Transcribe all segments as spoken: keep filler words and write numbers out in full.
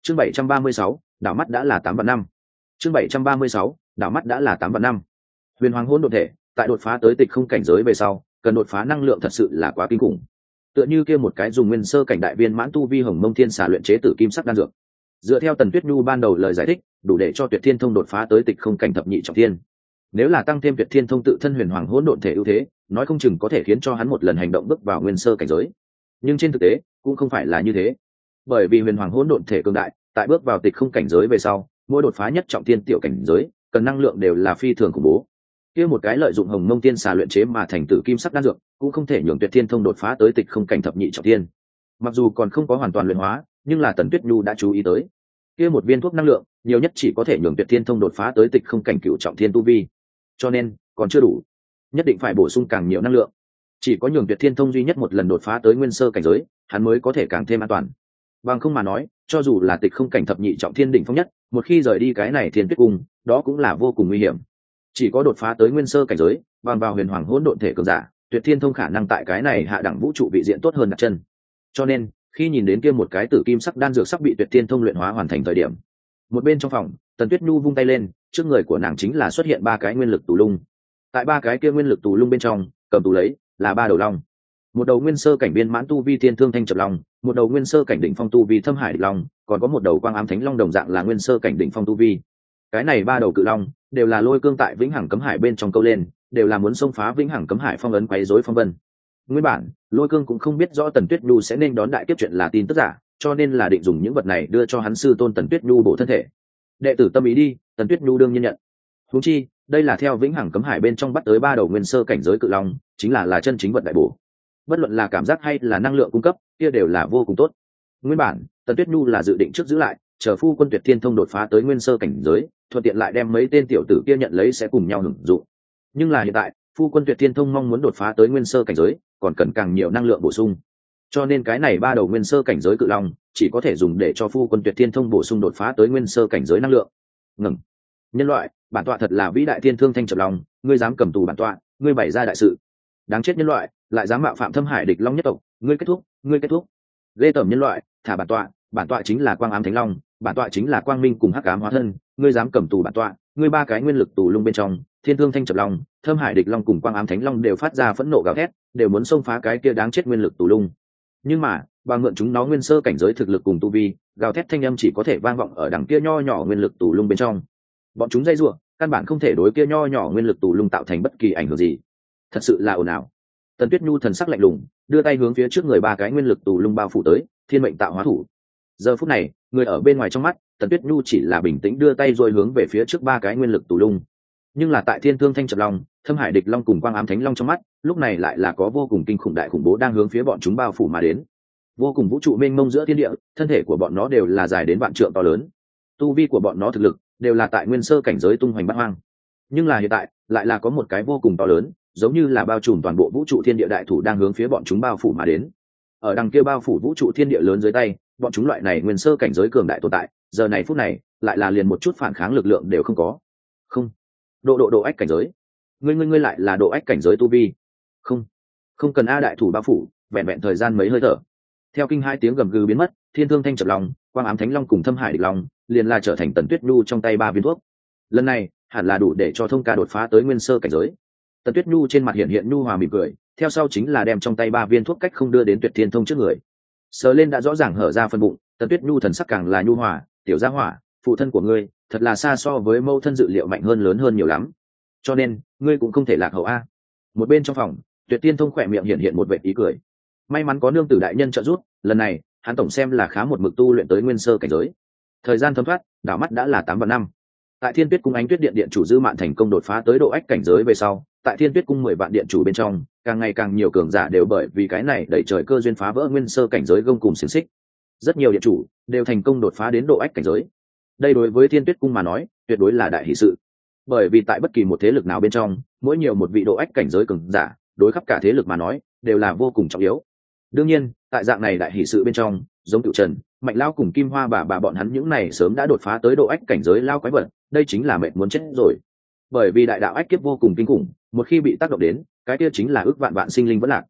chương bảy trăm ba mươi sáu, đảo mắt đã là tám vạn năm. chương bảy trăm ba mươi sáu, đảo mắt đã là tám vạn năm. Huyền Hoàng Hỗn Độn Thể tại đột phá tới tịch không cảnh giới về sau, cần đột phá năng lượng thật sự là quá kinh khủng. Tựa như kia một cái dùng nguyên sơ cảnh đại viên mãn tu vi hồng mông thiên xà luyện chế tử kim sắc đan dược. Dựa theo Tần Tuyết Nhu ban đầu lời giải thích, đủ để cho Tuyệt Thiên Thông đột phá tới tịch không cảnh thập nhị trọng thiên. Nếu là tăng thêm Tuyệt Thiên Thông tự thân Huyền Hoàng Hỗn Độn Thể ưu thế, nói không chừng có thể khiến cho hắn một lần hành động bước vào nguyên sơ cảnh giới. Nhưng trên thực tế, cũng không phải là như thế. Bởi vì Huyền Hoàng Hỗn Độn Thể cường đại, tại bước vào tịch không cảnh giới về sau, mỗi đột phá nhất trọng thiên tiểu cảnh giới, cần năng lượng đều là phi thường khủng bố. Kia một cái lợi dụng hồng mông tiên xà luyện chế mà thành tử kim sắc đan dược, cũng không thể nhường Tuyệt Thiên Thông đột phá tới tịch không cảnh thập nhị trọng thiên. Mặc dù còn không có hoàn toàn luyện hóa, nhưng là Tần Tuyết Nhu đã chú ý tới. Kia một viên thuốc năng lượng, nhiều nhất chỉ có thể nhường Tuyệt Thiên Thông đột phá tới tịch không cảnh cửu trọng thiên tu vi. Cho nên, còn chưa đủ, nhất định phải bổ sung càng nhiều năng lượng. Chỉ có nhường Tuyệt Thiên Thông duy nhất một lần đột phá tới nguyên sơ cảnh giới, hắn mới có thể càng thêm an toàn. Bằng không mà nói, cho dù là tịch không cảnh thập nhị trọng thiên đỉnh phong nhất, một khi rời đi cái này Thiên Tuyết Cung, đó cũng là vô cùng nguy hiểm. Chỉ có đột phá tới nguyên sơ cảnh giới, bằng vào Huyền Hoàng Hỗn Độn Thể cường giả, Tuyệt Thiên Thông khả năng tại cái này hạ đẳng vũ trụ vị diện tốt hơn đặt chân. Cho nên, khi nhìn đến kia một cái tử kim sắc đan dược sắp bị Tuyệt Thiên Thông luyện hóa hoàn thành thời điểm, một bên trong phòng, Tần Tuyết Nhu vung tay lên, trước người của nàng chính là xuất hiện ba cái nguyên lực tù lung. Tại ba cái kia nguyên lực tù lung bên trong, cầm tù lấy là ba đầu long. Một đầu nguyên sơ cảnh viên mãn tu vi Thiên Thương Thanh Chập Long, một đầu nguyên sơ cảnh đỉnh phong tu vi Thâm Hải Địch Long, còn có một đầu Quang Ám Thánh Long đồng dạng là nguyên sơ cảnh đỉnh phong tu vi. Cái này ba đầu cự long đều là lôi cương tại vĩnh hằng cấm hải bên trong câu lên, đều là muốn xông phá vĩnh hằng cấm hải phong ấn quấy rối phong vân. Nguyên bản, lôi cương cũng không biết rõ Tần Tuyết Nhu sẽ nên đón đại kiếp chuyện là tin tức giả, cho nên là định dùng những vật này đưa cho hắn sư tôn Tần Tuyết Nhu bổ thân thể. Đệ tử tâm ý đi, Tần Tuyết Nhu đương nhiên nhận. Huống chi, đây là theo vĩnh hằng cấm hải bên trong bắt tới ba đầu nguyên sơ cảnh giới cự long, chính là là chân chính vật đại bổ. Bất luận là cảm giác hay là năng lượng cung cấp, kia đều là vô cùng tốt. Nguyên bản, Tần Tuyết Nhu là dự định trước giữ lại, chờ phu quân Tuyệt Thiên Thông đột phá tới nguyên sơ cảnh giới, thuận tiện lại đem mấy tên tiểu tử kia nhận lấy sẽ cùng nhau hưởng dụng. Nhưng là hiện tại, phu quân Tuyệt Thiên Thông mong muốn đột phá tới nguyên sơ cảnh giới, còn cần càng nhiều năng lượng bổ sung. Cho nên cái này ba đầu nguyên sơ cảnh giới cự long, chỉ có thể dùng để cho phu quân Tuyệt Thiên Thông bổ sung đột phá tới nguyên sơ cảnh giới năng lượng. Ngừng. Nhân loại, bản tọa thật là vĩ đại Thiên Thương Thanh Chập Long, ngươi dám cầm tù bản tọa, ngươi bày ra đại sự. Đáng chết nhân loại, lại dám mạo phạm Thâm Hải Địch Long nhất tộc, ngươi kết thúc, ngươi kết thúc. Ghê tởm nhân loại, thả bản tọa, bản tọa chính là Quang Ám Thánh Long, bản tọa chính là Quang Minh cùng Hắc Ám hóa thân, ngươi dám cầm tù bản tọa, ngươi ba cái nguyên lực tù lung bên trong, Thiên Thương Thanh Chập Long, Thâm Hải Địch Long cùng Quang Ám Thánh Long đều phát ra phẫn nộ gào thét, đều muốn xông phá cái kia đáng chết nguyên lực tù lung. Nhưng mà, bằng mượn chúng nó nguyên sơ cảnh giới thực lực cùng tu vi, gào thét thanh âm chỉ có thể vang vọng ở đằng kia nho nhỏ nguyên lực tù lung bên trong. Bọn chúng dây rủa, căn bản không thể đối kia nho nhỏ nguyên lực tù lung tạo thành bất kỳ ảnh hưởng gì. Thật sự là ồn ào. Tần Tuyết Nhu thần sắc lạnh lùng, đưa tay hướng phía trước người ba cái nguyên lực tù lung bao phủ tới, Thiên Mệnh Tạo Hóa Thủ. Giờ phút này, người ở bên ngoài trong mắt, Tần Tuyết Nhu chỉ là bình tĩnh đưa tay rồi hướng về phía trước ba cái nguyên lực tù lung. Nhưng là tại Thiên Thương Thanh Chập Long, Thâm Hải Địch Long cùng Quang Ám Thánh Long trong mắt, lúc này lại là có vô cùng kinh khủng đại khủng bố đang hướng phía bọn chúng bao phủ mà đến. Vô cùng vũ trụ mênh mông giữa thiên địa, thân thể của bọn nó đều là dài đến vạn trượng to lớn. Tu vi của bọn nó thực lực đều là tại nguyên sơ cảnh giới tung hoành bát hoang. Nhưng là hiện tại, lại là có một cái vô cùng to lớn, giống như là bao trùm toàn bộ vũ trụ thiên địa đại thủ đang hướng phía bọn chúng bao phủ mà đến. Ở đằng kia bao phủ vũ trụ thiên địa lớn dưới tay, bọn chúng loại này nguyên sơ cảnh giới cường đại tồn tại, giờ này phút này, lại là liền một chút phản kháng lực lượng đều không có. Không, độ độ độ ách cảnh giới. Ngươi ngươi ngươi lại là độ ách cảnh giới tu vi. Không, không cần a đại thủ bao phủ, vẹn vẹn thời gian mấy hơi thở. Theo kinh hai tiếng gầm gừ biến mất, Thiên Thương Thanh Chập Long, Quang Ám Thánh Long cùng Thâm Hải Địch Long, liền là trở thành Tần Tuyết Nhu trong tay ba viên thuốc. Lần này, hẳn là đủ để cho thông ca đột phá tới nguyên sơ cảnh giới. Tần Tuyết Nhu trên mặt hiện hiện nhu hòa mỉm cười, theo sau chính là đem trong tay ba viên thuốc cách không đưa đến Tuyệt Thiên Thông trước người. Sờ lên đã rõ ràng hở ra phân bụng, Tần Tuyết Nhu thần sắc càng là nhu hòa, "Tiểu gia hỏa, phụ thân của ngươi, thật là xa so với mâu thân dự liệu mạnh hơn lớn hơn nhiều lắm. Cho nên, ngươi cũng không thể lạc hậu a." Một bên trong phòng, Tuyệt Thiên Thông khỏe miệng hiện hiện một vệt ý cười. May mắn có nương tử đại nhân trợ giúp, lần này, hắn tổng xem là khá một mực tu luyện tới nguyên sơ cảnh giới. Thời gian thấm thoát, đảo mắt đã là tám vạn năm. Tại Thiên Tuyết Cung Ánh Tuyết Điện điện chủ Dư Mạn thành công đột phá tới độ ách cảnh giới về sau, tại Thiên Tuyết Cung mười vạn điện chủ bên trong, càng ngày càng nhiều cường giả đều bởi vì cái này đẩy trời cơ duyên phá vỡ nguyên sơ cảnh giới gông cùng xiềng xích. Rất nhiều điện chủ đều thành công đột phá đến độ ách cảnh giới. Đây đối với Thiên Tuyết Cung mà nói, tuyệt đối là đại hỷ sự. Bởi vì tại bất kỳ một thế lực nào bên trong, mỗi nhiều một vị độ ách cảnh giới cường giả, đối khắp cả thế lực mà nói, đều là vô cùng trọng yếu. Đương nhiên, tại dạng này đại hỷ sự bên trong, giống Tự Trần, Mạnh Lao cùng Kim Hoa bà bà bọn hắn những này sớm đã đột phá tới độ ách cảnh giới lao quái vật, đây chính là mệnh muốn chết rồi. Bởi vì đại đạo ách kiếp vô cùng kinh khủng, một khi bị tác động đến, cái kia chính là ước vạn vạn sinh linh vẫn lạc.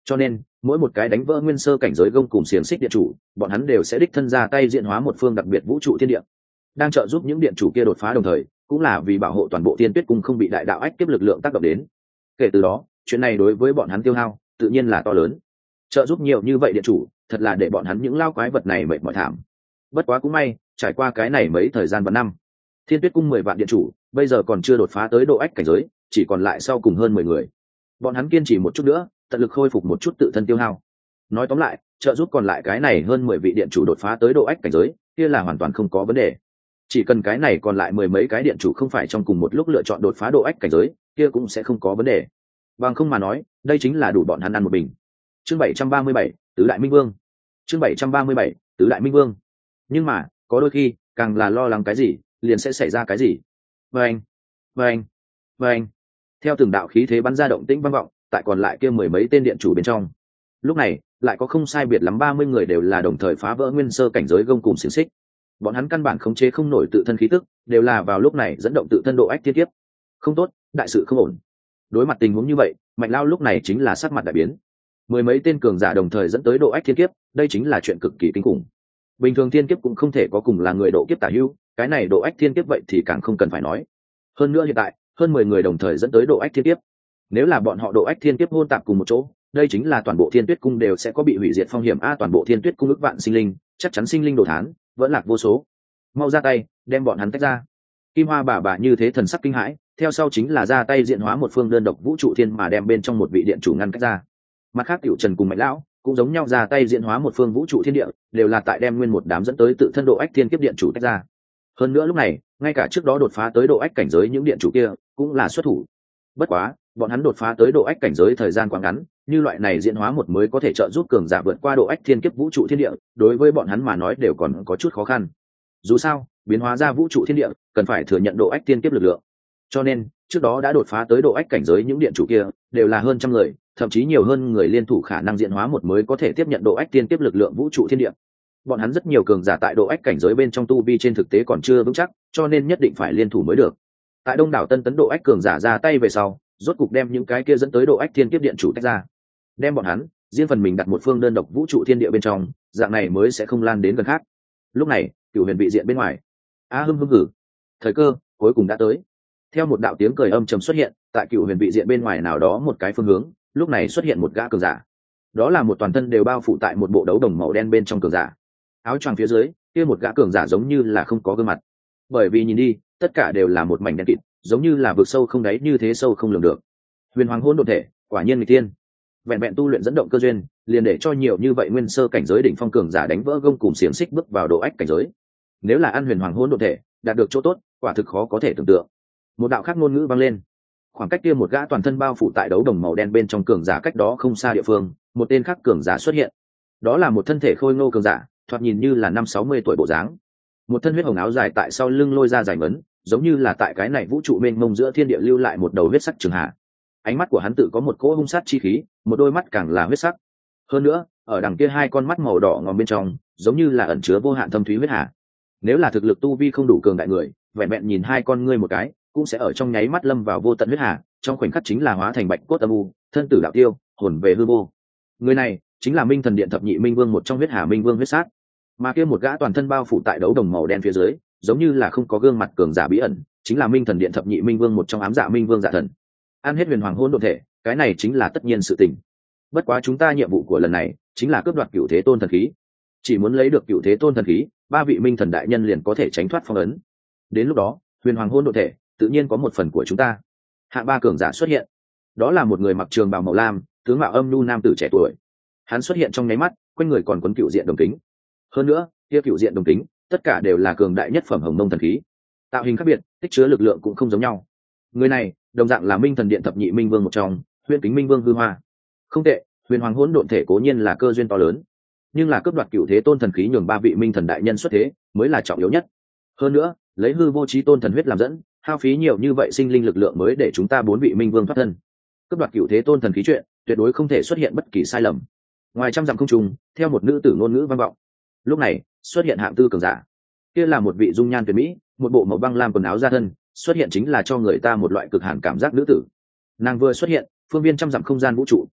Cho nên mỗi một cái đánh vỡ nguyên sơ cảnh giới gông cùng xiềng xích điện chủ, bọn hắn đều sẽ đích thân ra tay diễn hóa một phương đặc biệt vũ trụ thiên địa, đang trợ giúp những điện chủ kia đột phá, đồng thời cũng là vì bảo hộ toàn bộ Thiên Tuyết Cung không bị đại đạo ách tiếp lực lượng tác động đến. Kể từ đó, chuyện này đối với bọn hắn tiêu hao tự nhiên là to lớn. Trợ giúp nhiều như vậy điện chủ, thật là để bọn hắn những lao quái vật này mệt mỏi thảm. Bất quá cũng may, trải qua cái này mấy thời gian và năm, Thiên Tuyết Cung mười vạn điện chủ bây giờ còn chưa đột phá tới độ ách cảnh giới, chỉ còn lại sau cùng hơn mười người. Bọn hắn kiên trì một chút nữa, tận lực khôi phục một chút tự thân tiêu hao. Nói tóm lại, trợ giúp còn lại cái này hơn mười vị điện chủ đột phá tới độ ách cảnh giới, kia là hoàn toàn không có vấn đề. Chỉ cần cái này còn lại mười mấy cái điện chủ không phải trong cùng một lúc lựa chọn đột phá độ ách cảnh giới, kia cũng sẽ không có vấn đề. Bằng không mà nói, đây chính là đủ bọn hắn ăn một bình. Chương bảy trăm ba mươi bảy, tứ đại minh vương. Chương bảy trăm ba mươi bảy, tứ đại minh vương. Nhưng mà, có đôi khi, càng là lo lắng cái gì, liền sẽ xảy ra cái gì. Vâng, vâng, vâng. Theo từng đạo khí thế bắn ra động tĩnh vang vọng, tại còn lại kia mười mấy tên điện chủ bên trong. Lúc này, lại có không sai biệt lắm ba mươi người đều là đồng thời phá vỡ nguyên sơ cảnh giới gông cùng xiềng xích. Bọn hắn căn bản khống chế không nổi tự thân khí tức, đều là vào lúc này dẫn động tự thân độ ách thiên kiếp. Không tốt, đại sự không ổn. Đối mặt tình huống như vậy, Mạnh Lao lúc này chính là sắc mặt đại biến. Mười mấy tên cường giả đồng thời dẫn tới độ ách thiên kiếp, đây chính là chuyện cực kỳ kinh khủng. Bình thường thiên kiếp cũng không thể có cùng là người độ kiếp tả hữu, cái này độ ách thiên kiếp vậy thì càng không cần phải nói. Hơn nữa hiện tại, hơn mười người đồng thời dẫn tới độ ách thiên kiếp. Nếu là bọn họ độ ách thiên kiếp hôn tạp cùng một chỗ, đây chính là toàn bộ Thiên Tuyết Cung đều sẽ có bị hủy diệt phong hiểm a, toàn bộ Thiên Tuyết Cung ức vạn sinh linh, chắc chắn sinh linh đồ thán, vẫn lạc vô số. Mau ra tay, đem bọn hắn tách ra. Kim Hoa bà bà như thế thần sắc kinh hãi, theo sau chính là ra tay diện hóa một phương đơn độc vũ trụ thiên mà đem bên trong một vị điện chủ ngăn cách ra. Mặt khác Tiểu Trần cùng Mạnh Lão cũng giống nhau ra tay diện hóa một phương vũ trụ thiên địa, đều là tại đem nguyên một đám dẫn tới tự thân độ ách thiên kiếp điện chủ tách ra. Hơn nữa lúc này, ngay cả trước đó đột phá tới độ ách cảnh giới những điện chủ kia cũng là xuất thủ. Bất quá, bọn hắn đột phá tới độ ách cảnh giới thời gian quá ngắn, như loại này diễn hóa một mới có thể trợ giúp cường giả vượt qua độ ách thiên kiếp vũ trụ thiên địa, đối với bọn hắn mà nói đều còn có chút khó khăn. Dù sao, biến hóa ra vũ trụ thiên địa cần phải thừa nhận độ ách thiên kiếp lực lượng. Cho nên, trước đó đã đột phá tới độ ách cảnh giới những điện chủ kia, đều là hơn trăm người, thậm chí nhiều hơn người liên thủ khả năng diễn hóa một mới có thể tiếp nhận độ ách thiên kiếp lực lượng vũ trụ thiên địa. Bọn hắn rất nhiều cường giả tại độ ách cảnh giới bên trong tu vi trên thực tế còn chưa vững chắc, cho nên nhất định phải liên thủ mới được. Tại đông đảo Tân Tấn độ ách cường giả ra tay về sau, rốt cục đem những cái kia dẫn tới độ ách thiên kiếp điện chủ tách ra, đem bọn hắn riêng phần mình đặt một phương đơn độc vũ trụ thiên địa bên trong, dạng này mới sẽ không lan đến gần khác. Lúc này, Cửu Huyền vị diện bên ngoài, a hưng hưng hử, thời cơ cuối cùng đã tới. Theo một đạo tiếng cười âm trầm xuất hiện tại Cửu Huyền vị diện bên ngoài nào đó một cái phương hướng, lúc này xuất hiện một gã cường giả. Đó là một toàn thân đều bao phủ tại một bộ đấu đồng màu đen bên trong cường giả. Áo choàng phía dưới kia một gã cường giả giống như là không có gương mặt, bởi vì nhìn đi tất cả đều là một mảnh đen kịt, giống như là vực sâu không đáy, như thế sâu không lường được. Huyền Hoàng hôn độn thể, quả nhiên người tiên. Vẹn vẹn tu luyện dẫn động cơ duyên, liền để cho nhiều như vậy nguyên sơ cảnh giới đỉnh phong cường giả đánh vỡ gông cùng xiềng xích bước vào độ ách cảnh giới. Nếu là ăn Huyền Hoàng hôn độn thể, đạt được chỗ tốt, quả thực khó có thể tưởng tượng. Một đạo khác ngôn ngữ vang lên. Khoảng cách kia một gã toàn thân bao phủ tại đấu đồng màu đen bên trong cường giả cách đó không xa địa phương, một tên khác cường giả xuất hiện. Đó là một thân thể khôi ngô cường giả, thoạt nhìn như là năm sáu mươi tuổi bộ dáng. Một thân huyết hồng áo dài tại sau lưng lôi ra dài ngấn, giống như là tại cái này vũ trụ mênh mông giữa thiên địa lưu lại một đầu huyết sắc trường hạ. Ánh mắt của hắn tự có một cỗ hung sát chi khí, một đôi mắt càng là huyết sắc. Hơn nữa, ở đằng kia hai con mắt màu đỏ ngòm bên trong, giống như là ẩn chứa vô hạn thâm thúy huyết hà. Nếu là thực lực tu vi không đủ cường đại người, vẹn vẹn nhìn hai con ngươi một cái, cũng sẽ ở trong nháy mắt lâm vào vô tận huyết hà, trong khoảnh khắc chính là hóa thành bạch cốt âm u, thân tử đạo tiêu, hồn về hư vô. Người này chính là Minh Thần Điện thập nhị minh vương, một trong huyết hà minh vương huyết sát. Mà kia một gã toàn thân bao phủ tại đấu đồng màu đen phía dưới, giống như là không có gương mặt cường giả bí ẩn, chính là Minh Thần Điện thập nhị minh vương, một trong ám dạ minh vương dạ thần. Ăn hết Huyền Hoàng hôn độn thể, cái này chính là tất nhiên sự tình. Bất quá chúng ta nhiệm vụ của lần này chính là cướp đoạt Cửu Thế Tôn thần khí. Chỉ muốn lấy được Cửu Thế Tôn thần khí, ba vị minh thần đại nhân liền có thể tránh thoát phong ấn. Đến lúc đó, Huyền Hoàng hôn độn thể tự nhiên có một phần của chúng ta. Hạng ba cường giả xuất hiện. Đó là một người mặc trường bào màu lam, tướng mạo âm nhu nam tử trẻ tuổi. Hắn xuất hiện trong nháy mắt, quanh người còn quấn cựu diện đồng kính. Hơn nữa, kia cựu diện đồng kính, tất cả đều là cường đại nhất phẩm hồng mông thần khí. Tạo hình khác biệt, tích chứa lực lượng cũng không giống nhau. Người này, đồng dạng là Minh Thần Điện thập nhị minh vương một trong, Huyền Kính Minh Vương Hư Hoa. Không tệ, Huyền Hoàng hỗn độn thể cố nhiên là cơ duyên to lớn, nhưng là cướp đoạt Cựu Thế Tôn thần khí nhường ba vị minh thần đại nhân xuất thế, mới là trọng yếu nhất. Hơn nữa, lấy hư vô chí tôn thần huyết làm dẫn, hao phí nhiều như vậy sinh linh lực lượng mới để chúng ta bốn vị minh vương thoát thân. Cướp đoạt Cựu Thế Tôn thần khí chuyện, tuyệt đối không thể xuất hiện bất kỳ sai lầm. Ngoài trăm dặm không trùng, theo một nữ tử ngôn ngữ vang vọng. Lúc này, xuất hiện hạng tư cường giả. Kia là một vị dung nhan tuyệt mỹ, một bộ màu băng lam quần áo ra thân, xuất hiện chính là cho người ta một loại cực hàn cảm giác nữ tử. Nàng vừa xuất hiện, phương viên trăm dặm không gian vũ trụ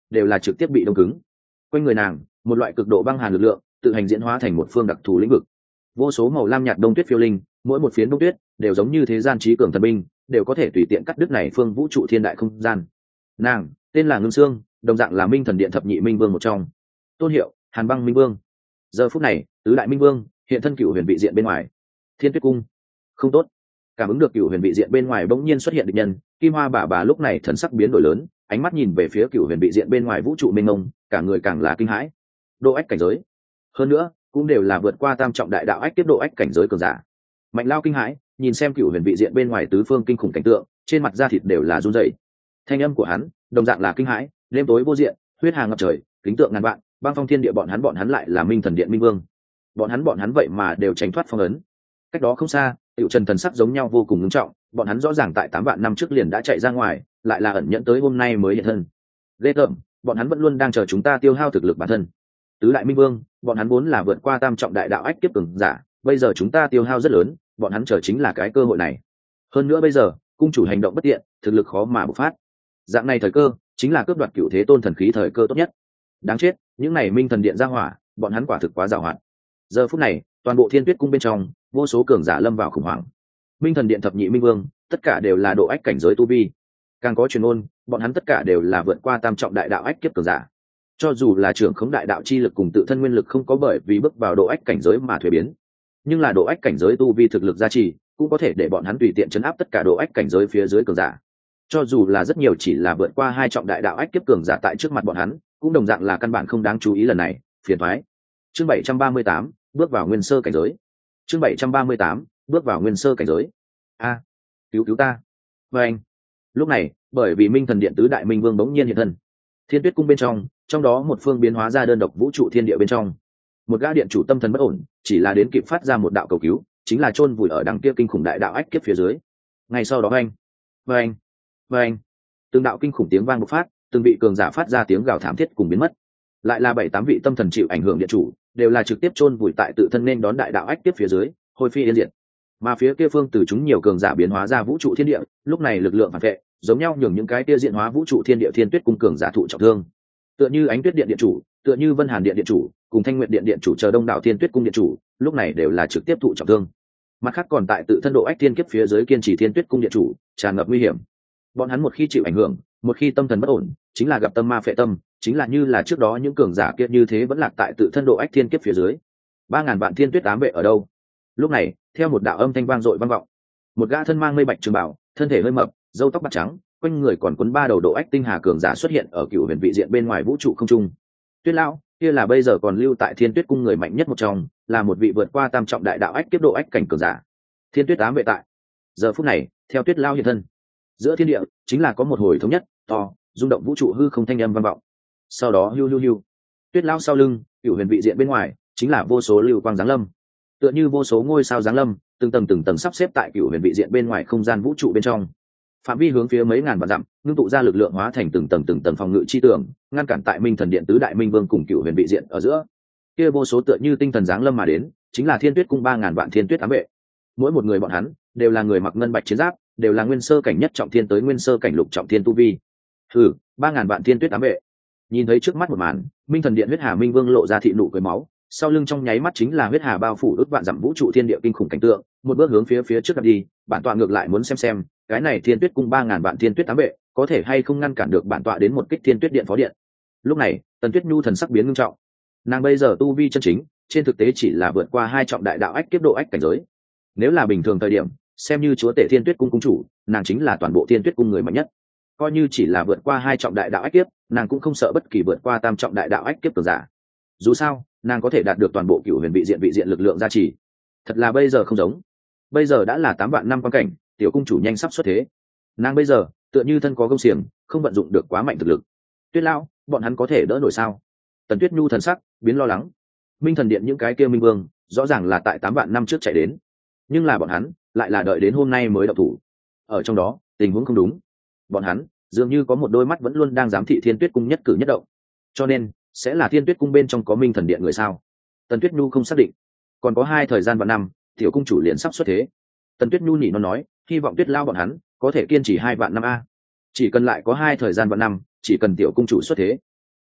đều là trực tiếp bị đông cứng. Quanh người nàng một loại cực độ băng hàn lực lượng tự hành diễn hóa thành một phương đặc thù lĩnh vực, vô số màu lam nhạt đông tuyết phiêu linh, mỗi một phiến đông tuyết đều giống như thế gian trí cường thần binh, đều có thể tùy tiện cắt đứt này phương vũ trụ thiên đại không gian. Nàng tên là Ngưng Sương, đồng dạng là minh thần điện thập nhị minh vương một trong, tôn hiệu Hàn Băng Minh Vương. Giờ phút này tứ đại minh vương hiện thân cửu huyền vị diện bên ngoài Thiên Tuyết Cung. Không tốt, cảm ứng được cửu huyền vị diện bên ngoài bỗng nhiên xuất hiện địch nhân, Kim Hoa bà bà lúc này thần sắc biến đổi lớn, ánh mắt nhìn về phía cửu huyền vị diện bên ngoài vũ trụ mênh mông, cả người càng là kinh hãi. Độ ách cảnh giới, hơn nữa cũng đều là vượt qua tam trọng đại đạo ách tiếp độ ách cảnh giới cường giả. Mạnh Lao kinh hãi nhìn xem cửu huyền vị diện bên ngoài tứ phương kinh khủng cảnh tượng, trên mặt da thịt đều là run rẩy. Thanh âm của hắn đồng dạng là kinh hãi, đêm tối vô diện, huyết hà ngập trời, kính tượng ngàn vạn, băng phong thiên địa, bọn hắn bọn hắn lại là minh thần điện minh vương, bọn hắn bọn hắn vậy mà đều tránh thoát phong ấn. Cách đó không xa Tiểu Trần thần sắc giống nhau vô cùng nghiêm trọng, bọn hắn rõ ràng tại tám vạn năm trước liền đã chạy ra ngoài, lại là ẩn nhẫn tới hôm nay mới hiện thân. Ghê tởm, bọn hắn vẫn luôn đang chờ chúng ta tiêu hao thực lực bản thân. Tứ đại minh vương, bọn hắn vốn là vượt qua tam trọng đại đạo ách tiếp cường giả, bây giờ chúng ta tiêu hao rất lớn, bọn hắn chờ chính là cái cơ hội này. Hơn nữa bây giờ cung chủ hành động bất tiện, thực lực khó mà bộc phát, dạng này thời cơ chính là cướp đoạt cửu thế tôn thần khí thời cơ tốt nhất. Đáng chết, những này minh thần điện ra hỏa, bọn hắn quả thực quá giàu hoạt. Giờ phút này toàn bộ Thiên Tuyết Cung bên trong vô số cường giả lâm vào khủng hoảng. Minh thần điện thập nhị minh vương tất cả đều là độ ách cảnh giới tu vi, càng có truyền ôn bọn hắn tất cả đều là vượt qua tam trọng đại đạo ách kiếp cường giả. Cho dù là trưởng khống đại đạo chi lực cùng tự thân nguyên lực không có bởi vì bước vào độ ách cảnh giới mà thuế biến, nhưng là độ ách cảnh giới tu vi thực lực gia trì cũng có thể để bọn hắn tùy tiện chấn áp tất cả độ ách cảnh giới phía dưới cường giả. Cho dù là rất nhiều chỉ là vượt qua hai trọng đại đạo ách kiếp cường giả tại trước mặt bọn hắn, cũng đồng dạng là căn bản không đáng chú ý. Lần này phiền thoái. Chương bảy trăm ba mươi tám, bước vào nguyên sơ cảnh giới. Chương bảy trăm ba mươi tám, bước vào nguyên sơ cảnh giới. A, cứu cứu ta. Và anh. Lúc này bởi vì minh thần điện tứ đại minh vương bỗng nhiên hiện thân, Thiên Tuyết Cung bên trong, trong đó một phương biến hóa ra đơn độc vũ trụ thiên địa bên trong, một gã điện chủ tâm thần bất ổn, chỉ là đến kịp phát ra một đạo cầu cứu, chính là chôn vùi ở đằng kia kinh khủng đại đạo ách kiếp phía dưới. Ngay sau đó anh, và anh, và anh, từng đạo kinh khủng tiếng vang bộc phát, từng vị cường giả phát ra tiếng gào thảm thiết cùng biến mất. Lại là bảy tám vị tâm thần chịu ảnh hưởng điện chủ, đều là trực tiếp chôn vùi tại tự thân nên đón đại đạo ách kiếp phía dưới, hồi phi yên diệt. Mà phía kia phương từ chúng nhiều cường giả biến hóa ra vũ trụ thiên địa, lúc này lực lượng phản vệ giống nhau nhường những cái kia diện hóa vũ trụ thiên địa Thiên Tuyết Cung cường giả thụ trọng thương. Tựa như Ánh Tuyết Điện điện chủ, tựa như Vân Hàn Điện điện chủ, cùng Thanh Nguyệt Điện điện chủ chờ đông đảo Thiên Tuyết Cung điện chủ, lúc này đều là trực tiếp thụ trọng thương. Mặt khác còn tại tự thân độ ách thiên kiếp phía dưới kiên trì Thiên Tuyết Cung điện chủ, tràn ngập nguy hiểm. Bọn hắn một khi chịu ảnh hưởng, một khi tâm thần bất ổn, chính là gặp tâm ma phệ tâm, chính là như là trước đó những cường giả kia như thế vẫn lạc tại tự thân độ ách thiên kiếp phía dưới. Ba ngàn vạn thiên tuyết ám vệ ở đâu? Lúc này, theo một đạo âm thanh vang dội vang vọng, một gã thân mang mây bạch trường bảo, thân thể hơi mập, râu tóc bạc trắng, quanh người còn quấn ba đầu độ ách tinh hà cường giả xuất hiện ở cựu huyền vị diện bên ngoài vũ trụ không trung. Tuyết lão, kia là bây giờ còn lưu tại Thiên Tuyết Cung người mạnh nhất một trong, là một vị vượt qua tam trọng đại đạo ách kiếp độ ách cảnh cường giả. Thiên Tuyết ám vệ tại. Giờ phút này, theo Tuyết lão hiện thân, giữa thiên địa chính là có một hồi thống nhất, to, rung động vũ trụ hư không thanh âm vang vọng. Sau đó hưu hưu hưu, Tuyết lão sau lưng, cựu huyền vị diện bên ngoài, chính là vô số lưu quang giáng lâm. Tựa như vô số ngôi sao giáng lâm, từng tầng từng tầng sắp xếp tại cựu huyền vị diện bên ngoài không gian vũ trụ bên trong. Phạm vi hướng phía mấy ngàn vạn dặm, ngưng tụ ra lực lượng hóa thành từng tầng từng tầng phòng ngự chi tường, ngăn cản tại Minh Thần Điện tứ đại minh vương cùng cựu huyền vị diện ở giữa. Kia vô số tựa như tinh thần giáng lâm mà đến, chính là Thiên Tuyết Cung ba ngàn vạn thiên tuyết ám vệ. Mỗi một người bọn hắn đều là người mặc ngân bạch chiến giáp, đều là nguyên sơ cảnh nhất trọng thiên tới nguyên sơ cảnh lục trọng thiên tu vi. Hừ, ba ngàn vạn thiên tuyết ám vệ. Nhìn thấy trước mắt một màn, Minh Thần Điện huyết hà minh vương lộ ra thị nụ cười máu, sau lưng trong nháy mắt chính là huyết hà bao phủ ước vạn dặm vũ trụ thiên địa kinh khủng cảnh tượng, một bước hướng phía phía trước đặt đi. Bản tọa ngược lại muốn xem xem cái này Thiên Tuyết Cung ba ngàn vạn thiên tuyết ám vệ có thể hay không ngăn cản được bản tọa đến một kích Thiên Tuyết Điện phó điện. Lúc này Tần Tuyết Nhu thần sắc biến nghiêm trọng, nàng bây giờ tu vi chân chính trên thực tế chỉ là vượt qua hai trọng đại đạo ách kiếp độ ách cảnh giới. Nếu là bình thường thời điểm, xem như chúa tể Thiên Tuyết Cung cung chủ, nàng chính là toàn bộ Thiên Tuyết Cung người mạnh nhất. Coi như chỉ là vượt qua hai trọng đại đạo ách kiếp, nàng cũng không sợ bất kỳ vượt qua tam trọng đại đạo ách kiếp cường giả. Dù sao nàng có thể đạt được toàn bộ cựu huyền vị diện vị diện lực lượng gia trì. Thật là bây giờ không giống, bây giờ đã là tám vạn năm quan cảnh, tiểu cung chủ nhanh sắp xuất thế. Nàng bây giờ tựa như thân có công xiềng, không vận dụng được quá mạnh thực lực. Tuyết lão, bọn hắn có thể đỡ nổi sao? Tần Tuyết Nhu thần sắc biến lo lắng. Minh Thần Điện những cái kia minh vương rõ ràng là tại tám vạn năm trước chạy đến, nhưng là bọn hắn lại là đợi đến hôm nay mới động thủ. Ở trong đó tình huống không đúng, bọn hắn dường như có một đôi mắt vẫn luôn đang giám thị Thiên Tuyết Cung nhất cử nhất động, cho nên sẽ là Thiên Tuyết Cung bên trong có Minh Thần Điện người sao? Tần Tuyết Nhu không xác định. Còn có hai thời gian vạn năm, tiểu cung chủ liền sắp xuất thế. Tần Tuyết Nhu nhỉ nó nói, hy vọng Tuyết lao bọn hắn có thể kiên trì hai vạn năm a. Chỉ cần lại có hai thời gian vạn năm, chỉ cần tiểu cung chủ xuất thế,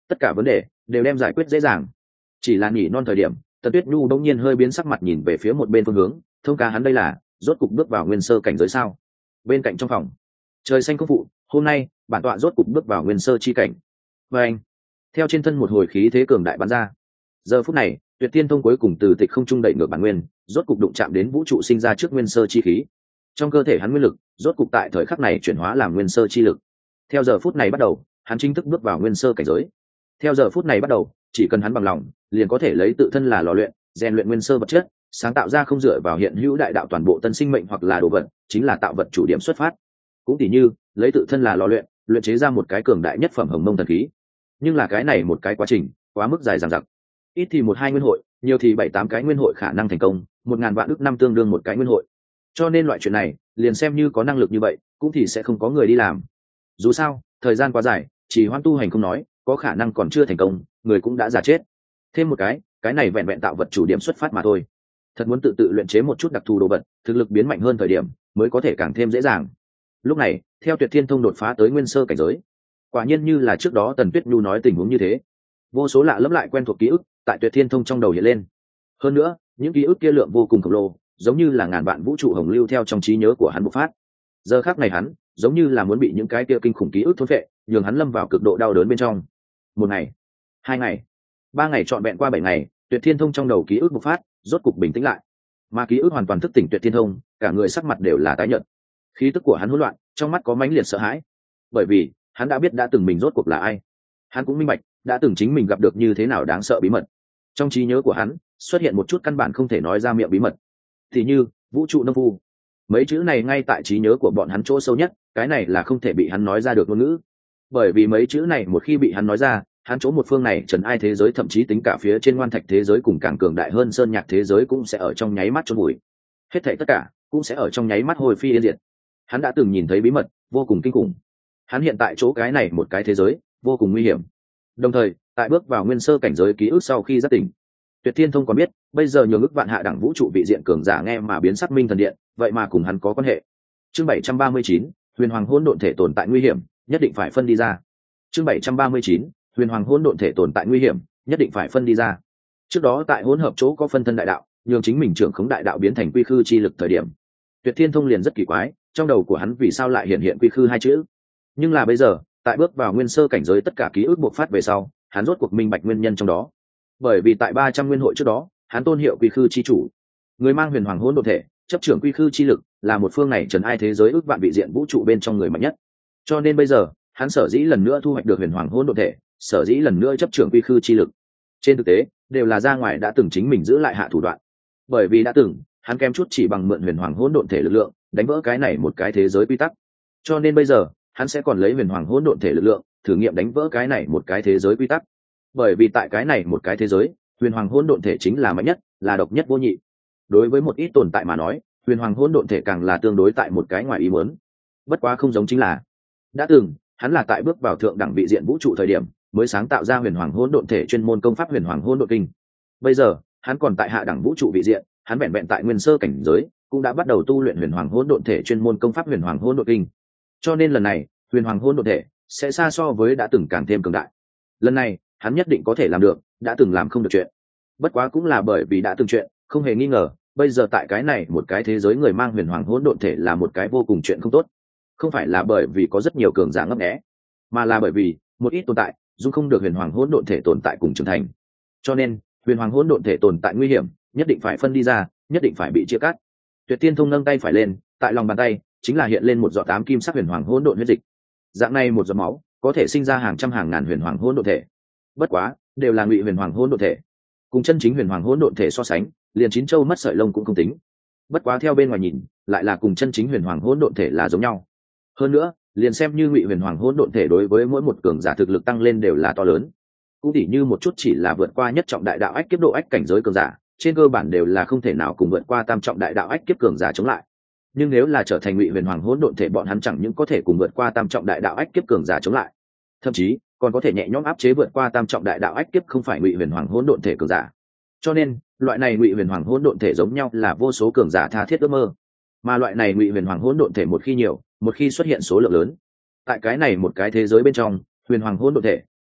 tất cả vấn đề đều đem giải quyết dễ dàng. Chỉ là nghỉ non thời điểm, Tần Tuyết Nhu bỗng nhiên hơi biến sắc mặt, nhìn về phía một bên phương hướng. Thông ca hắn đây là rốt cục bước vào nguyên sơ cảnh giới sao? Bên cạnh trong phòng, trời xanh không phụ, hôm nay bản tọa rốt cục bước vào nguyên sơ chi cảnh. Và anh, theo trên thân một hồi khí thế cường đại bắn ra. Giờ phút này, Tuyệt Thiên Thông cuối cùng từ tịch không trung đẩy ngược bản nguyên, rốt cục đụng chạm đến vũ trụ sinh ra trước nguyên sơ chi khí. Trong cơ thể hắn nguyên lực, rốt cục tại thời khắc này chuyển hóa làm nguyên sơ chi lực. Theo giờ phút này bắt đầu, hắn chính thức bước vào nguyên sơ cảnh giới. Theo giờ phút này bắt đầu, chỉ cần hắn bằng lòng, liền có thể lấy tự thân là lò luyện, rèn luyện nguyên sơ vật chất, sáng tạo ra không dựa vào hiện hữu đại đạo toàn bộ tân sinh mệnh hoặc là đồ vật, chính là tạo vật chủ điểm xuất phát. Cũng tỉ như, lấy tự thân là lò luyện, luyện chế ra một cái cường đại nhất phẩm hồng mông thần khí. Nhưng là cái này một cái quá trình, quá mức dài dằng dặc. Ít thì một hai nguyên hội, nhiều thì bảy tám cái nguyên hội khả năng thành công, một ngàn vạn ức năm tương đương một cái nguyên hội. Cho nên loại chuyện này, liền xem như có năng lực như vậy, cũng thì sẽ không có người đi làm. Dù sao, thời gian quá dài, chỉ hoan tu hành không nói, có khả năng còn chưa thành công, người cũng đã già chết. Thêm một cái, cái này vẹn vẹn tạo vật chủ điểm xuất phát mà thôi. Thật muốn tự tự luyện chế một chút đặc thù đồ vật, thực lực biến mạnh hơn thời điểm, mới có thể càng thêm dễ dàng. Lúc này, theo Tuyệt Thiên Thông đột phá tới nguyên sơ cảnh giới, quả nhiên như là trước đó Tần Tuyết Nhu nói tình huống như thế, vô số lạ lẫm lại quen thuộc ký ức tại Tuyệt Thiên Thông trong đầu hiện lên. Hơn nữa, những ký ức kia lượng vô cùng khổng lồ, giống như là ngàn vạn vũ trụ hồng lưu theo trong trí nhớ của hắn bộc phát. Giờ khắc này hắn, giống như là muốn bị những cái kia kinh khủng ký ức thôn phệ, nhường hắn lâm vào cực độ đau đớn bên trong. Một ngày, hai ngày, ba ngày, trọn vẹn qua bảy ngày, Tuyệt Thiên Thông trong đầu ký ức bộc phát, rốt cục bình tĩnh lại. Mà ký ức hoàn toàn thức tỉnh Tuyệt Thiên Thông, cả người sắc mặt đều là tái nhợt. Khí tức của hắn hỗn loạn, trong mắt có mãnh liệt sợ hãi. Bởi vì, hắn đã biết đã từng mình rốt cuộc là ai. Hắn cũng minh bạch, đã từng chính mình gặp được như thế nào đáng sợ bí mật. Trong trí nhớ của hắn, xuất hiện một chút căn bản không thể nói ra miệng bí mật. Thì như, vũ trụ nông phu. Mấy chữ này ngay tại trí nhớ của bọn hắn chỗ sâu nhất, cái này là không thể bị hắn nói ra được ngôn ngữ. Bởi vì mấy chữ này một khi bị hắn nói ra, hắn chỗ một phương này trần ai thế giới, thậm chí tính cả phía trên ngoan thạch thế giới cùng càng cường đại hơn sơn nhạc thế giới cũng sẽ ở trong nháy mắt chôn vùi. Hết thảy tất cả cũng sẽ ở trong nháy mắt hồi phi yên diệt. Hắn đã từng nhìn thấy bí mật vô cùng kinh khủng. Hắn hiện tại chỗ cái này một cái thế giới vô cùng nguy hiểm. Đồng thời, tại bước vào nguyên sơ cảnh giới ký ức sau khi giác tỉnh, Tuyệt Thiên Thông còn biết, bây giờ nhường ức vạn hạ đẳng vũ trụ vị diện cường giả nghe mà biến sắc minh thần điện, vậy mà cùng hắn có quan hệ. Chương bảy trăm ba mươi chín, Huyền Hoàng hỗn độn thể tồn tại nguy hiểm, nhất định phải phân đi ra. Chương bảy trăm ba mươi chín, Huyền Hoàng hỗn độn thể tồn tại nguy hiểm, nhất định phải phân đi ra. Trước đó tại hỗn hợp chỗ có phân thân đại đạo, nhường chính mình trưởng khống đại đạo biến thành quy khư chi lực thời điểm, Tuyệt Thiên Thông liền rất kỳ quái, trong đầu của hắn vì sao lại hiện hiện quy khư hai chữ. Nhưng là bây giờ, tại bước vào nguyên sơ cảnh giới tất cả ký ức bộc phát về sau, hắn rốt cuộc minh bạch nguyên nhân trong đó. Bởi vì tại ba trăm nguyên hội trước đó, hắn tôn hiệu quy khư chi chủ, người mang huyền hoàng hỗn độn thể, chấp trưởng quy khư chi lực, là một phương này trần ai thế giới ước vạn vị diện vũ trụ bên trong người mạnh nhất. Cho nên bây giờ, hắn sở dĩ lần nữa thu hoạch được huyền hoàng hỗn độn thể, sở dĩ lần nữa chấp trưởng quy khư chi lực, trên thực tế đều là ra ngoài đã từng chính mình giữ lại hạ thủ đoạn. Bởi vì đã từng, hắn kém chút chỉ bằng mượn huyền hoàng hỗn độn thể lực lượng, đánh vỡ cái này một cái thế giới quy tắc. Cho nên bây giờ, hắn sẽ còn lấy huyền hoàng hỗn độn thể lực lượng, thử nghiệm đánh vỡ cái này một cái thế giới quy tắc. Bởi vì tại cái này một cái thế giới, huyền hoàng hỗn độn thể chính là mạnh nhất, là độc nhất vô nhị. Đối với một ít tồn tại mà nói, huyền hoàng hỗn độn thể càng là tương đối tại một cái ngoài ý muốn. Bất quá không giống chính là, đã từng, hắn là tại bước vào thượng đẳng vị diện vũ trụ thời điểm, mới sáng tạo ra huyền hoàng hỗn độn thể chuyên môn công pháp huyền hoàng hỗn độn kinh. Bây giờ, hắn còn tại hạ đẳng vũ trụ vị diện, hắn vẹn vẹn tại nguyên sơ cảnh giới, cũng đã bắt đầu tu luyện huyền hoàng hỗn độn thể chuyên môn công pháp huyền hoàng hỗn độn kinh. Cho nên lần này, huyền hoàng hỗn độn thể sẽ xa so với đã từng càng thêm cường đại. Lần này, hắn nhất định có thể làm được, đã từng làm không được chuyện. Bất quá cũng là bởi vì đã từng chuyện, không hề nghi ngờ, bây giờ tại cái này một cái thế giới người mang huyền hoàng hỗn độn thể là một cái vô cùng chuyện không tốt. Không phải là bởi vì có rất nhiều cường giả ngấp nghé, mà là bởi vì một ít tồn tại dung không được huyền hoàng hỗn độn thể tồn tại cùng trưởng thành. Cho nên, huyền hoàng hỗn độn thể tồn tại nguy hiểm, nhất định phải phân đi ra, nhất định phải bị chia cắt. Tuyệt Thiên Thông nâng tay phải lên, tại lòng bàn tay chính là hiện lên một giọt tám kim sắc huyền hoàng hỗn độn huyết dịch. Dạng này một giọt máu có thể sinh ra hàng trăm hàng ngàn huyền hoàng hỗn độn thể. Bất quá, đều là ngụy huyền hoàng hỗn độn thể. Cùng chân chính huyền hoàng hỗn độn thể so sánh, liền chín châu mất sợi lông cũng không tính. Bất quá theo bên ngoài nhìn, lại là cùng chân chính huyền hoàng hỗn độn thể là giống nhau. Hơn nữa, liền xem như ngụy huyền hoàng hỗn độn thể đối với mỗi một cường giả thực lực tăng lên đều là to lớn. Cũng tỉ như một chút chỉ là vượt qua nhất trọng đại đạo ách kiếp độ ách cảnh giới cường giả, trên cơ bản đều là không thể nào cùng vượt qua tam trọng đại đạo ách kiếp cường giả chống lại. Nhưng nếu là trở thành ngụy huyền hoàng hỗn độn thể, bọn hắn chẳng những có thể cùng vượt qua tam trọng đại đạo ách kiếp cường giả chống lại, thậm chí còn có thể nhẹ nhõm áp chế vượt qua tam trọng đại đạo ách kiếp không phải ngụy huyền hoàng hỗn độn thể cường giả. Cho nên, loại này ngụy huyền hoàng hỗn độn thể giống nhau là vô số cường giả tha thiết ước mơ. Mà loại này ngụy huyền hoàng hỗn độn thể một khi nhiều, một khi xuất hiện số lượng lớn, tại cái này một cái thế giới bên trong, huyền hoàng hỗn độn thể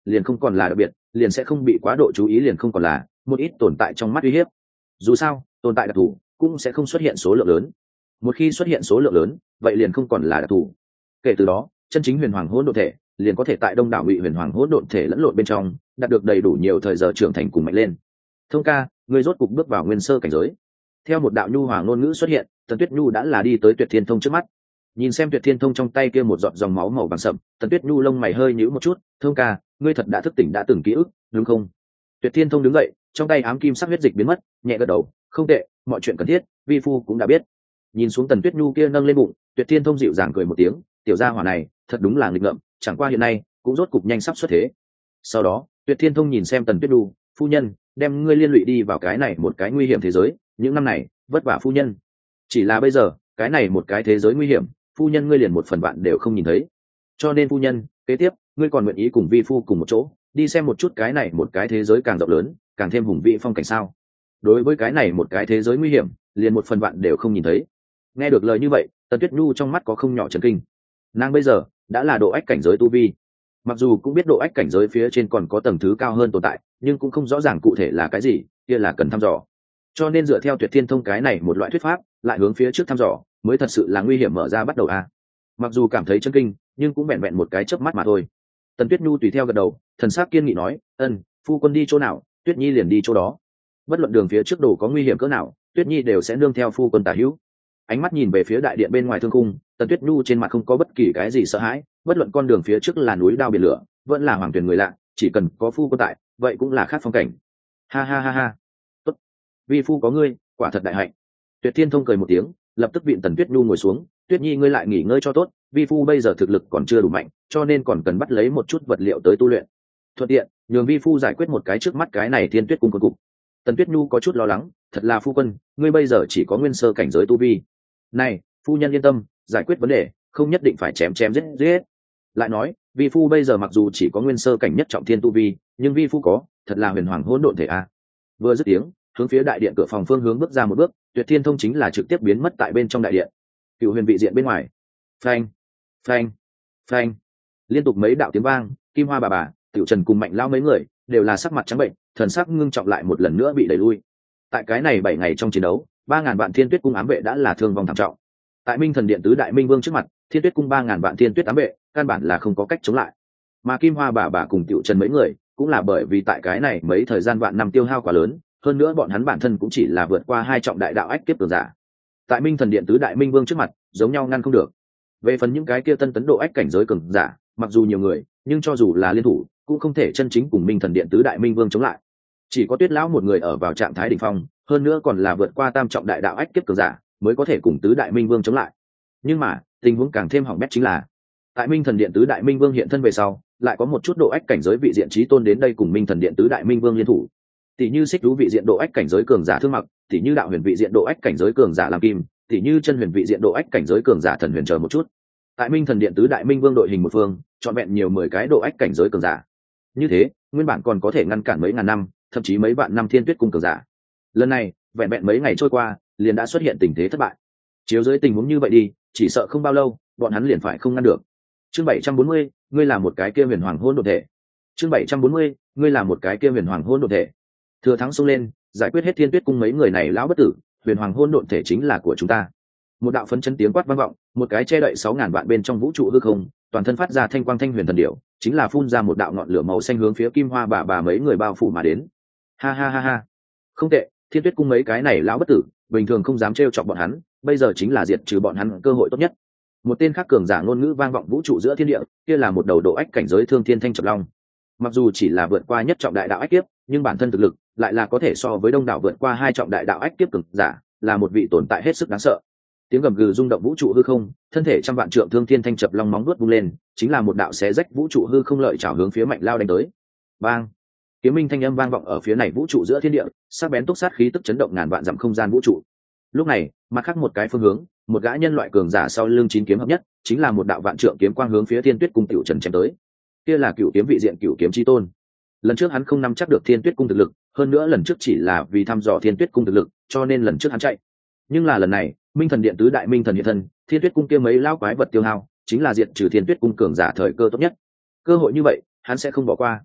liền không còn là đặc biệt, liền sẽ không bị quá độ chú ý, liền không còn là một ít tồn tại trong mắt uy hiếp. Dù sao tồn tại đặc thù cũng sẽ không xuất hiện số lượng lớn, một khi xuất hiện số lượng lớn vậy liền không còn là đặc thù. Kể từ đó chân chính huyền hoàng hỗn độn thể liền có thể tại đông đảo ngụy huyền hoàng hỗn độn thể lẫn lộn bên trong đạt được đầy đủ nhiều thời giờ trưởng thành cùng mạnh lên. Thông ca, người rốt cục bước vào nguyên sơ cảnh giới. Theo một đạo nhu hòa ngôn ngữ xuất hiện, Tần Tuyết Nhu đã là đi tới Tuyệt Thiên Thông trước mắt. Nhìn xem Tuyệt Thiên Thông trong tay kia một giọt dòng máu màu vàng sậm, Tần Tuyết Nhu lông mày hơi nhíu một chút. Thông ca, ngươi thật đã thức tỉnh đã từng ký ức, đúng không? Tuyệt Thiên Thông đứng dậy, trong tay ám kim sắc huyết dịch biến mất, nhẹ gật đầu. Không tệ, mọi chuyện cần thiết vi phu cũng đã biết. Nhìn xuống Tần Tuyết Nhu kia nâng lên bụng, Tuyệt Thiên Thông dịu dàng cười một tiếng. Tiểu gia hỏa này thật đúng là nghịch ngợm, chẳng qua hiện nay cũng rốt cục nhanh sắp xuất thế. Sau đó Tuyệt Thiên Thông nhìn xem Tần Tuyết Nhu, phu nhân, đem ngươi liên lụy đi vào cái này một cái nguy hiểm thế giới, những năm này vất vả phu nhân. Chỉ là bây giờ cái này một cái thế giới nguy hiểm, phu nhân ngươi liền một phần bạn đều không nhìn thấy, cho nên phu nhân, kế tiếp ngươi còn nguyện ý cùng vi phu cùng một chỗ đi xem một chút cái này một cái thế giới càng rộng lớn càng thêm hùng vĩ phong cảnh sao? Đối với cái này một cái thế giới nguy hiểm liền một phần bạn đều không nhìn thấy. Nghe được lời như vậy, Tần Tuyết Nhu trong mắt có không nhỏ chấn kinh. Nàng bây giờ đã là độ ách cảnh giới tu vi, mặc dù cũng biết độ ách cảnh giới phía trên còn có tầng thứ cao hơn tồn tại, nhưng cũng không rõ ràng cụ thể là cái gì, kia là cần thăm dò. Cho nên dựa theo Tuyệt Thiên Thông cái này một loại thuyết pháp lại hướng phía trước thăm dò mới thật sự là nguy hiểm mở ra bắt đầu a. Mặc dù cảm thấy chấn kinh nhưng cũng vẹn vẹn một cái chớp mắt mà thôi. Tần Tuyết Nhu tùy theo gật đầu, thần sắc kiên nghị nói, ân, phu quân đi chỗ nào Tuyết Nhi liền đi chỗ đó, bất luận đường phía trước đồ có nguy hiểm cỡ nào Tuyết Nhi đều sẽ nương theo phu quân tả hữu. Ánh mắt nhìn về phía đại điện bên ngoài thương cung, Tần Tuyết Nhu trên mặt không có bất kỳ cái gì sợ hãi, bất luận con đường phía trước là núi đao biển lửa vẫn là hoàng tuyển người lạ, chỉ cần có phu quân tại vậy cũng là khác phong cảnh. Ha ha ha ha, tốt, vi phu có ngươi quả thật đại hạnh. Tuyệt Thiên Thông cười một tiếng, lập tức vịn Tần Tuyết Nhu ngồi xuống. Tuyết Nhi ngươi lại nghỉ ngơi cho tốt, vi phu bây giờ thực lực còn chưa đủ mạnh, cho nên còn cần bắt lấy một chút vật liệu tới tu luyện, thuận tiện nhường vi phu giải quyết một cái trước mắt cái này Thiên Tuyết cung cuối cùng. Tần Tuyết Nhu có chút lo lắng, thật là phu quân, ngươi bây giờ chỉ có nguyên sơ cảnh giới tu vi. Này phu nhân yên tâm, giải quyết vấn đề không nhất định phải chém chém giết giết. Lại nói vi phu bây giờ mặc dù chỉ có nguyên sơ cảnh nhất trọng thiên tu vi, nhưng vi phu có thật là huyền hoàng hỗn độn thể a. Vừa dứt tiếng, hướng phía đại điện cửa phòng phương hướng bước ra một bước, Tuyệt Thiên Thông chính là trực tiếp biến mất tại bên trong đại điện. Cựu huyền vị diện bên ngoài, phanh phanh phanh, liên tục mấy đạo tiếng vang, Kim Hoa bà bà, Tiểu Trần cùng Mạnh Lao mấy người đều là sắc mặt trắng bệnh, thần sắc ngưng trọng lại một lần nữa bị đẩy lui. Tại cái này bảy ngày trong chiến đấu, ba ngàn vạn Thiên Tuyết cung ám vệ đã là thương vong thảm trọng. Tại Minh Thần Điện tứ đại minh vương trước mặt, Thiên Tuyết cung ba ngàn vạn Thiên Tuyết ám vệ căn bản là không có cách chống lại. Mà Kim Hoa bà bà cùng Tiểu Trần mấy người cũng là bởi vì tại cái này mấy thời gian vạn năm tiêu hao quá lớn, hơn nữa bọn hắn bản thân cũng chỉ là vượt qua hai trọng đại đạo ách kiếp cường giả. Tại Minh Thần Điện tứ đại minh vương trước mặt, giống nhau ngăn không được. Về phần những cái kia tân tấn độ ách cảnh giới cường giả, mặc dù nhiều người, nhưng cho dù là liên thủ, cũng không thể chân chính cùng Minh Thần Điện tứ đại minh vương chống lại. Chỉ có Tuyết lão một người ở vào trạng thái đỉnh phong, hơn nữa còn là vượt qua tam trọng đại đạo ách kiếp cường giả, mới có thể cùng tứ đại minh vương chống lại. Nhưng mà tình huống càng thêm hỏng bét chính là, tại Minh Thần Điện tứ đại minh vương hiện thân về sau, lại có một chút độ ách cảnh giới vị diện chí tôn đến đây cùng Minh Thần Điện tứ đại minh vương liên thủ. Tỷ như Xích Thú vị diện độ ách cảnh giới cường giả Thương Mặc, tỷ như Đạo Huyền vị diện độ ách cảnh giới cường giả Lam Kim, tỷ như Chân Huyền vị diện độ ách cảnh giới cường giả Thần Huyền chờ một chút. Tại Minh Thần Điện tứ đại minh vương đội hình một phương, chọn vẹn nhiều mười cái độ ách cảnh giới cường giả. Như thế, nguyên bản còn có thể ngăn cản mấy ngàn năm, thậm chí mấy vạn năm Thiên Tuyết cung cường giả. Lần này, vẹn vẹn mấy ngày trôi qua, liền đã xuất hiện tình thế thất bại. Chiếu dưới tình huống như vậy đi, chỉ sợ không bao lâu, bọn hắn liền phải không ngăn được. Chương bảy trăm bốn mươi, ngươi là một cái kia huyền hoàng hôn độn thể. Chương bảy trăm bốn mươi, ngươi là một cái kia huyền hoàng hôn độn thể. Thừa thắng xông lên, giải quyết hết Thiên Tuyết cung mấy người này lão bất tử, huyền hoàng hôn độn thể chính là của chúng ta. Một đạo phấn chấn tiếng quát vang vọng, một cái che đậy sáu ngàn vạn bên trong vũ trụ hư không, toàn thân phát ra thanh quang thanh huyền thần điểu, chính là phun ra một đạo ngọn lửa màu xanh hướng phía Kim Hoa bà bà mấy người bao phủ mà đến. Ha ha ha ha, không tệ, Thiên Tuyết cung mấy cái này lão bất tử, bình thường không dám trêu chọc bọn hắn, bây giờ chính là diệt trừ bọn hắn cơ hội tốt nhất. Một tên khác cường giả ngôn ngữ vang vọng vũ trụ giữa thiên địa, kia là một đầu độ ách cảnh giới Thương Thiên Thanh Chập Long. Mặc dù chỉ là vượt qua nhất trọng đại đạo ách kiếp, nhưng bản thân thực lực lại là có thể so với đông đảo vượt qua hai trọng đại đạo ách kiếp cường giả, là một vị tồn tại hết sức đáng sợ. Tiếng gầm gừ rung động vũ trụ hư không, thân thể trăm vạn trượng Thương Thiên Thanh Chập Long móng vuốt vung lên, chính là một đạo xé rách vũ trụ hư không lợi chảo hướng phía Mạnh Lao đánh tới. Bang! Kiếm minh thanh âm vang vọng ở phía này vũ trụ giữa thiên địa, sắc bén túc sát khí tức chấn động ngàn vạn dặm không gian vũ trụ. Lúc này, mặt khác một cái phương hướng, một gã nhân loại cường giả sau lưng chín kiếm hợp nhất, chính là một đạo vạn trượng kiếm quang hướng phía Thiên Tuyết cung Tiểu Trần chém tới. Kia là Cửu kiếm vị diện Cửu kiếm chi tôn. Lần trước hắn không nắm chắc được Thiên Tuyết cung thực lực, hơn nữa lần trước chỉ là vì thăm dò Thiên Tuyết cung thực lực, cho nên lần trước hắn chạy. Nhưng là lần này, Minh Thần Điện tứ đại minh thần hiện thân, Thiên Tuyết cung kia mấy lao quái vật tiêu hao, chính là diệt trừ Thiên Tuyết cung cường giả thời cơ tốt nhất. Cơ hội như vậy, hắn sẽ không bỏ qua.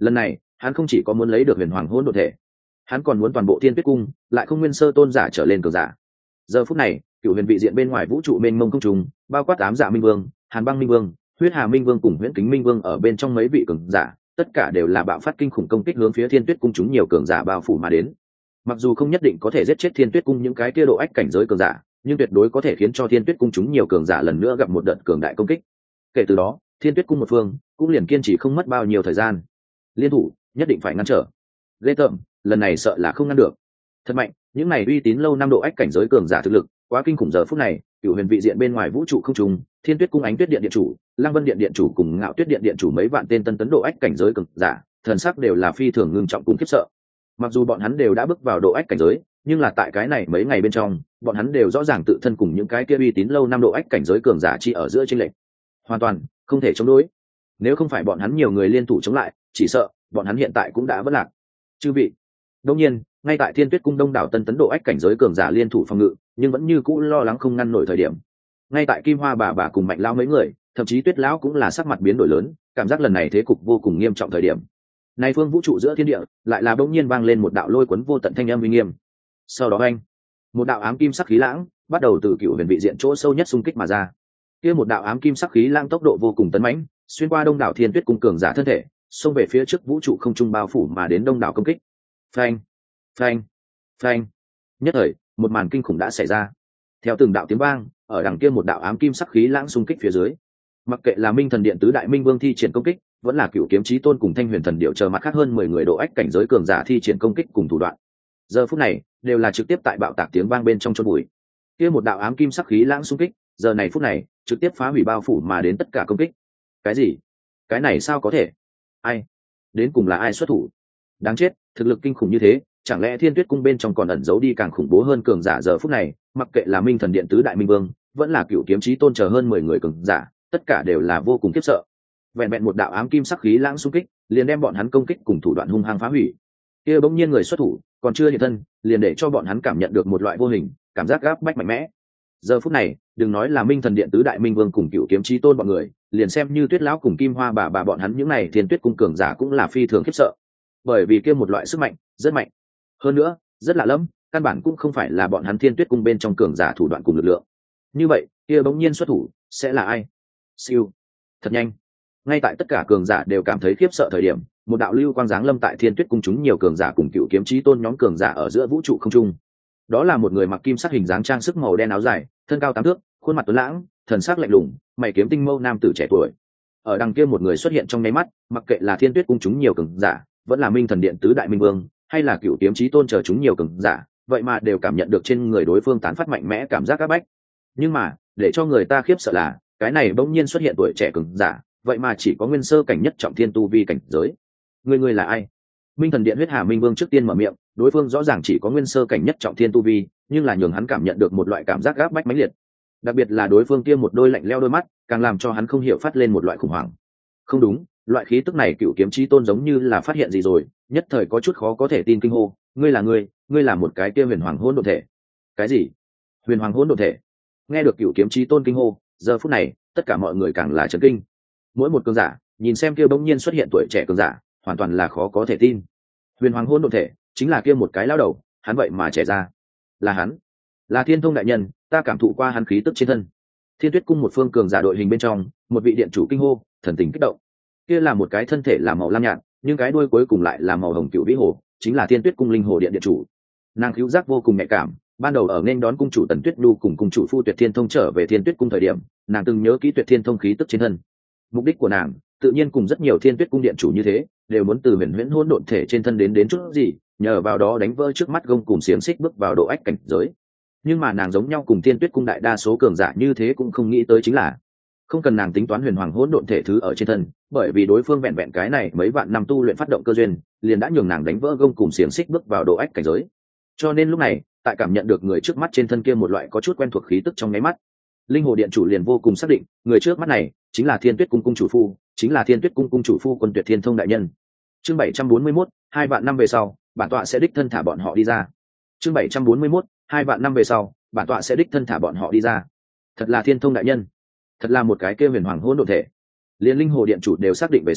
lần này hắn không chỉ có muốn lấy được huyền hoàng hỗn độn thể, hắn còn muốn toàn bộ thiên tuyết cung lại không nguyên sơ tôn giả trở lên cường giả. Giờ phút này cựu huyền vị diện bên ngoài vũ trụ mênh mông không trùng, bao quát tám dạ minh vương, hàn băng minh vương, huyết hà minh vương cùng huyễn kính minh vương ở bên trong mấy vị cường giả, tất cả đều là bạo phát kinh khủng công kích hướng phía thiên tuyết cung chúng nhiều cường giả bao phủ mà đến. Mặc dù không nhất định có thể giết chết thiên tuyết cung những cái kia độ ách cảnh giới cường giả, nhưng tuyệt đối có thể khiến cho thiên tuyết cung chúng nhiều cường giả lần nữa gặp một đợt cường đại công kích. Kể từ đó thiên tuyết cung một phương cũng liền kiên trì không mất bao nhiêu thời gian. Liên thủ nhất định phải ngăn trở. Ghê tởm, lần này sợ là không ngăn được. Thật mạnh, những này uy tín lâu năm độ ách cảnh giới cường giả thực lực quá kinh khủng. Giờ phút này cựu huyền vị diện bên ngoài vũ trụ không trùng, thiên tuyết cung ánh tuyết điện điện chủ, lăng vân điện điện chủ cùng ngạo tuyết điện điện chủ mấy vạn tên tân tấn độ ách cảnh giới cường giả, thần sắc đều là phi thường ngưng trọng cùng khiếp sợ. Mặc dù bọn hắn đều đã bước vào độ ách cảnh giới, nhưng là tại cái này mấy ngày bên trong bọn hắn đều rõ ràng tự thân cùng những cái kia uy tín lâu năm độ ách cảnh giới cường giả chỉ ở giữa chênh lệch hoàn toàn không thể chống đối. Nếu không phải bọn hắn nhiều người liên thủ chống lại, chỉ sợ bọn hắn hiện tại cũng đã vất lạc. Chư vị, đương nhiên ngay tại thiên tuyết cung đông đảo tân tấn độ ách cảnh giới cường giả liên thủ phòng ngự, nhưng vẫn như cũ lo lắng không ngăn nổi thời điểm, ngay tại kim hoa bà bà cùng mạnh lão mấy người, thậm chí tuyết lão cũng là sắc mặt biến đổi lớn, cảm giác lần này thế cục vô cùng nghiêm trọng thời điểm, nay phương vũ trụ giữa thiên địa lại là bỗng nhiên vang lên một đạo lôi cuốn vô tận thanh âm uy nghiêm. Sau đó anh một đạo ám kim sắc khí lãng bắt đầu từ cựu huyền vị diện chỗ sâu nhất xung kích mà ra. Kia một đạo ám kim sắc khí lãng tốc độ vô cùng tấn mãnh, xuyên qua đông đảo thiên tuyết cung cường giả thân thể, xông về phía trước vũ trụ không trung bao phủ mà đến đông đảo công kích. Phanh, phanh, phanh. Nhất thời một màn kinh khủng đã xảy ra. Theo từng đạo tiếng vang, ở đằng kia một đạo ám kim sắc khí lãng xung kích phía dưới, mặc kệ là minh thần điện tứ đại minh vương thi triển công kích, vẫn là cựu kiếm chí tôn cùng thanh huyền thần điệu chờ mặt khác hơn mười người độ ách cảnh giới cường giả thi triển công kích cùng thủ đoạn, giờ phút này đều là trực tiếp tại bạo tạc tiếng vang bên trong chôn bụi. Kia một đạo ám kim sắc khí lãng xung kích, giờ này phút này trực tiếp phá hủy bao phủ mà đến tất cả công kích. Cái gì? Cái này sao có thể? Ai? Đến cùng là ai xuất thủ? Đáng chết, thực lực kinh khủng như thế, chẳng lẽ thiên tuyết cung bên trong còn ẩn giấu đi càng khủng bố hơn cường giả? Giờ phút này mặc kệ là minh thần điện tứ đại minh vương, vẫn là cựu kiếm chí tôn chờ hơn mười người cường giả, tất cả đều là vô cùng khiếp sợ. Vẹn vẹn một đạo ám kim sắc khí lãng xung kích, liền đem bọn hắn công kích cùng thủ đoạn hung hăng phá hủy. Kia bỗng nhiên người xuất thủ còn chưa hiện thân, liền để cho bọn hắn cảm nhận được một loại vô hình cảm giác gáp bách mạnh mẽ. Giờ phút này đừng nói là minh thần điện tứ đại minh vương cùng cựu kiếm chí tôn bọn người, liền xem như tuyết lão cùng kim hoa bà bà bọn hắn những này thiên tuyết cung cường giả cũng là phi thường khiếp sợ, bởi vì kia một loại sức mạnh rất mạnh, hơn nữa rất lạ lẫm, căn bản cũng không phải là bọn hắn thiên tuyết cung bên trong cường giả thủ đoạn cùng lực lượng. Như vậy kia bỗng nhiên xuất thủ sẽ là ai? Siêu, thật nhanh. Ngay tại tất cả cường giả đều cảm thấy khiếp sợ thời điểm, một đạo lưu quang giáng lâm tại thiên tuyết cung chúng nhiều cường giả cùng cựu kiếm chí tôn nhóm cường giả ở giữa vũ trụ không trung. Đó là một người mặc kim sắc hình dáng trang sức màu đen áo dài, thân cao tám thước, khuôn mặt tuấn lãng, thần sắc lạnh lùng, mày kiếm tinh mâu nam tử trẻ tuổi. Ở đằng kia một người xuất hiện trong nháy mắt, mặc kệ là thiên tuyết cung chúng nhiều cường giả, vẫn là minh thần điện tứ đại minh vương, hay là cựu kiếm chí tôn chờ chúng nhiều cường giả, vậy mà đều cảm nhận được trên người đối phương tán phát mạnh mẽ cảm giác áp bách. Nhưng mà để cho người ta khiếp sợ là, cái này bỗng nhiên xuất hiện tuổi trẻ cường giả, vậy mà chỉ có nguyên sơ cảnh nhất trọng thiên tu vi cảnh giới. Người người là ai? Minh thần điện huyết hà minh vương trước tiên mở miệng, đối phương rõ ràng chỉ có nguyên sơ cảnh nhất trọng thiên tu vi, nhưng là nhường hắn cảm nhận được một loại cảm giác gáp bách mãnh liệt. Đặc biệt là đối phương kia một đôi lạnh lẽo đôi mắt, càng làm cho hắn không hiểu phát lên một loại khủng hoảng. Không đúng, loại khí tức này cựu kiếm chí tôn giống như là phát hiện gì rồi, nhất thời có chút khó có thể tin kinh hô, ngươi là ngươi, ngươi là một cái kia huyền hoàng hỗn độn thể. Cái gì? Huyền hoàng hỗn độn thể? Nghe được cựu kiếm chí tôn kinh hô, giờ phút này tất cả mọi người càng là chấn kinh. Mỗi một cường giả nhìn xem kia bỗng nhiên xuất hiện tuổi trẻ cường giả, hoàn toàn là khó có thể tin. Huyền hoàng hỗn độn thể chính là kia một cái lao đầu, hắn vậy mà trẻ ra. Là hắn, là thiên thông đại nhân, ta cảm thụ qua hắn khí tức trên thân. Thiên tuyết cung một phương cường giả đội hình bên trong, một vị điện chủ kinh hô, thần tình kích động. Kia là một cái thân thể là màu lam nhạt, nhưng cái đuôi cuối cùng lại là màu hồng cựu vĩ hồ, chính là thiên tuyết cung linh hồ điện điện chủ. Nàng cứu giác vô cùng nhạy cảm, ban đầu ở nên đón cung chủ Tần Tuyết Nhu cùng cung chủ Phu Tuyệt Thiên Thông trở về thiên tuyết cung thời điểm, nàng từng nhớ kỹ Tuyệt Thiên Thông khí tức trên thân. Mục đích của nàng tự nhiên cùng rất nhiều thiên tuyết cung điện chủ như thế, đều muốn từ huyền huyễn hỗn độn thể trên thân đến đến chút gì, nhờ vào đó đánh vỡ trước mắt gông cùng xiềng xích bước vào độ ách cảnh giới. Nhưng mà nàng giống nhau cùng thiên tuyết cung đại đa số cường giả như thế cũng không nghĩ tới chính là, không cần nàng tính toán huyền hoàng hỗn độn thể thứ ở trên thân, bởi vì đối phương vẹn vẹn cái này mấy vạn năm tu luyện phát động cơ duyên, liền đã nhường nàng đánh vỡ gông cùng xiềng xích bước vào độ ách cảnh giới. Cho nên lúc này, tại cảm nhận được người trước mắt trên thân kia một loại có chút quen thuộc khí tức trong nháy mắt, linh hồ điện chủ liền vô cùng xác định, người trước mắt này chính là thiên tuyết cung cung chủ Phu, chính là thiên tuyết cung cung chủ Phu Quân Tuyệt Thiên Thông đại nhân. Chương bảy trăm bốn mươi mốt, hai vạn năm về sau, bản tọa sẽ đích thân thả bọn họ đi ra. Chương bảy trăm bốn mươi mốt, hai vạn năm về sau, bản tọa sẽ đích thân thả bọn họ đi ra. Thật là Thiên Thông đại nhân, thật là một cái kia huyền hoàng hỗn độn thể. Liên linh hồ điện chủ đều xác định về sau,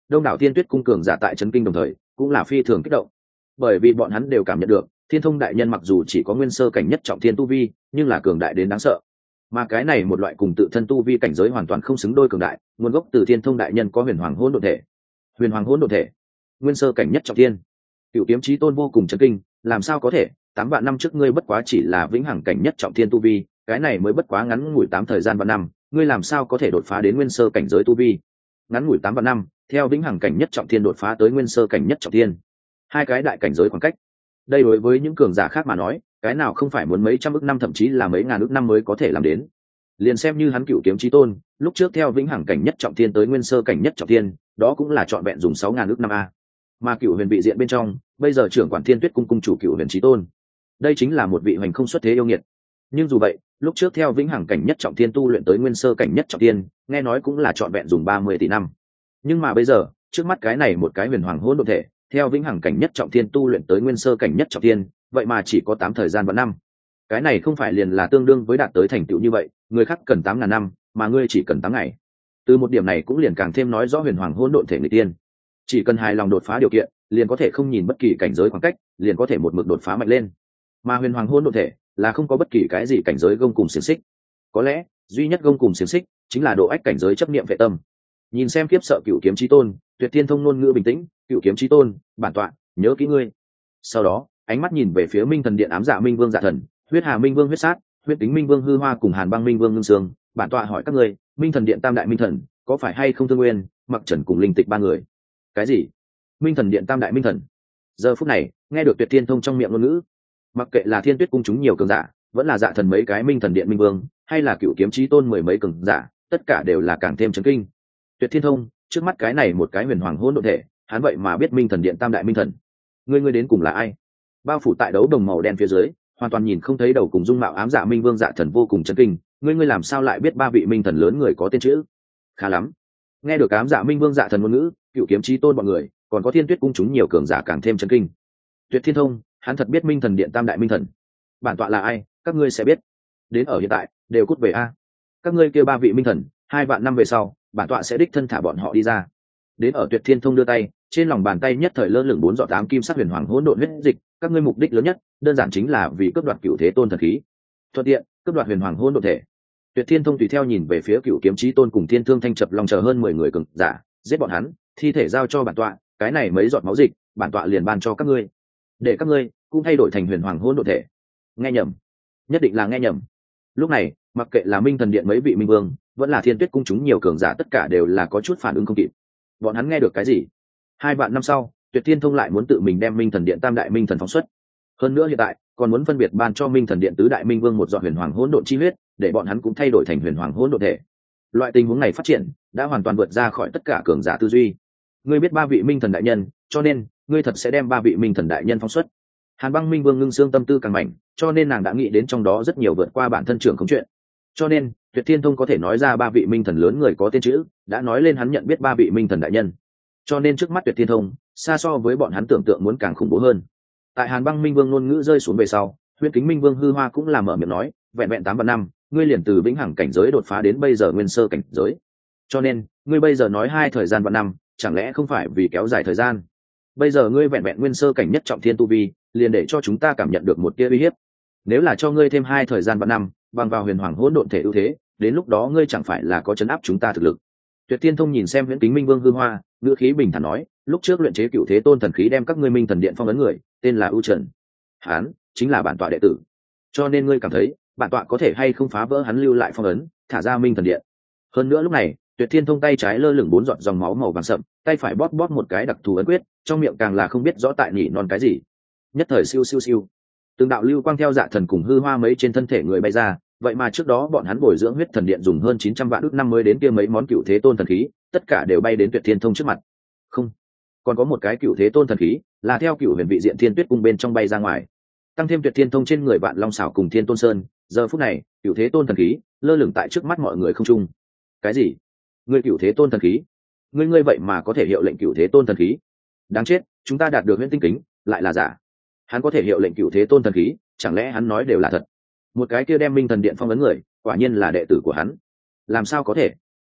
đông đảo Thiên Tuyết cung cường giả tại chấn kinh đồng thời cũng là phi thường kích động, bởi vì bọn hắn đều cảm nhận được Thiên Thông đại nhân mặc dù chỉ có nguyên sơ cảnh nhất trọng thiên tu vi, nhưng là cường đại đến đáng sợ. Mà cái này một loại cùng tự thân tu vi cảnh giới hoàn toàn không xứng đôi cường đại, nguồn gốc từ Thiên Thông đại nhân có huyền hoàng hỗn độn thể. Huyền hoàng hỗn độn thể, nguyên sơ cảnh nhất trọng thiên. Cửu Kiếm Chí Tôn vô cùng chấn kinh, làm sao có thể, tám vạn năm trước ngươi bất quá chỉ là vĩnh hằng cảnh nhất trọng thiên tu vi, cái này mới bất quá ngắn ngủi tám thời gian vạn năm, ngươi làm sao có thể đột phá đến nguyên sơ cảnh giới tu vi? Ngắn ngủi tám vạn năm, theo vĩnh hằng cảnh nhất trọng thiên đột phá tới nguyên sơ cảnh nhất trọng thiên, hai cái đại cảnh giới khoảng cách. Đây đối với những cường giả khác mà nói, cái nào không phải muốn mấy trăm ức năm thậm chí là mấy ngàn ức năm mới có thể làm đến. Liền xem như hắn Cửu Kiếm Chí Tôn, lúc trước theo vĩnh hằng cảnh nhất trọng thiên tới nguyên sơ cảnh nhất trọng thiên, đó cũng là trọn vẹn dùng sáu ngàn ức năm a. Mà Cửu Huyền vị diện bên trong, bây giờ trưởng quản Thiên Tuyết cung cung chủ Cửu Huyền Chí Tôn, đây chính là một vị hoành không xuất thế yêu nghiệt. Nhưng dù vậy, lúc trước theo vĩnh hằng cảnh nhất trọng thiên tu luyện tới nguyên sơ cảnh nhất trọng thiên, nghe nói cũng là trọn vẹn dùng ba mươi tỷ năm. Nhưng mà bây giờ, trước mắt cái này một cái huyền hoàng hỗn độn thể, theo vĩnh hằng cảnh nhất trọng thiên tu luyện tới nguyên sơ cảnh nhất trọng thiên, vậy mà chỉ có tám thời gian và năm. Cái này không phải liền là tương đương với đạt tới thành tựu như vậy, người khác cần tám ngàn năm, mà ngươi chỉ cần tám ngày. Từ một điểm này cũng liền càng thêm nói rõ huyền hoàng hỗn độn thể người tiên. Chỉ cần hài lòng đột phá điều kiện, liền có thể không nhìn bất kỳ cảnh giới khoảng cách, liền có thể một mực đột phá mạnh lên. Mà huyền hoàng hỗn độn thể là không có bất kỳ cái gì cảnh giới gông cùng xiềng xích. Có lẽ, duy nhất gông cùng xiềng xích chính là độ ách cảnh giới chấp niệm vệ tâm. Nhìn xem kiếp sợ Cửu Kiếm Chí Tôn, Tuyệt Thiên Thông ngôn ngữ bình tĩnh, Cửu Kiếm Chí Tôn, bản tọa, nhớ kỹ ngươi. Sau đó, ánh mắt nhìn về phía Minh Thần Điện ám dạ Minh Vương Dạ Thần, Huyết Hà Minh Vương Huyết Sát, Huyết Tính Minh Vương Hư Hoa cùng Hàn Băng Minh Vương Ngưng Sương, bản tọa hỏi các ngươi, Minh Thần Điện tam đại minh thần, có phải hay không Thương Nguyên, Mặc Trần cùng Linh Tịch ba người? Cái gì? Minh Thần Điện tam đại minh thần? Giờ phút này, nghe được Tuyệt Thiên Thông trong miệng ngôn ngữ, mặc kệ là Thiên Tuyết cung chúng nhiều cường giả, vẫn là Dạ Thần mấy cái Minh Thần Điện minh vương, hay là Cửu Kiếm Chí Tôn mười mấy cường giả, tất cả đều là càng thêm chấn kinh. Tuyệt Thiên Thông, trước mắt cái này một cái huyền hoàng hỗn độn thể, hắn vậy mà biết Minh Thần Điện tam đại minh thần. Ngươi ngươi đến cùng là ai? Bao phủ tại đấu đồng màu đen phía dưới, hoàn toàn nhìn không thấy đầu cùng dung mạo ám dạ Minh Vương Dạ Thần vô cùng chấn kinh, ngươi ngươi làm sao lại biết ba vị minh thần lớn người có tên chữ? Khá lắm. Nghe được ám dạ Minh Vương Dạ Thần ngôn ngữ, Cửu Kiếm Chí Tôn bọn người, còn có Thiên Tuyết cung chúng nhiều cường giả càng thêm chấn kinh. Tuyệt Thiên Thông, hắn thật biết Minh Thần Điện tam đại minh thần. Bản tọa là ai, các ngươi sẽ biết. Đến ở hiện tại, đều cút về a. Các ngươi kêu ba vị minh thần, hai vạn năm về sau, bản tọa sẽ đích thân thả bọn họ đi ra. Đến ở Tuyệt Thiên Thông đưa tay, trên lòng bàn tay nhất thời lơ lửng bốn giọt tám kim sắc huyền hoàng hỗn độn huyết dịch, các ngươi mục đích lớn nhất, đơn giản chính là vì cướp đoạt Cửu Thế Tôn thần khí. Thuận tiện, cướp đoạt huyền hoàng hỗn độn thể. Tuyệt Thiên Thông tùy theo nhìn về phía Cửu Kiếm Chí Tôn cùng Thiên Thương Thanh Chập Long chờ hơn mười người cường giả, giết bọn hắn, thi thể giao cho bản tọa, cái này mấy giọt máu dịch, bản tọa liền ban cho các ngươi. Để các ngươi cũng thay đổi thành huyền hoàng hỗn độn thể. Nghe nhầm, nhất định là nghe nhầm. Lúc này, mặc kệ là Minh Thần Điện mấy vị minh vương, vẫn là Thiên Tuyết cung chúng nhiều cường giả, tất cả đều là có chút phản ứng không kịp. Bọn hắn nghe được cái gì? Hai vạn năm sau, Tuyệt Thiên Thông lại muốn tự mình đem Minh Thần Điện tam đại minh thần phóng xuất. Hơn nữa hiện tại, còn muốn phân biệt ban cho Minh Thần Điện tứ đại minh vương một giọt huyền hoàng hỗn độn chi huyết, để bọn hắn cũng thay đổi thành huyền hoàng hỗn độn thể. Loại tình huống này phát triển đã hoàn toàn vượt ra khỏi tất cả cường giả tư duy. Ngươi biết ba vị minh thần đại nhân, cho nên ngươi thật sẽ đem ba vị minh thần đại nhân phóng xuất. Hàn Băng Minh Vương Ngưng Sương tâm tư càng mạnh, cho nên nàng đã nghĩ đến trong đó rất nhiều vượt qua bản thân trưởng không chuyện. Cho nên, Tuyệt Thiên Thông có thể nói ra ba vị minh thần lớn người có tên chữ, đã nói lên hắn nhận biết ba vị minh thần đại nhân. Cho nên trước mắt Tuyệt Thiên Thông, xa so với bọn hắn tưởng tượng muốn càng khủng bố hơn. Tại Hàn Băng Minh Vương ngôn ngữ rơi xuống về sau, Huyễn Kính Minh Vương Hư Hoa cũng làm mở miệng nói, vẹn vẹn tám vạn năm, ngươi liền từ vĩnh hằng cảnh giới đột phá đến bây giờ nguyên sơ cảnh giới. Cho nên, ngươi bây giờ nói hai thời gian vạn năm, chẳng lẽ không phải vì kéo dài thời gian? Bây giờ ngươi vẹn vẹn nguyên sơ cảnh nhất trọng thiên tu vi, liền để cho chúng ta cảm nhận được một tia uy hiếp. Nếu là cho ngươi thêm hai thời gian vạn năm, bằng vào huyền hoàng hỗn độn thể ưu thế, đến lúc đó ngươi chẳng phải là có chấn áp chúng ta thực lực? Tuyệt Thiên Thông nhìn xem Huyễn Kính Minh Vương Hư Hoa, ngữ khí bình thản nói, lúc trước luyện chế Cửu Thế Tôn thần khí đem các ngươi Minh Thần Điện phong ấn người, tên là ưu trần. Hắn chính là bản tọa đệ tử. Cho nên ngươi cảm thấy, bản tọa có thể hay không phá vỡ hắn lưu lại phong ấn, thả ra Minh Thần Điện? Hơn nữa lúc này, Tuyệt Thiên Thông tay trái lơ lửng bốn giọt dòng máu màu vàng sậm, tay phải bóp bóp một cái đặc thù ấn quyết, trong miệng càng là không biết rõ tại nhỉ non cái gì. Nhất thời siêu siêu siêu, từng đạo lưu quang theo Dạ Thần cùng Hư Hoa mấy trên thân thể người bay ra, vậy mà trước đó bọn hắn bồi dưỡng huyết thần điện dùng hơn chín trăm vạn ức năm mới đến kia mấy món Cửu Thế Tôn thần khí, tất cả đều bay đến Tuyệt Thiên Thông trước mặt. Không, còn có một cái Cửu Thế Tôn thần khí, là theo Cửu Huyền vị diện Thiên Tuyết cung bên trong bay ra ngoài. Tăng thêm Tuyệt Thiên Thông trên người Vạn Long Xảo cùng Thiên Tôn Sơn, giờ phút này, Cửu Thế Tôn thần khí lơ lửng tại trước mắt mọi người không trung. Cái gì? Ngươi Cửu Thế Tôn thần khí? Ngươi ngươi vậy mà có thể hiệu lệnh Cửu Thế Tôn thần khí? Đáng chết, chúng ta đạt được Huyễn Tinh Kính, lại là giả. Hắn có thể hiệu lệnh Cửu Thế Tôn thần khí, chẳng lẽ hắn nói đều là thật? Một cái kia đem Minh Thần Điện phong ấn người, quả nhiên là đệ tử của hắn. Làm sao có thể?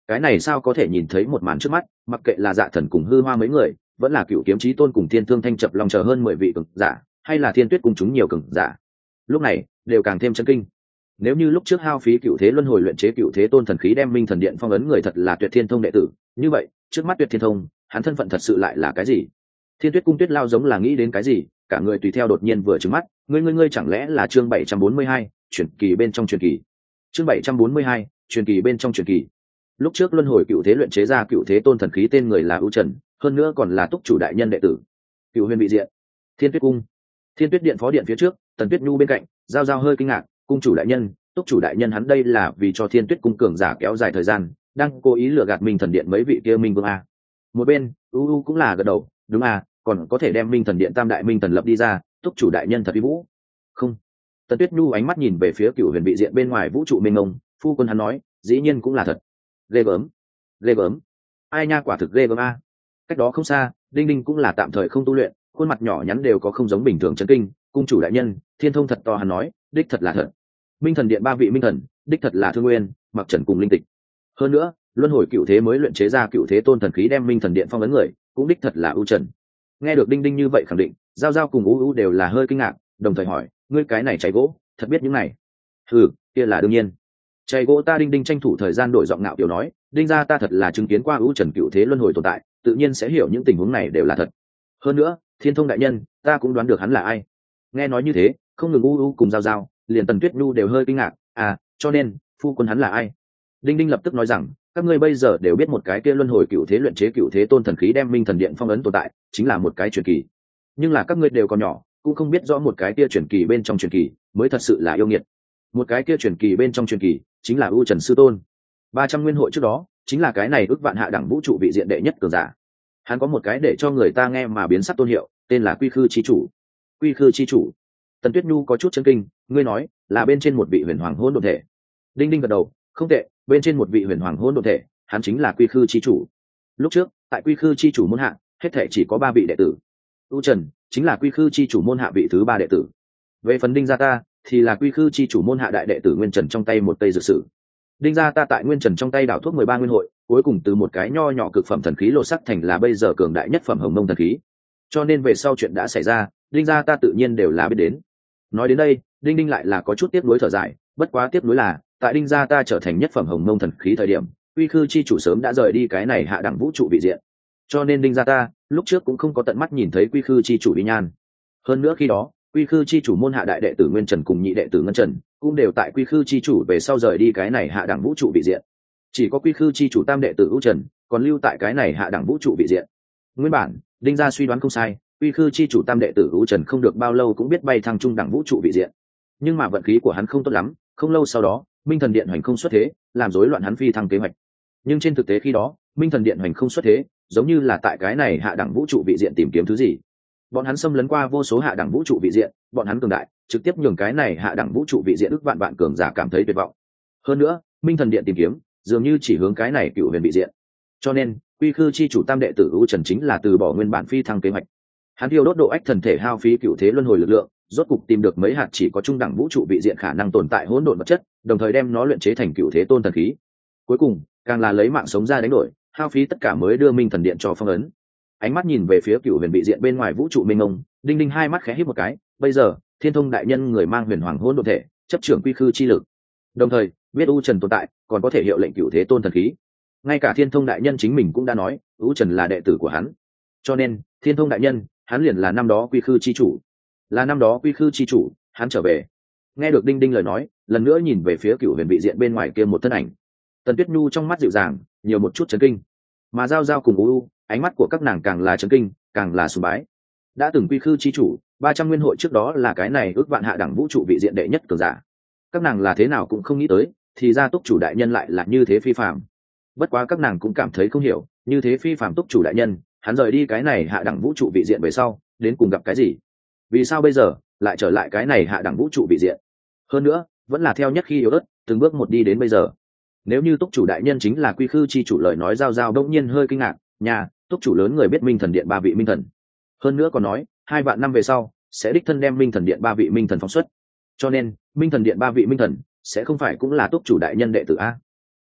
cái này sao có thể nhìn thấy một màn trước mắt, mặc kệ là Dạ Thần cùng Hư Hoa mấy người, vẫn là Cựu Kiếm Chí Tôn cùng Thiên Thương Thanh Chập Long chờ hơn mười vị cường giả, hay là Thiên Tuyết cùng chúng nhiều cường giả, lúc này đều càng thêm chấn kinh. Nếu như lúc trước hao phí Cựu Thế Luân Hồi luyện chế Cựu Thế Tôn thần khí đem Minh Thần Điện phong ấn người thật là Tuyệt Thiên Thông đệ tử, như vậy trước mắt Tuyệt Thiên Thông, hắn thân phận thật sự lại là cái gì? Thiên Tuyết cung Tuyết Lao giống là nghĩ đến cái gì, cả người tùy theo đột nhiên vừa trừng mắt, ngươi ngươi ngươi chẳng lẽ là chương bảy trăm bốn mươi hai, truyền kỳ bên trong truyền kỳ. Chương bảy trăm bốn mươi hai, truyền kỳ bên trong truyền kỳ. Lúc trước Luân Hồi Cựu Thế luyện chế ra Cựu Thế Tôn thần khí tên người là ưu trần, hơn nữa còn là túc chủ đại nhân đệ tử. Cựu Huyền bị diện. Thiên Tuyết cung. Thiên Tuyết điện phó điện phía trước, Tần Tuyết Nhu bên cạnh, giao giao hơi kinh ngạc, cung chủ đại nhân, túc chủ đại nhân hắn đây là vì cho Thiên Tuyết cung cường giả kéo dài thời gian, đang cố ý lừa gạt Minh Thần Điện mấy vị kia Minh Vương a. Một bên, u u cũng là gật đầu, đúng à, còn có thể đem Minh Thần Điện tam đại minh thần lập đi ra, túc chủ đại nhân thật uy vũ. Không. Tần Tuyết Nhu ánh mắt nhìn về phía Cựu Huyền bị diện bên ngoài vũ trụ mênh mông, phu quân hắn nói, dĩ nhiên cũng là thật. Ghê gớm, ghê gớm. Ai nha, quả thực ghê gớm a. Cách đó không xa, Đinh Đinh cũng là tạm thời không tu luyện, khuôn mặt nhỏ nhắn đều có không giống bình thường chấn kinh, cung chủ đại nhân, Thiên Thông thật to hắn nói, đích thật là thật. Minh Thần Điện ba vị minh thần, đích thật là Thương Nguyên, Mặc Trần cùng Linh Tịch. Hơn nữa, Luân Hồi Cựu Thế mới luyện chế ra Cựu Thế Tôn thần khí đem Minh Thần Điện phong ấn người, cũng đích thật là ưu trần. Nghe được Đinh Đinh như vậy khẳng định, giao giao cùng u u đều là hơi kinh ngạc, đồng thời hỏi, ngươi cái này cháy gỗ thật biết những này? Ừ, kia là đương nhiên. Cháy gỗ ta Đinh Đinh tranh thủ thời gian đổi giọng ngạo kiểu nói, đinh ra ta thật là chứng kiến qua ưu trần Cựu Thế luân hồi tồn tại, tự nhiên sẽ hiểu những tình huống này đều là thật. Hơn nữa, Thiên Thông đại nhân, ta cũng đoán được hắn là ai. Nghe nói như thế, không ngừng u u cùng giao giao, liền Tần Tuyết Nhu đều hơi kinh ngạc, à, cho nên phu quân hắn là ai? Đinh Đinh lập tức nói rằng, các ngươi bây giờ đều biết một cái kia luân hồi Cựu Thế luyện chế Cựu Thế Tôn thần khí đem Minh Thần Điện phong ấn tồn tại, chính là một cái truyền kỳ. Nhưng là các ngươi đều còn nhỏ, cũng không biết rõ một cái kia truyền kỳ bên trong truyền kỳ mới thật sự là yêu nghiệt. Một cái kia truyền kỳ bên trong truyền kỳ chính là ưu trần sư tôn. Ba trăm nguyên hội trước đó, chính là cái này ước vạn hạ đẳng vũ trụ vị diện đệ nhất cường giả. Hắn có một cái để cho người ta nghe mà biến sắc tôn hiệu, tên là Quy Khư chi chủ. Quy Khư chi chủ. Tần Tuyết Nhu có chút chấn kinh, ngươi nói là bên trên một vị huyền hoàng hỗn độn thể? Đinh Đinh gật đầu, không tệ, bên trên một vị huyền hoàng hỗn độn thể, hắn chính là Quy Khư chi chủ. Lúc trước, tại Quy Khư chi chủ môn hạ, hết thể chỉ có ba vị đệ tử. ưu trần chính là Quy Khư chi chủ môn hạ vị thứ ba đệ tử. Về phần Đinh gia ta, thì là Quy Khư chi chủ môn hạ đại đệ tử Nguyên Trần trong tay một tây dược sử. Đinh gia ta tại Nguyên Trần trong tay đảo thuốc mười ba nguyên hội, cuối cùng từ một cái nho nhỏ cực phẩm thần khí lột sắc thành là bây giờ cường đại nhất phẩm hồng mông thần khí. Cho nên về sau chuyện đã xảy ra, Đinh gia ta tự nhiên đều là biết đến. Nói đến đây, Đinh Đinh lại là có chút tiếc nuối thở dài, bất quá tiếc nuối là, tại Đinh gia ta trở thành nhất phẩm hồng mông thần khí thời điểm, Quy Khư chi chủ sớm đã rời đi cái này hạ đẳng vũ trụ vị diện. Cho nên Đinh gia ta lúc trước cũng không có tận mắt nhìn thấy Quy Khư chi chủ uy nhan. Hơn nữa khi đó, Quy Khư chi chủ môn hạ đại đệ tử Nguyên Trần cùng nhị đệ tử Ngân Trần cũng đều tại Quy Khư chi chủ về sau rời đi cái này hạ đẳng vũ trụ vị diện. Chỉ có Quy Khư chi chủ tam đệ tử Ưu Trần còn lưu tại cái này hạ đẳng vũ trụ vị diện. Nguyên bản, Đinh gia suy đoán không sai, Quy Khư chi chủ tam đệ tử Ưu Trần không được bao lâu cũng biết bay thăng trung đẳng vũ trụ vị diện. Nhưng mà vận khí của hắn không tốt lắm, không lâu sau đó, Minh Thần Điện hoành không xuất thế, làm rối loạn hắn phi thăng kế hoạch. Nhưng trên thực tế khi đó, Minh Thần Điện hoành không xuất thế, giống như là tại cái này hạ đẳng vũ trụ vị diện tìm kiếm thứ gì. Bọn hắn xâm lấn qua vô số hạ đẳng vũ trụ vị diện, bọn hắn cường đại, trực tiếp nhường cái này hạ đẳng vũ trụ vị diện ức vạn vạn cường giả cảm thấy tuyệt vọng. Hơn nữa, Minh Thần Điện tìm kiếm, dường như chỉ hướng cái này cựu huyền vị diện. Cho nên, Quy Khư chi chủ tam đệ tử Ưu Trần chính là từ bỏ nguyên bản phi thăng kế hoạch. Hắn tiêu đốt độ ách thần thể hao phí cựu thế luân hồi lực lượng, rốt cục tìm được mấy hạt chỉ có trung đẳng vũ trụ vị diện khả năng tồn tại hỗn độn vật chất, đồng thời đem nó luyện chế thành cựu thế tôn thần khí. Cuối cùng, càng là lấy mạng sống ra đánh đổi, hao phí tất cả mới đưa Minh Thần Điện cho phong ấn. Ánh mắt nhìn về phía cựu huyền vị diện bên ngoài vũ trụ mênh mông, Đinh Đinh hai mắt khẽ híp một cái, bây giờ, Thiên Thông đại nhân người mang huyền hoàng hỗn độn thể, chấp trưởng Quy Khư chi lực. Đồng thời, biết U Trần tồn tại, còn có thể hiệu lệnh cựu thế tôn thần khí. Ngay cả Thiên Thông đại nhân chính mình cũng đã nói, U Trần là đệ tử của hắn. Cho nên, Thiên Thông đại nhân, hắn liền là năm đó Quy Khư chi chủ. Là năm đó Quy Khư chi chủ, hắn trở về. Nghe được Đinh Đinh lời nói, lần nữa nhìn về phía cựu huyền vị diện bên ngoài kia một thân ảnh. Tần Tuyết Nhu trong mắt dịu dàng, nhiều một chút chấn kinh. Mà Giao Giao cùng U U, ánh mắt của các nàng càng là chấn kinh, càng là sùng bái. Đã từng Quy Khư chi chủ, ba trăm nguyên hội trước đó là cái này ước vạn hạ đẳng vũ trụ vị diện đệ nhất cường giả. Các nàng là thế nào cũng không nghĩ tới, thì ra túc chủ đại nhân lại là như thế phi phàm. Bất quá các nàng cũng cảm thấy không hiểu, như thế phi phàm túc chủ đại nhân, hắn rời đi cái này hạ đẳng vũ trụ vị diện về sau, đến cùng gặp cái gì? Vì sao bây giờ lại trở lại cái này hạ đẳng vũ trụ vị diện? Hơn nữa, vẫn là theo nhất khi yếu ớt, từng bước một đi đến bây giờ. Nếu như túc chủ đại nhân chính là Quy Khư chi chủ lời nói, Giao Giao đông nhiên hơi kinh ngạc, nhà túc chủ lớn người biết Minh Thần Điện ba vị minh thần. Hơn nữa còn nói, hai vạn năm về sau sẽ đích thân đem Minh Thần Điện ba vị minh thần phóng xuất. Cho nên, Minh Thần Điện ba vị minh thần sẽ không phải cũng là túc chủ đại nhân đệ tử a?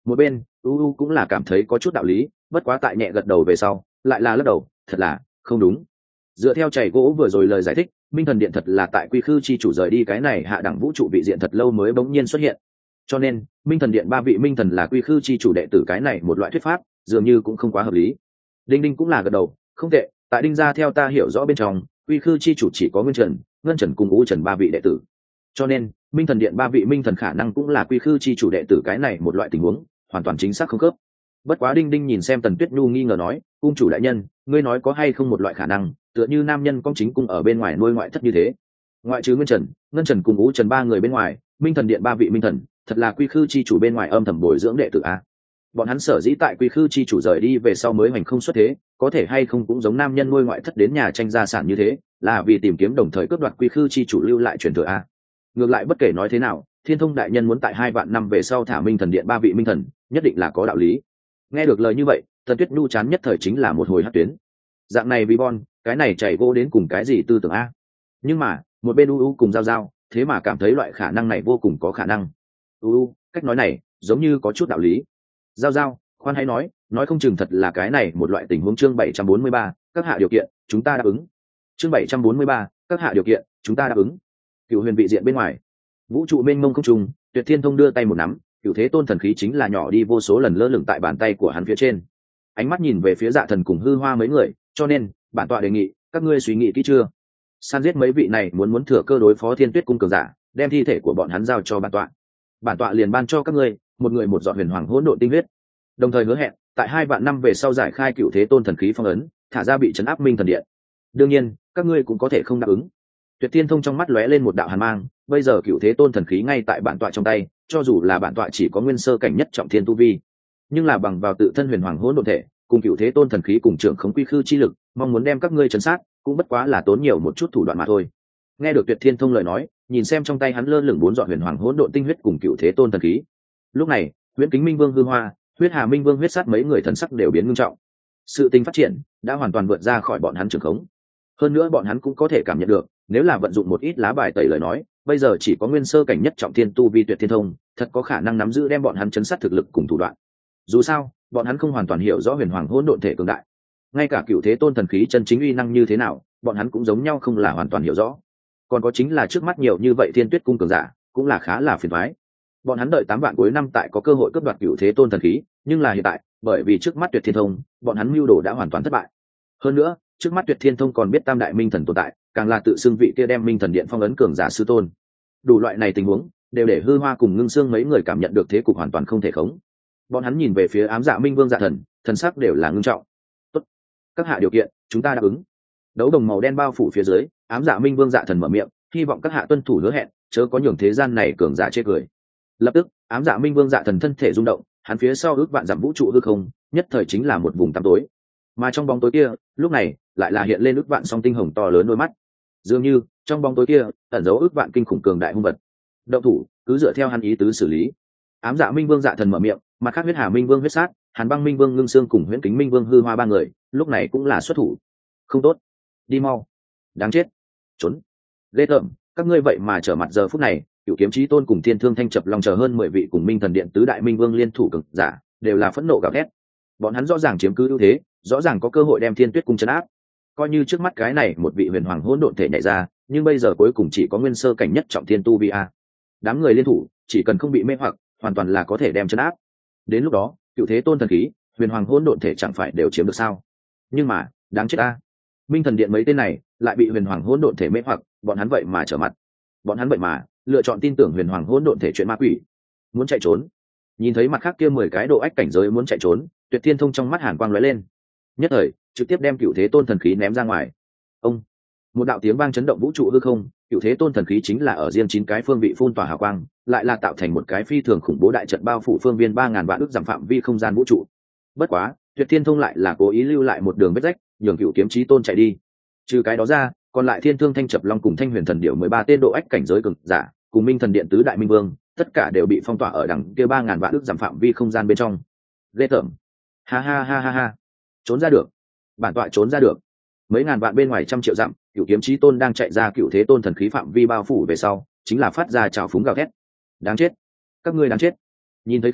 Một bên u u cũng là cảm thấy có chút đạo lý, bất quá tại nhẹ gật đầu về sau lại là lắc đầu, thật là không đúng. Dựa theo chảy gỗ vừa rồi lời giải thích, minh thần điện thật là tại quy khư chi chủ rời đi cái này hạ đẳng vũ trụ vị diện thật lâu mới bỗng nhiên xuất hiện, cho nên minh thần điện ba vị minh thần là quy khư chi chủ đệ tử cái này một loại thuyết pháp dường như cũng không quá hợp lý. Đinh Đinh cũng là gật đầu, không tệ, tại Đinh gia theo ta hiểu rõ bên trong quy khư chi chủ chỉ có Nguyên Trần, Ngân Trần cùng U Trần ba vị đệ tử, cho nên minh thần điện ba vị minh thần khả năng cũng là quy khư chi chủ đệ tử cái này một loại tình huống hoàn toàn chính xác không khớp. Bất quá Đinh Đinh nhìn xem Tần Tuyết Nhu nghi ngờ nói, cung chủ đại nhân, ngươi nói có hay không một loại khả năng tựa như nam nhân công chính cung ở bên ngoài nuôi ngoại thất như thế, ngoại trừ Nguyên Trần, Ngân Trần cùng U Trần ba người bên ngoài, minh thần điện ba vị minh thần thật là quy khư chi chủ bên ngoài âm thầm bồi dưỡng đệ tử a. Bọn hắn sở dĩ tại quy khư chi chủ rời đi về sau mới hành không xuất thế, có thể hay không cũng giống nam nhân nuôi ngoại thất đến nhà tranh gia sản như thế, là vì tìm kiếm đồng thời cướp đoạt quy khư chi chủ lưu lại truyền thừa a. Ngược lại bất kể nói thế nào, Thiên Thông đại nhân muốn tại hai vạn năm về sau thả minh thần điện ba vị minh thần, nhất định là có đạo lý. Nghe được lời như vậy, Tần Tuyết Nhu chán nhất thời chính là một hồi hất tuyến. Dạng này vì bon, cái này chảy gỗ đến cùng cái gì tư tưởng a? Nhưng mà một bên u u cùng giao giao thế mà cảm thấy loại khả năng này vô cùng có khả năng. u u cách nói này giống như có chút đạo lý. Giao giao khoan hãy nói, nói không chừng thật là cái này một loại tình huống. Chương bảy trăm bốn mươi ba, các hạ điều kiện chúng ta đáp ứng. Chương bảy trăm bốn mươi ba, các hạ điều kiện chúng ta đáp ứng. Cựu huyền vị diện bên ngoài, vũ trụ mênh mông không trùng, Tuyệt Thiên Thông đưa tay một nắm, cựu thế tôn thần khí chính là nhỏ đi vô số lần lơ lửng tại bàn tay của hắn phía trên. Ánh mắt nhìn về phía Dạ Thần cùng Hư Hoa mấy người, cho nên bản tọa đề nghị các ngươi suy nghĩ kỹ chưa? San giết mấy vị này muốn muốn thừa cơ đối phó Thiên Tuyết cung cường giả, đem thi thể của bọn hắn giao cho bản tọa. Bản tọa liền ban cho các ngươi một người một giọt huyền hoàng hỗn độn tinh huyết, đồng thời hứa hẹn tại hai vạn năm về sau giải khai cựu thế tôn thần khí phong ấn, thả ra bị trấn áp minh thần điện. Đương nhiên các ngươi cũng có thể không đáp ứng. Tuyệt Thiên Thông trong mắt lóe lên một đạo hàn mang, bây giờ cựu thế tôn thần khí ngay tại bản tọa trong tay, cho dù là bản tọa chỉ có nguyên sơ cảnh nhất trọng thiên tu vi, nhưng là bằng vào tự thân huyền hoàng hỗn độn thể cùng cựu thế tôn thần khí cùng trưởng khống quy khư chi lực, mong muốn đem các ngươi trấn sát cũng bất quá là tốn nhiều một chút thủ đoạn mà thôi. Nghe được Tuyệt Thiên Thông lời nói, nhìn xem trong tay hắn lơ lửng bốn giọt huyền hoàng hỗn độn tinh huyết cùng cựu thế tôn thần khí, lúc này Huyễn Kính Minh Vương Hư Hoa, Huyết Hà Minh Vương huyết sát mấy người thần sắc đều biến ngưng trọng. Sự tình phát triển đã hoàn toàn vượt ra khỏi bọn hắn trưởng khống, hơn nữa bọn hắn cũng có thể cảm nhận được, nếu là vận dụng một ít lá bài tẩy lời nói, bây giờ chỉ có nguyên sơ cảnh nhất trọng thiên tu vi Tuyệt Thiên Thông thật có khả năng nắm giữ đem bọn hắn chấn sát thực lực cùng thủ đoạn. Dù sao bọn hắn không hoàn toàn hiểu rõ huyền hoàng hỗn độn thể cường đại, ngay cả cựu thế tôn thần khí chân chính uy năng như thế nào bọn hắn cũng giống nhau không là hoàn toàn hiểu rõ. Còn có chính là trước mắt nhiều như vậy Thiên Tuyết cung cường giả cũng là khá là phiền toái. Bọn hắn đợi tám vạn cuối năm tại có cơ hội cướp đoạt cựu thế tôn thần khí, nhưng là hiện tại bởi vì trước mắt Tuyệt Thiên Thông bọn hắn mưu đồ đã hoàn toàn thất bại. Hơn nữa trước mắt Tuyệt Thiên Thông còn biết tam đại minh thần tồn tại, càng là tự xưng vị kia đem minh thần điện phong ấn cường giả sư tôn. Đủ loại này tình huống đều để Hư Hoa cùng Ngưng Xương mấy người cảm nhận được thế cục hoàn toàn không thể khống. Bọn hắn nhìn về phía Ám Dạ Minh Vương Dạ Thần, thần sắc đều là ngưng trọng. Tốt, các hạ điều kiện chúng ta đáp ứng. Đấu đồng màu đen bao phủ phía dưới, Ám Dạ Minh Vương Dạ Thần mở miệng, hy vọng các hạ tuân thủ hứa hẹn, chớ có nhường thế gian này cường giả chê cười. Lập tức Ám Dạ Minh Vương Dạ Thần thân thể rung động, hắn phía sau ước vạn dặm vũ trụ hư không nhất thời chính là một vùng tăm tối, mà trong bóng tối kia lúc này lại là hiện lên ước vạn song tinh hồng to lớn đôi mắt, dường như trong bóng tối kia ẩn giấu ước vạn kinh khủng cường đại hung vật. Động thủ cứ dựa theo hắn ý tứ xử lý. Ám Dạ Minh Vương Dạ Thần mở miệng, mặt khác Huyết Hà Minh Vương huyết sát, Hàn Băng Minh Vương Ngưng Xương cùng Huyễn Kính Minh Vương Hư Hoa ba người lúc này cũng là xuất thủ. Không tốt, đi mau, đáng chết, trốn, ghê tởm, các ngươi vậy mà trở mặt. Giờ phút này Cửu Kiếm Chí Tôn cùng Thiên Thương Thanh Chập Long chờ hơn mười vị cùng Minh Thần Điện tứ đại minh vương liên thủ cường giả đều là phẫn nộ gào thét. Bọn hắn rõ ràng chiếm cứ ưu thế, rõ ràng có cơ hội đem Thiên Tuyết cung trấn áp. Coi như trước mắt cái này một vị huyền hoàng hỗn độn thể nhảy ra, nhưng bây giờ cuối cùng chỉ có nguyên sơ cảnh nhất trọng thiên tu vi a. Đám người liên thủ chỉ cần không bị mê hoặc, hoàn toàn là có thể đem trấn áp. Đến lúc đó cựu thế tôn thần khí, huyền hoàng hỗn độn thể chẳng phải đều chiếm được sao? Nhưng mà đáng chết a, Minh Thần Điện mấy tên này lại bị huyền hoàng hỗn độn thể mê hoặc, bọn hắn vậy mà trở mặt, bọn hắn vậy mà lựa chọn tin tưởng huyền hoàng hỗn độn thể chuyện ma quỷ, muốn chạy trốn. Nhìn thấy mặt khác kia mười cái độ ách cảnh giới muốn chạy trốn, Tuyệt Thiên Thông trong mắt hàn quang lóe lên, nhất thời trực tiếp đem cựu thế tôn thần khí ném ra ngoài. Ông, một đạo tiếng vang chấn động vũ trụ hư không, cựu thế tôn thần khí chính là ở riêng chín cái phương vị phun tỏa hào quang, lại là tạo thành một cái phi thường khủng bố đại trận bao phủ phương viên ba ngàn vạn ước giảm phạm vi không gian vũ trụ. Bất quá Tuyệt Thiên Thông lại là cố ý lưu lại một đường vết rách, nhường Cựu Kiếm Chí Tôn chạy đi. Trừ cái đó ra, còn lại Thiên Thương Thanh Chập Long cùng Thanh Huyền Thần Điểu mười ba tên độ ách cảnh giới cường giả, cùng Minh Thần Điện tứ đại minh vương, tất cả đều bị phong tỏa ở đằng kia ba ngàn vạn ước giảm phạm vi không gian bên trong. Ghê tởm. Ha ha ha ha ha. Trốn ra được. Bản tọa trốn ra được. Mấy ngàn vạn bên ngoài trăm triệu dặm, Cựu Kiếm Chí Tôn đang chạy ra Cựu Thế Tôn thần khí phạm vi bao phủ về sau, chính là phát ra trào phúng gào thét. Đáng chết, các ngươi đáng chết. Nhìn thấy không,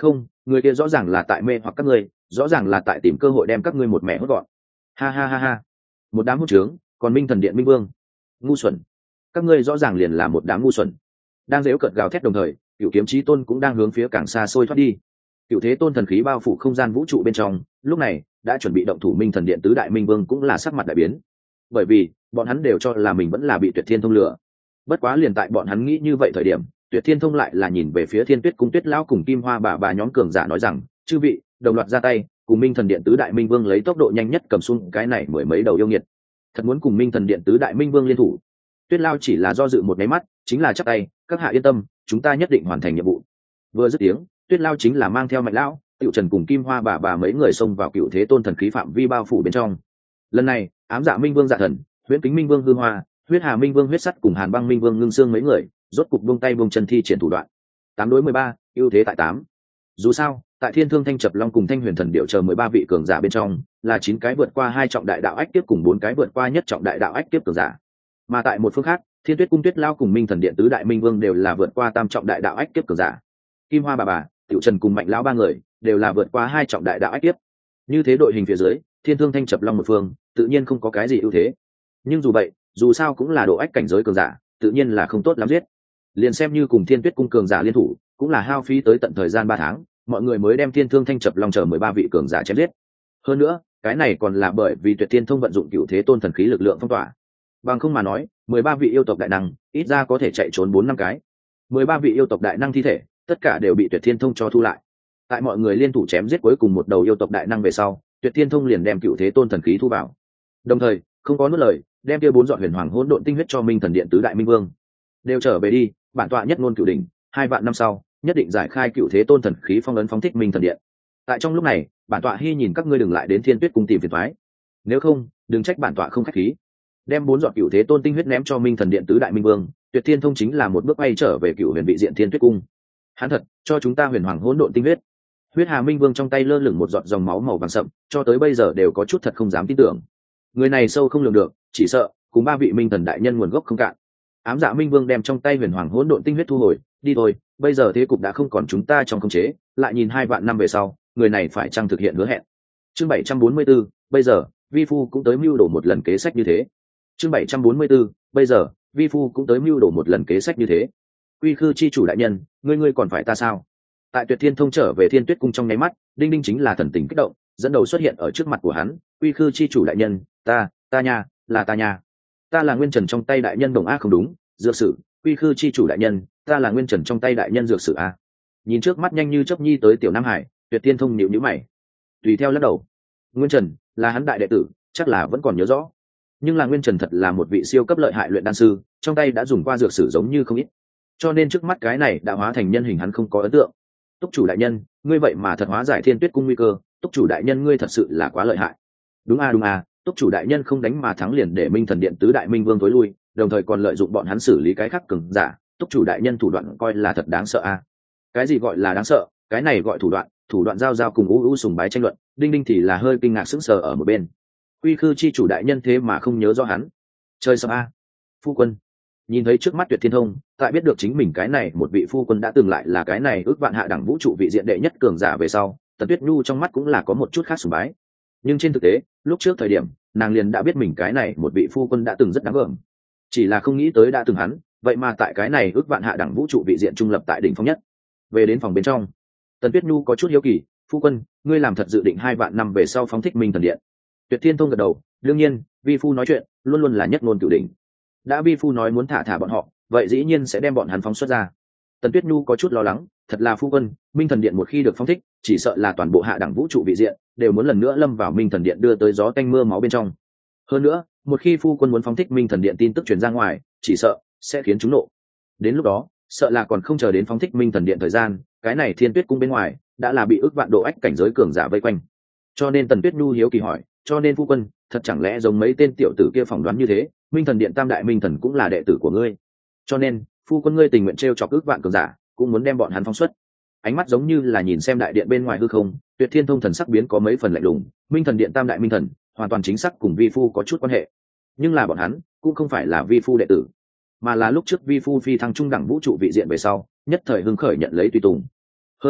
người kia rõ ràng là tại mê hoặc các ngươi, rõ ràng là tại tìm cơ hội đem các ngươi một mẹ hốt gọn. Ha ha ha ha, một đám hút trướng, còn minh thần điện minh vương ngu xuẩn, các ngươi rõ ràng liền là một đám ngu xuẩn. Đang dễu cợt gào thét đồng thời, cựu kiếm chí tôn cũng đang hướng phía càng xa xôi thoát đi. Cựu thế tôn thần khí bao phủ không gian vũ trụ bên trong, lúc này đã chuẩn bị động thủ minh thần điện tứ đại minh vương cũng là sắc mặt đại biến, bởi vì bọn hắn đều cho là mình vẫn là bị Tuyệt Thiên Thông lừa. Bất quá liền tại bọn hắn nghĩ như vậy thời điểm, Tuyệt Thiên Thông lại là nhìn về phía Thiên Tuyết cung Tuyết lão cùng Kim Hoa bà bà nhóm cường giả nói rằng, chư vị đồng loạt ra tay, cùng minh thần điện tứ đại minh vương lấy tốc độ nhanh nhất cầm xuống cái này mười mấy đầu yêu nghiệt. Thật muốn cùng minh thần điện tứ đại minh vương liên thủ. Tuyết Lão chỉ là do dự một cái mắt, chính là chắp tay, các hạ yên tâm, chúng ta nhất định hoàn thành nhiệm vụ. Vừa dứt tiếng, Tuyết Lão chính là mang theo Mạnh lão, Tiểu Trần cùng Kim Hoa bà bà mấy người xông vào Cựu Thế Tôn thần khí phạm vi bao phủ bên trong. Lần này, Ám Dạ Minh Vương Dạ Thần, Huyễn Kính Minh Vương Hư Hoa, Huyết Hà Minh Vương Huyết Sắt cùng Hàn Băng Minh Vương Ngưng Xương mấy người, rốt cục buông tay buông chân thi triển thủ đoạn. Tám đối mười ba, ưu thế tại tám. Dù sao, tại Thiên Thương Thanh Chập Long cùng Thanh Huyền Thần Điệu chờ mười ba vị cường giả bên trong, là chín cái vượt qua hai trọng đại đạo ách tiếp cùng bốn cái vượt qua nhất trọng đại đạo ách tiếp cường giả. Mà tại một phương khác, Thiên Tuyết cung Tuyết Lão cùng Minh Thần Điện tứ đại minh vương đều là vượt qua tam trọng đại đạo ách tiếp cường giả. Kim Hoa bà bà, Tiểu Trần cùng Mạnh lão ba người đều là vượt qua hai trọng đại đạo ách tiếp. Như thế đội hình phía dưới, Thiên Thương Thanh Chập Long một phương, tự nhiên không có cái gì ưu thế. Nhưng dù vậy, dù sao cũng là độ ách cảnh giới cường giả, tự nhiên là không tốt lắm giết. Liền xem như cùng Thiên Tuyết cung cường giả liên thủ, cũng là hao phí tới tận thời gian ba tháng, mọi người mới đem Thiên Thương Thanh Chập Long chờ mười ba vị cường giả chém giết. Hơn nữa, cái này còn là bởi vì Tuyệt Thiên Thông vận dụng Cựu Thế Tôn thần khí lực lượng phong tỏa. Bằng không mà nói, mười ba vị yêu tộc đại năng, ít ra có thể chạy trốn bốn năm cái. mười ba vị yêu tộc đại năng thi thể, tất cả đều bị Tuyệt Thiên Thông cho thu lại. Tại mọi người liên thủ chém giết cuối cùng một đầu yêu tộc đại năng về sau, Tuyệt Thiên Thông liền đem Cựu Thế Tôn thần khí thu vào. Đồng thời, không có nuốt lời, đem kia bốn giọt huyền hoàng hỗn độn tinh huyết cho Minh Thần Điện tứ đại minh vương. Đều trở về đi, bản tọa nhất ngôn cửu đỉnh, hai vạn năm sau, nhất định giải khai Cựu Thế Tôn thần khí phong ấn phóng thích Minh Thần Điện. Tại trong lúc này, bản tọa hy nhìn các ngươi đừng lại đến Thiên Tuyết cung tìm phiền toái. Nếu không, đừng trách bản tọa không khách khí. Đem bốn giọt Cựu Thế Tôn tinh huyết ném cho Minh Thần Điện tứ đại minh vương, Tuyệt Thiên Thông chính là một bước bay trở về Cựu Huyền vị diện Thiên Tuyết cung. Hắn thật, cho chúng ta huyền hoàng hỗn độn tinh huyết. Huyết Hà Minh Vương trong tay lơ lửng một giọt dòng máu màu vàng sậm, cho tới bây giờ đều có chút thật không dám tin tưởng. Người này sâu không lường được, chỉ sợ cùng ba vị minh thần đại nhân nguồn gốc không cạn. Ám Dạ Minh Vương đem trong tay huyền hoàng hỗn độn tinh huyết thu hồi, đi thôi, bây giờ thế cục đã không còn chúng ta trong khống chế, lại nhìn hai vạn năm về sau, người này phải chăng thực hiện hứa hẹn. Chương bảy trăm bốn mươi 44, bây giờ, vi phu cũng tới mưu đồ một lần kế sách như thế. Chương bảy trăm bốn mươi 44, bây giờ, vi phu cũng tới mưu đồ một lần kế sách như thế. Quy Khư chi chủ đại nhân, ngươi ngươi còn phải ta sao? Tại Tuyệt Thiên Thông trở về Thiên Tuyết cung trong nháy mắt, đinh đinh chính là thần tình kích động, dẫn đầu xuất hiện ở trước mặt của hắn. Quy Khư chi chủ đại nhân, ta ta nha là ta nha ta là Nguyên Trần trong tay đại nhân Đồng A. Không đúng, dược sử. Quy Khư chi chủ đại nhân, ta là Nguyên Trần trong tay đại nhân dược sử A. Nhìn trước mắt nhanh như chớp nhi tới tiểu Nam Hải, Tuyệt Thiên Thông nhíu nhíu mày, tùy theo lắc đầu. Nguyên Trần là hắn đại đệ tử, chắc là vẫn còn nhớ rõ, nhưng là Nguyên Trần thật là một vị siêu cấp lợi hại luyện đan sư, trong tay đã dùng qua dược sử giống như không ít, cho nên trước mắt cái này đã hóa thành nhân hình hắn không có ấn tượng. Túc chủ đại nhân, ngươi vậy mà thật hóa giải Thiên Tuyết cung nguy cơ, Túc chủ đại nhân ngươi thật sự là quá lợi hại. Đúng a đúng a, Túc chủ đại nhân không đánh mà thắng liền để Minh Thần Điện tứ đại minh vương tối lui, đồng thời còn lợi dụng bọn hắn xử lý cái khác cường giả, Túc chủ đại nhân thủ đoạn coi là thật đáng sợ a. Cái gì gọi là đáng sợ, cái này gọi thủ đoạn, thủ đoạn giao giao cùng u u sùng bái tranh luận, đinh đinh thì là hơi kinh ngạc sững sờ ở một bên. Quy Khư chi chủ đại nhân thế mà không nhớ rõ hắn. Chơi sao a? Phu quân. Nhìn thấy trước mắt Tuyệt Thiên Thông, tại biết được chính mình cái này một vị phu quân đã từng lại là cái này ước vạn hạ đẳng vũ trụ vị diện đệ nhất cường giả về sau, Tần Tuyết Nhu trong mắt cũng là có một chút khác sùng bái. Nhưng trên thực tế, lúc trước thời điểm, nàng liền đã biết mình cái này một vị phu quân đã từng rất đáng gờm. Chỉ là không nghĩ tới đã từng hắn, vậy mà tại cái này ước vạn hạ đẳng vũ trụ vị diện trung lập tại đỉnh phong nhất. Về đến phòng bên trong, Tần Tuyết Nhu có chút hiếu kỳ, phu quân, ngươi làm thật dự định hai vạn năm về sau phóng thích Minh Thần Điện? Tuyệt Thiên Thông gật đầu, đương nhiên, vi phu nói chuyện luôn luôn là nhất ngôn cửu đỉnh. Đã vi phu nói muốn thả thả bọn họ, vậy dĩ nhiên sẽ đem bọn hắn phóng xuất ra. Tần Tuyết Nhu có chút lo lắng, thật là phu quân, Minh Thần Điện một khi được phóng thích, chỉ sợ là toàn bộ hạ đẳng vũ trụ vị diện đều muốn lần nữa lâm vào Minh Thần Điện đưa tới gió tanh mưa máu bên trong. Hơn nữa, một khi phu quân muốn phóng thích Minh Thần Điện tin tức truyền ra ngoài, chỉ sợ sẽ khiến chúng nộ. Đến lúc đó, sợ là còn không chờ đến phóng thích Minh Thần Điện thời gian, cái này Thiên Tuyết cung bên ngoài đã là bị ước vạn độ ách cảnh giới cường giả vây quanh. Cho nên Tần Tuyết Nhu hiếu kỳ hỏi, cho nên phu quân, thật chẳng lẽ giống mấy tên tiểu tử kia phỏng đoán như thế, Minh Thần Điện tam đại minh thần cũng là đệ tử của ngươi? Cho nên, phu quân ngươi tình nguyện trêu chọc ước vạn cường giả, cũng muốn đem bọn hắn phóng xuất. Ánh mắt giống như là nhìn xem đại điện bên ngoài hư không, Tuyệt Thiên Thông thần sắc biến có mấy phần lạnh lùng. Minh Thần Điện tam đại minh thần, hoàn toàn chính xác cùng vi phu có chút quan hệ, nhưng là bọn hắn cũng không phải là vi phu đệ tử, mà là lúc trước vi phu phi thăng trung đẳng vũ trụ vị diện về sau, nhất thời hưng khởi nhận lấy tùy tùng. Hơn nữa,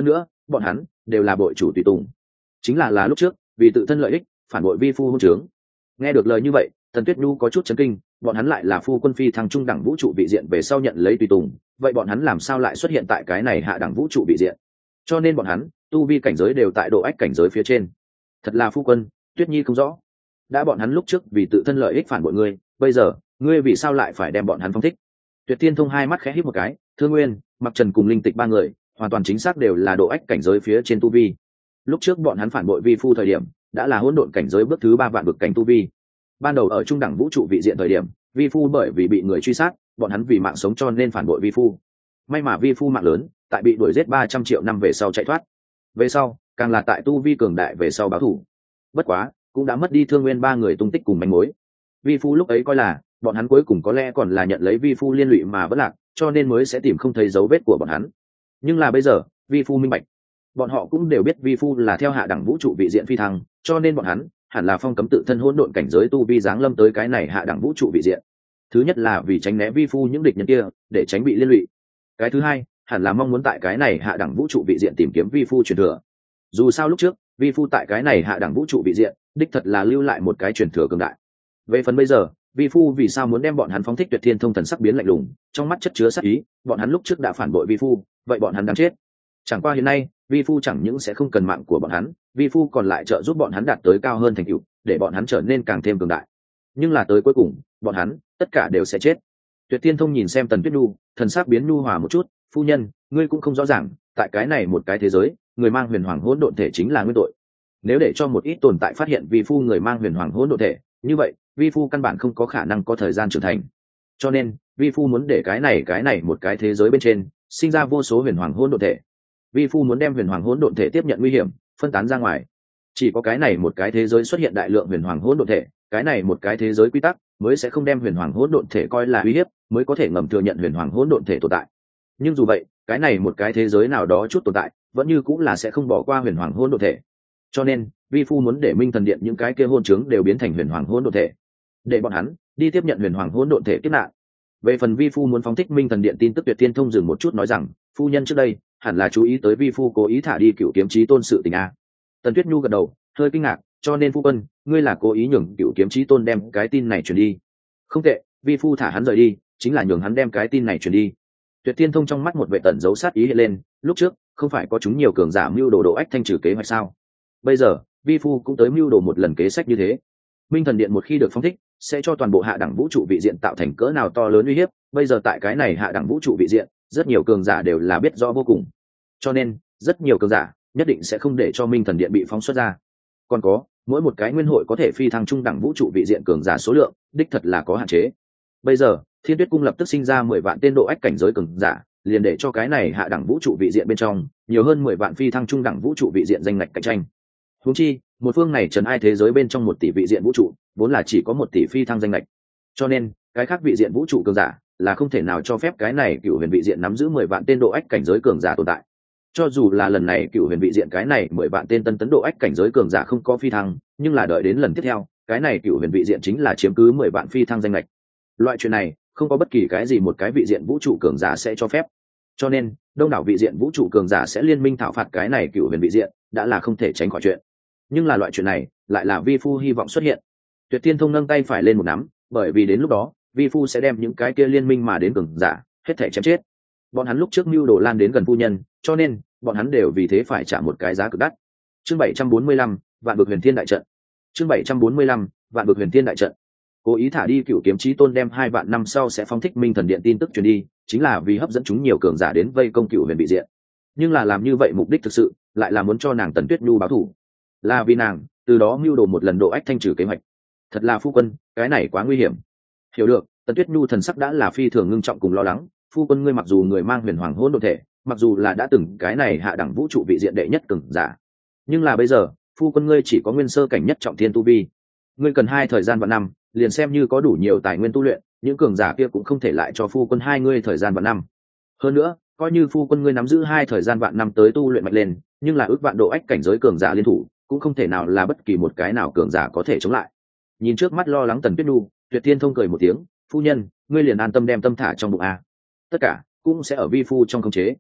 bọn hắn đều là bội chủ tùy tùng, chính là là lúc trước vì tự thân lợi ích phản bội vi phu hôn trướng. Nghe được lời như vậy, Tần Tuyết Nhu có chút chấn kinh, bọn hắn lại là phu quân phi thăng trung đẳng vũ trụ vị diện về sau nhận lấy tùy tùng, vậy bọn hắn làm sao lại xuất hiện tại cái này hạ đẳng vũ trụ vị diện? Cho nên bọn hắn tu vi cảnh giới đều tại độ ách cảnh giới phía trên. Thật là phu quân, Tuyết Nhi không rõ. Đã bọn hắn lúc trước vì tự thân lợi ích phản bội ngươi, bây giờ ngươi vì sao lại phải đem bọn hắn phóng thích? Tuyệt Thiên Thông hai mắt khẽ híp một cái, Thương Nguyên, Mặc Trần cùng Linh Tịch ba người, hoàn toàn chính xác đều là độ ách cảnh giới phía trên tu vi. Lúc trước bọn hắn phản bội vi phu thời điểm, đã là hỗn độn cảnh giới bước thứ ba vạn vực cảnh tu vi. Ban đầu ở trung đẳng vũ trụ vị diện thời điểm, vi phu bởi vì bị người truy sát, bọn hắn vì mạng sống cho nên phản bội vi phu. May mà vi phu mạng lớn, tại bị đuổi giết ba trăm triệu năm về sau chạy thoát. Về sau, càng là tại tu vi cường đại về sau báo thù. Bất quá, cũng đã mất đi Thương Nguyên ba người tung tích cùng manh mối. Vi phu lúc ấy coi là bọn hắn cuối cùng có lẽ còn là nhận lấy vi phu liên lụy mà vẫn lạc, cho nên mới sẽ tìm không thấy dấu vết của bọn hắn. Nhưng là bây giờ, vi phu minh bạch, bọn họ cũng đều biết vi phu là theo hạ đẳng vũ trụ vị diện phi thăng, cho nên bọn hắn hẳn là phong cấm tự thân hỗn độn cảnh giới tu vi giáng lâm tới cái này hạ đẳng vũ trụ vị diện. Thứ nhất là vì tránh né vi phu những địch nhân kia, để tránh bị liên lụy. Cái thứ hai, hẳn là mong muốn tại cái này hạ đẳng vũ trụ vị diện tìm kiếm vi phu truyền thừa. Dù sao lúc trước, vi phu tại cái này hạ đẳng vũ trụ vị diện, đích thật là lưu lại một cái truyền thừa cường đại. Về phần bây giờ, vi phu vì sao muốn đem bọn hắn phóng thích? Tuyệt Thiên Thông thần sắc biến lạnh lùng, trong mắt chất chứa sát ý, bọn hắn lúc trước đã phản bội vi phu, vậy bọn hắn đáng chết. Chẳng qua hiện nay, vi phu chẳng những sẽ không cần mạng của bọn hắn, vi phu còn lại trợ giúp bọn hắn đạt tới cao hơn thành tựu, để bọn hắn trở nên càng thêm cường đại. Nhưng là tới cuối cùng, bọn hắn tất cả đều sẽ chết. Tuyệt Thiên Thông nhìn xem Tần Tuyết Nhu, thần sắc biến nhu hòa một chút, phu nhân, ngươi cũng không rõ ràng, tại cái này một cái thế giới, người mang huyền hoàng hỗn độn thể chính là nguyên tội. Nếu để cho một ít tồn tại phát hiện vi phu người mang huyền hoàng hỗn độn thể, như vậy vi phu căn bản không có khả năng có thời gian trưởng thành. Cho nên vi phu muốn để cái này cái này một cái thế giới bên trên sinh ra vô số huyền hoàng hỗn độn thể. Vi phu muốn đem huyền hoàng hỗn độn thể tiếp nhận nguy hiểm, phân tán ra ngoài. Chỉ có cái này một cái thế giới xuất hiện đại lượng huyền hoàng hỗn độn thể, cái này một cái thế giới quy tắc mới sẽ không đem huyền hoàng hỗn độn thể coi là uy hiếp, mới có thể ngầm thừa nhận huyền hoàng hỗn độn thể tồn tại. Nhưng dù vậy, cái này một cái thế giới nào đó chút tồn tại, vẫn như cũng là sẽ không bỏ qua huyền hoàng hỗn độn thể. Cho nên, vi phu muốn để Minh Thần Điện những cái kia hôn trướng đều biến thành huyền hoàng hỗn độn thể, để bọn hắn đi tiếp nhận huyền hoàng hỗn độn thể kiếp nạn. Về phần vi phu muốn phóng thích Minh Thần Điện tin tức, Tuyệt Thiên Thông dừng một chút nói rằng, phu nhân trước đây hẳn là chú ý tới vi phu cố ý thả đi Cửu Kiếm Chí Tôn sự tình a. Tần Tuyết Nhu gật đầu, hơi kinh ngạc, cho nên phu quân, ngươi là cố ý nhường Cửu Kiếm Chí Tôn đem cái tin này truyền đi. Không tệ, vi phu thả hắn rời đi, chính là nhường hắn đem cái tin này truyền đi. Tuyệt Thiên Thông trong mắt một vệ tẩn dấu sát ý hiện lên, lúc trước không phải có chúng nhiều cường giả mưu đồ độ ách thanh trừ kế hoạch sao? Bây giờ vi phu cũng tới mưu đồ một lần kế sách như thế. Minh Thần Điện một khi được phóng thích, sẽ cho toàn bộ hạ đẳng vũ trụ vị diện tạo thành cỡ nào to lớn uy hiếp. Bây giờ tại cái này hạ đẳng vũ trụ vị diện, rất nhiều cường giả đều là biết rõ vô cùng, cho nên rất nhiều cường giả nhất định sẽ không để cho Minh Thần Điện bị phóng xuất ra. Còn có, mỗi một cái nguyên hội có thể phi thăng trung đẳng vũ trụ vị diện cường giả số lượng đích thật là có hạn chế. Bây giờ Thiên Tuyết Cung lập tức sinh ra mười vạn tên độ ách cảnh giới cường giả, liền để cho cái này hạ đẳng vũ trụ vị diện bên trong nhiều hơn mười vạn phi thăng trung đẳng vũ trụ vị diện danh ngạch cạnh tranh. Huống chi, một phương này trần ai thế giới bên trong một tỷ vị diện vũ trụ, vốn là chỉ có một tỷ phi thăng danh ngạch. Cho nên, cái khác vị diện vũ trụ cường giả là không thể nào cho phép cái này Cửu Huyền vị diện nắm giữ mười vạn tên độ ách cảnh giới cường giả tồn tại. Cho dù là lần này Cửu Huyền vị diện cái này mười vạn tên tân tấn độ ách cảnh giới cường giả không có phi thăng, nhưng là đợi đến lần tiếp theo, cái này Cửu Huyền vị diện chính là chiếm cứ mười vạn phi thăng danh ngạch. Loại chuyện này, không có bất kỳ cái gì một cái vị diện vũ trụ cường giả sẽ cho phép. Cho nên, đông đảo vị diện vũ trụ cường giả sẽ liên minh thảo phạt cái này Cửu Huyền vị diện, đã là không thể tránh khỏi chuyện. Nhưng là loại chuyện này, lại là vi phu hy vọng xuất hiện. Tuyệt Thiên Thông nâng tay phải lên một nắm, bởi vì đến lúc đó, vi phu sẽ đem những cái kia liên minh mà đến cường giả hết thảy chém chết. Bọn hắn lúc trước mưu đồ lan đến gần phu nhân, cho nên bọn hắn đều vì thế phải trả một cái giá cực đắt. Chương bảy trăm bốn mươi lăm, Vạn Vực Huyền Thiên đại trận. Chương bảy trăm bốn mươi lăm, Vạn Vực Huyền Thiên đại trận. Cố ý thả đi Cửu Kiếm Chí Tôn đem hai vạn năm sau sẽ phóng thích Minh Thần Điện tin tức truyền đi, chính là vì hấp dẫn chúng nhiều cường giả đến vây công Cửu Huyền vị diện. Nhưng là làm như vậy mục đích thực sự lại là muốn cho nàng Tần Tuyết Nhu báo thù, là vì nàng từ đó mưu đồ một lần độ ách thanh trừ kế hoạch. Thật là phu quân, cái này quá nguy hiểm. Hiểu được, Tần Tuyết Nhu thần sắc đã là phi thường ngưng trọng cùng lo lắng. Phu quân, ngươi mặc dù người mang huyền hoàng hỗn độn thể, mặc dù là đã từng cái này hạ đẳng vũ trụ vị diện đệ nhất cường giả, nhưng là bây giờ phu quân ngươi chỉ có nguyên sơ cảnh nhất trọng thiên tu vi, ngươi cần hai thời gian vạn năm, liền xem như có đủ nhiều tài nguyên tu luyện, những cường giả kia cũng không thể lại cho phu quân hai ngươi thời gian vạn năm. Hơn nữa, coi như phu quân ngươi nắm giữ hai thời gian vạn năm tới tu luyện mạnh lên, nhưng là ước vạn độ ách cảnh giới cường giả liên thủ, cũng không thể nào là bất kỳ một cái nào cường giả có thể chống lại. Nhìn trước mắt lo lắng Tần Tuyết Nhu, Tuyệt Thiên Thông cười một tiếng, phu nhân, ngươi liền an tâm đem tâm thả trong bụng a, tất cả cũng sẽ ở vi phu trong khống chế.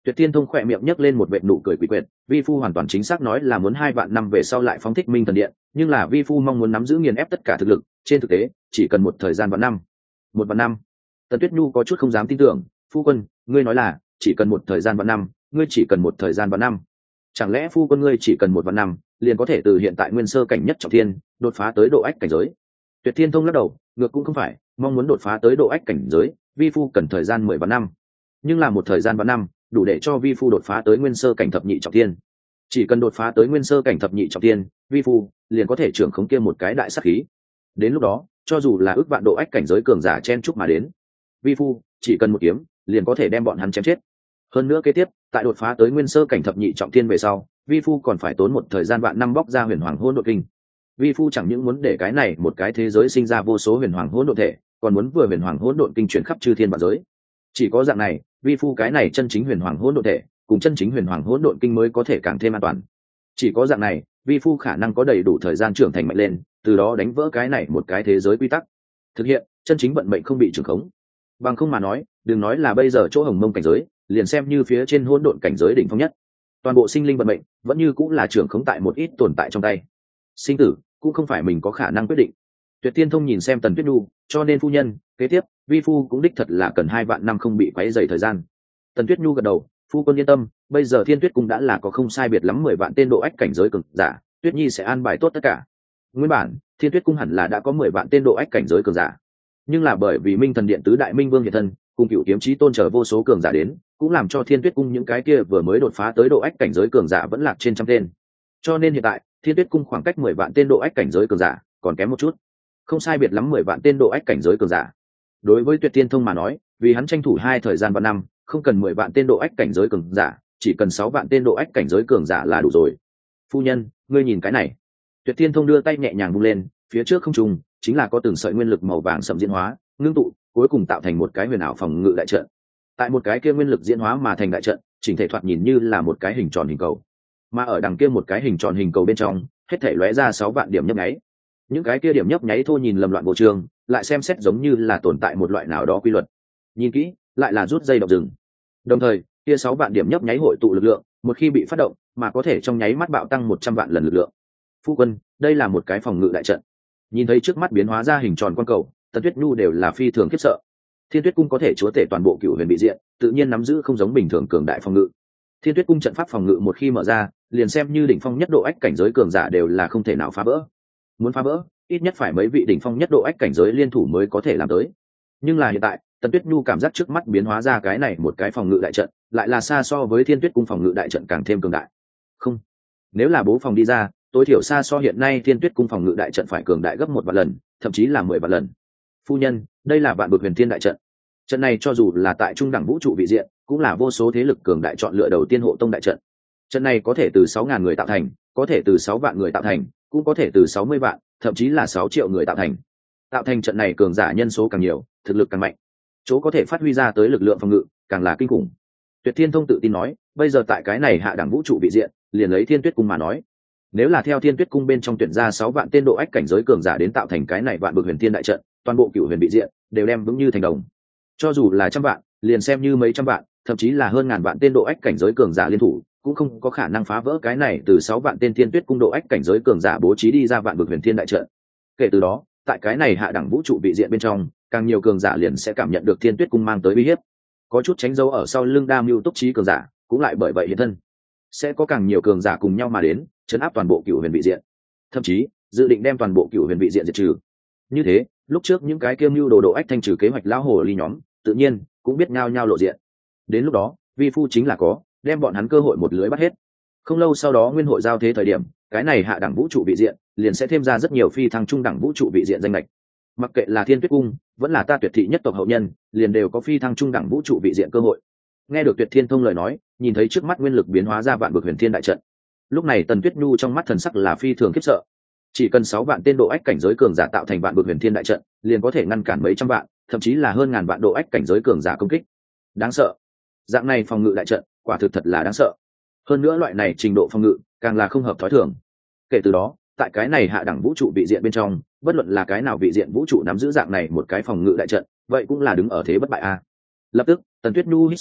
Tuyệt Thiên Thông khỏe miệng nhấc lên một vệt nụ cười quỷ quyệt, vi phu hoàn toàn chính xác nói là muốn hai vạn năm về sau lại phóng thích Minh Thần Điện, nhưng là vi phu mong muốn nắm giữ nghiền ép tất cả thực lực, trên thực tế, chỉ cần một thời gian vạn năm. Một vạn năm. Tần Tuyết Nhu có chút không dám tin tưởng, phu quân, ngươi nói là chỉ cần một thời gian vạn năm, ngươi chỉ cần một thời gian vạn năm. Chẳng lẽ phu quân ngươi chỉ cần một vạn năm, liền có thể từ hiện tại nguyên sơ cảnh nhất trọng thiên, đột phá tới độ ách cảnh giới? Tuyệt Thiên Thông lắc đầu, ngược cũng không phải, mong muốn đột phá tới độ ách cảnh giới, vi phu cần thời gian mười vạn năm. Nhưng là một thời gian vạn năm, đủ để cho vi phu đột phá tới nguyên sơ cảnh thập nhị trọng thiên. Chỉ cần đột phá tới nguyên sơ cảnh thập nhị trọng thiên, vi phu liền có thể trưởng khống kia một cái đại sát khí. Đến lúc đó, cho dù là ước vạn độ ách cảnh giới cường giả chen chúc mà đến, vi phu chỉ cần một kiếm liền có thể đem bọn hắn chém chết. Hơn nữa kế tiếp, tại đột phá tới nguyên sơ cảnh thập nhị trọng thiên về sau, vi phu còn phải tốn một thời gian vạn năm bóc ra huyền hoàng hỗn độn kinh. Vi phu chẳng những muốn để cái này một cái thế giới sinh ra vô số huyền hoàng hỗn độn thể, còn muốn vừa huyền hoàng hỗn độn kinh chuyển khắp chư thiên vạn giới. Chỉ có dạng này, vi phu cái này chân chính huyền hoàng hỗn độn thể cùng chân chính huyền hoàng hỗn độn kinh mới có thể càng thêm an toàn. Chỉ có dạng này, vi phu khả năng có đầy đủ thời gian trưởng thành mạnh lên, từ đó đánh vỡ cái này một cái thế giới quy tắc, thực hiện chân chính vận mệnh không bị trưởng khống. Bằng không mà nói, đừng nói là bây giờ chỗ hồng mông cảnh giới, liền xem như phía trên hỗn độn cảnh giới đỉnh phong nhất, toàn bộ sinh linh vận mệnh vẫn như cũng là trưởng khống tại một ít tồn tại trong tay. Sinh tử cũng không phải mình có khả năng quyết định. Tuyệt Thiên Thông nhìn xem Tần Tuyết Nhu, cho nên phu nhân, kế tiếp vi phu cũng đích thật là cần hai vạn năm không bị quấy rầy thời gian. Tần Tuyết Nhu gật đầu, phu quân yên tâm, bây giờ Thiên Tuyết cung đã là có không sai biệt lắm mười vạn tên độ ách cảnh giới cường giả, Tuyết Nhi sẽ an bài tốt tất cả. Nguyên bản Thiên Tuyết cung hẳn là đã có mười vạn tên độ ách cảnh giới cường giả, nhưng là bởi vì Minh Thần Điện tứ đại minh vương hiện thân, cùng Cửu Kiếm Chí Tôn chờ vô số cường giả đến, cũng làm cho Thiên Tuyết cung những cái kia vừa mới đột phá tới độ ách cảnh giới cường giả vẫn lạc trên trăm tên. Cho nên hiện tại, Thiên Tuyết cung khoảng cách mười vạn tên độ ách cảnh giới cường giả còn kém một chút. Không sai biệt lắm mười vạn tên độ ách cảnh giới cường giả. Đối với Tuyệt Thiên Thông mà nói, vì hắn tranh thủ hai thời gian vạn năm, không cần mười vạn tên độ ách cảnh giới cường giả, chỉ cần sáu vạn tên độ ách cảnh giới cường giả là đủ rồi. Phu nhân, ngươi nhìn cái này. Tuyệt Thiên Thông đưa tay nhẹ nhàng vung lên, phía trước không trung chính là có từng sợi nguyên lực màu vàng sẫm diễn hóa, ngưng tụ, cuối cùng tạo thành một cái huyền ảo phòng ngự đại trận. Tại một cái kia nguyên lực diễn hóa mà thành đại trận, chỉnh thể thoạt nhìn như là một cái hình tròn hình cầu. Mà ở đằng kia một cái hình tròn hình cầu bên trong, hết thảy lóe ra sáu vạn điểm nhấp nháy. Những cái kia điểm nhấp nháy thô nhìn lầm loạn vô trường, lại xem xét giống như là tồn tại một loại nào đó quy luật. Nhìn kỹ, lại là rút dây động rừng. Đồng thời, kia sáu vạn điểm nhấp nháy hội tụ lực lượng, một khi bị phát động, mà có thể trong nháy mắt bạo tăng một trăm vạn lần lực lượng. Phu quân, đây là một cái phòng ngự đại trận. Nhìn thấy trước mắt biến hóa ra hình tròn quan cầu, Tần Tuyết Nhu đều là phi thường khiếp sợ. Thiên Tuyết cung có thể chúa tể toàn bộ Cửu Huyền bị diện, tự nhiên nắm giữ không giống bình thường cường đại phòng ngự. Thiên Tuyết cung trận pháp phòng ngự một khi mở ra, liền xem như đỉnh phong nhất độ ách cảnh giới cường giả đều là không thể nào phá vỡ. Muốn phá vỡ, ít nhất phải mấy vị đỉnh phong nhất độ ách cảnh giới liên thủ mới có thể làm tới. Nhưng là hiện tại, Tần Tuyết Nhu cảm giác trước mắt biến hóa ra cái này một cái phòng ngự đại trận, lại là xa so với Thiên Tuyết cung phòng ngự đại trận càng thêm cường đại. Không, nếu là bố phòng đi ra, tối thiểu xa so hiện nay Thiên Tuyết cung phòng ngự đại trận phải cường đại gấp một vạn lần, thậm chí là mười vạn lần. Phu nhân, đây là vạn bực huyền thiên đại trận. Trận này cho dù là tại trung đẳng vũ trụ vị diện, cũng là vô số thế lực cường đại chọn lựa đầu tiên hộ tông đại trận. Trận này có thể từ sáu ngàn người tạo thành, có thể từ sáu vạn người tạo thành, cũng có thể từ sáu mươi vạn, thậm chí là sáu triệu người tạo thành. Tạo thành trận này cường giả nhân số càng nhiều, thực lực càng mạnh, chỗ có thể phát huy ra tới lực lượng phòng ngự càng là kinh khủng. Tuyệt Thiên Thông tự tin nói, bây giờ tại cái này hạ đẳng vũ trụ vị diện, liền lấy Thiên Tuyết cung mà nói, nếu là theo Thiên Tuyết cung bên trong tuyển ra sáu vạn tên độ ách cảnh giới cường giả đến tạo thành cái này vạn bực huyền thiên đại trận, toàn bộ Cửu Huyền bị diện đều đem vững như thành đồng. Cho dù là trăm vạn, liền xem như mấy trăm vạn, thậm chí là hơn ngàn vạn tên độ ách cảnh giới cường giả liên thủ, cũng không có khả năng phá vỡ cái này từ sáu vạn tên Thiên Tuyết cung độ ách cảnh giới cường giả bố trí đi ra vạn bực huyền thiên đại trận. Kể từ đó, tại cái này hạ đẳng vũ trụ vị diện bên trong, càng nhiều cường giả liền sẽ cảm nhận được Thiên Tuyết cung mang tới uy hiếp. Có chút tránh dấu ở sau lưng đam mưu túc trí cường giả, cũng lại bởi vậy hiện thân. Sẽ có càng nhiều cường giả cùng nhau mà đến, chấn áp toàn bộ Cửu Huyền vị diện. Thậm chí, dự định đem toàn bộ Cửu Huyền vị diện diệt trừ. Như thế, lúc trước những cái kiêm mưu đồ độ ách thanh trừ kế hoạch lão hồ ly nhóm, tự nhiên cũng biết nhao nhao lộ diện. Đến lúc đó, vi phu chính là có đem bọn hắn cơ hội một lưới bắt hết. Không lâu sau đó nguyên hội giao thế thời điểm, cái này hạ đẳng vũ trụ vị diện liền sẽ thêm ra rất nhiều phi thăng trung đẳng vũ trụ vị diện danh lệch. Mặc kệ là Thiên Tuyết cung, vẫn là ta Tuyệt thị nhất tộc hậu nhân, liền đều có phi thăng trung đẳng vũ trụ vị diện cơ hội. Nghe được Tuyệt Thiên Thông lời nói, nhìn thấy trước mắt nguyên lực biến hóa ra vạn bực huyền thiên đại trận, lúc này Tần Tuyết Nhu trong mắt thần sắc là phi thường khiếp sợ. Chỉ cần sáu vạn tên độ ách cảnh giới cường giả tạo thành vạn bực huyền thiên đại trận, liền có thể ngăn cản mấy trăm vạn, thậm chí là hơn ngàn vạn độ ách cảnh giới cường giả công kích. Đáng sợ. Dạng này phòng ngự đại trận, quả thực thật là đáng sợ. Hơn nữa loại này trình độ phòng ngự càng là không hợp thói thường. Kể từ đó, tại cái này hạ đẳng vũ trụ vị diện bên trong, bất luận là cái nào vị diện vũ trụ nắm giữ dạng này một cái phòng ngự đại trận, vậy cũng là đứng ở thế bất bại a. Lập tức, Tần Tuyết Nhu hít sâu,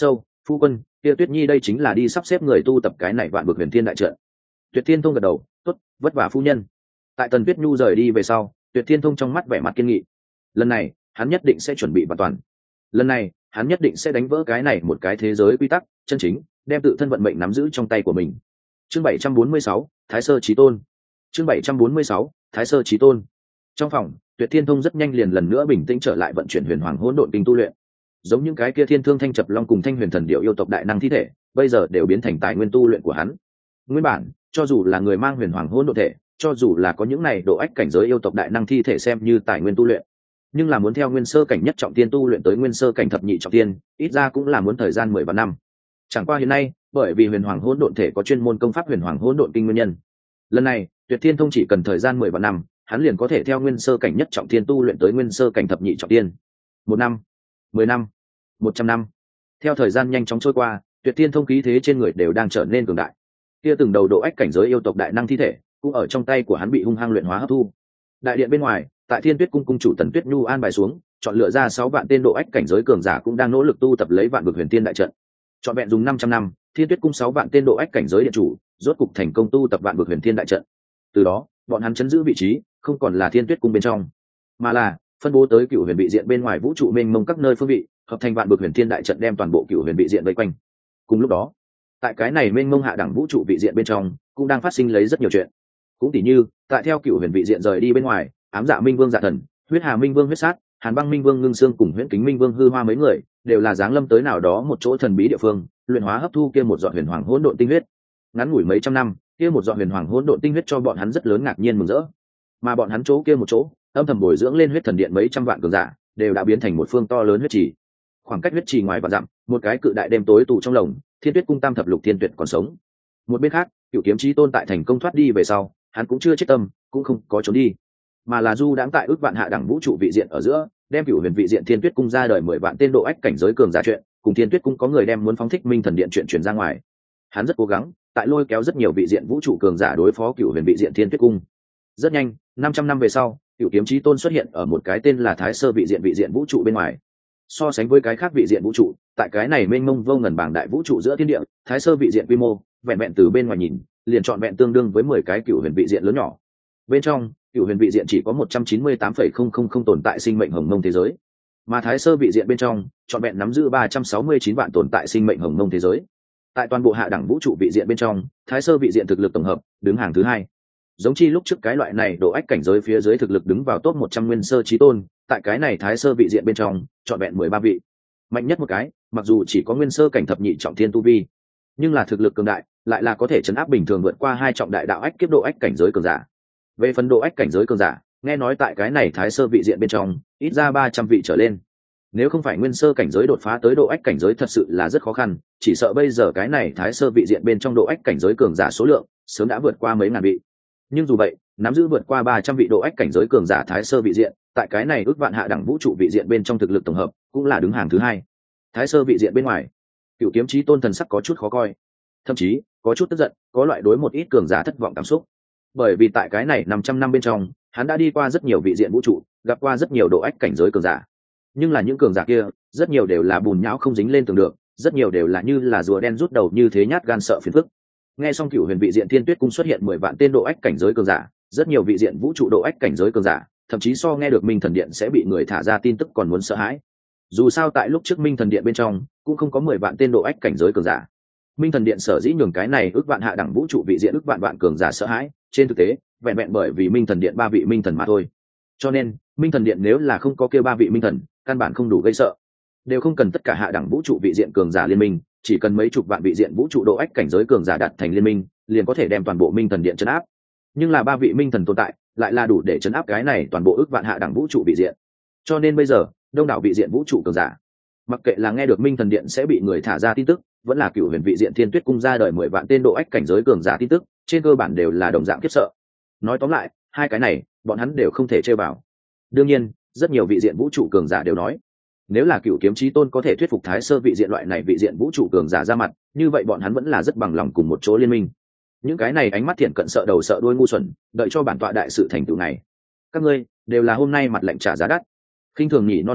phu quân, kia Tuyết Nhi đây chính là đi sắp xếp người tu tập cái này vạn vực huyền thiên đại trận. Tuyệt Thiên Thông gật đầu, tốt, vất vả phu nhân. Tại Tần Tuyết Nhu rời đi về sau, Tuyệt Thiên Thông trong mắt vẻ mặt kiên nghị. Lần này hắn nhất định sẽ chuẩn bị vạn toàn. Lần này hắn nhất định sẽ đánh vỡ cái này một cái thế giới quy tắc chân chính, đem tự thân vận mệnh nắm giữ trong tay của mình. Chương bảy trăm bốn mươi sáu, Thái Sơ Chí Tôn. Chương bảy trăm bốn mươi sáu, Thái Sơ Chí Tôn. Trong phòng, Tuyệt Thiên Thông rất nhanh liền lần nữa bình tĩnh trở lại vận chuyển huyền hoàng hỗn độn kinh tu luyện. Giống những cái kia thiên thương thanh chập long cùng thanh huyền thần điệu yêu tộc đại năng thi thể, bây giờ đều biến thành tài nguyên tu luyện của hắn. Nguyên bản, cho dù là người mang huyền hoàng hỗn độn thể, cho dù là có những này độ ách cảnh giới yêu tộc đại năng thi thể xem như tài nguyên tu luyện, nhưng là muốn theo nguyên sơ cảnh nhất trọng tiên tu luyện tới nguyên sơ cảnh thập nhị trọng tiên, ít ra cũng là muốn thời gian mười vạn năm. Chẳng qua hiện nay, bởi vì huyền hoàng hỗn độn thể có chuyên môn công pháp huyền hoàng hỗn độn kinh nguyên nhân, lần này Tuyệt Thiên Thông chỉ cần thời gian mười vạn năm, hắn liền có thể theo nguyên sơ cảnh nhất trọng tiên tu luyện tới nguyên sơ cảnh thập nhị trọng tiên. Một năm, mười năm, một trăm năm. Theo thời gian nhanh chóng trôi qua, Tuyệt Thiên Thông khí thế trên người đều đang trở nên cường đại. Kia từng đầu độ ách cảnh giới yêu tộc đại năng thi thể, cũng ở trong tay của hắn bị hung hăng luyện hóa hấp thu. Đại điện bên ngoài, tại Thiên Tuyết cung cung chủ Tần Tuyết Nhu an bài xuống, chọn lựa ra sáu vạn tên độ ách cảnh giới cường giả cũng đang nỗ lực tu tập lấy vạn vực huyền thiên đại trận. Chọn vẹn dùng năm trăm năm, Thiên Tuyết cung sáu vạn tên độ ách cảnh giới điện chủ, rốt cục thành công tu tập vạn vực huyền thiên đại trận. Từ đó, bọn hắn chấn giữ vị trí, không còn là Thiên Tuyết cung bên trong, mà là phân bố tới cựu huyền vị diện bên ngoài vũ trụ mênh mông các nơi phương vị, hợp thành vạn vực huyền thiên đại trận đem toàn bộ cựu huyền vị diện vây quanh. Cùng lúc đó, tại cái này mênh mông hạ đẳng vũ trụ vị diện bên trong, cũng đang phát sinh lấy rất nhiều chuyện. Cũng tỉ như, tại theo cựu huyền vị diện rời đi bên ngoài, ám dạ minh vương dạ thần, huyết hà minh vương huyết sát, hàn băng minh vương ngưng xương cùng huyễn kính minh vương hư hoa mấy người đều là giáng lâm tới nào đó một chỗ thần bí địa phương, luyện hóa hấp thu kia một giọt huyền hoàng hỗn độn tinh huyết. Ngắn ngủi mấy trăm năm, kia một giọt huyền hoàng hỗn độn tinh huyết cho bọn hắn rất lớn ngạc nhiên mừng rỡ. Mà bọn hắn chỗ kia một chỗ, âm thầm bồi dưỡng lên huyết thần điện mấy trăm vạn cường giả, đều đã biến thành một phương to lớn huyết trì. Khoảng cách huyết trì ngoài vạn dặm, một cái cự đại đêm tối tù trong lồng, Thiên Tuyết cung tam thập lục thiên tuyệt còn sống. Một bên khác, Cửu Kiếm Chí Tôn tại thành công thoát đi về sau, hắn cũng chưa chết tâm, cũng không có trốn đi, mà là du đãng tại ước vạn hạ đẳng vũ trụ vị diện ở giữa, đem cửu huyền vị diện Thiên Tuyết cung ra đời mười vạn tên độ ách cảnh giới cường giả chuyện, cùng Thiên Tuyết cung có người đem muốn phóng thích minh thần điện chuyện truyền ra ngoài. Hắn rất cố gắng, tại lôi kéo rất nhiều vị diện vũ trụ cường giả đối phó cửu huyền vị diện Thiên Tuyết cung. Rất nhanh, năm trăm năm về sau, Cửu Kiếm Chí Tôn xuất hiện ở một cái tên là Thái Sơ vị diện vị diện vũ trụ bên ngoài. So sánh với cái khác vị diện vũ trụ, tại cái này mênh mông vô ngần bảng đại vũ trụ giữa thiên địa, Thái Sơ vị diện quy mô, vẹn vẹn từ bên ngoài nhìn, liền trọn vẹn tương đương với mười cái cửu huyền vị diện lớn nhỏ. Bên trong, cửu huyền vị diện chỉ có một trăm chín mươi tám phẩy không không không tồn tại sinh mệnh hồng mông thế giới, mà Thái Sơ vị diện bên trong, trọn vẹn nắm giữ ba trăm sáu mươi chín vạn tồn tại sinh mệnh hồng mông thế giới. Tại toàn bộ hạ đẳng vũ trụ vị diện bên trong, Thái Sơ vị diện thực lực tổng hợp đứng hàng thứ hai. Giống chi lúc trước cái loại này độ ách cảnh giới phía dưới thực lực đứng vào top một trăm nguyên sơ chí tôn, tại cái này Thái Sơ vị diện bên trong, trọn vẹn mười ba vị. Mạnh nhất một cái, mặc dù chỉ có nguyên sơ cảnh thập nhị trọng thiên tu vi, nhưng là thực lực cường đại, lại là có thể chấn áp bình thường vượt qua hai trọng đại đạo ách kiếp độ ách cảnh giới cường giả. Về phần độ ách cảnh giới cường giả, nghe nói tại cái này Thái Sơ vị diện bên trong, ít ra ba trăm vị trở lên. Nếu không phải nguyên sơ cảnh giới đột phá tới độ ách cảnh giới thật sự là rất khó khăn, chỉ sợ bây giờ cái này Thái Sơ vị diện bên trong độ ách cảnh giới cường giả số lượng sớm đã vượt qua mấy ngàn vị. Nhưng dù vậy, nắm giữ vượt qua ba trăm vị độ ách cảnh giới cường giả Thái Sơ vị diện, tại cái này ước vạn hạ đẳng vũ trụ vị diện bên trong thực lực tổng hợp, cũng là đứng hàng thứ hai. Thái Sơ vị diện bên ngoài, Cửu Kiếm Chí Tôn thần sắc có chút khó coi, thậm chí có chút tức giận, có loại đối một ít cường giả thất vọng cảm xúc. Bởi vì tại cái này năm trăm năm bên trong, hắn đã đi qua rất nhiều vị diện vũ trụ, gặp qua rất nhiều độ ách cảnh giới cường giả. Nhưng là những cường giả kia, rất nhiều đều là bùn nhão không dính lên tường được, rất nhiều đều là như là rùa đen rút đầu như thế nhát gan sợ phiền phức. Nghe xong Cửu huyền vị diện Thiên Tuyết cung xuất hiện mười vạn tên độ ách cảnh giới cường giả, rất nhiều vị diện vũ trụ độ ách cảnh giới cường giả, thậm chí so nghe được Minh Thần Điện sẽ bị người thả ra tin tức còn muốn sợ hãi. Dù sao tại lúc trước Minh Thần Điện bên trong cũng không có mười vạn tên độ ách cảnh giới cường giả. Minh Thần Điện sở dĩ nhường cái này ước vạn hạ đẳng vũ trụ vị diện ước vạn vạn cường giả sợ hãi, trên thực tế, vẹn vẹn bởi vì Minh Thần Điện ba vị minh thần mà thôi. Cho nên, Minh Thần Điện nếu là không có kia ba vị minh thần, căn bản không đủ gây sợ. Đều không cần tất cả hạ đẳng vũ trụ vị diện cường giả liên minh, chỉ cần mấy chục vạn vị diện vũ trụ độ ách cảnh giới cường giả đặt thành liên minh, liền có thể đem toàn bộ Minh Thần Điện trấn áp. Nhưng là ba vị minh thần tồn tại, lại là đủ để trấn áp cái này toàn bộ ước vạn hạ đẳng vũ trụ vị diện. Cho nên bây giờ, đông đảo vị diện vũ trụ cường giả, mặc kệ là nghe được Minh Thần Điện sẽ bị người thả ra tin tức, vẫn là Cửu huyền vị diện Thiên Tuyết cung ra đời mười vạn tên độ ách cảnh giới cường giả tin tức, trên cơ bản đều là đồng dạng khiếp sợ. Nói tóm lại, hai cái này, bọn hắn đều không thể chơi vào. Đương nhiên, rất nhiều vị diện vũ trụ cường giả đều nói, nếu là Cửu Kiếm Chí Tôn có thể thuyết phục Thái Sơ vị diện loại này vị diện vũ trụ cường giả ra mặt, như vậy bọn hắn vẫn là rất bằng lòng cùng một chỗ liên minh. Những cái này ánh mắt thiện cận sợ đầu sợ đuôi ngu xuẩn, đợi cho bản tọa đại sự thành tựu này. Các ngươi đều là hôm nay mặt lệnh trả giá đắt. Khinh thường nhỉ non một câu,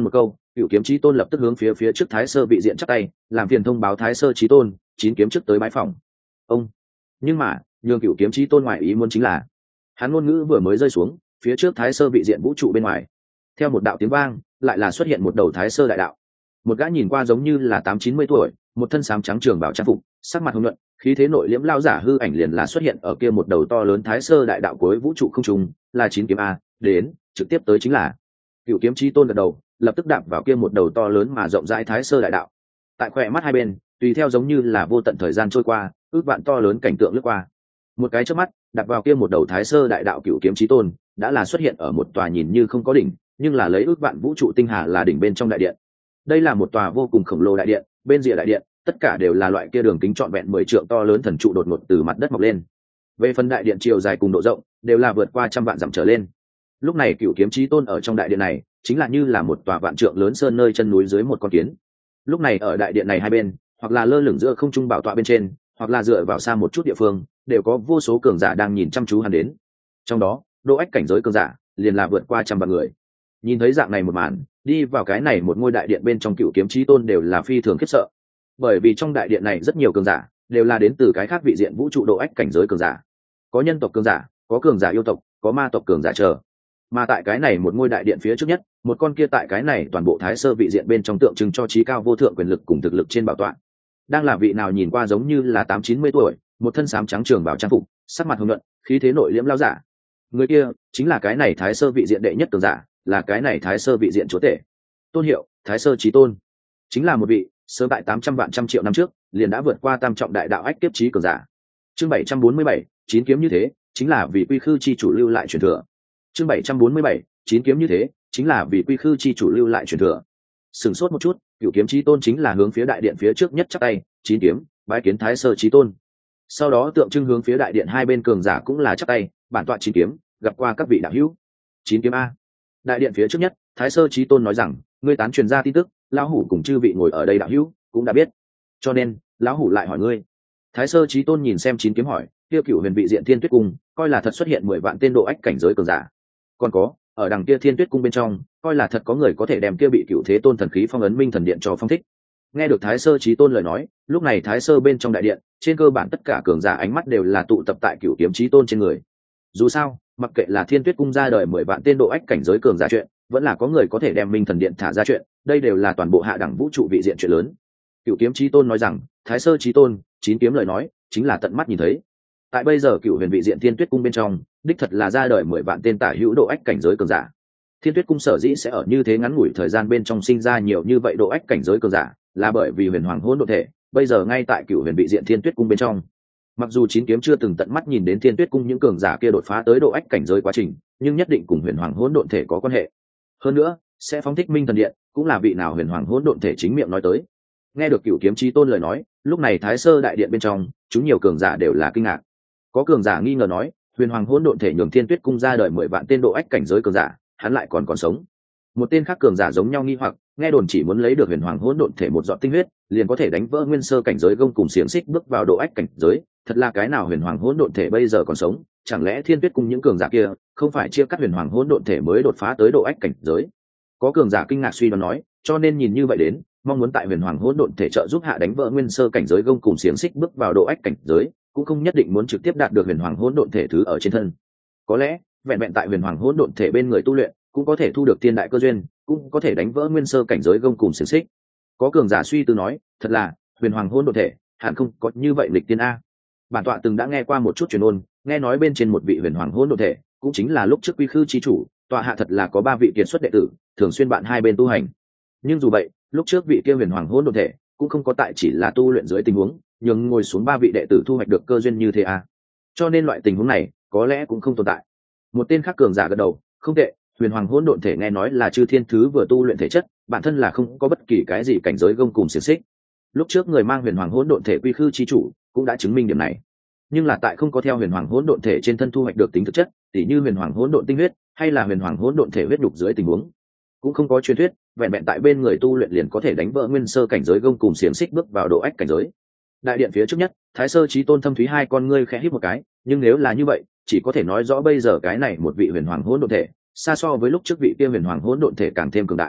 Cựu kiếm chí tôn lập tức hướng phía phía trước thái sơ vị diện chắp tay, làm phiền thông báo thái sơ chí tôn, chín kiếm trước tới bái phòng. Ông nhưng mà nhường cựu kiếm chí tôn ngoại ý muốn chính là hắn ngôn ngữ vừa mới rơi xuống, phía trước thái sơ vị diện vũ trụ bên ngoài theo một đạo tiếng vang lại là xuất hiện một đầu thái sơ đại đạo. Một gã nhìn qua giống như là tám chín mươi tuổi, một thân xám trắng trường bảo trang phục, sắc mặt hồng nhuận, khí thế nội liễm lao giả hư ảnh liền là xuất hiện ở kia một đầu to lớn thái sơ đại đạo cuối vũ trụ không trung, là chín kiếm a, đến trực tiếp tới chính là. Cựu kiếm chí tôn gật đầu, lập tức đạp vào kia một đầu to lớn mà rộng rãi thái sơ đại đạo. Tại khỏe mắt hai bên tùy theo giống như là vô tận thời gian trôi qua, ước vạn to lớn cảnh tượng lướt qua. Một cái chớp mắt đạp vào kia một đầu thái sơ đại đạo, cựu kiếm chí tôn đã là xuất hiện ở một tòa nhìn như không có đỉnh, nhưng là lấy ước vạn vũ trụ tinh hà là đỉnh bên trong đại điện. Đây là một tòa vô cùng khổng lồ đại điện, bên rìa đại điện tất cả đều là loại kia đường kính trọn vẹn mười trượng to lớn thần trụ đột ngột từ mặt đất mọc lên. Về phần đại điện chiều dài cùng độ rộng đều là vượt qua trăm vạn dặm trở lên. Lúc này cựu kiếm chí tôn ở trong đại điện này chính là như là một tòa vạn trượng lớn sơn nơi chân núi dưới một con kiến. Lúc này ở đại điện này hai bên, hoặc là lơ lửng giữa không trung bảo tọa bên trên, hoặc là dựa vào xa một chút địa phương, đều có vô số cường giả đang nhìn chăm chú hắn đến. Trong đó độ ách cảnh giới cường giả liền là vượt qua trăm vạn người. Nhìn thấy dạng này một màn, đi vào cái này một ngôi đại điện bên trong cựu kiếm chí tôn đều là phi thường khiếp sợ, bởi vì trong đại điện này rất nhiều cường giả đều là đến từ cái khác vị diện vũ trụ độ ách cảnh giới cường giả, có nhân tộc cường giả, có cường giả yêu tộc, có ma tộc cường giả chờ. Mà tại cái này một ngôi đại điện phía trước nhất, một con kia tại cái này toàn bộ thái sơ vị diện bên trong tượng trưng cho trí cao vô thượng quyền lực cùng thực lực trên bảo tọa, đang là vị nào nhìn qua giống như là tám chín mươi tuổi, một thân xám trắng trường bảo trang phục, sắc mặt hồng nhuận, khí thế nội liễm lao giả. Người kia chính là cái này thái sơ vị diện đệ nhất cường giả, là cái này thái sơ vị diện chúa tể, tôn hiệu thái sơ chí tôn, chính là một vị sớm tại tám trăm vạn trăm triệu năm trước liền đã vượt qua tam trọng đại đạo ách kiếp chí cường giả. Chương bảy trăm bốn mươi bảy, chín kiếm như thế chính là vì quy khư chi chủ lưu lại truyền thừa. Chương bảy trăm bốn mươi bảy, chín kiếm như thế chính là vì quy khư chi chủ lưu lại truyền thừa. Sừng sốt một chút, cựu kiếm chí tôn chính là hướng phía đại điện phía trước nhất chắp tay, chín kiếm bái kiến thái sơ chí tôn. Sau đó tượng trưng hướng phía đại điện hai bên cường giả cũng là chắp tay, bản tọa chín kiếm gặp qua các vị đạo hữu. Chín kiếm a. Đại điện phía trước nhất, thái sơ chí tôn nói rằng, ngươi tán truyền ra tin tức, lão hủ cùng chư vị ngồi ở đây đạo hữu cũng đã biết, cho nên lão hủ lại hỏi ngươi. Thái sơ chí tôn nhìn xem chín kiếm hỏi, kia cửu huyền vị diện thiên tuyết cung coi là thật xuất hiện mười vạn tên độ ách cảnh giới cường giả, còn có ở đằng kia thiên tuyết cung bên trong coi là thật có người có thể đem kia bị cửu thế tôn thần khí phong ấn minh thần điện cho phong thích. Nghe được thái sơ chí tôn lời nói, lúc này thái sơ bên trong đại điện trên cơ bản tất cả cường giả ánh mắt đều là tụ tập tại cửu kiếm chí tôn trên người. Dù sao mặc kệ là thiên tuyết cung ra đời mười vạn tên độ ách cảnh giới cường giả chuyện, vẫn là có người có thể đem minh thần điện thả ra chuyện, đây đều là toàn bộ hạ đẳng vũ trụ vị diện chuyện lớn. Cửu kiếm chí tôn nói rằng, thái sơ chí tôn, chín kiếm lời nói chính là tận mắt nhìn thấy. Tại bây giờ cửu huyền vị diện thiên tuyết cung bên trong đích thật là ra đời mười vạn tên tả hữu độ ách cảnh giới cường giả. Thiên tuyết cung sở dĩ sẽ ở như thế ngắn ngủi thời gian bên trong sinh ra nhiều như vậy độ ách cảnh giới cường giả, là bởi vì huyền hoàng hỗn độn thể bây giờ ngay tại cửu huyền vị diện thiên tuyết cung bên trong. Mặc dù chín kiếm chưa từng tận mắt nhìn đến thiên tuyết cung những cường giả kia đột phá tới độ ách cảnh giới quá trình, nhưng nhất định cùng huyền hoàng hỗn độn thể có quan hệ. Hơn nữa sẽ phóng thích minh thần điện cũng là vị nào huyền hoàng hỗn độn thể chính miệng nói tới. Nghe được cửu kiếm chí tôn lời nói, lúc này thái sơ đại điện bên trong chúng nhiều cường giả đều là kinh ngạc. Có cường giả nghi ngờ nói, huyền hoàng hỗn độn thể nhường thiên tuyết cung ra đời mười vạn tên độ ách cảnh giới cường giả, hắn lại còn còn sống. Một tên khác cường giả giống nhau nghi hoặc, nghe đồn chỉ muốn lấy được huyền hoàng hỗn độn thể một giọt tinh huyết liền có thể đánh vỡ nguyên sơ cảnh giới gông cùng xiềng xích bước vào độ ách cảnh giới, thật là cái nào huyền hoàng hỗn độn thể bây giờ còn sống, chẳng lẽ thiên tuyết cung những cường giả kia không phải chia cắt huyền hoàng hỗn độn thể mới đột phá tới độ ách cảnh giới? Có cường giả kinh ngạc suy đoán nói, cho nên nhìn như vậy đến, mong muốn tại huyền hoàng hỗn độn thể trợ giúp hạ đánh vỡ nguyên sơ cảnh giới gông cùng xiềng xích bước vào độ ách cảnh giới, cũng không nhất định muốn trực tiếp đạt được huyền hoàng hỗn độn thể thứ ở trên thân. Có lẽ vẹn vẹn tại huyền hoàng hỗn độn thể bên người tu luyện cũng có thể thu được thiên đại cơ duyên, cũng có thể đánh vỡ nguyên sơ cảnh giới gông cùng xiềng xích. Có cường giả suy tư nói, thật là huyền hoàng hỗn độn thể hẳn không có như vậy lịch tiên a. Bản tọa từng đã nghe qua một chút truyền ôn, nghe nói bên trên một vị huyền hoàng hỗn độn thể cũng chính là lúc trước quy khư chi chủ tọa hạ thật là có ba vị kiệt xuất đệ tử thường xuyên bạn hai bên tu hành. Nhưng dù vậy lúc trước vị kia huyền hoàng hỗn độn thể cũng không có tại chỉ là tu luyện dưới tình huống nhưng ngồi xuống ba vị đệ tử thu hoạch được cơ duyên như thế à. Cho nên loại tình huống này có lẽ cũng không tồn tại. Một tên khác cường giả gật đầu, không tệ, huyền hoàng hỗn độn thể nghe nói là chư thiên thứ vừa tu luyện thể chất, bản thân là không có bất kỳ cái gì cảnh giới gông cùng xiềng xích. Lúc trước người mang huyền hoàng hỗn độn thể quy khư chi chủ cũng đã chứng minh điểm này. Nhưng là tại không có theo huyền hoàng hỗn độn thể trên thân thu hoạch được tính thực chất, tỉ như huyền hoàng hỗn độn tinh huyết hay là huyền hoàng hỗn độn thể huyết nhục dưới tình huống, cũng không có truyền thuyết vẹn vẹn tại bên người tu luyện liền có thể đánh vỡ nguyên sơ cảnh giới gông cùng xiềng xích bước vào độ ách cảnh giới. Đại điện phía trước nhất, thái sơ chí tôn thâm thúy hai con ngươi khẽ hít một cái, nhưng nếu là như vậy chỉ có thể nói rõ bây giờ cái này một vị huyền hoàng hỗn độn thể xa so với lúc trước vị kia huyền hoàng hỗn độn thể càng thêm cường đại.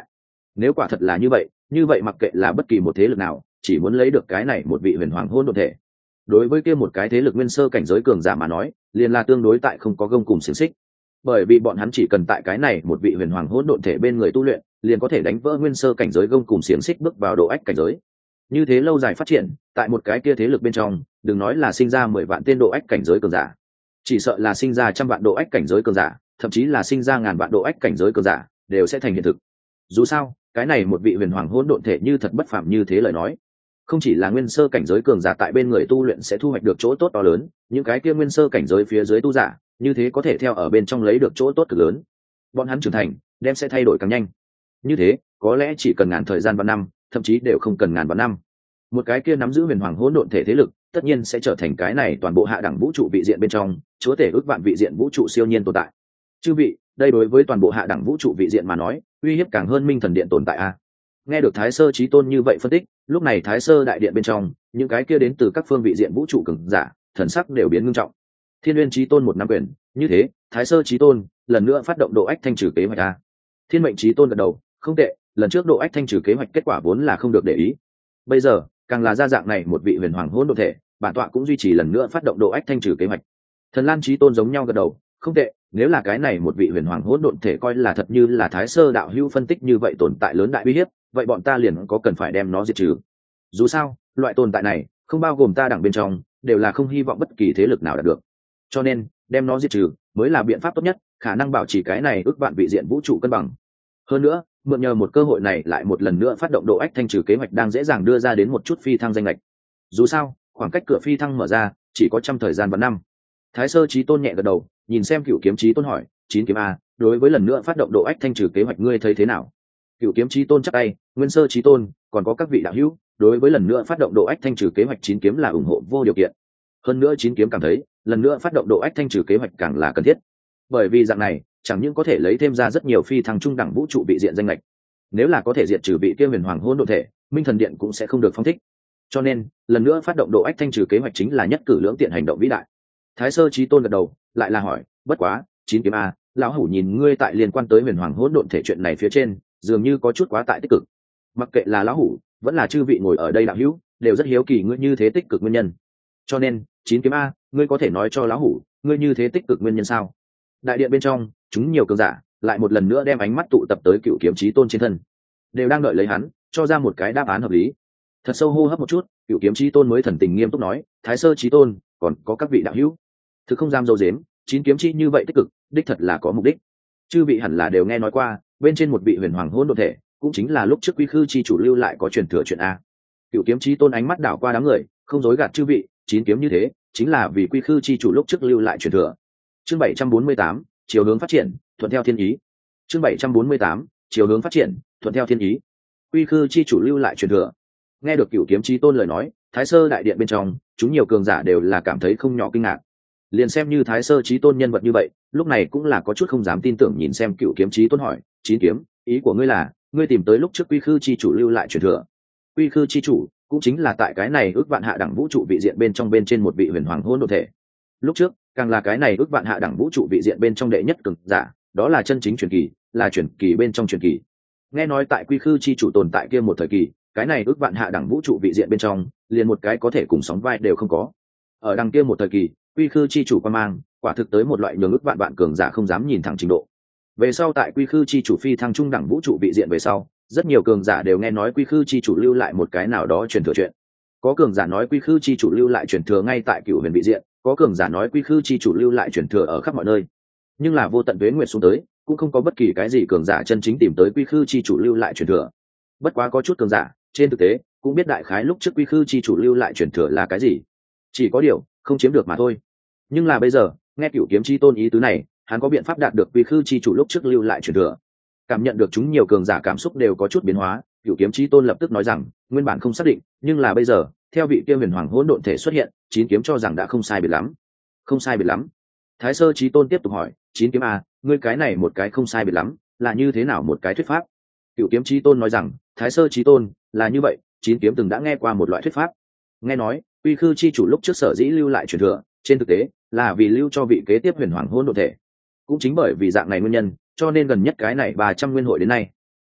Nếu quả thật là như vậy, như vậy mặc kệ là bất kỳ một thế lực nào, chỉ muốn lấy được cái này một vị huyền hoàng hỗn độn thể, đối với kia một cái thế lực nguyên sơ cảnh giới cường giả mà nói, liền là tương đối tại không có gông cùng xiềng xích. Bởi vì bọn hắn chỉ cần tại cái này một vị huyền hoàng hỗn độn thể bên người tu luyện, liền có thể đánh vỡ nguyên sơ cảnh giới gông cùng xiềng xích bước vào độ ách cảnh giới. Như thế lâu dài phát triển, tại một cái kia thế lực bên trong, đừng nói là sinh ra mười vạn tên độ ách cảnh giới cường giả, chỉ sợ là sinh ra trăm vạn độ ách cảnh giới cường giả, thậm chí là sinh ra ngàn vạn độ ách cảnh giới cường giả, đều sẽ thành hiện thực. Dù sao, cái này một vị huyền hoàng hỗn độn thể như thật bất phàm như thế lời nói, không chỉ là nguyên sơ cảnh giới cường giả tại bên người tu luyện sẽ thu hoạch được chỗ tốt to lớn, những cái kia nguyên sơ cảnh giới phía dưới tu giả, như thế có thể theo ở bên trong lấy được chỗ tốt cực lớn. Bọn hắn trưởng thành, đem sẽ thay đổi càng nhanh. Như thế, có lẽ chỉ cần ngàn thời gian vạn năm, thậm chí đều không cần ngàn vạn năm. Một cái kia nắm giữ huyền hoàng hỗn độn thể thế lực, tất nhiên sẽ trở thành cái này toàn bộ hạ đẳng vũ trụ vị diện bên trong, chúa tể ước vạn vị diện vũ trụ siêu nhiên tồn tại. Chư vị, đây đối với toàn bộ hạ đẳng vũ trụ vị diện mà nói, uy hiếp càng hơn minh thần điện tồn tại a. Nghe được Thái Sơ Chí Tôn như vậy phân tích, lúc này Thái Sơ đại điện bên trong, những cái kia đến từ các phương vị diện vũ trụ cường giả, thần sắc đều biến nghiêm trọng. Thiên Nguyên Chí Tôn một năm quyền, như thế, Thái Sơ Chí Tôn lần nữa phát động độ ách thanh trừ kế hoạch a. Thiên Mệnh Chí Tôn gật đầu, không tệ, lần trước độ ách thanh trừ kế hoạch kết quả vốn là không được để ý. Bây giờ, càng là ra dạng này một vị huyền hoàng hỗn độn thể, bản tọa cũng duy trì lần nữa phát động độ ách thanh trừ kế hoạch. Thần Lan Chí Tôn giống nhau gật đầu, không tệ, nếu là cái này một vị huyền hoàng hỗn độn thể coi là thật như là Thái Sơ đạo hữu phân tích như vậy tồn tại lớn đại uy hiếp, vậy bọn ta liền có cần phải đem nó diệt trừ. Dù sao, loại tồn tại này không bao gồm ta đẳng bên trong, đều là không hy vọng bất kỳ thế lực nào đạt được. Cho nên, đem nó diệt trừ mới là biện pháp tốt nhất, khả năng bảo trì cái này ước vạn vị diện vũ trụ cân bằng. Hơn nữa, mượn nhờ một cơ hội này lại một lần nữa phát động độ ách thanh trừ kế hoạch đang dễ dàng đưa ra đến một chút phi thăng danh lệch. Dù sao, khoảng cách cửa phi thăng mở ra chỉ có trăm thời gian và năm. Thái Sơ Chí Tôn nhẹ gật đầu, nhìn xem Cửu Kiếm Chí Tôn hỏi, chín kiếm a, đối với lần nữa phát động độ ách thanh trừ kế hoạch ngươi thấy thế nào? Cửu Kiếm Chí Tôn chắc tay, Nguyên Sơ Chí Tôn, còn có các vị đạo hữu, đối với lần nữa phát động độ ách thanh trừ kế hoạch chín kiếm là ủng hộ vô điều kiện. Hơn nữa chín kiếm cảm thấy, lần nữa phát động độ ách thanh trừ kế hoạch càng là cần thiết. Bởi vì dạng này, chẳng những có thể lấy thêm ra rất nhiều phi thăng trung đẳng vũ trụ bị diện danh lệch. Nếu là có thể diệt trừ vị kia huyền hoàng hỗn độn thể, Minh Thần Điện cũng sẽ không được phong thích. Cho nên, lần nữa phát động độ ách thanh trừ kế hoạch chính là nhất cử lưỡng tiện hành động vĩ đại. Thái Sơ Chí Tôn gật đầu, lại là hỏi, bất quá, chín kiếm a, lão hủ nhìn ngươi tại liên quan tới huyền hoàng hỗn độn thể chuyện này phía trên, dường như có chút quá tại tích cực. Mặc kệ là lão hủ, vẫn là chư vị ngồi ở đây đạo hữu, đều rất hiếu kỳ ngươi như thế tích cực nguyên nhân. Cho nên, chín kiếm a, ngươi có thể nói cho lão hủ, ngươi như thế tích cực nguyên nhân sao? Đại điện bên trong, chúng nhiều cường giả, lại một lần nữa đem ánh mắt tụ tập tới Cửu Kiếm Chí Tôn trên thân, đều đang đợi lấy hắn cho ra một cái đáp án hợp lý. Thật sâu hô hấp một chút, Cửu Kiếm Chí Tôn mới thần tình nghiêm túc nói, Thái Sơ Chí Tôn, còn có các vị đạo hữu, thực không dám dâu dếm, chín kiếm chi như vậy tích cực, đích thật là có mục đích. Chư vị hẳn là đều nghe nói qua, bên trên một vị huyền hoàng hỗn độn thể, cũng chính là lúc trước Quy Khư chi chủ lưu lại có truyền thừa chuyện a. Cửu Kiếm Chí Tôn ánh mắt đảo qua đám người, không dối gạt chư vị, chín kiếm như thế, chính là vì Quy Khư chi chủ lúc trước lưu lại truyền thừa. Chương bảy trăm bốn mươi tám, chiều hướng phát triển, thuận theo thiên ý. Chương bảy trăm bốn mươi tám, chiều hướng phát triển, thuận theo thiên ý. Quy Khư chi chủ lưu lại truyền thừa. Nghe được Cửu Kiếm Chí Tôn lời nói, Thái Sơ đại điện bên trong, chúng nhiều cường giả đều là cảm thấy không nhỏ kinh ngạc. Liền xem như Thái Sơ Chí Tôn nhân vật như vậy, lúc này cũng là có chút không dám tin tưởng nhìn xem Cửu Kiếm Chí Tôn hỏi, chín kiếm, ý của ngươi là, ngươi tìm tới lúc trước Quy Khư chi chủ lưu lại truyền thừa. Quy Khư chi chủ cũng chính là tại cái này ước vạn hạ đẳng vũ trụ vị diện bên trong bên trên một vị huyền hoàng hỗn độn thể. Lúc trước, càng là cái này ước vạn hạ đẳng vũ trụ vị diện bên trong đệ nhất cường giả, đó là chân chính truyền kỳ, là truyền kỳ bên trong truyền kỳ. Nghe nói tại Quy Khư chi chủ tồn tại kia một thời kỳ, cái này ước vạn hạ đẳng vũ trụ vị diện bên trong, liền một cái có thể cùng sóng vai đều không có. Ở đằng kia một thời kỳ, Quy Khư chi chủ quan mang, quả thực tới một loại nhường ước vạn vạn cường giả không dám nhìn thẳng trình độ. Về sau tại Quy Khư chi chủ phi thăng trung đẳng vũ trụ vị diện về sau, rất nhiều cường giả đều nghe nói Quy Khư chi chủ lưu lại một cái nào đó truyền thừa chuyện. Có cường giả nói Quy Khư chi chủ lưu lại truyền thừa ngay tại Cửu Huyền vị diện, có cường giả nói Quy Khư chi chủ lưu lại truyền thừa ở khắp mọi nơi. Nhưng là vô tận tuế nguyệt xuống tới, cũng không có bất kỳ cái gì cường giả chân chính tìm tới Quy Khư chi chủ lưu lại truyền thừa. Bất quá có chút cường giả, trên thực tế, cũng biết đại khái lúc trước Quy Khư chi chủ lưu lại truyền thừa là cái gì. Chỉ có điều, không chiếm được mà thôi. Nhưng là bây giờ, nghe Cửu Kiếm Chí Tôn ý tứ này, hắn có biện pháp đạt được Quy Khư chi chủ lúc trước lưu lại truyền thừa. Cảm nhận được chúng nhiều cường giả cảm xúc đều có chút biến hóa, Cửu Kiếm Chí Tôn lập tức nói rằng, nguyên bản không xác định, nhưng là bây giờ, theo vị kia huyền hoàng hỗn độn thể xuất hiện, chín kiếm cho rằng đã không sai biệt lắm. Không sai biệt lắm. Thái Sơ Chí Tôn tiếp tục hỏi, chín kiếm à, ngươi cái này một cái không sai biệt lắm, là như thế nào một cái thuyết pháp? Cửu Kiếm Chí Tôn nói rằng, Thái Sơ Chí Tôn, là như vậy, chín kiếm từng đã nghe qua một loại thuyết pháp. Nghe nói, Quy Khư chi chủ lúc trước sở dĩ lưu lại truyền thừa, trên thực tế, là vì lưu cho vị kế tiếp huyền hoàng hỗn độn thể. Cũng chính bởi vì dạng này nguyên nhân, cho nên gần nhất cái này ba trăm nguyên hội đến nay,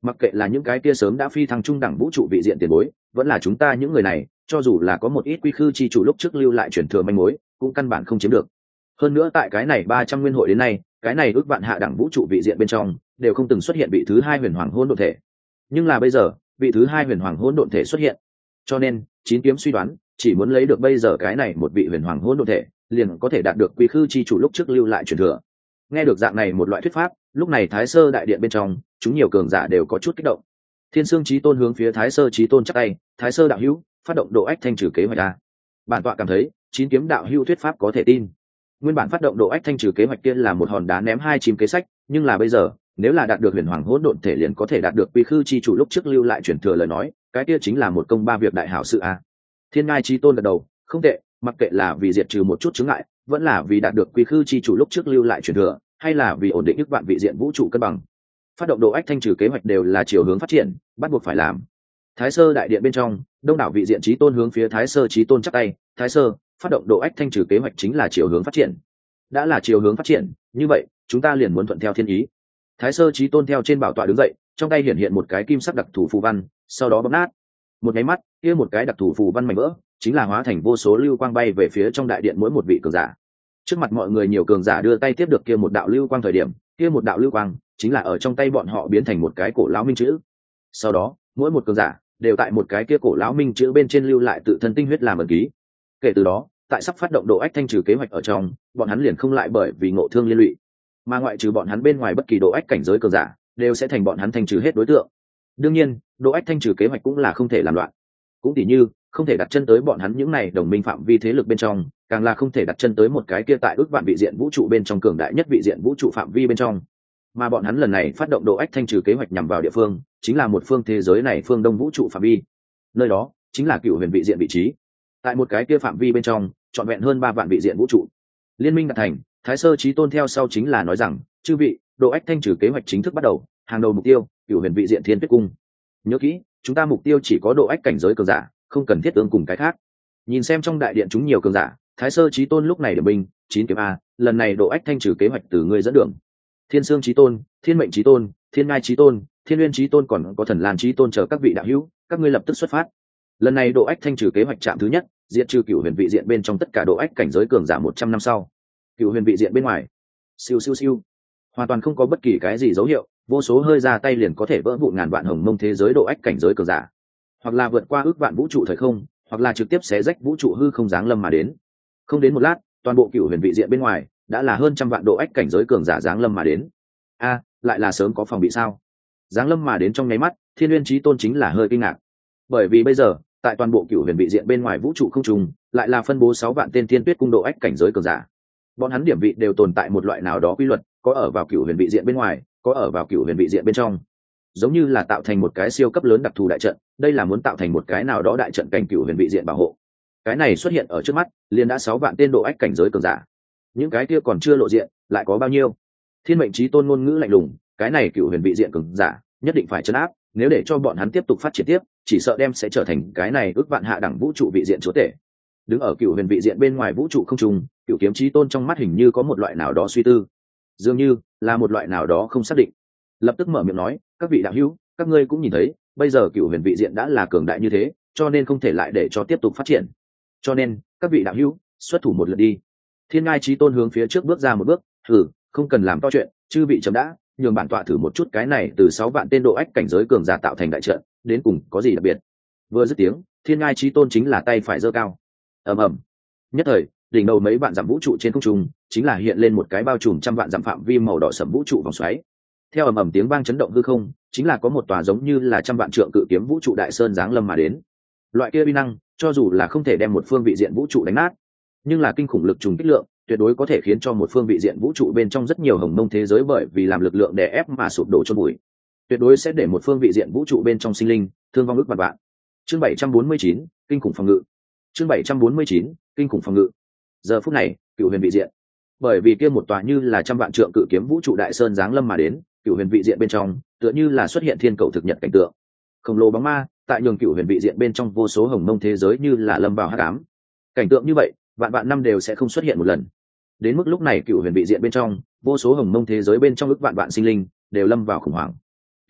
Mặc kệ là những cái kia sớm đã phi thăng trung đẳng vũ trụ vị diện tiền bối, vẫn là chúng ta những người này, cho dù là có một ít quy khư chi chủ lúc trước lưu lại truyền thừa manh mối, cũng căn bản không chiếm được. Hơn nữa tại cái này ba trăm nguyên hội đến nay, cái này ước vạn hạ đẳng vũ trụ vị diện bên trong đều không từng xuất hiện vị thứ hai huyền hoàng hỗn độn thể. Nhưng là bây giờ, vị thứ hai huyền hoàng hỗn độn thể xuất hiện. Cho nên, chín kiếm suy đoán, chỉ muốn lấy được bây giờ cái này một vị huyền hoàng hỗn độn thể, liền có thể đạt được quy khư chi chủ lúc trước lưu lại truyền thừa. Nghe được dạng này một loại thuyết pháp, lúc này Thái Sơ đại điện bên trong, chúng nhiều cường giả đều có chút kích động. Thiên Sương Chí Tôn hướng phía Thái Sơ Chí Tôn chắp tay, "Thái Sơ đạo hữu, phát động độ ách thanh trừ kế hoạch a." Bản tọa cảm thấy, chín kiếm đạo hữu thuyết pháp có thể tin. Nguyên bản phát động độ ách thanh trừ kế hoạch kia là một hòn đá ném hai chim kế sách, nhưng là bây giờ, nếu là đạt được huyền hoàng hỗn độn thể liền có thể đạt được quy khư chi chủ lúc trước lưu lại truyền thừa lời nói, cái kia chính là một công ba việc đại hảo sự a. Thiên Ngai Chí Tôn gật đầu, "Không tệ, mặc kệ là vì diệt trừ một chút chướng ngại, vẫn là vì đạt được quy khư chi chủ lúc trước lưu lại truyền thừa, hay là vì ổn định ức vạn vị diện vũ trụ cân bằng. Phát động độ ách thanh trừ kế hoạch đều là chiều hướng phát triển, bắt buộc phải làm." Thái Sơ đại điện bên trong, đông đảo vị diện chí tôn hướng phía Thái Sơ chí tôn chắp tay, "Thái Sơ, phát động độ ách thanh trừ kế hoạch chính là chiều hướng phát triển. Đã là chiều hướng phát triển, như vậy, chúng ta liền muốn thuận theo thiên ý." Thái Sơ chí tôn theo trên bảo tọa đứng dậy, trong tay hiện hiện một cái kim sắc đặc thủ phù văn, sau đó bấm nát. Một cái mắt, kia một cái đặc thủ phù văn mảnh vỡ, chính là hóa thành vô số lưu quang bay về phía trong đại điện mỗi một vị cường giả. Trước mặt mọi người nhiều cường giả đưa tay tiếp được kia một đạo lưu quang thời điểm, kia một đạo lưu quang chính là ở trong tay bọn họ biến thành một cái cổ lão minh chữ. Sau đó, mỗi một cường giả đều tại một cái kia cổ lão minh chữ bên trên lưu lại tự thân tinh huyết làm ẩn ký. Kể từ đó, tại sắp phát động độ ách thanh trừ kế hoạch ở trong, bọn hắn liền không lại bởi vì ngộ thương liên lụy, mà ngoại trừ bọn hắn bên ngoài bất kỳ độ ách cảnh giới cường giả đều sẽ thành bọn hắn thanh trừ hết đối tượng. Đương nhiên, độ ách thanh trừ kế hoạch cũng là không thể làm loạn. Cũng tỉ như, không thể đặt chân tới bọn hắn những này đồng minh phạm vi thế lực bên trong, càng là không thể đặt chân tới một cái kia tại ước vạn vị diện vũ trụ bên trong cường đại nhất vị diện vũ trụ phạm vi bên trong. Mà bọn hắn lần này phát động độ ách thanh trừ kế hoạch nhằm vào địa phương, chính là một phương thế giới này phương đông vũ trụ phạm vi. Nơi đó chính là cựu huyền vị diện vị trí. Tại một cái kia phạm vi bên trong, trọn vẹn hơn ba vạn vị diện vũ trụ. Liên minh đạt thành, Thái Sơ chí tôn theo sau chính là nói rằng, "Chư vị, độ ách thanh trừ kế hoạch chính thức bắt đầu, hàng đầu mục tiêu, cựu huyền vị diện thiên tuyết cung. Nhớ kỹ, chúng ta mục tiêu chỉ có độ ách cảnh giới cường giả, không cần thiết tương cùng cái khác." Nhìn xem trong đại điện chúng nhiều cường giả, Thái Sơ chí tôn lúc này điểm binh, chín kiếm a, lần này độ ách thanh trừ kế hoạch từ ngươi dẫn đường. Thiên Sương chí tôn, Thiên Mệnh chí tôn, Thiên Ngai chí tôn, Thiên Uyên chí tôn còn có Thần Lan chí tôn chờ các vị đạo hữu, các ngươi lập tức xuất phát. Lần này độ ách thanh trừ kế hoạch chạm thứ nhất, diệt trừ cửu huyền vị diện bên trong tất cả độ ách cảnh giới cường giả một trăm năm sau. Cửu huyền vị diện bên ngoài, siêu siêu siêu, hoàn toàn không có bất kỳ cái gì dấu hiệu, vô số hơi ra tay liền có thể vỡ vụn ngàn vạn hồng mông thế giới độ ách cảnh giới cường giả, hoặc là vượt qua ước vạn vũ trụ thời không, hoặc là trực tiếp xé rách vũ trụ hư không giáng lâm mà đến. Không đến một lát, toàn bộ cửu huyền vị diện bên ngoài đã là hơn trăm vạn độ ách cảnh giới cường giả giáng lâm mà đến. A, lại là sớm có phòng bị sao? Giáng lâm mà đến trong nháy mắt, Thiên Uyên chí tôn chính là hơi kinh ngạc, bởi vì bây giờ tại toàn bộ cửu huyền vị diện bên ngoài vũ trụ không trùng lại là phân bố sáu vạn tên Thiên Tuyết cung độ ách cảnh giới cường giả. Bọn hắn điểm vị đều tồn tại một loại nào đó quy luật, có ở vào cửu huyền vị diện bên ngoài, có ở vào cửu huyền vị diện bên trong, giống như là tạo thành một cái siêu cấp lớn đặc thù đại trận. Đây là muốn tạo thành một cái nào đó đại trận cảnh cửu huyền vị diện bảo hộ. Cái này xuất hiện ở trước mắt, liền đã sáu vạn tên độ ách cảnh giới cường giả. Những cái kia còn chưa lộ diện, lại có bao nhiêu? Thiên Mệnh chí tôn ngôn ngữ lạnh lùng, cái này cửu huyền vị diện cường giả, nhất định phải trấn áp, nếu để cho bọn hắn tiếp tục phát triển tiếp, chỉ sợ đem sẽ trở thành cái này ước vạn hạ đẳng vũ trụ vị diện chúa tể. Đứng ở cửu huyền vị diện bên ngoài vũ trụ không trùng, Cửu Kiếm chí tôn trong mắt hình như có một loại nào đó suy tư, dường như là một loại nào đó không xác định. Lập tức mở miệng nói, "Các vị đạo hữu, các ngươi cũng nhìn thấy, bây giờ cửu huyền vị diện đã là cường đại như thế, cho nên không thể lại để cho tiếp tục phát triển. Cho nên, các vị đạo hữu, xuất thủ một lượt đi." Thiên Ngai chí tôn hướng phía trước bước ra một bước, "Thử, không cần làm to chuyện, chư vị chấm đã, nhường bản tọa thử một chút cái này từ sáu vạn tên độ ách cảnh giới cường giả tạo thành đại trận, đến cùng có gì đặc biệt." Vừa dứt tiếng, Thiên Ngai chí tôn chính là tay phải giơ cao. Ầm ầm. Nhất thời, đỉnh đầu mấy vạn dặm vũ trụ trên không trung chính là hiện lên một cái bao trùm trăm vạn dặm phạm vi màu đỏ sẫm vũ trụ vòng xoáy. Theo ầm ầm tiếng vang chấn động hư không, chính là có một tòa giống như là trăm vạn trượng cự kiếm vũ trụ đại sơn giáng lâm mà đến. Loại kia uy năng, cho dù là không thể đem một phương vị diện vũ trụ đánh nát, nhưng là kinh khủng lực trùng kích lượng, tuyệt đối có thể khiến cho một phương vị diện vũ trụ bên trong rất nhiều hồng mông thế giới bởi vì làm lực lượng đè ép mà sụp đổ chôn bụi. Tuyệt đối sẽ để một phương vị diện vũ trụ bên trong sinh linh thương vong ức vạn vạn. Chương bảy trăm bốn mươi chín, kinh khủng phòng ngự. Chương bảy trăm bốn mươi chín, kinh khủng phòng ngự. Giờ phút này, cựu huyền vị diện, bởi vì kia một tòa như là trăm vạn trượng cự kiếm vũ trụ đại sơn giáng lâm mà đến, cựu huyền vị diện bên trong tựa như là xuất hiện thiên cầu thực nhật cảnh tượng khổng lồ bóng ma, tại nhường cựu huyền vị diện bên trong vô số hồng mông thế giới như là lâm vào hắc ám. Cảnh tượng như vậy vạn vạn năm đều sẽ không xuất hiện một lần. Đến mức lúc này cựu huyền vị diện bên trong vô số hồng mông thế giới bên trong ức vạn vạn sinh linh đều lâm vào khủng hoảng.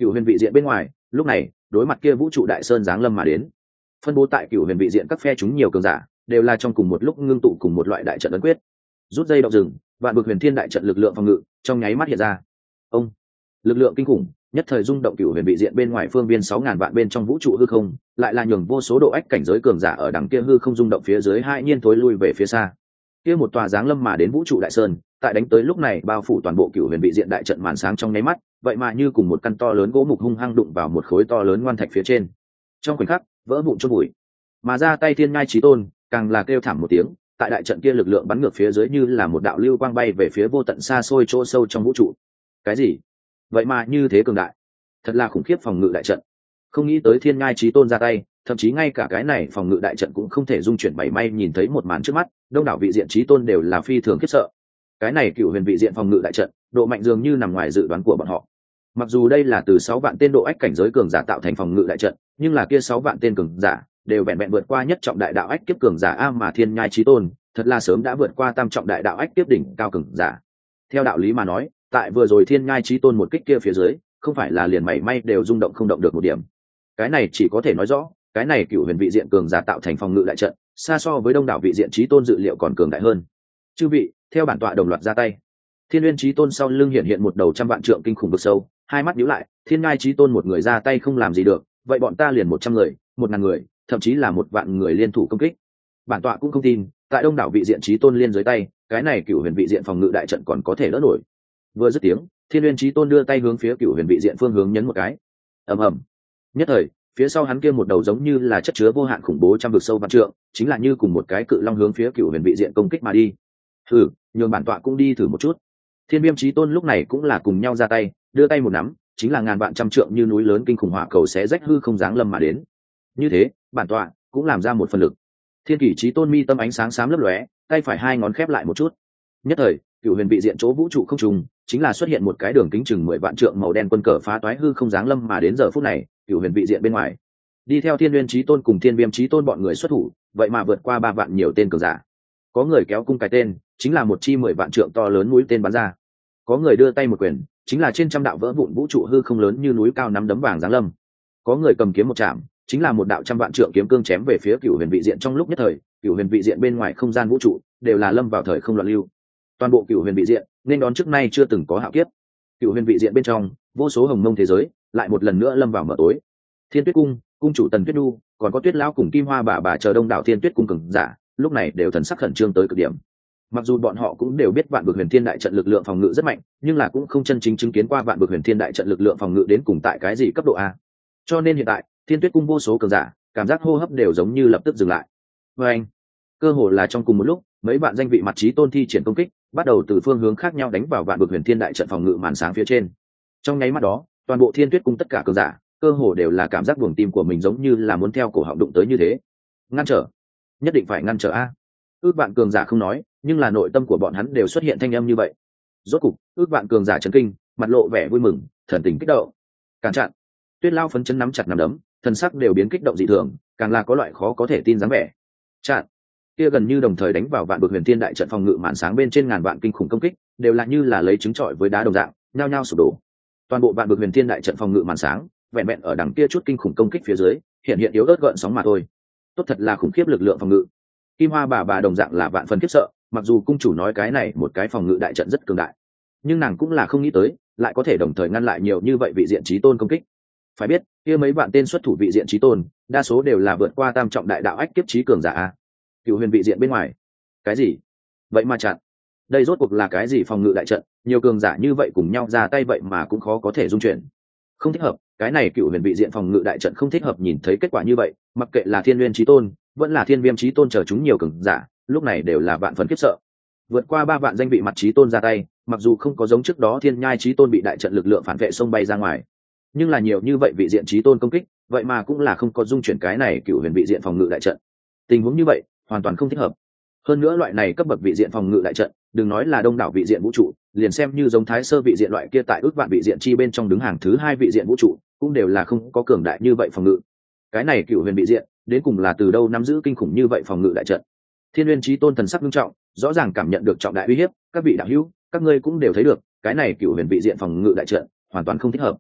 Cựu huyền vị diện bên ngoài lúc này đối mặt kia vũ trụ đại sơn giáng lâm mà đến, phân bố tại cựu huyền vị diện các phe chúng nhiều cường giả đều là trong cùng một lúc ngưng tụ cùng một loại đại trận ấn quyết. Rút dây động rừng, vạn vực huyền thiên đại trận lực lượng phòng ngự trong nháy mắt hiện ra. Ông lực lượng kinh khủng nhất thời rung động cựu huyền vị diện bên ngoài phương viên sáu ngàn vạn bên trong vũ trụ hư không, lại là nhường vô số độ ách cảnh giới cường giả ở đằng kia hư không rung động phía dưới hai nhiên thối lui về phía xa. Kia một tòa giáng lâm mà đến vũ trụ đại sơn, tại đánh tới lúc này bao phủ toàn bộ cựu huyền vị diện đại trận màn sáng trong nháy mắt, vậy mà như cùng một căn to lớn gỗ mục hung hăng đụng vào một khối to lớn ngoan thạch phía trên, trong khoảnh khắc vỡ vụn chôn bụi. Mà ra tay thiên nhai chí tôn càng là kêu thảm một tiếng, tại đại trận kia lực lượng bắn ngược phía dưới như là một đạo lưu quang bay về phía vô tận xa xôi chỗ sâu trong vũ trụ. Cái gì? Vậy mà như thế cường đại, thật là khủng khiếp phòng ngự đại trận. Không nghĩ tới thiên nhai chí tôn ra tay, thậm chí ngay cả cái này phòng ngự đại trận cũng không thể dung chuyển mảy may. Nhìn thấy một màn trước mắt, đông đảo vị diện chí tôn đều là phi thường khiếp sợ. Cái này cựu huyền vị diện phòng ngự đại trận độ mạnh dường như nằm ngoài dự đoán của bọn họ. Mặc dù đây là từ sáu vạn tên độ ách cảnh giới cường giả tạo thành phòng ngự đại trận, nhưng là kia sáu vạn tên cường giả đều vẹn vẹn vượt qua nhất trọng đại đạo ách kiếp cường giả a, mà thiên nhai chí tôn thật là sớm đã vượt qua tam trọng đại đạo ách kiếp đỉnh cao cường giả. Theo đạo lý mà nói, tại vừa rồi thiên nhai chí tôn một kích kia phía dưới, không phải là liền mảy may đều rung động không động được một điểm. Cái này chỉ có thể nói rõ, cái này cựu huyền vị diện cường giả tạo thành phòng ngự đại trận, xa so với đông đảo vị diện chí tôn dự liệu còn cường đại hơn. Chư vị, theo bản tọa đồng loạt ra tay. Thiên Nguyên chí tôn sau lưng hiện hiện một đầu trăm vạn trượng kinh khủng vực sâu, hai mắt nhíu lại, thiên ngai chí tôn một người ra tay không làm gì được, vậy bọn ta liền một trăm người, một ngàn người, thậm chí là một vạn người liên thủ công kích. Bản tọa cũng không tin, tại đông đảo vị diện chí tôn liên dưới tay, cái này cựu huyền vị diện phòng ngự đại trận còn có thể đỡ nổi. Vừa dứt tiếng, thiên nguyên chí tôn đưa tay hướng phía cựu huyền vị diện phương hướng nhấn một cái. Ầm ầm. Nhất thời, phía sau hắn kia một đầu giống như là chất chứa vô hạn khủng bố trăm vực sâu vạn trượng, chính là như cùng một cái cự long hướng phía cựu huyền vị diện công kích mà đi. Thử, nhường bản tọa cũng đi thử một chút. Thiên viêm chí tôn lúc này cũng là cùng nhau ra tay, đưa tay một nắm, chính là ngàn vạn trăm trượng như núi lớn kinh khủng hỏa cầu xé rách hư không giáng lâm mà đến. Như thế, bản tọa cũng làm ra một phần lực. Thiên kỷ chí tôn mi tâm ánh sáng xám lấp lóe, tay phải hai ngón khép lại một chút. Nhất thời, cựu huyền vị diện chỗ vũ trụ không trùng, chính là xuất hiện một cái đường kính chừng mười vạn trượng màu đen quân cờ phá toái hư không giáng lâm mà đến. Giờ phút này, cựu huyền vị diện bên ngoài, đi theo thiên nguyên chí tôn cùng thiên viêm chí tôn bọn người xuất thủ, vậy mà vượt qua ba vạn nhiều tên cường giả. Có người kéo cung cái tên, chính là một chi mười vạn trượng to lớn mũi tên bắn ra. Có người đưa tay một quyền, chính là trên trăm đạo vỡ vụn vũ trụ hư không lớn như núi cao nắm đấm vàng giáng lâm. Có người cầm kiếm một chạm, chính là một đạo trăm vạn trượng kiếm cương chém về phía cựu huyền vị diện. Trong lúc nhất thời, cựu huyền vị diện bên ngoài không gian vũ trụ đều là lâm vào thời không loạn lưu. Toàn bộ cựu huyền vị diện nên đón trước nay chưa từng có hạo kiếp. Cựu huyền vị diện bên trong, vô số hồng mông thế giới lại một lần nữa lâm vào mờ tối. Thiên Tuyết cung, cung chủ Tần Tuyết Nhu, còn có Tuyết lão cùng Kim Hoa bà bà chờ đông đảo Thiên Tuyết cung cường giả, lúc này đều thần sắc khẩn trương tới cực điểm. Mặc dù bọn họ cũng đều biết vạn vực huyền thiên đại trận lực lượng phòng ngự rất mạnh, nhưng là cũng không chân chính chứng kiến qua vạn vực huyền thiên đại trận lực lượng phòng ngự đến cùng tại cái gì cấp độ a. Cho nên hiện tại, Thiên Tuyết cung vô số cường giả cảm giác hô hấp đều giống như lập tức dừng lại. Và anh, cơ hồ là trong cùng một lúc, mấy bạn danh vị mặt chí tôn thi triển công kích, bắt đầu từ phương hướng khác nhau đánh vào vạn vực huyền thiên đại trận phòng ngự màn sáng phía trên. Trong nháy mắt đó, toàn bộ Thiên Tuyết cung tất cả cường giả, cơ hồ đều là cảm giác buồng tim của mình giống như là muốn theo cổ họng đụng tới như thế. Ngăn trở, nhất định phải ngăn trở a. Ước vạn cường giả không nói, nhưng là nội tâm của bọn hắn đều xuất hiện thanh âm như vậy. Rốt cục, ước vạn cường giả chấn kinh, mặt lộ vẻ vui mừng, thần tình kích động. Cản chặn. Tuyết Lao phấn chấn nắm chặt nắm đấm, thần sắc đều biến kích động dị thường, càng là có loại khó có thể tin dáng vẻ. Chặn. Kia gần như đồng thời đánh vào vạn vực huyền thiên đại trận phòng ngự màn sáng bên trên ngàn vạn kinh khủng công kích, đều là như là lấy trứng trọi với đá đồng dạng, nhao nhao sụp đổ. Toàn bộ vạn vực huyền thiên đại trận phòng ngự màn sáng, vẹn vẹn ở đằng kia chút kinh khủng công kích phía dưới, hiện hiện yếu ớt gợn sóng mà thôi. Tốt thật là khủng khiếp lực lượng phòng ngự. Kim Hoa bà bà đồng dạng là vạn phần khiếp sợ, mặc dù cung chủ nói cái này một cái phòng ngự đại trận rất cường đại, nhưng nàng cũng là không nghĩ tới lại có thể đồng thời ngăn lại nhiều như vậy vị diện chí tôn công kích. Phải biết, kia mấy vạn tên xuất thủ vị diện chí tôn, đa số đều là vượt qua tam trọng đại đạo ách kiếp chí cường giả a. Cựu huyền vị diện bên ngoài, cái gì? Vậy mà chặn. Đây rốt cuộc là cái gì phòng ngự đại trận, nhiều cường giả như vậy cùng nhau ra tay vậy mà cũng khó có thể dung chuyển. Không thích hợp, cái này cựu huyền vị diện phòng ngự đại trận không thích hợp. Nhìn thấy kết quả như vậy, mặc kệ là thiên nguyên chí tôn vẫn là thiên viêm chí tôn chờ chúng nhiều cường giả, lúc này đều là vạn phần khiếp sợ. Vượt qua ba vạn danh vị mặt chí tôn ra tay, mặc dù không có giống trước đó thiên nhai chí tôn bị đại trận lực lượng phản vệ xông bay ra ngoài, nhưng là nhiều như vậy vị diện chí tôn công kích, vậy mà cũng là không có dung chuyển cái này cựu huyền vị diện phòng ngự đại trận. Tình huống như vậy hoàn toàn không thích hợp. Hơn nữa loại này cấp bậc vị diện phòng ngự đại trận, đừng nói là đông đảo vị diện vũ trụ, liền xem như giống thái sơ vị diện loại kia tại ước vạn vị diện chi bên trong đứng hàng thứ hai vị diện vũ trụ, cũng đều là không có cường đại như vậy phòng ngự. Cái này cựu huyền vị diện đến cùng là từ đâu nắm giữ kinh khủng như vậy phòng ngự đại trận? Thiên Nguyên chí tôn thần sắc nghiêm trọng, rõ ràng cảm nhận được trọng đại uy hiếp. Các vị đạo hữu, các ngươi cũng đều thấy được, cái này cựu huyền vị diện phòng ngự đại trận hoàn toàn không thích hợp.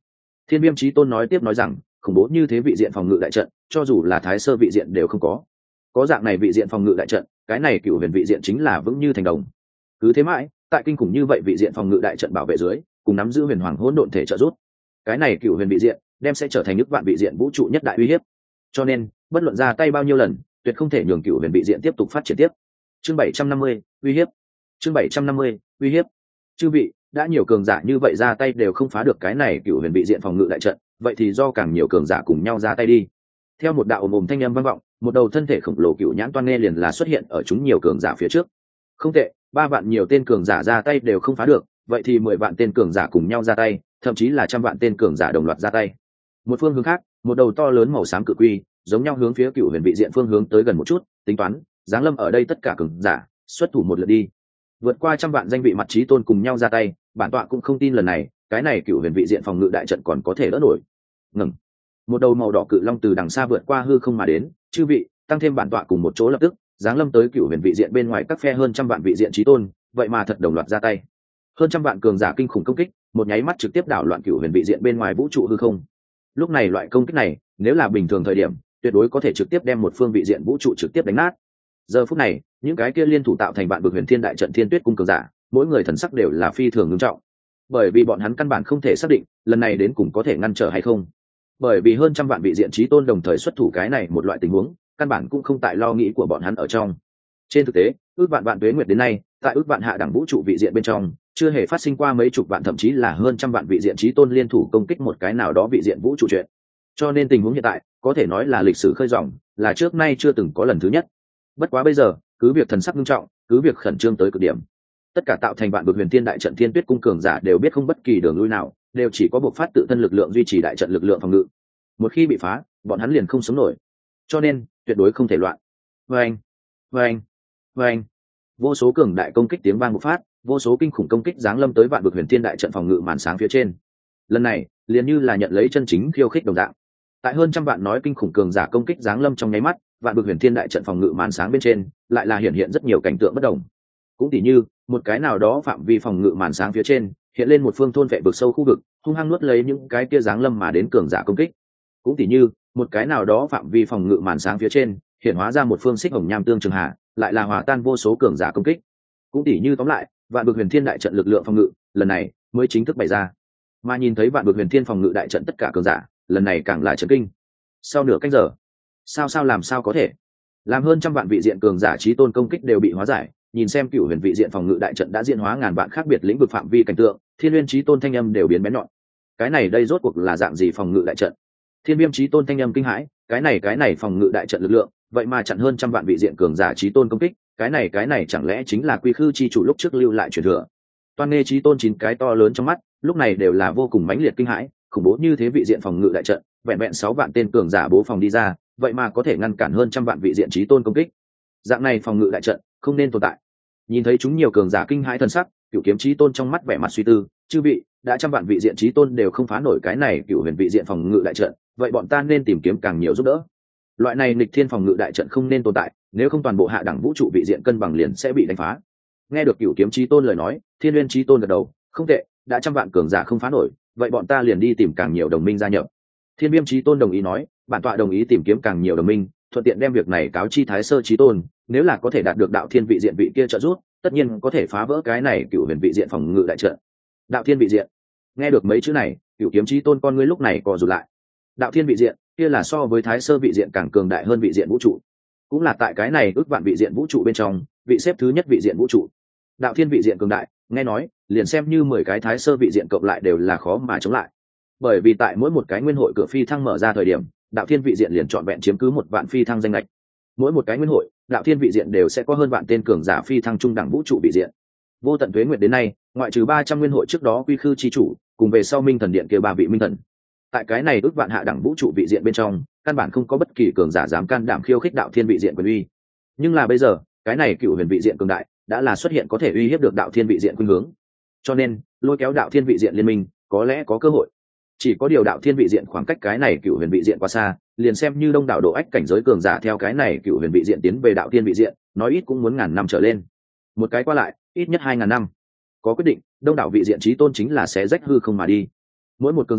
Thiên Viêm Chí Tôn nói tiếp nói rằng, khủng bố như thế vị diện phòng ngự đại trận, cho dù là thái sơ vị diện đều không có. Có dạng này vị diện phòng ngự đại trận, cái này cựu huyền vị diện chính là vững như thành đồng. Cứ thế mãi, tại kinh khủng như vậy vị diện phòng ngự đại trận bảo vệ dưới, cùng nắm giữ huyền hoàng hỗn độn thể trợ giúp, cái này cựu huyền vị diện đem sẽ trở thành nước vạn vị diện vũ trụ nhất đại uy hiếp. Cho nên, bất luận ra tay bao nhiêu lần, tuyệt không thể nhường cựu huyền vị diện tiếp tục phát triển tiếp. Chương bảy trăm năm mươi, uy hiếp. Chương bảy trăm năm mươi, uy hiếp. Chư vị, đã nhiều cường giả như vậy ra tay đều không phá được cái này cựu huyền vị diện phòng ngự đại trận, vậy thì do càng nhiều cường giả cùng nhau ra tay đi. Theo một đạo ồm ồm thanh âm vang vọng, một đầu thân thể khổng lồ cựu nhãn toan nghe liền là xuất hiện ở chúng nhiều cường giả phía trước. Không tệ, ba vạn nhiều tên cường giả ra tay đều không phá được, vậy thì mười vạn tên cường giả cùng nhau ra tay, thậm chí là trăm vạn tên cường giả đồng loạt ra tay. Một phương hướng khác, một đầu to lớn màu xám cự quy, giống nhau hướng phía cựu huyền vị diện phương hướng tới gần một chút, tính toán, giáng lâm ở đây tất cả cường giả, xuất thủ một lượt đi. Vượt qua trăm vạn danh vị mặt chí tôn cùng nhau ra tay, bản tọa cũng không tin lần này, cái này cựu huyền vị diện phòng ngự đại trận còn có thể đỡ nổi. Ngừng. Một đầu màu đỏ cự long từ đằng xa vượt qua hư không mà đến, chư vị, tăng thêm bản tọa cùng một chỗ lập tức, giáng lâm tới cựu huyền vị diện bên ngoài các phe hơn trăm vạn vị diện chí tôn, vậy mà thật đồng loạt ra tay. Hơn trăm vạn cường giả kinh khủng công kích, một nháy mắt trực tiếp đảo loạn cựu huyền vị diện bên ngoài vũ trụ hư không. Lúc này loại công kích này, nếu là bình thường thời điểm, tuyệt đối có thể trực tiếp đem một phương vị diện vũ trụ trực tiếp đánh nát. Giờ phút này, những cái kia liên thủ tạo thành vạn bực huyền thiên đại trận thiên tuyết cung cường giả, mỗi người thần sắc đều là phi thường nghiêm trọng, bởi vì bọn hắn căn bản không thể xác định lần này đến cùng có thể ngăn trở hay không. Bởi vì hơn trăm vạn vị diện chí tôn đồng thời xuất thủ cái này một loại tình huống, căn bản cũng không tại lo nghĩ của bọn hắn ở trong. Trên thực tế, ước vạn vạn tuế nguyệt đến nay, tại ước vạn hạ đẳng vũ trụ vị diện bên trong, chưa hề phát sinh qua mấy chục vạn thậm chí là hơn trăm vạn vị diện chí tôn liên thủ công kích một cái nào đó vị diện vũ trụ chuyện. Cho nên tình huống hiện tại có thể nói là lịch sử khơi dòng, là trước nay chưa từng có lần thứ nhất. Bất quá bây giờ, cứ việc thần sắc nghiêm trọng, cứ việc khẩn trương tới cực điểm, tất cả tạo thành vạn bực huyền thiên đại trận thiên tuyết cung cường giả đều biết không bất kỳ đường lui nào, đều chỉ có buộc phát tự thân lực lượng duy trì đại trận lực lượng phòng ngự. Một khi bị phá, bọn hắn liền không sống nổi, cho nên tuyệt đối không thể loạn. Vâng, vâng, vâng. Vô số cường đại công kích tiếng vang bộc phát, vô số kinh khủng công kích giáng lâm tới vạn bực huyền thiên đại trận phòng ngự màn sáng phía trên. Lần này, liền như là nhận lấy chân chính khiêu khích đồng dạng. Tại hơn trăm vạn nói kinh khủng cường giả công kích giáng lâm trong nháy mắt, vạn bực huyền thiên đại trận phòng ngự màn sáng bên trên lại là hiện hiện rất nhiều cảnh tượng bất đồng. Cũng tỉ như một cái nào đó phạm vi phòng ngự màn sáng phía trên hiện lên một phương thôn vệ vực sâu khu vực, hung hăng nuốt lấy những cái kia giáng lâm mà đến cường giả công kích. Cũng tỉ như một cái nào đó phạm vi phòng ngự màn sáng phía trên hiện hóa ra một phương xích hồng nham tương trường hạ, lại là hòa tan vô số cường giả công kích. Cũng tỉ như tóm lại, vạn bực huyền thiên đại trận lực lượng phòng ngự lần này mới chính thức bày ra. Mà nhìn thấy vạn bực huyền thiên phòng ngự đại trận tất cả cường giả, lần này càng là chấn kinh. Sau nửa canh giờ, sao sao làm sao có thể làm hơn trăm vạn vị diện cường giả chí tôn công kích đều bị hóa giải, nhìn xem cựu huyền vị diện phòng ngự đại trận đã diễn hóa ngàn vạn khác biệt lĩnh vực phạm vi cảnh tượng, thiên nguyên chí tôn thanh âm đều biến bén nhọn. Cái này đây rốt cuộc là dạng gì phòng ngự đại trận? Thiên viêm chí tôn thanh âm kinh hãi, cái này cái này phòng ngự đại trận lực lượng vậy mà chặn hơn trăm vạn vị diện cường giả chí tôn công kích, cái này cái này chẳng lẽ chính là quy khư chi chủ lúc trước lưu lại truyền thừa? Toan nghe chí tôn chín cái to lớn trong mắt lúc này đều là vô cùng mãnh liệt kinh hãi, khủng bố như thế vị diện phòng ngự đại trận, vẹn vẹn sáu vạn tên cường giả bố phòng đi ra, vậy mà có thể ngăn cản hơn trăm vạn vị diện chí tôn công kích. Dạng này phòng ngự đại trận không nên tồn tại. Nhìn thấy chúng nhiều cường giả kinh hãi thần sắc, cựu kiếm chí tôn trong mắt vẻ mặt suy tư, chư vị, đã trăm vạn vị diện chí tôn đều không phá nổi cái này cựu huyền vị diện phòng ngự đại trận, vậy bọn ta nên tìm kiếm càng nhiều giúp đỡ. Loại này nghịch thiên phòng ngự đại trận không nên tồn tại, nếu không toàn bộ hạ đẳng vũ trụ vị diện cân bằng liền sẽ bị đánh phá. Nghe được cựu kiếm chí tôn lời nói, thiên nguyên chí tôn gật đầu, không tệ, đã trăm vạn cường giả không phá nổi, vậy bọn ta liền đi tìm càng nhiều đồng minh gia nhập. Thiên viêm chí tôn đồng ý nói, bản tọa đồng ý tìm kiếm càng nhiều đồng minh, thuận tiện đem việc này cáo chi thái sơ chí tôn, nếu là có thể đạt được đạo thiên vị diện vị kia trợ giúp, tất nhiên có thể phá vỡ cái này cựu huyền vị diện phòng ngự đại trận. Đạo thiên vị diện. Nghe được mấy chữ này, cựu kiếm chí tôn con ngươi lúc này co rụt lại. Đạo thiên vị diện kia là so với thái sơ vị diện càng cường đại hơn vị diện vũ trụ, cũng là tại cái này ước vạn vị diện vũ trụ bên trong vị xếp thứ nhất vị diện vũ trụ. Đạo thiên vị diện cường đại, nghe nói liền xem như mười cái thái sơ vị diện cộng lại đều là khó mà chống lại, bởi vì tại mỗi một cái nguyên hội cửa phi thăng mở ra thời điểm, đạo thiên vị diện liền chọn vẹn chiếm cứ một vạn phi thăng danh lệch. Mỗi một cái nguyên hội, đạo thiên vị diện đều sẽ có hơn vạn tên cường giả phi thăng trung đẳng vũ trụ vị diện. Vô tận tuế nguyệt đến nay, ngoại trừ ba trăm nguyên hội trước đó quy khư chi chủ cùng về sau minh thần điện kia ba vị minh thần, tại cái này ước vạn hạ đẳng vũ trụ vị diện bên trong, căn bản không có bất kỳ cường giả dám can đảm khiêu khích đạo thiên vị diện quyền uy. Nhưng là bây giờ, cái này cựu huyền vị diện cường đại đã là xuất hiện có thể uy hiếp được đạo thiên vị diện khuynh hướng, cho nên lôi kéo đạo thiên vị diện liên minh có lẽ có cơ hội. Chỉ có điều đạo thiên vị diện khoảng cách cái này cựu huyền vị diện quá xa, liền xem như đông đảo độ ách cảnh giới cường giả theo cái này cựu huyền vị diện tiến về đạo thiên vị diện, nói ít cũng muốn ngàn năm trở lên, một cái qua lại ít nhất hai ngàn năm. Có quyết định, đông đảo vị diện chí tôn chính là sẽ rách hư không mà đi. Mỗi một cường giả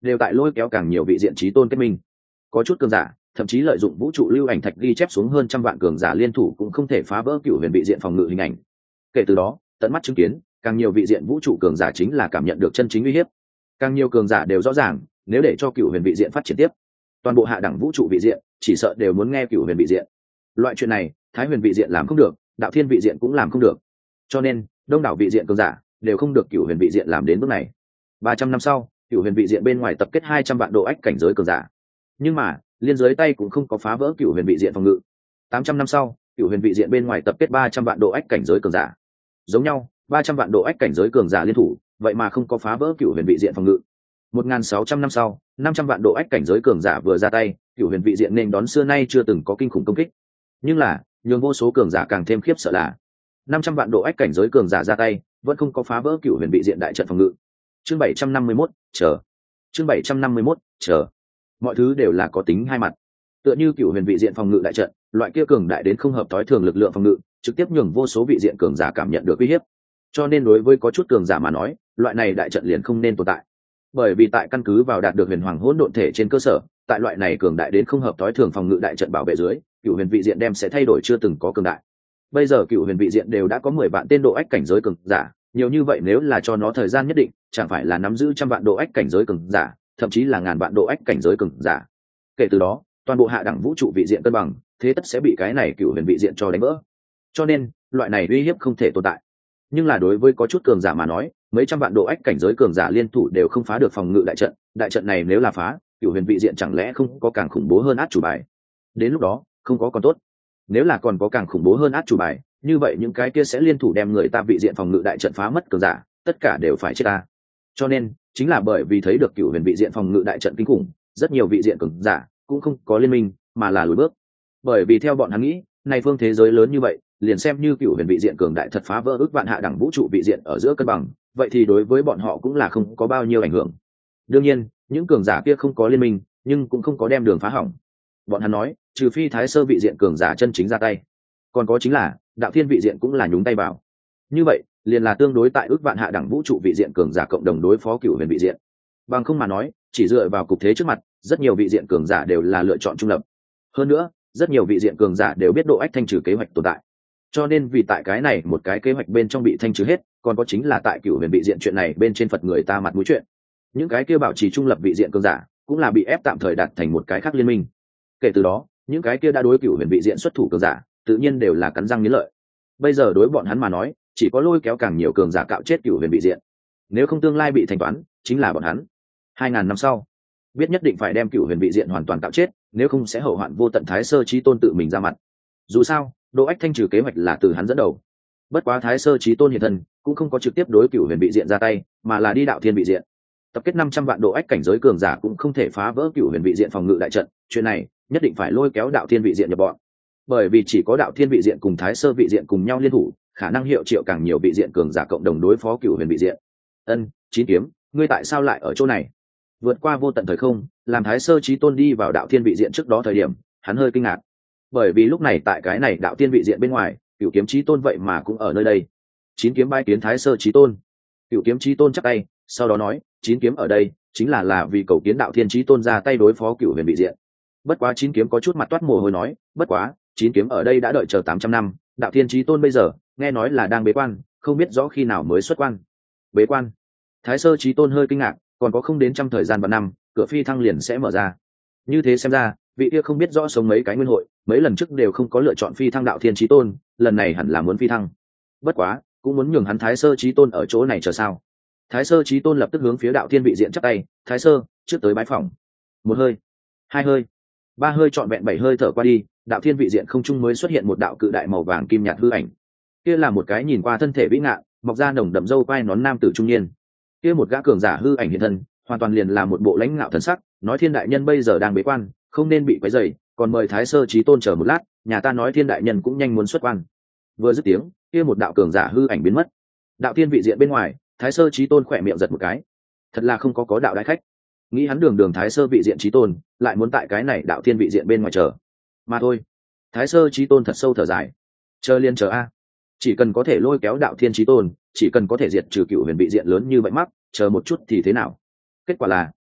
đều tại lôi kéo càng nhiều vị diện trí tôn kết minh. Có chút cường giả thậm chí lợi dụng vũ trụ lưu ảnh thạch ghi chép xuống hơn trăm vạn cường giả liên thủ cũng không thể phá vỡ cựu huyền vị diện phòng ngự hình ảnh. Kể từ đó tận mắt chứng kiến càng nhiều vị diện vũ trụ cường giả chính là cảm nhận được chân chính uy hiếp. Càng nhiều cường giả đều rõ ràng nếu để cho cựu huyền vị diện phát triển tiếp, toàn bộ hạ đẳng vũ trụ vị diện chỉ sợ đều muốn nghe cựu huyền vị diện. Loại chuyện này thái huyền vị diện làm không được, đạo thiên vị diện cũng làm không được, cho nên đông đảo vị diện cường giả đều không được cựu huyền vị diện làm đến bước này. Ba trăm năm sau cựu huyền vị diện bên ngoài tập kết hai trăm vạn độ ách cảnh giới cường giả, nhưng mà liên giới tay cũng không có phá vỡ cựu huyền vị diện phòng ngự. Tám trăm năm sau cựu huyền vị diện bên ngoài tập kết ba trăm vạn độ ách cảnh giới cường giả, giống nhau ba trăm vạn độ ách cảnh giới cường giả liên thủ vậy mà không có phá vỡ cựu huyền vị diện phòng ngự. Một nghìn sáu trăm năm sau năm trăm vạn độ ách cảnh giới cường giả vừa ra tay, cựu huyền vị diện nên đón xưa nay chưa từng có kinh khủng công kích. Nhưng là nhường vô số cường giả càng thêm khiếp sợ là năm trăm vạn độ ách cảnh giới cường giả ra tay vẫn không có phá vỡ cựu huyền vị diện đại trận phòng ngự. Chương bảy trăm năm mươi mốt chờ. Chương bảy trăm năm mươi mốt chờ. Mọi thứ đều là có tính hai mặt. Tựa như cựu huyền vị diện phòng ngự đại trận, loại kia cường đại đến không hợp tối thường lực lượng phòng ngự, trực tiếp nhường vô số vị diện cường giả cảm nhận được uy hiếp. Cho nên đối với có chút cường giả mà nói, loại này đại trận liền không nên tồn tại. Bởi vì tại căn cứ vào đạt được huyền hoàng hỗn độn thể trên cơ sở, tại loại này cường đại đến không hợp tối thường phòng ngự đại trận bảo vệ dưới, cựu huyền vị diện đem sẽ thay đổi chưa từng có cường đại. Bây giờ cựu huyền vị diện đều đã có mười vạn tên độ ách cảnh giới cường giả, nhiều như vậy nếu là cho nó thời gian nhất định, chẳng phải là nắm giữ trăm vạn độ ách cảnh giới cường giả, thậm chí là ngàn vạn độ ách cảnh giới cường giả. Kể từ đó, toàn bộ hạ đẳng vũ trụ vị diện cân bằng, thế tất sẽ bị cái này cựu huyền vị diện cho đánh vỡ. Cho nên, loại này uy hiếp không thể tồn tại. Nhưng là đối với có chút cường giả mà nói, mấy trăm vạn độ ách cảnh giới cường giả liên thủ đều không phá được phòng ngự đại trận, đại trận này nếu là phá, cựu huyền vị diện chẳng lẽ không có càng khủng bố hơn át chủ bài? Đến lúc đó, không có còn tốt. Nếu là còn có càng khủng bố hơn át chủ bài, như vậy những cái kia sẽ liên thủ đem người ta vị diện phòng ngự đại trận phá mất cường giả, tất cả đều phải chết ta. Cho nên, chính là bởi vì thấy được cựu huyền vị diện phòng ngự đại trận kinh khủng, rất nhiều vị diện cường giả cũng không có liên minh, mà là lùi bước. Bởi vì theo bọn hắn nghĩ, này phương thế giới lớn như vậy, liền xem như cựu huyền vị diện cường đại thật phá vỡ ước vạn hạ đẳng vũ trụ vị diện ở giữa cân bằng, vậy thì đối với bọn họ cũng là không có bao nhiêu ảnh hưởng. Đương nhiên, những cường giả kia không có liên minh, nhưng cũng không có đem đường phá hỏng. Bọn hắn nói, trừ phi thái sơ vị diện cường giả chân chính ra tay, còn có chính là đạo thiên vị diện cũng là nhúng tay vào. Như vậy, liền là tương đối tại ước vạn hạ đẳng vũ trụ vị diện cường giả cộng đồng đối phó cựu huyền vị diện. Bằng không mà nói, chỉ dựa vào cục thế trước mặt, rất nhiều vị diện cường giả đều là lựa chọn trung lập. Hơn nữa, rất nhiều vị diện cường giả đều biết độ ách thanh trừ kế hoạch tồn tại. Cho nên vì tại cái này một cái kế hoạch bên trong bị thanh trừ hết, còn có chính là tại cựu huyền vị diện chuyện này bên trên Phật người ta mặt mũi chuyện. Những cái kia bảo trì trung lập vị diện cường giả cũng là bị ép tạm thời đặt thành một cái khác liên minh. Kể từ đó, những cái kia đã đối cựu huyền vị diện xuất thủ cường giả, tự nhiên đều là cắn răng nghiến lợi. Bây giờ đối bọn hắn mà nói, chỉ có lôi kéo càng nhiều cường giả cạo chết cựu huyền vị diện. Nếu không tương lai bị thanh toán, chính là bọn hắn. Hai ngàn năm sau, biết nhất định phải đem cựu huyền vị diện hoàn toàn cạo chết, nếu không sẽ hậu hoạn vô tận. Thái sơ chí tôn tự mình ra mặt. Dù sao, độ ách thanh trừ kế hoạch là từ hắn dẫn đầu. Bất quá thái sơ chí tôn hiện thân cũng không có trực tiếp đối cựu huyền vị diện ra tay, mà là đi đạo thiên vị diện. Tập kết năm trăm vạn độ ách cảnh giới cường giả cũng không thể phá vỡ cựu huyền vị diện phòng ngự đại trận, chuyện này nhất định phải lôi kéo đạo thiên vị diện nhập bọn. Bởi vì chỉ có đạo thiên vị diện cùng thái sơ vị diện cùng nhau liên thủ, khả năng hiệu triệu càng nhiều vị diện cường giả cộng đồng đối phó cựu huyền vị diện. Ân, chín kiếm, ngươi tại sao lại ở chỗ này? Vượt qua vô tận thời không, làm thái sơ chí tôn đi vào đạo thiên vị diện trước đó thời điểm, hắn hơi kinh ngạc. Bởi vì lúc này tại cái này đạo thiên vị diện bên ngoài, cựu kiếm chí tôn vậy mà cũng ở nơi đây. Chín kiếm bái kiến thái sơ chí tôn. Cựu kiếm chí tôn chắp tay, sau đó nói, chín kiếm ở đây chính là là vì cầu kiến đạo thiên chí tôn ra tay đối phó cựu huyền vị diện. Bất quá chín kiếm có chút mặt toát mồ hôi nói, bất quá chín kiếm ở đây đã đợi chờ tám trăm năm, đạo thiên chí tôn bây giờ nghe nói là đang bế quan, không biết rõ khi nào mới xuất quan. Bế quan? Thái sơ chí tôn hơi kinh ngạc, còn có không đến trăm thời gian và năm, cửa phi thăng liền sẽ mở ra. Như thế xem ra, vị kia không biết rõ sống mấy cái nguyên hội, mấy lần trước đều không có lựa chọn phi thăng đạo thiên chí tôn, lần này hẳn là muốn phi thăng. Bất quá, cũng muốn nhường hắn thái sơ chí tôn ở chỗ này chờ sao? Thái sơ chí tôn lập tức hướng phía đạo thiên vị diện chắp tay, thái sơ, trước tới bái phỏng. Một hơi, hai hơi, ba hơi, trọn vẹn bảy hơi thở qua đi, đạo thiên vị diện không trung mới xuất hiện một đạo cự đại màu vàng kim nhạt hư ảnh. Kia là một cái nhìn qua thân thể vĩ ngạn, mọc ra nồng đậm râu quai nón nam tử trung niên. Kia một gã cường giả hư ảnh hiện thân, hoàn toàn liền là một bộ lãnh ngạo thần sắc, nói thiên đại nhân bây giờ đang bế quan, không nên bị quấy rầy, còn mời thái sơ chí tôn chờ một lát, nhà ta nói thiên đại nhân cũng nhanh muốn xuất quan. Vừa dứt tiếng, kia một đạo cường giả hư ảnh biến mất. Đạo thiên vị diện bên ngoài, thái sơ chí tôn khỏe miệng giật một cái, thật là không có có đạo đại khách, nghĩ hắn đường đường thái sơ vị diện chí tôn lại muốn tại cái này đạo thiên vị diện bên ngoài chờ mà thôi. Thái sơ chí tôn thật sâu thở dài, chờ liên chờ a, chỉ cần có thể lôi kéo đạo thiên chí tôn, chỉ cần có thể diệt trừ cựu huyền vị diện lớn như vậy mắc, chờ một chút thì thế nào? Kết quả là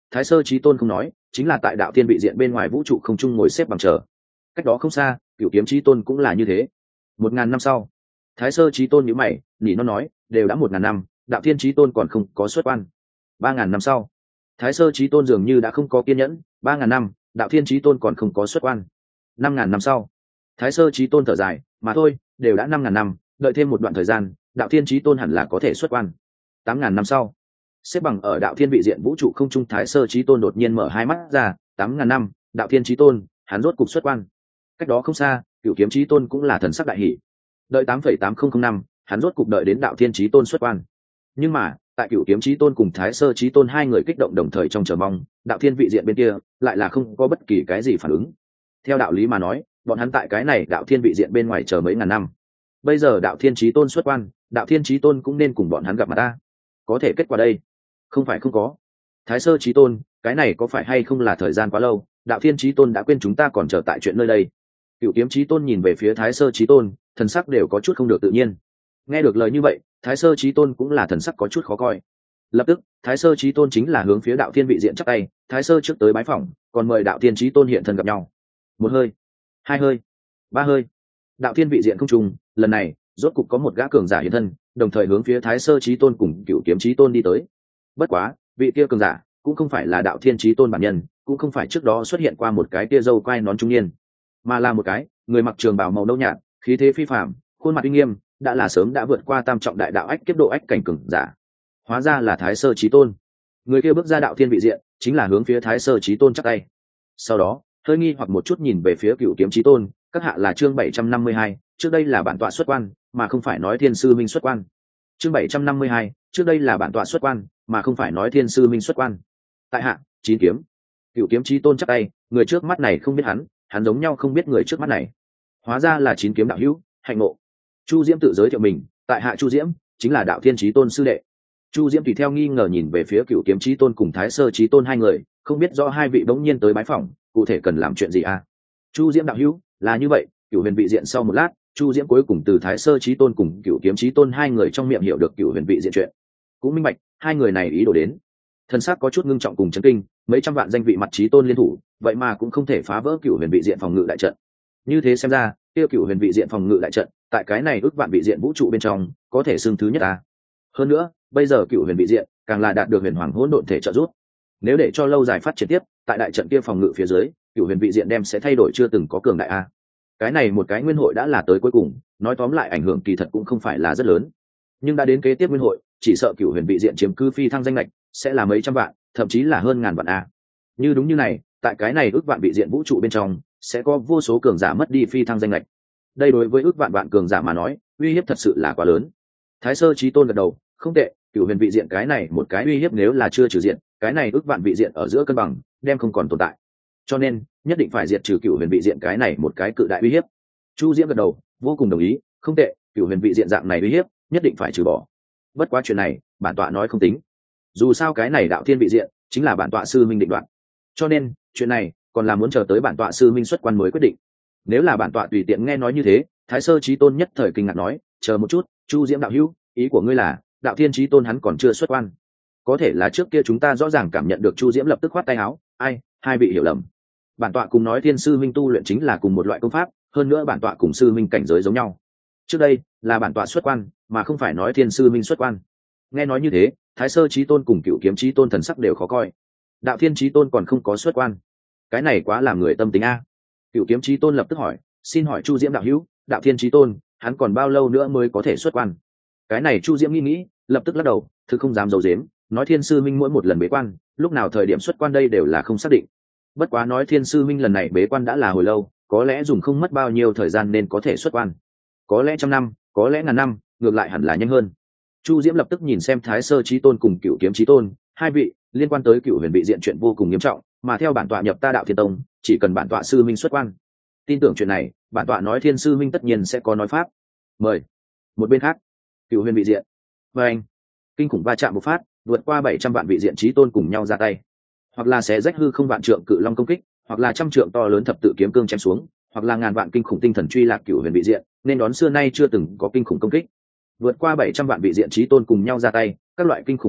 thái sơ chí tôn không nói, chính là tại đạo thiên vị diện bên ngoài vũ trụ không trung ngồi xếp bằng chờ. Cách đó không xa, cửu kiếm chí tôn cũng là như thế. Một ngàn năm sau, thái sơ chí tôn nhíu mày, nhỉ nó nói, đều đã một ngàn năm, đạo thiên chí tôn còn không có xuất quan. Ba ngàn năm sau, thái sơ chí tôn dường như đã không có kiên nhẫn. Ba ngàn năm, đạo thiên chí tôn còn không có xuất quan. Năm ngàn năm sau, thái sơ chí tôn thở dài, mà thôi, đều đã năm ngàn năm, đợi thêm một đoạn thời gian, đạo thiên chí tôn hẳn là có thể xuất quan. Tám ngàn năm sau, xếp bằng ở đạo thiên vị diện vũ trụ không trung thái sơ chí tôn đột nhiên mở hai mắt ra. Tám ngàn năm, đạo thiên chí tôn, hắn rốt cục xuất quan. Cách đó không xa, cửu kiếm chí tôn cũng là thần sắc đại hỷ. Đợi tám phẩy tám không không năm, hắn rốt cục đợi đến đạo thiên chí tôn xuất quan. Nhưng mà tại cửu kiếm chí tôn cùng thái sơ chí tôn hai người kích động đồng thời trong chờ mong, đạo thiên vị diện bên kia lại là không có bất kỳ cái gì phản ứng. Theo đạo lý mà nói, bọn hắn tại cái này đạo thiên vị diện bên ngoài chờ mấy ngàn năm, bây giờ đạo thiên chí tôn xuất quan, đạo thiên chí tôn cũng nên cùng bọn hắn gặp mặt ta. Có thể kết quả đây không phải không có. Thái sơ chí tôn, cái này có phải hay không là thời gian quá lâu, đạo thiên chí tôn đã quên chúng ta còn chờ tại chuyện nơi đây. Cửu kiếm chí tôn nhìn về phía thái sơ chí tôn, thần sắc đều có chút không được tự nhiên. Nghe được lời như vậy, thái sơ chí tôn cũng là thần sắc có chút khó coi. Lập tức thái sơ chí tôn chính là hướng phía đạo thiên vị diện chắp tay, thái sơ trước tới bái phỏng, còn mời đạo thiên chí tôn hiện thân gặp nhau. Một hơi, hai hơi, ba hơi, đạo thiên vị diện không trùng, lần này rốt cục có một gã cường giả hiện thân, đồng thời hướng phía thái sơ chí tôn cùng cửu kiếm chí tôn đi tới. Bất quá vị kia cường giả cũng không phải là đạo thiên chí tôn bản nhân, cũng không phải trước đó xuất hiện qua một cái kia râu quai nón trung niên, mà là một cái người mặc trường bào màu nâu nhạt, khí thế phi phàm, khuôn mặt uy nghiêm, đã là sớm đã vượt qua tam trọng đại đạo ách kiếp độ ách cảnh cường giả. Hóa ra là thái sơ chí tôn. Người kia bước ra đạo thiên vị diện, chính là hướng phía thái sơ chí tôn chắp tay. Sau đó hơi nghi hoặc một chút nhìn về phía cửu kiếm chí tôn, các hạ là chương bảy trăm năm mươi hai, trước đây là bản tọa xuất quan, mà không phải nói thiên sư minh xuất quan. Chương bảy trăm năm mươi hai, trước đây là bản tọa xuất quan, mà không phải nói thiên sư minh xuất quan. Tại hạ chín kiếm. Cửu kiếm chí tôn chắp tay, người trước mắt này không biết hắn, hắn giống nhau không biết người trước mắt này. Hóa ra là chín kiếm đạo hữu, hạnh ngộ. Chu Diễm tự giới thiệu mình, tại hạ Chu Diễm, chính là đạo thiên chí tôn sư đệ. Chu Diễm tùy theo nghi ngờ nhìn về phía cửu kiếm chí tôn cùng thái sơ chí tôn hai người, không biết do hai vị bỗng nhiên tới bái phỏng, cụ thể cần làm chuyện gì à? Chu Diễm đạo hữu, là như vậy, cửu huyền vị diện sau một lát, Chu Diễm cuối cùng từ thái sơ chí tôn cùng cửu kiếm chí tôn hai người trong miệng hiểu được cửu huyền vị diện chuyện, cũng minh bạch hai người này ý đồ đến. Thân xác có chút ngưng trọng cùng chấn kinh, mấy trăm vạn danh vị mặt chí tôn liên thủ, vậy mà cũng không thể phá vỡ cửu huyền vị diện phòng ngự đại trận. Như thế xem ra, tiêu cửu huyền vị diện phòng ngự đại trận, tại cái này ước vạn vị diện vũ trụ bên trong, có thể xưng thứ nhất à? Hơn nữa, bây giờ cửu huyền vị diện càng là đạt được huyền hoàng hỗn độn thể trợ giúp. Nếu để cho lâu dài phát triển tiếp, tại đại trận kia phòng ngự phía dưới, cửu huyền vị diện đem sẽ thay đổi chưa từng có cường đại a. Cái này một cái nguyên hội đã là tới cuối cùng, nói tóm lại ảnh hưởng kỳ thật cũng không phải là rất lớn. Nhưng đã đến kế tiếp nguyên hội, chỉ sợ cửu huyền vị diện chiếm cứ phi thăng danh lệch sẽ là mấy trăm vạn, thậm chí là hơn ngàn vạn a. Như đúng như này, tại cái này ước vạn vị diện vũ trụ bên trong, sẽ có vô số cường giả mất đi phi thăng danh lệch. Đây đối với ước vạn vạn cường giả mà nói, uy hiếp thật sự là quá lớn. Thái sơ chí tôn gật đầu, không tệ, cửu huyền vị diện cái này một cái uy hiếp nếu là chưa trừ diện, cái này ước vạn vị diện ở giữa cân bằng đem không còn tồn tại, cho nên nhất định phải diệt trừ cửu huyền vị diện cái này một cái cự đại uy hiếp. Chu Diễm gật đầu, vô cùng đồng ý, không tệ, cửu huyền vị diện dạng này uy hiếp nhất định phải trừ bỏ. Bất quá chuyện này bản tọa nói không tính, dù sao cái này đạo thiên vị diện chính là bản tọa sư minh định đoạt, cho nên chuyện này còn là muốn chờ tới bản tọa sư minh xuất quan mới quyết định. Nếu là bản tọa tùy tiện nghe nói như thế, thái sơ chí tôn nhất thời kinh ngạc nói, chờ một chút, Chu Diễm đạo hữu, ý của ngươi là đạo thiên chí tôn hắn còn chưa xuất quan? Có thể là trước kia chúng ta rõ ràng cảm nhận được. Chu Diễm lập tức khoát tay áo, ai, hai vị hiểu lầm, bản tọa cùng nói thiên sư minh tu luyện chính là cùng một loại công pháp, hơn nữa bản tọa cùng sư minh cảnh giới giống nhau. Trước đây là bản tọa xuất quan, mà không phải nói thiên sư minh xuất quan. Nghe nói như thế, thái sơ chí tôn cùng cửu kiếm chí tôn thần sắc đều khó coi. Đạo thiên chí tôn còn không có xuất quan, cái này quá làm người tâm tính a. Cửu kiếm chí tôn lập tức hỏi, xin hỏi Chu Diễm đạo hữu, đạo thiên chí tôn hắn còn bao lâu nữa mới có thể xuất quan? Cái này Chu Diễm nghĩ nghĩ, lập tức lắc đầu, thực không dám giấu giếm, nói thiên sư minh mỗi một lần bế quan, lúc nào thời điểm xuất quan đây đều là không xác định. Bất quá nói thiên sư minh lần này bế quan đã là hồi lâu, có lẽ dùng không mất bao nhiêu thời gian nên có thể xuất quan, có lẽ trăm năm, có lẽ ngàn năm, ngược lại hẳn là nhanh hơn. Chu Diễm lập tức nhìn xem thái sơ chí tôn cùng cửu kiếm chí tôn hai vị, liên quan tới cửu huyền vị diện chuyện vô cùng nghiêm trọng, mà theo bản tọa nhập ta đạo thiên tông, chỉ cần bản tọa sư minh xuất quan, tin tưởng chuyện này bản tọa nói thiên sư minh tất nhiên sẽ có nói pháp. Mời. Một bên khác, cửu huyền vị diện, và anh kinh khủng va chạm bộc phát, vượt qua bảy trăm vạn vị diện chí tôn cùng nhau ra tay, hoặc là xé rách hư không vạn trượng cự long công kích, hoặc là trăm trượng to lớn thập tự kiếm cương chém xuống, hoặc là ngàn vạn kinh khủng tinh thần truy lạc cửu huyền vị diện, nên đón xưa nay chưa từng có kinh khủng công kích. Vượt qua bảy trăm vạn vị diện chí tôn cùng nhau ra tay, các loại kinh khủng công kích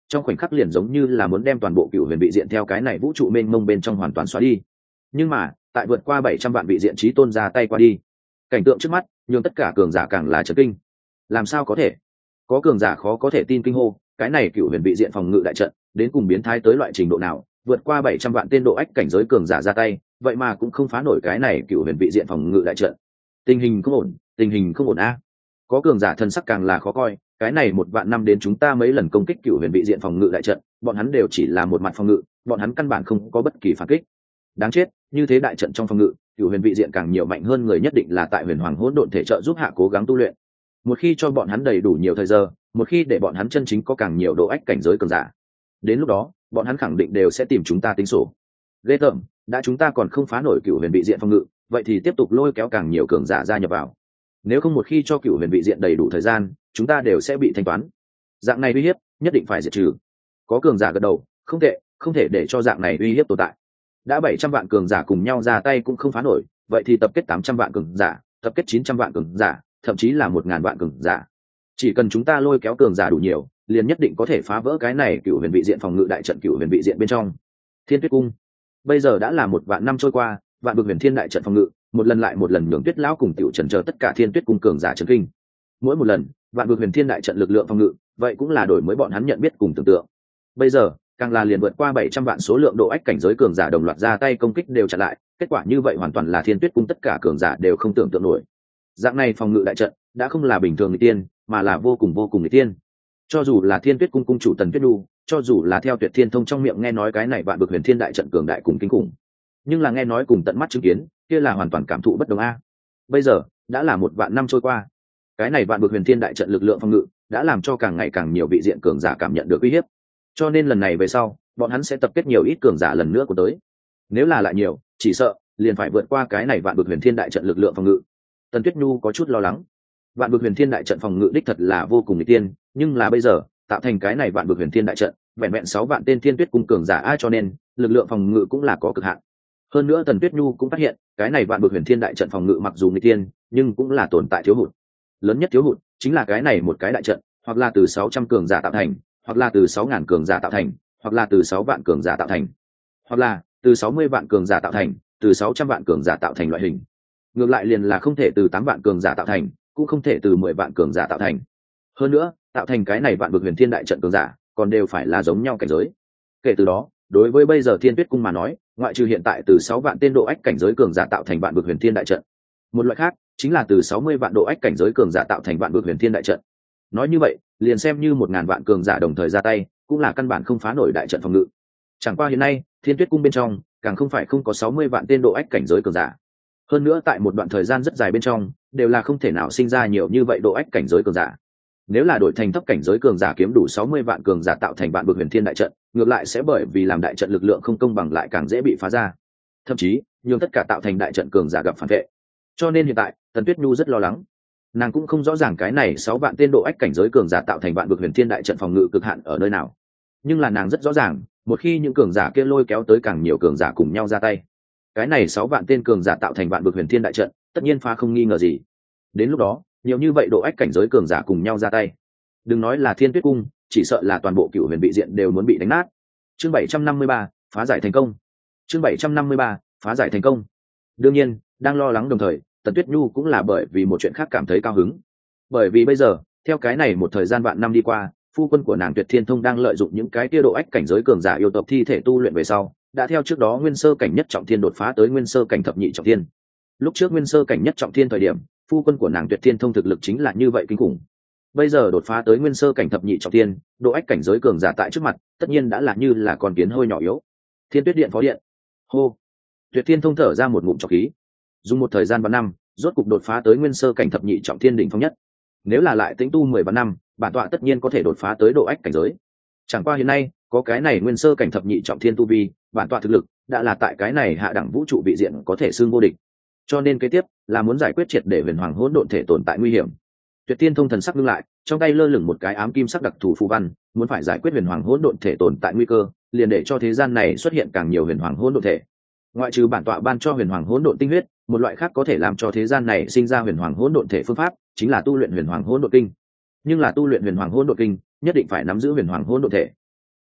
trong khoảnh khắc liền giống như là muốn đem toàn bộ cựu huyền vị diện theo cái này vũ trụ mênh mông bên trong hoàn toàn xóa đi. Nhưng mà tại vượt qua bảy trăm vạn vị diện trí tôn ra tay qua đi, cảnh tượng trước mắt nhường tất cả cường giả càng là chấn kinh. Làm sao có thể? Có cường giả khó có thể tin kinh hô, cái này cựu huyền vị diện phòng ngự đại trận đến cùng biến thái tới loại trình độ nào, vượt qua bảy trăm vạn tên độ ách cảnh giới cường giả ra tay, vậy mà cũng không phá nổi cái này cựu huyền vị diện phòng ngự đại trận. Tình hình không ổn, tình hình không ổn a. Có cường giả thân sắc càng là khó coi, cái này một vạn năm đến chúng ta mấy lần công kích cựu huyền vị diện phòng ngự đại trận, bọn hắn đều chỉ là một mặt phòng ngự, bọn hắn căn bản không có bất kỳ phản kích. Đáng chết, như thế đại trận trong phòng ngự, cựu huyền vị diện càng nhiều mạnh hơn người nhất định là tại huyền hoàng hỗn độn thể trợ giúp hạ cố gắng tu luyện. Một khi cho bọn hắn đầy đủ nhiều thời giờ, một khi để bọn hắn chân chính có càng nhiều độ ách cảnh giới cường giả, đến lúc đó bọn hắn khẳng định đều sẽ tìm chúng ta tính sổ. Ghê tởm, đã chúng ta còn không phá nổi cựu huyền vị diện phòng ngự, vậy thì tiếp tục lôi kéo càng nhiều cường giả gia nhập vào. Nếu không một khi cho cựu huyền vị diện đầy đủ thời gian, chúng ta đều sẽ bị thanh toán. Dạng này uy hiếp nhất định phải diệt trừ. Có cường giả gật đầu, không tệ, không thể để cho dạng này uy hiếp tồn tại. Đã bảy trăm vạn cường giả cùng nhau ra tay cũng không phá nổi, vậy thì tập kết tám trăm vạn cường giả, tập kết chín trăm vạn cường giả, thậm chí là một ngàn vạn cường giả. Chỉ cần chúng ta lôi kéo cường giả đủ nhiều, liền nhất định có thể phá vỡ cái này cựu huyền vị diện phòng ngự đại trận cựu huyền vị diện bên trong. Thiên Tuyết cung bây giờ đã là một vạn năm trôi qua, vạn bực huyền thiên đại trận phòng ngự một lần lại một lần nhường Tuyết lão cùng tiểu trần chờ tất cả Thiên Tuyết cung cường giả chấn kinh. Mỗi một lần vạn bực huyền thiên đại trận lực lượng phòng ngự, vậy cũng là đổi mới bọn hắn nhận biết cùng tưởng tượng. Bây giờ càng là liền vượt qua bảy trăm vạn số lượng độ ách cảnh giới cường giả đồng loạt ra tay công kích đều chặn lại, kết quả như vậy hoàn toàn là Thiên Tuyết cung tất cả cường giả đều không tưởng tượng nổi. Dạng này phòng ngự đại trận đã không là bình thường người tiên, mà là vô cùng vô cùng người tiên. Cho dù là Thiên Tuyết cung cung chủ Tần Tuyết Nhu, cho dù là theo Tuyệt Thiên Thông trong miệng nghe nói cái này vạn bực huyền thiên đại trận cường đại cùng kinh khủng, nhưng là nghe nói cùng tận mắt chứng kiến, kia là hoàn toàn cảm thụ bất đồng a. Bây giờ đã là một vạn năm trôi qua, cái này vạn bực huyền thiên đại trận lực lượng phòng ngự đã làm cho càng ngày càng nhiều vị diện cường giả cảm nhận được uy hiếp. Cho nên lần này về sau, bọn hắn sẽ tập kết nhiều ít cường giả lần nữa của tới. Nếu là lại nhiều, chỉ sợ liền phải vượt qua cái này vạn bực huyền thiên đại trận lực lượng phòng ngự. Tần Tuyết Nhu có chút lo lắng. Vạn bực huyền thiên đại trận phòng ngự đích thật là vô cùng nguy tiên, nhưng là bây giờ tạo thành cái này vạn bực huyền thiên đại trận vẹn vẹn sáu vạn tên Thiên Tuyết cung cường giả ai, cho nên lực lượng phòng ngự cũng là có cực hạn. Hơn nữa Tần Tuyết Nhu cũng phát hiện cái này vạn bực huyền thiên đại trận phòng ngự mặc dù nguy tiên, nhưng cũng là tồn tại thiếu hụt. Lớn nhất thiếu hụt chính là cái này một cái đại trận hoặc là từ sáu trăm cường giả tạo thành, hoặc là từ sáu ngàn cường giả tạo thành, hoặc là từ sáu vạn cường giả tạo thành, hoặc là từ sáu mươi vạn cường giả tạo thành, từ sáu trăm vạn cường giả tạo thành loại hình. Ngược lại liền là không thể từ tám vạn cường giả tạo thành, cũng không thể từ mười vạn cường giả tạo thành. Hơn nữa tạo thành cái này vạn bực huyền thiên đại trận cường giả còn đều phải là giống nhau cảnh giới. Kể từ đó đối với bây giờ Thiên Tuyết cung mà nói, ngoại trừ hiện tại từ sáu vạn tên độ ách cảnh giới cường giả tạo thành vạn bực huyền thiên đại trận, một loại khác chính là từ sáu mươi vạn độ ách cảnh giới cường giả tạo thành vạn bực huyền thiên đại trận. Nói như vậy liền xem như một ngàn vạn cường giả đồng thời ra tay, cũng là căn bản không phá nổi đại trận phòng ngự. Chẳng qua hiện nay Thiên Tuyết cung bên trong càng không phải không có sáu mươi vạn tên độ ách cảnh giới cường giả. Hơn nữa tại một đoạn thời gian rất dài bên trong đều là không thể nào sinh ra nhiều như vậy độ ách cảnh giới cường giả. Nếu là đổi thành thấp cảnh giới cường giả kiếm đủ sáu mươi vạn cường giả tạo thành vạn bực huyền thiên đại trận, ngược lại sẽ bởi vì làm đại trận lực lượng không công bằng lại càng dễ bị phá ra, thậm chí nhường tất cả tạo thành đại trận cường giả gặp phản vệ. Cho nên hiện tại Tần Tuyết Nhu rất lo lắng. Nàng cũng không rõ ràng cái này sáu vạn tên độ ách cảnh giới cường giả tạo thành vạn bực huyền thiên đại trận phòng ngự cực hạn ở nơi nào, nhưng là nàng rất rõ ràng, một khi những cường giả kia lôi kéo tới càng nhiều cường giả cùng nhau ra tay, cái này sáu vạn tên cường giả tạo thành vạn bực huyền thiên đại trận tất nhiên phá không nghi ngờ gì. Đến lúc đó nhiều như vậy độ ách cảnh giới cường giả cùng nhau ra tay, đừng nói là Thiên Tuyết cung, chỉ sợ là toàn bộ cựu huyền vị diện đều muốn bị đánh nát. Chương bảy trăm năm mươi ba, phá giải thành công. Chương bảy trăm năm mươi ba, phá giải thành công. Đương nhiên đang lo lắng đồng thời, Tần Tuyết Nhu cũng là bởi vì một chuyện khác cảm thấy cao hứng. Bởi vì bây giờ theo cái này một thời gian vạn năm đi qua, phu quân của nàng Tuyệt Thiên Thông đang lợi dụng những cái tia độ ách cảnh giới cường giả yêu tộc thi thể tu luyện về sau, đã theo trước đó nguyên sơ cảnh nhất trọng thiên đột phá tới nguyên sơ cảnh thập nhị trọng thiên. Lúc trước nguyên sơ cảnh nhất trọng thiên thời điểm, phu quân của nàng Tuyệt Thiên Thông thực lực chính là như vậy kinh khủng. Bây giờ đột phá tới nguyên sơ cảnh thập nhị trọng thiên, độ ách cảnh giới cường giả tại trước mặt tất nhiên đã là như là con kiến hơi nhỏ yếu. Thiên Tuyết điện phó điện. Hô. Tuyệt Thiên Thông thở ra một ngụm trọc khí. Dùng một thời gian vạn năm, rốt cục đột phá tới nguyên sơ cảnh thập nhị trọng thiên đỉnh phong nhất. Nếu là lại tĩnh tu mười vạn năm, bản tọa tất nhiên có thể đột phá tới độ ách cảnh giới. Chẳng qua hiện nay có cái này nguyên sơ cảnh thập nhị trọng thiên tu vi, bản tọa thực lực đã là tại cái này hạ đẳng vũ trụ vị diện có thể xưng vô địch. Cho nên kế tiếp là muốn giải quyết triệt để huyền hoàng hỗn độn thể tồn tại nguy hiểm. Tuyệt Thiên Thông thần sắc ngưng lại, trong tay lơ lửng một cái ám kim sắc đặc thù phù văn, muốn phải giải quyết huyền hoàng hỗn độn thể tồn tại nguy cơ, liền để cho thế gian này xuất hiện càng nhiều huyền hoàng hỗn độn thể. Ngoại trừ bản tọa ban cho huyền hoàng hỗn độn tinh huyết, một loại khác có thể làm cho thế gian này sinh ra huyền hoàng hỗn độn thể phương pháp, chính là tu luyện huyền hoàng hỗn độn kinh. Nhưng là tu luyện huyền hoàng hỗn độn kinh, nhất định phải nắm giữ huyền hoàng hỗn độn thể.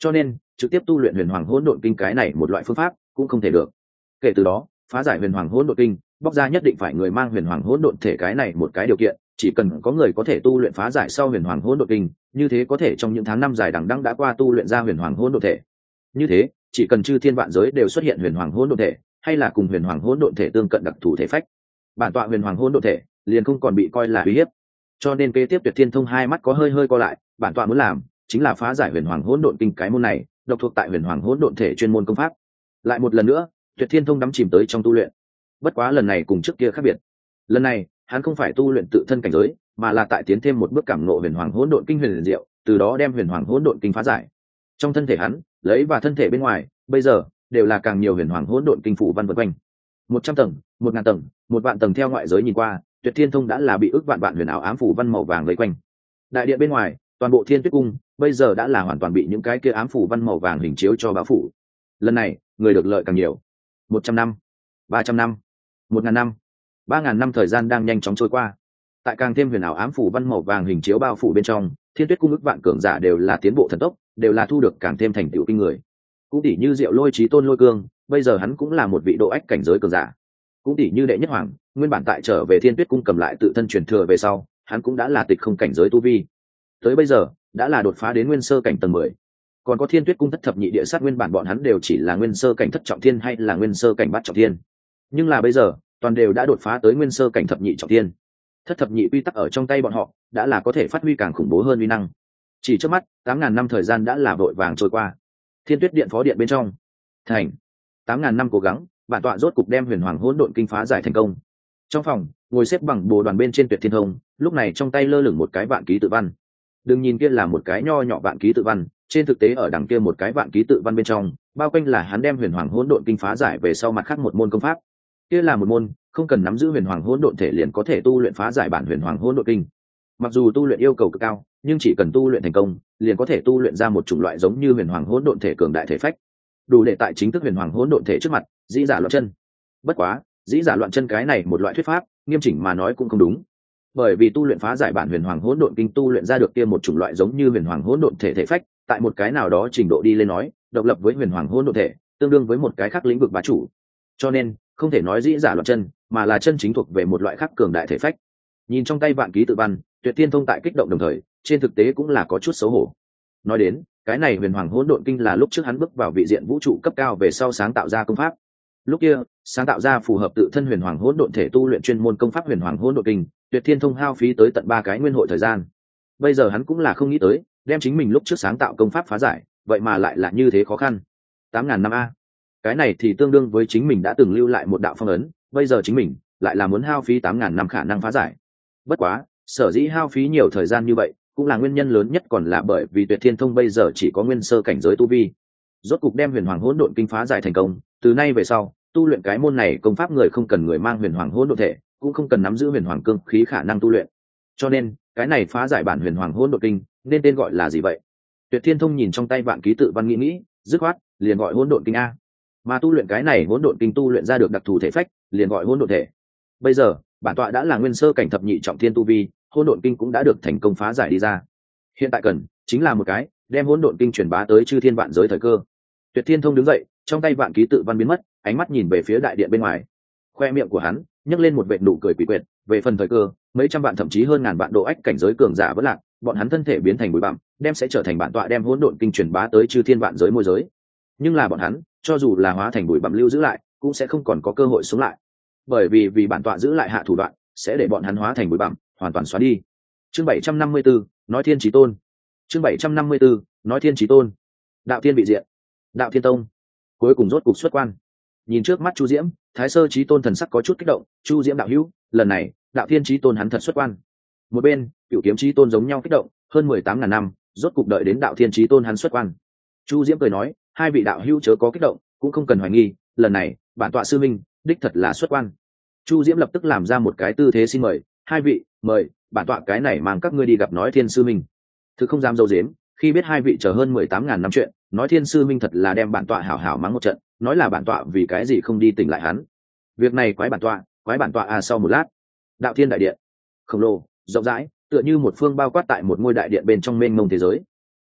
cho nên trực tiếp tu luyện huyền hoàng hỗn độn kinh cái này một loại phương pháp cũng không thể được. Kể từ đó phá giải huyền hoàng hỗn độn kinh bóc ra nhất định phải người mang huyền hoàng hỗn độn thể cái này một cái điều kiện, chỉ cần có người có thể tu luyện phá giải sau huyền hoàng hỗn độn kinh, như thế có thể trong những tháng năm dài đằng đẵng đã qua tu luyện ra huyền hoàng hỗn độn thể. Như thế chỉ cần chư thiên vạn giới đều xuất hiện huyền hoàng hỗn độn thể hay là cùng huyền hoàng hỗn độn thể tương cận đặc thù thể phách, bản tọa huyền hoàng hỗn độn thể liền không còn bị coi là uy hiếp. Cho nên kế tiếp Tuyệt Thiên Thông hai mắt có hơi hơi co lại, bản tọa muốn làm chính là phá giải huyền hoàng hỗn độn kinh cái môn này độc thuộc tại huyền hoàng hỗn độn thể chuyên môn công pháp. Lại một lần nữa Tuyệt Thiên Thông đắm chìm tới trong tu luyện. Bất quá lần này cùng trước kia khác biệt, lần này hắn không phải tu luyện tự thân cảnh giới, mà là tại tiến thêm một bước cảm ngộ huyền hoàng hỗn độn kinh huyền diệu, từ đó đem huyền hoàng hỗn độn kinh phá giải. Trong thân thể hắn lấy và thân thể bên ngoài bây giờ đều là càng nhiều huyền hoàng hỗn độn kinh phủ văn vân quanh. Một trăm tầng, một ngàn tầng, một vạn tầng theo ngoại giới nhìn qua, Tuyệt Thiên Thông đã là bị ức vạn vạn huyền ảo ám phủ văn màu vàng vây quanh. Đại điện bên ngoài, toàn bộ Thiên Tuyết cung bây giờ đã là hoàn toàn bị những cái kia ám phủ văn màu vàng hình chiếu cho bao phủ. Lần này người được lợi càng nhiều. Một trăm năm, ba trăm năm, một ngàn năm, ba ngàn năm thời gian đang nhanh chóng trôi qua. Tại càng thêm huyền ảo ám phủ văn màu vàng hình chiếu bao phủ bên trong, Thiên Tuyết cung ức vạn cường giả đều là tiến bộ thần tốc, đều là thu được càng thêm thành tựu kinh người. Cũng tỷ như Diệu Lôi Chí Tôn Lôi Cương, bây giờ hắn cũng là một vị độ ách cảnh giới cường giả. Cũng tỷ như Đệ Nhất Hoàng, nguyên bản tại trở về Thiên Tuyết cung cầm lại tự thân truyền thừa về sau, hắn cũng đã là tịch không cảnh giới tu vi. Tới bây giờ, đã là đột phá đến nguyên sơ cảnh tầng mười. Còn có Thiên Tuyết cung thất thập nhị địa sát, nguyên bản bọn hắn đều chỉ là nguyên sơ cảnh thất trọng thiên hay là nguyên sơ cảnh bát trọng thiên. Nhưng là bây giờ, toàn đều đã đột phá tới nguyên sơ cảnh thập nhị trọng thiên. Thất thập nhị quy tắc ở trong tay bọn họ, đã là có thể phát huy càng khủng bố hơn uy năng. Chỉ trước mắt, tám ngàn năm thời gian đã là vội vàng trôi qua. Thiên Tuyết điện phó điện bên trong, thành tám ngàn năm cố gắng, bản tọa rốt cục đem huyền hoàng hỗn độn kinh phá giải thành công. Trong phòng ngồi xếp bằng bồ đoàn bên trên Tuyệt Thiên Thông, lúc này trong tay lơ lửng một cái vạn ký tự văn. Đừng nhìn kia là một cái nho nhỏ vạn ký tự văn, trên thực tế ở đằng kia một cái vạn ký tự văn bên trong, bao quanh là hắn đem huyền hoàng hỗn độn kinh phá giải về sau mặt khác một môn công pháp. Kia là một môn không cần nắm giữ huyền hoàng hỗn độn thể liền có thể tu luyện phá giải bản huyền hoàng hỗn độn kinh. Mặc dù tu luyện yêu cầu cực cao, nhưng chỉ cần tu luyện thành công, liền có thể tu luyện ra một chủng loại giống như huyền hoàng hỗn độn thể cường đại thể phách, đủ để tại chính thức huyền hoàng hỗn độn thể trước mặt dĩ giả loạn chân. Bất quá dĩ giả loạn chân cái này một loại thuyết pháp, nghiêm chỉnh mà nói cũng không đúng, bởi vì tu luyện phá giải bản huyền hoàng hỗn độn kinh tu luyện ra được kia một chủng loại giống như huyền hoàng hỗn độn thể thể phách, tại một cái nào đó trình độ đi lên nói, độc lập với huyền hoàng hỗn độn thể, tương đương với một cái khác lĩnh vực bá chủ. Cho nên không thể nói dĩ giả loạn chân, mà là chân chính thuộc về một loại khác cường đại thể phách. Nhìn trong tay vạn ký tự văn, Tuyệt Thiên Thông tại kích động đồng thời, trên thực tế cũng là có chút xấu hổ. Nói đến, cái này huyền hoàng hỗn độn kinh là lúc trước hắn bước vào vị diện vũ trụ cấp cao về sau sáng tạo ra công pháp. Lúc kia, sáng tạo ra phù hợp tự thân huyền hoàng hỗn độn thể tu luyện chuyên môn công pháp huyền hoàng hỗn độn kinh, Tuyệt Thiên Thông hao phí tới tận ba cái nguyên hội thời gian. Bây giờ hắn cũng là không nghĩ tới, đem chính mình lúc trước sáng tạo công pháp phá giải, vậy mà lại là như thế khó khăn. Tám ngàn năm a. Cái này thì tương đương với chính mình đã từng lưu lại một đạo phong ấn, bây giờ chính mình lại là muốn hao phí tám ngàn năm khả năng phá giải. Bất quá, sở dĩ hao phí nhiều thời gian như vậy, cũng là nguyên nhân lớn nhất còn là bởi vì Tuyệt Thiên Thông bây giờ chỉ có nguyên sơ cảnh giới tu vi. Rốt cục đem huyền hoàng hỗn độn kinh phá giải thành công, từ nay về sau, tu luyện cái môn này công pháp người không cần người mang huyền hoàng hỗn độn thể, cũng không cần nắm giữ huyền hoàng cương khí khả năng tu luyện. Cho nên, cái này phá giải bản huyền hoàng hỗn độn kinh, nên tên gọi là gì vậy? Tuyệt Thiên Thông nhìn trong tay vạn ký tự văn nghĩ nghĩ, dứt khoát liền gọi hỗn độn kinh a. Mà tu luyện cái này hỗn độn kinh tu luyện ra được đặc thù thể phách, liền gọi hỗn độn thể. Bây giờ, bản tọa đã là nguyên sơ cảnh thập nhị trọng thiên tu vi, hỗn độn kinh cũng đã được thành công phá giải đi ra. Hiện tại cần chính là một cái đem hỗn độn kinh truyền bá tới chư thiên vạn giới thời cơ. Tuyệt Thiên Thông đứng dậy, trong tay vạn ký tự văn biến mất, ánh mắt nhìn về phía đại điện bên ngoài. Khoe miệng của hắn nhấc lên một vệt nụ cười quỷ quyệt, về phần thời cơ, mấy trăm vạn thậm chí hơn ngàn vạn độ ách cảnh giới cường giả vẫn lạc, bọn hắn thân thể biến thành bụi bặm, đem sẽ trở thành bản tọa đem hỗn độn kinh truyền bá tới chư thiên vạn giới môi giới. Nhưng là bọn hắn, cho dù là hóa thành bụi bặm lưu giữ lại, cũng sẽ không còn có cơ hội sống lại. Bởi vì vì bản tọa giữ lại hạ thủ đoạn, sẽ để bọn hắn hóa thành bụi bặm, hoàn toàn xóa đi. Chương bảy trăm năm mươi tư, nói thiên chí tôn. Chương bảy trăm năm mươi tư, nói thiên chí tôn. Đạo thiên vị diện, Đạo Thiên Tông cuối cùng rốt cục xuất quan. Nhìn trước mắt Chu Diễm, Thái Sơ Chí Tôn thần sắc có chút kích động. Chu Diễm đạo hữu, lần này Đạo Thiên Chí Tôn hắn thật xuất quan. Một bên Cửu Kiếm Chí Tôn giống nhau kích động, hơn mười tám ngàn năm rốt cục đợi đến Đạo Thiên Chí Tôn hắn xuất quan. Chu Diễm cười nói, hai vị đạo hữu chớ có kích động, cũng không cần hoài nghi, lần này bản tọa sư minh đích thật là xuất quan. Chu Diễm lập tức làm ra một cái tư thế xin mời, hai vị mời, bản tọa cái này mang các ngươi đi gặp nói thiên sư minh. Thực không dám dâu dếm, khi biết hai vị chờ hơn mười tám ngàn năm chuyện, nói thiên sư minh thật là đem bản tọa hảo hảo mắng một trận, nói là bản tọa vì cái gì không đi tỉnh lại hắn. Việc này quái bản tọa, quái bản tọa à. Sau một lát, Đạo Thiên đại điện khổng lồ rộng rãi, tựa như một phương bao quát tại một ngôi đại điện bên trong mênh mông thế giới.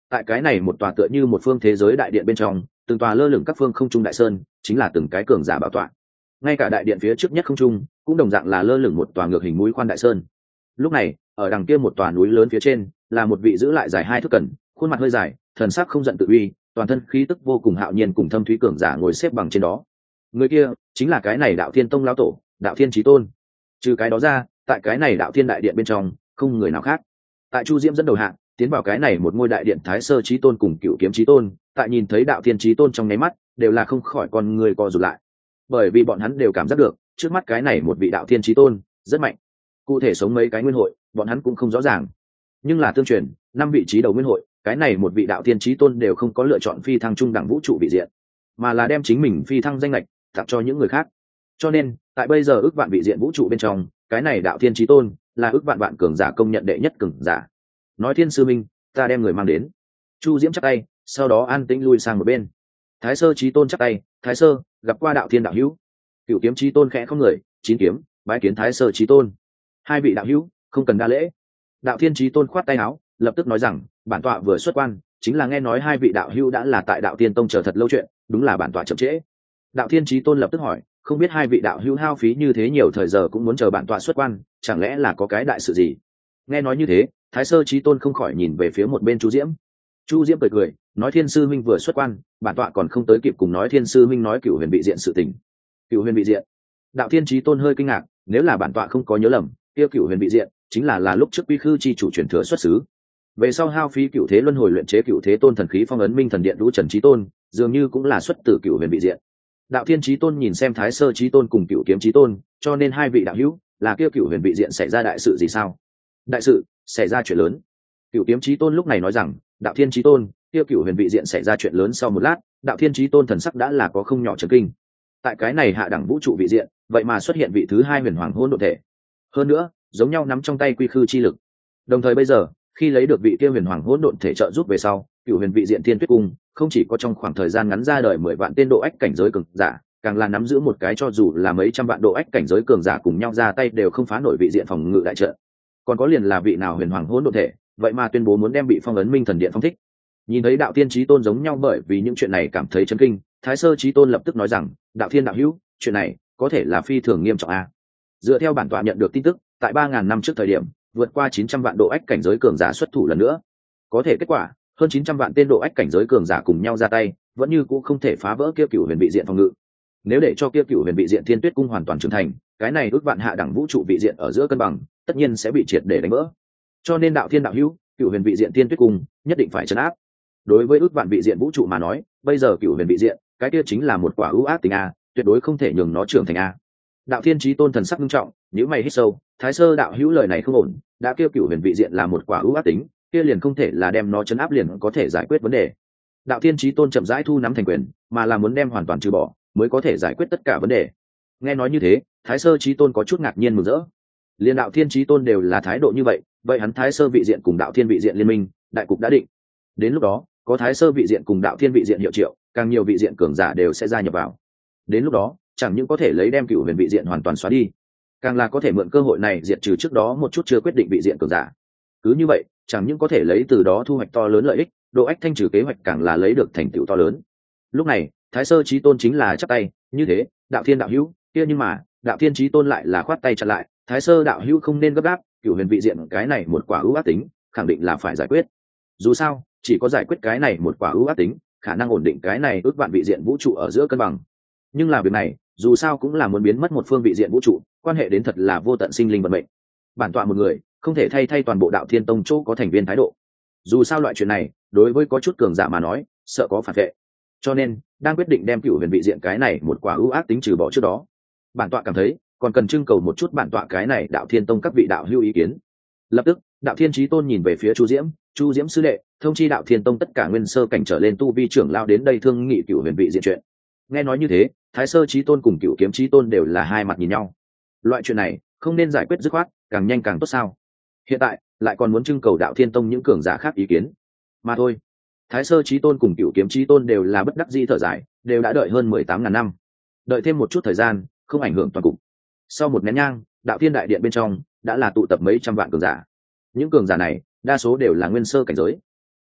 Tại cái này một tòa tựa như một phương thế giới đại điện bên trong, từng tòa lơ lửng các phương không trung đại sơn chính là từng cái cường giả bảo tọa. Ngay cả đại điện phía trước nhất không trung cũng đồng dạng là lơ lửng một tòa ngược hình mũi khoan đại sơn. Lúc này ở đằng kia một tòa núi lớn phía trên là một vị giữ lại dài hai thước cẩn, khuôn mặt hơi dài, thần sắc không giận tự uy, toàn thân khí tức vô cùng hạo nhiên cùng thâm thúy cường giả ngồi xếp bằng trên đó. Người kia chính là cái này Đạo Thiên Tông lão tổ, Đạo Thiên Chí Tôn. Trừ cái đó ra, tại cái này Đạo Thiên đại điện bên trong không người nào khác. Tại Chu Diễm dẫn đầu hạng tiến vào cái này một ngôi đại điện, Thái Sơ Chí Tôn cùng Cửu Kiếm Chí Tôn tại nhìn thấy Đạo Thiên Chí Tôn trong nháy mắt đều là không khỏi con người co rụt lại, bởi vì bọn hắn đều cảm giác được trước mắt cái này một vị Đạo Thiên Chí Tôn rất mạnh. Cụ thể sống mấy cái nguyên hội bọn hắn cũng không rõ ràng, nhưng là tương truyền năm vị trí đầu nguyên hội, cái này một vị Đạo Thiên Chí Tôn đều không có lựa chọn phi thăng trung đẳng vũ trụ vị diện, mà là đem chính mình phi thăng danh lệch tặng cho những người khác. Cho nên tại bây giờ ước vạn vị diện vũ trụ bên trong, cái này Đạo Thiên Chí Tôn là ước vạn vạn cường giả công nhận đệ nhất cường giả. Nói Thiên sư minh, ta đem người mang đến. Chu Diễm chắp tay, sau đó an tĩnh lui sang một bên. Thái Sơ Chí Tôn chắp tay, Thái Sơ gặp qua Đạo Thiên đạo hữu. Cửu Kiếm Chí Tôn khẽ không người, chín kiếm bái kiến Thái Sơ Chí Tôn. Hai vị đạo hữu không cần đa lễ. Đạo Thiên Chí Tôn khoát tay áo, lập tức nói rằng bản tọa vừa xuất quan chính là nghe nói hai vị đạo hữu đã là tại Đạo Thiên Tông chờ thật lâu chuyện, đúng là bản tọa chậm trễ. Đạo Thiên Chí Tôn lập tức hỏi, không biết hai vị đạo hữu hao phí như thế nhiều thời giờ cũng muốn chờ bản tọa xuất quan, chẳng lẽ là có cái đại sự gì? Nghe nói như thế, Thái Sơ Chí Tôn không khỏi nhìn về phía một bên Chu Diễm. Chu Diễm cười cười, nói Thiên sư minh vừa xuất quan, bản tọa còn không tới kịp cùng nói Thiên sư minh nói Cửu Huyền vị diện sự tình. Cửu Huyền vị diện? Đạo Thiên Chí Tôn hơi kinh ngạc, nếu là bản tọa không có nhớ lầm, kia Cửu Huyền vị diện chính là là lúc trước Quy Khư chi chủ truyền thừa xuất xứ. Về sau hao phí Cửu Thế Luân Hồi luyện chế Cửu Thế Tôn thần khí phong ấn Minh Thần Điện Lũ Trần Chí Tôn, dường như cũng là xuất từ Cửu Huyền vị diện. Đạo Thiên Chí Tôn nhìn xem Thái Sơ Chí Tôn cùng Cửu Kiếm Chí Tôn, cho nên hai vị đạo hữu là kia Cửu Huyền vị diện xảy ra đại sự gì sao? Đại sự, xảy ra chuyện lớn. Cửu Kiếm Chí Tôn lúc này nói rằng, Đạo Thiên Chí Tôn, kia Cửu Huyền vị diện xảy ra chuyện lớn. Sau một lát, Đạo Thiên Chí Tôn thần sắc đã là có không nhỏ chấn kinh. Tại cái này hạ đẳng vũ trụ vị diện, vậy mà xuất hiện vị thứ hai huyền hoàng hỗn độn thể. Hơn nữa, giống nhau nắm trong tay quy khư chi lực. Đồng thời bây giờ, khi lấy được vị kia huyền hoàng hỗn độn thể trợ giúp về sau, Cửu Huyền vị diện Thiên Tuyết Cung không chỉ có trong khoảng thời gian ngắn ra đời mười vạn tên độ ách cảnh giới cường giả, càng là nắm giữ một cái cho dù là mấy trăm vạn độ ách cảnh giới cường giả cùng nhau ra tay đều không phá nổi vị diện phòng ngự đại trận. Còn có liền là vị nào huyền hoàng hỗn độn thể, vậy mà tuyên bố muốn đem bị phong ấn Minh Thần Điện phong thích. Nhìn thấy Đạo Thiên Chí Tôn giống nhau bởi vì những chuyện này cảm thấy chấn kinh, Thái Sơ Chí Tôn lập tức nói rằng, Đạo Thiên đạo hữu, chuyện này có thể là phi thường nghiêm trọng a. Dựa theo bản tọa nhận được tin tức, tại ba ngàn năm trước thời điểm, vượt qua chín trăm vạn độ ách cảnh giới cường giả xuất thủ lần nữa. Có thể kết quả, hơn chín trăm vạn tên độ ách cảnh giới cường giả cùng nhau ra tay, vẫn như cũ không thể phá vỡ kia Cửu Huyền vị diện phòng ngự. Nếu để cho kia Cửu Huyền vị diện Thiên Tuyết Cung hoàn toàn trưởng thành, cái này ước vạn hạ đẳng vũ trụ vị diện ở giữa cân bằng, tất nhiên sẽ bị triệt để đánh vỡ. Cho nên Đạo Thiên đạo hữu, Cửu Huyền vị diện Thiên Tuyết Cung nhất định phải trấn áp. Đối với ước vạn vị diện vũ trụ mà nói, bây giờ Cửu Huyền vị diện, cái kia chính là một quả ưu ác tình a, tuyệt đối không thể nhường nó trưởng thành a. Đạo Thiên Chí Tôn thần sắc nghiêm trọng, nhíu mày hít sâu, Thái Sơ đạo hữu lời này không ổn, đã kêu Cửu Huyền vị diện là một quả ưu ác tính, kia liền không thể là đem nó chấn áp liền có thể giải quyết vấn đề. Đạo Thiên Chí Tôn chậm rãi thu nắm thành quyền, mà là muốn đem hoàn toàn trừ bỏ, mới có thể giải quyết tất cả vấn đề. Nghe nói như thế, Thái Sơ Chí Tôn có chút ngạc nhiên mừng rỡ. Liên Đạo Thiên Chí Tôn đều là thái độ như vậy, vậy hắn Thái Sơ vị diện cùng Đạo Thiên vị diện liên minh, đại cục đã định. Đến lúc đó, có Thái Sơ vị diện cùng Đạo Thiên vị diện hiệu triệu, càng nhiều vị diện cường giả đều sẽ gia nhập vào. Đến lúc đó, chẳng những có thể lấy đem Cửu Huyền vị diện hoàn toàn xóa đi, càng là có thể mượn cơ hội này diệt trừ trước đó một chút chưa quyết định vị diện cường giả. Cứ như vậy, chẳng những có thể lấy từ đó thu hoạch to lớn lợi ích, độ ách thanh trừ kế hoạch càng là lấy được thành tựu to lớn. Lúc này, Thái Sơ Chí Tôn chính là chắp tay, như thế, Đạo Thiên đạo hữu, kia nhưng mà, Đạo Thiên Chí Tôn lại là khoát tay chặn lại, Thái Sơ đạo hữu không nên gấp gáp, Cửu Huyền vị diện cái này một quả ưu ác tính, khẳng định là phải giải quyết. Dù sao, chỉ có giải quyết cái này một quả ưu ác tính, khả năng ổn định cái này ước vạn vị diện vũ trụ ở giữa cân bằng. Nhưng là việc này, dù sao cũng là muốn biến mất một phương vị diện vũ trụ, quan hệ đến thật là vô tận sinh linh vận mệnh. Bản tọa một người, không thể thay thay toàn bộ Đạo Thiên Tông chỗ có thành viên thái độ. Dù sao loại chuyện này, đối với có chút cường giả mà nói, sợ có phản vệ. Cho nên, đang quyết định đem Cửu Huyền vị diện cái này một quả ưu ác tính trừ bỏ trước đó, bản tọa cảm thấy còn cần trưng cầu một chút bản tọa cái này Đạo Thiên Tông các vị đạo hữu ý kiến. Lập tức, Đạo Thiên Chí Tôn nhìn về phía Chu Diễm, Chu Diễm sư đệ, thông chi Đạo Thiên Tông tất cả nguyên sơ cảnh trở lên tu vi trưởng lao đến đây thương nghị Cửu Huyền vị diện chuyện. Nghe nói như thế, Thái Sơ Chí Tôn cùng Cửu Kiếm Chí Tôn đều là hai mặt nhìn nhau. Loại chuyện này không nên giải quyết dứt khoát, càng nhanh càng tốt sao? Hiện tại lại còn muốn trưng cầu Đạo Thiên Tông những cường giả khác ý kiến mà thôi. Thái Sơ Chí Tôn cùng Cửu Kiếm Chí Tôn đều là bất đắc dĩ thở dài, đều đã đợi hơn mười tám ngàn năm, đợi thêm một chút thời gian không ảnh hưởng toàn cục. Sau một nén nhang, Đạo Thiên đại điện bên trong đã là tụ tập mấy trăm vạn cường giả. Những cường giả này đa số đều là nguyên sơ cảnh giới.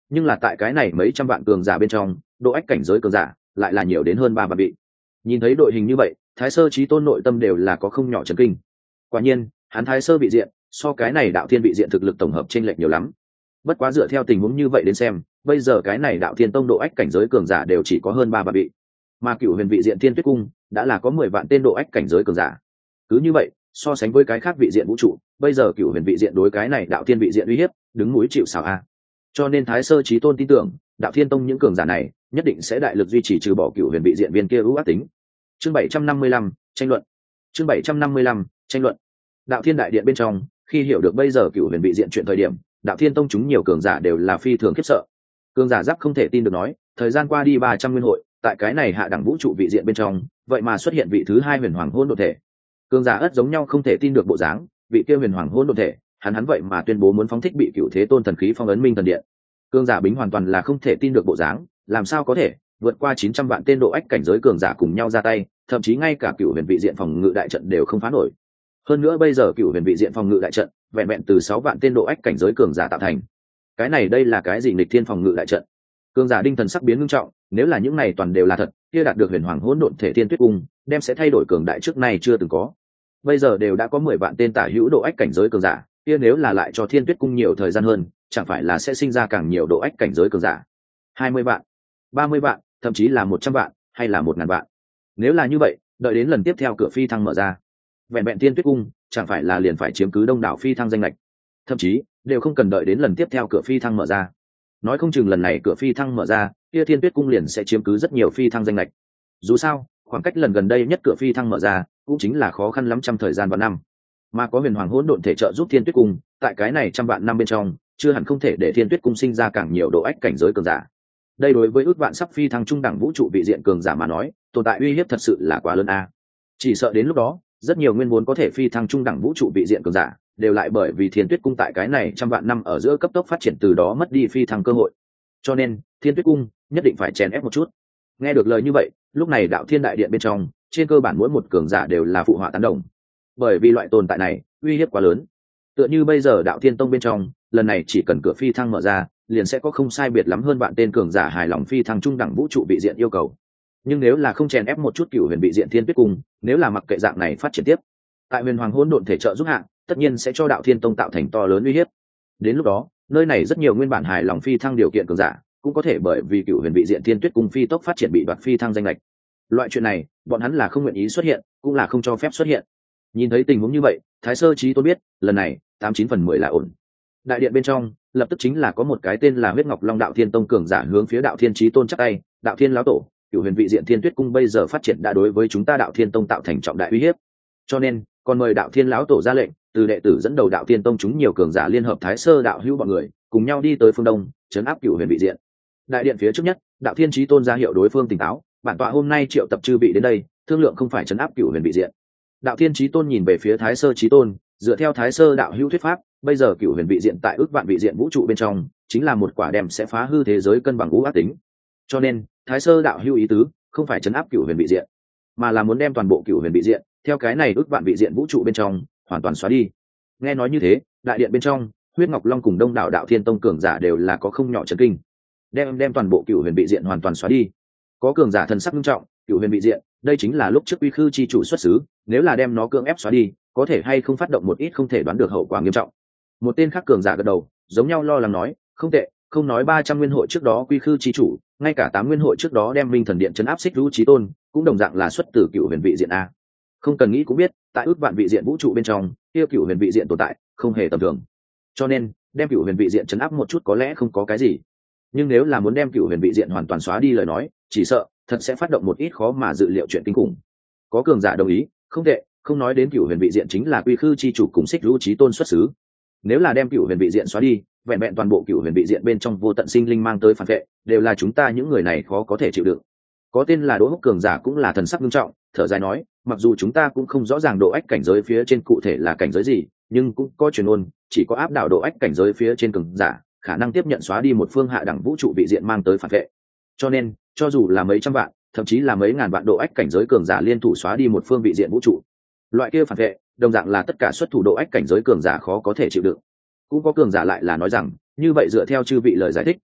nhưng là tại cái này mấy trăm vạn cường giả bên trong, độ ách cảnh giới cường giả lại là nhiều đến hơn ba vạn vị. Nhìn thấy đội hình như vậy, Thái Sơ Chí Tôn nội tâm đều là có không nhỏ chấn kinh. Quả nhiên, hắn Thái Sơ vị diện so cái này đạo thiên vị diện thực lực tổng hợp chênh lệch nhiều lắm. Bất quá dựa theo tình huống như vậy đến xem, bây giờ cái này đạo thiên tông độ ách cảnh giới cường giả đều chỉ có hơn ba vạn vị, mà Cửu Huyền vị diện Thiên Tuyết cung đã là có mười vạn tên độ ách cảnh giới cường giả. Cứ như vậy, so sánh với cái khác vị diện vũ trụ, bây giờ Cửu Huyền vị diện đối cái này đạo thiên vị diện uy hiếp, đứng núi chịu sào a. Cho nên Thái Sơ Chí Tôn tin tưởng, đạo thiên tông những cường giả này nhất định sẽ đại lực duy trì trừ bỏ Cửu Huyền vị diện viên kia ưu ác tính. Chương bảy trăm năm mươi lăm, tranh luận. Chương bảy trăm năm mươi lăm, tranh luận. Đạo Thiên đại điện bên trong, khi hiểu được bây giờ Cửu Huyền vị diện chuyện thời điểm, đạo thiên tông chúng nhiều cường giả đều là phi thường khiếp sợ. Cường giả giáp không thể tin được nói, thời gian qua đi ba trăm nguyên hội, tại cái này hạ đẳng vũ trụ vị diện bên trong, vậy mà xuất hiện vị thứ hai huyền hoàng hôn độn thể. Cường giả ất giống nhau không thể tin được bộ dáng, vị kia huyền hoàng hôn độn thể, hắn hắn vậy mà tuyên bố muốn phóng thích bị Cửu Thế Tôn thần khí phong ấn minh thần điện. Cường giả bính hoàn toàn là không thể tin được bộ dáng, làm sao có thể vượt qua chín trăm vạn tên độ ách cảnh giới cường giả cùng nhau ra tay, thậm chí ngay cả Cửu Huyền vị diện phòng ngự đại trận đều không phá nổi. Hơn nữa bây giờ Cửu Huyền vị diện phòng ngự đại trận vẹn vẹn từ sáu vạn tên độ ách cảnh giới cường giả tạo thành. Cái này đây là cái gì nghịch thiên phòng ngự đại trận? Cường giả đinh thần sắc biến nghiêm trọng, nếu là những này toàn đều là thật, kia đạt được huyền hoàng hỗn độn thể thiên tuyết cung, đem sẽ thay đổi cường đại trước nay chưa từng có. Bây giờ đều đã có mười vạn tên tả hữu độ ách cảnh giới cường giả, kia nếu là lại cho thiên tuyết cung nhiều thời gian hơn, chẳng phải là sẽ sinh ra càng nhiều độ ách cảnh giới cường giả. hai mươi vạn, ba mươi vạn, thậm chí là một trăm vạn, hay là một ngàn vạn. Nếu là như vậy, đợi đến lần tiếp theo cửa phi thăng mở ra, vẹn vẹn thiên tuyết cung chẳng phải là liền phải chiếm cứ đông đảo phi thăng danh lệch, thậm chí đều không cần đợi đến lần tiếp theo cửa phi thăng mở ra, nói không chừng lần này cửa phi thăng mở ra, kia thiên tuyết cung liền sẽ chiếm cứ rất nhiều phi thăng danh lệch. Dù sao khoảng cách lần gần đây nhất cửa phi thăng mở ra cũng chính là khó khăn lắm trăm thời gian vạn năm, mà có huyền hoàng hỗn độn thể trợ giúp thiên tuyết cung, tại cái này trăm vạn năm bên trong chưa hẳn không thể để thiên tuyết cung sinh ra càng nhiều độ ách cảnh giới cường giả. Đây đối với ước vạn sắp phi thăng trung đẳng vũ trụ vị diện cường giả mà nói, tồn tại uy hiếp thật sự là quá lớn a. Chỉ sợ đến lúc đó rất nhiều nguyên vốn có thể phi thăng trung đẳng vũ trụ vị diện cường giả đều lại bởi vì thiên tuyết cung tại cái này trăm vạn năm ở giữa cấp tốc phát triển, từ đó mất đi phi thăng cơ hội. Cho nên thiên tuyết cung nhất định phải chèn ép một chút. Nghe được lời như vậy, lúc này đạo thiên đại điện bên trong trên cơ bản mỗi một cường giả đều là phụ họa tán đồng, bởi vì loại tồn tại này uy hiếp quá lớn. Tựa như bây giờ đạo thiên tông bên trong, lần này chỉ cần cửa phi thăng mở ra, liền sẽ có không sai biệt lắm hơn vạn tên cường giả hài lòng phi thăng trung đẳng vũ trụ vị diện yêu cầu. Nhưng nếu là không chèn ép một chút Cửu Huyền vị diện thiên tuyết cung, nếu là mặc kệ dạng này phát triển tiếp, tại huyền hoàng hỗn độn thể trợ giúp hạ, tất nhiên sẽ cho đạo thiên tông tạo thành to lớn uy hiếp. Đến lúc đó, nơi này rất nhiều nguyên bản hài lòng phi thăng điều kiện cường giả cũng có thể bởi vì Cửu Huyền vị diện thiên tuyết cung phi tốc phát triển bị đoạt phi thăng danh lệch. Loại chuyện này bọn hắn là không nguyện ý xuất hiện, cũng là không cho phép xuất hiện. Nhìn thấy tình huống như vậy, Thái Sơ Chí Tôn biết lần này tám chín phần mười là ổn. Đại điện bên trong lập tức chính là có một cái tên là Huyết Ngọc Long đạo thiên tông cường giả hướng phía đạo thiên Chí Tôn chắp tay: đạo thiên lão tổ, Cửu Huyền vị diện thiên tuyết cung bây giờ phát triển đã đối với chúng ta đạo thiên tông tạo thành trọng đại uy hiếp, cho nên còn mời đạo thiên lão tổ ra lệnh, từ đệ tử dẫn đầu đạo thiên tông chúng nhiều cường giả liên hợp Thái Sơ đạo hữu bọn người cùng nhau đi tới phương đông chấn áp Cửu Huyền vị diện. Đại điện phía trước nhất, đạo thiên Chí Tôn ra hiệu đối phương tỉnh táo: bản tọa hôm nay triệu tập chư vị đến đây thương lượng không phải chấn áp Cửu Huyền vị diện. Đạo thiên Chí Tôn nhìn về phía Thái Sơ Chí Tôn, dựa theo Thái Sơ đạo hữu thuyết pháp, bây giờ Cửu Huyền vị diện tại ước vạn vị diện vũ trụ bên trong chính là một quả đem sẽ phá hư thế giới cân bằng ngũ ác tính, cho nên Thái Sơ đạo hữu ý tứ không phải chấn áp Cửu Huyền vị diện, mà là muốn đem toàn bộ Cửu Huyền vị diện theo cái này ước vạn vị diện vũ trụ bên trong hoàn toàn xóa đi. Nghe nói như thế, đại điện bên trong Huyết Ngọc Long cùng đông đảo đạo thiên tông cường giả đều là có không nhỏ chấn kinh. Đem đem toàn bộ Cửu Huyền vị diện hoàn toàn xóa đi. Có cường giả thần sắc nghiêm trọng: Cửu Huyền vị diện, đây chính là lúc trước Uy Khư chi chủ xuất xứ, nếu là đem nó cưỡng ép xóa đi, có thể hay không phát động một ít không thể đoán được hậu quả nghiêm trọng. Một tên khác cường giả gật đầu, giống nhau lo lắng nói: không tệ, không nói ba trăm nguyên hội trước đó Uy Khư chi chủ, ngay cả tám nguyên hội trước đó đem Minh Thần Điện trấn áp Xích Lũ Chí Tôn, cũng đồng dạng là xuất từ Cửu Huyền vị diện a. Không cần nghĩ cũng biết, tại ước vạn vị diện vũ trụ bên trong, kia Cửu Huyền vị diện tồn tại không hề tầm thường. Cho nên, đem Cửu Huyền vị diện trấn áp một chút có lẽ không có cái gì, nhưng nếu là muốn đem Cửu Huyền vị diện hoàn toàn xóa đi lời nói, chỉ sợ thật sẽ phát động một ít khó mà dự liệu chuyện kinh khủng. Có cường giả đồng ý: không tệ, không nói đến Cửu Huyền vị diện chính là Uy Khư chi chủ cùng Xích Lũ Chí Tôn xuất xứ. Nếu là đem Cửu Huyền vị diện xóa đi, vẹn vẹn toàn bộ Cửu Huyền vị diện bên trong vô tận sinh linh mang tới phản vệ, đều là chúng ta những người này khó có thể chịu đựng. Có tên là Đỗ Húc cường giả cũng là thần sắc nghiêm trọng, thở dài nói: mặc dù chúng ta cũng không rõ ràng độ ách cảnh giới phía trên cụ thể là cảnh giới gì, nhưng cũng có truyền ngôn, chỉ có áp đảo độ ách cảnh giới phía trên cường giả, khả năng tiếp nhận xóa đi một phương hạ đẳng vũ trụ vị diện mang tới phản vệ. Cho nên, cho dù là mấy trăm vạn, thậm chí là mấy ngàn vạn độ ách cảnh giới cường giả liên thủ xóa đi một phương vị diện vũ trụ, loại kia phản vệ, đồng dạng là tất cả xuất thủ độ ách cảnh giới cường giả khó có thể chịu đựng. Cũng có cường giả lại là nói rằng, như vậy dựa theo chư vị lời giải thích,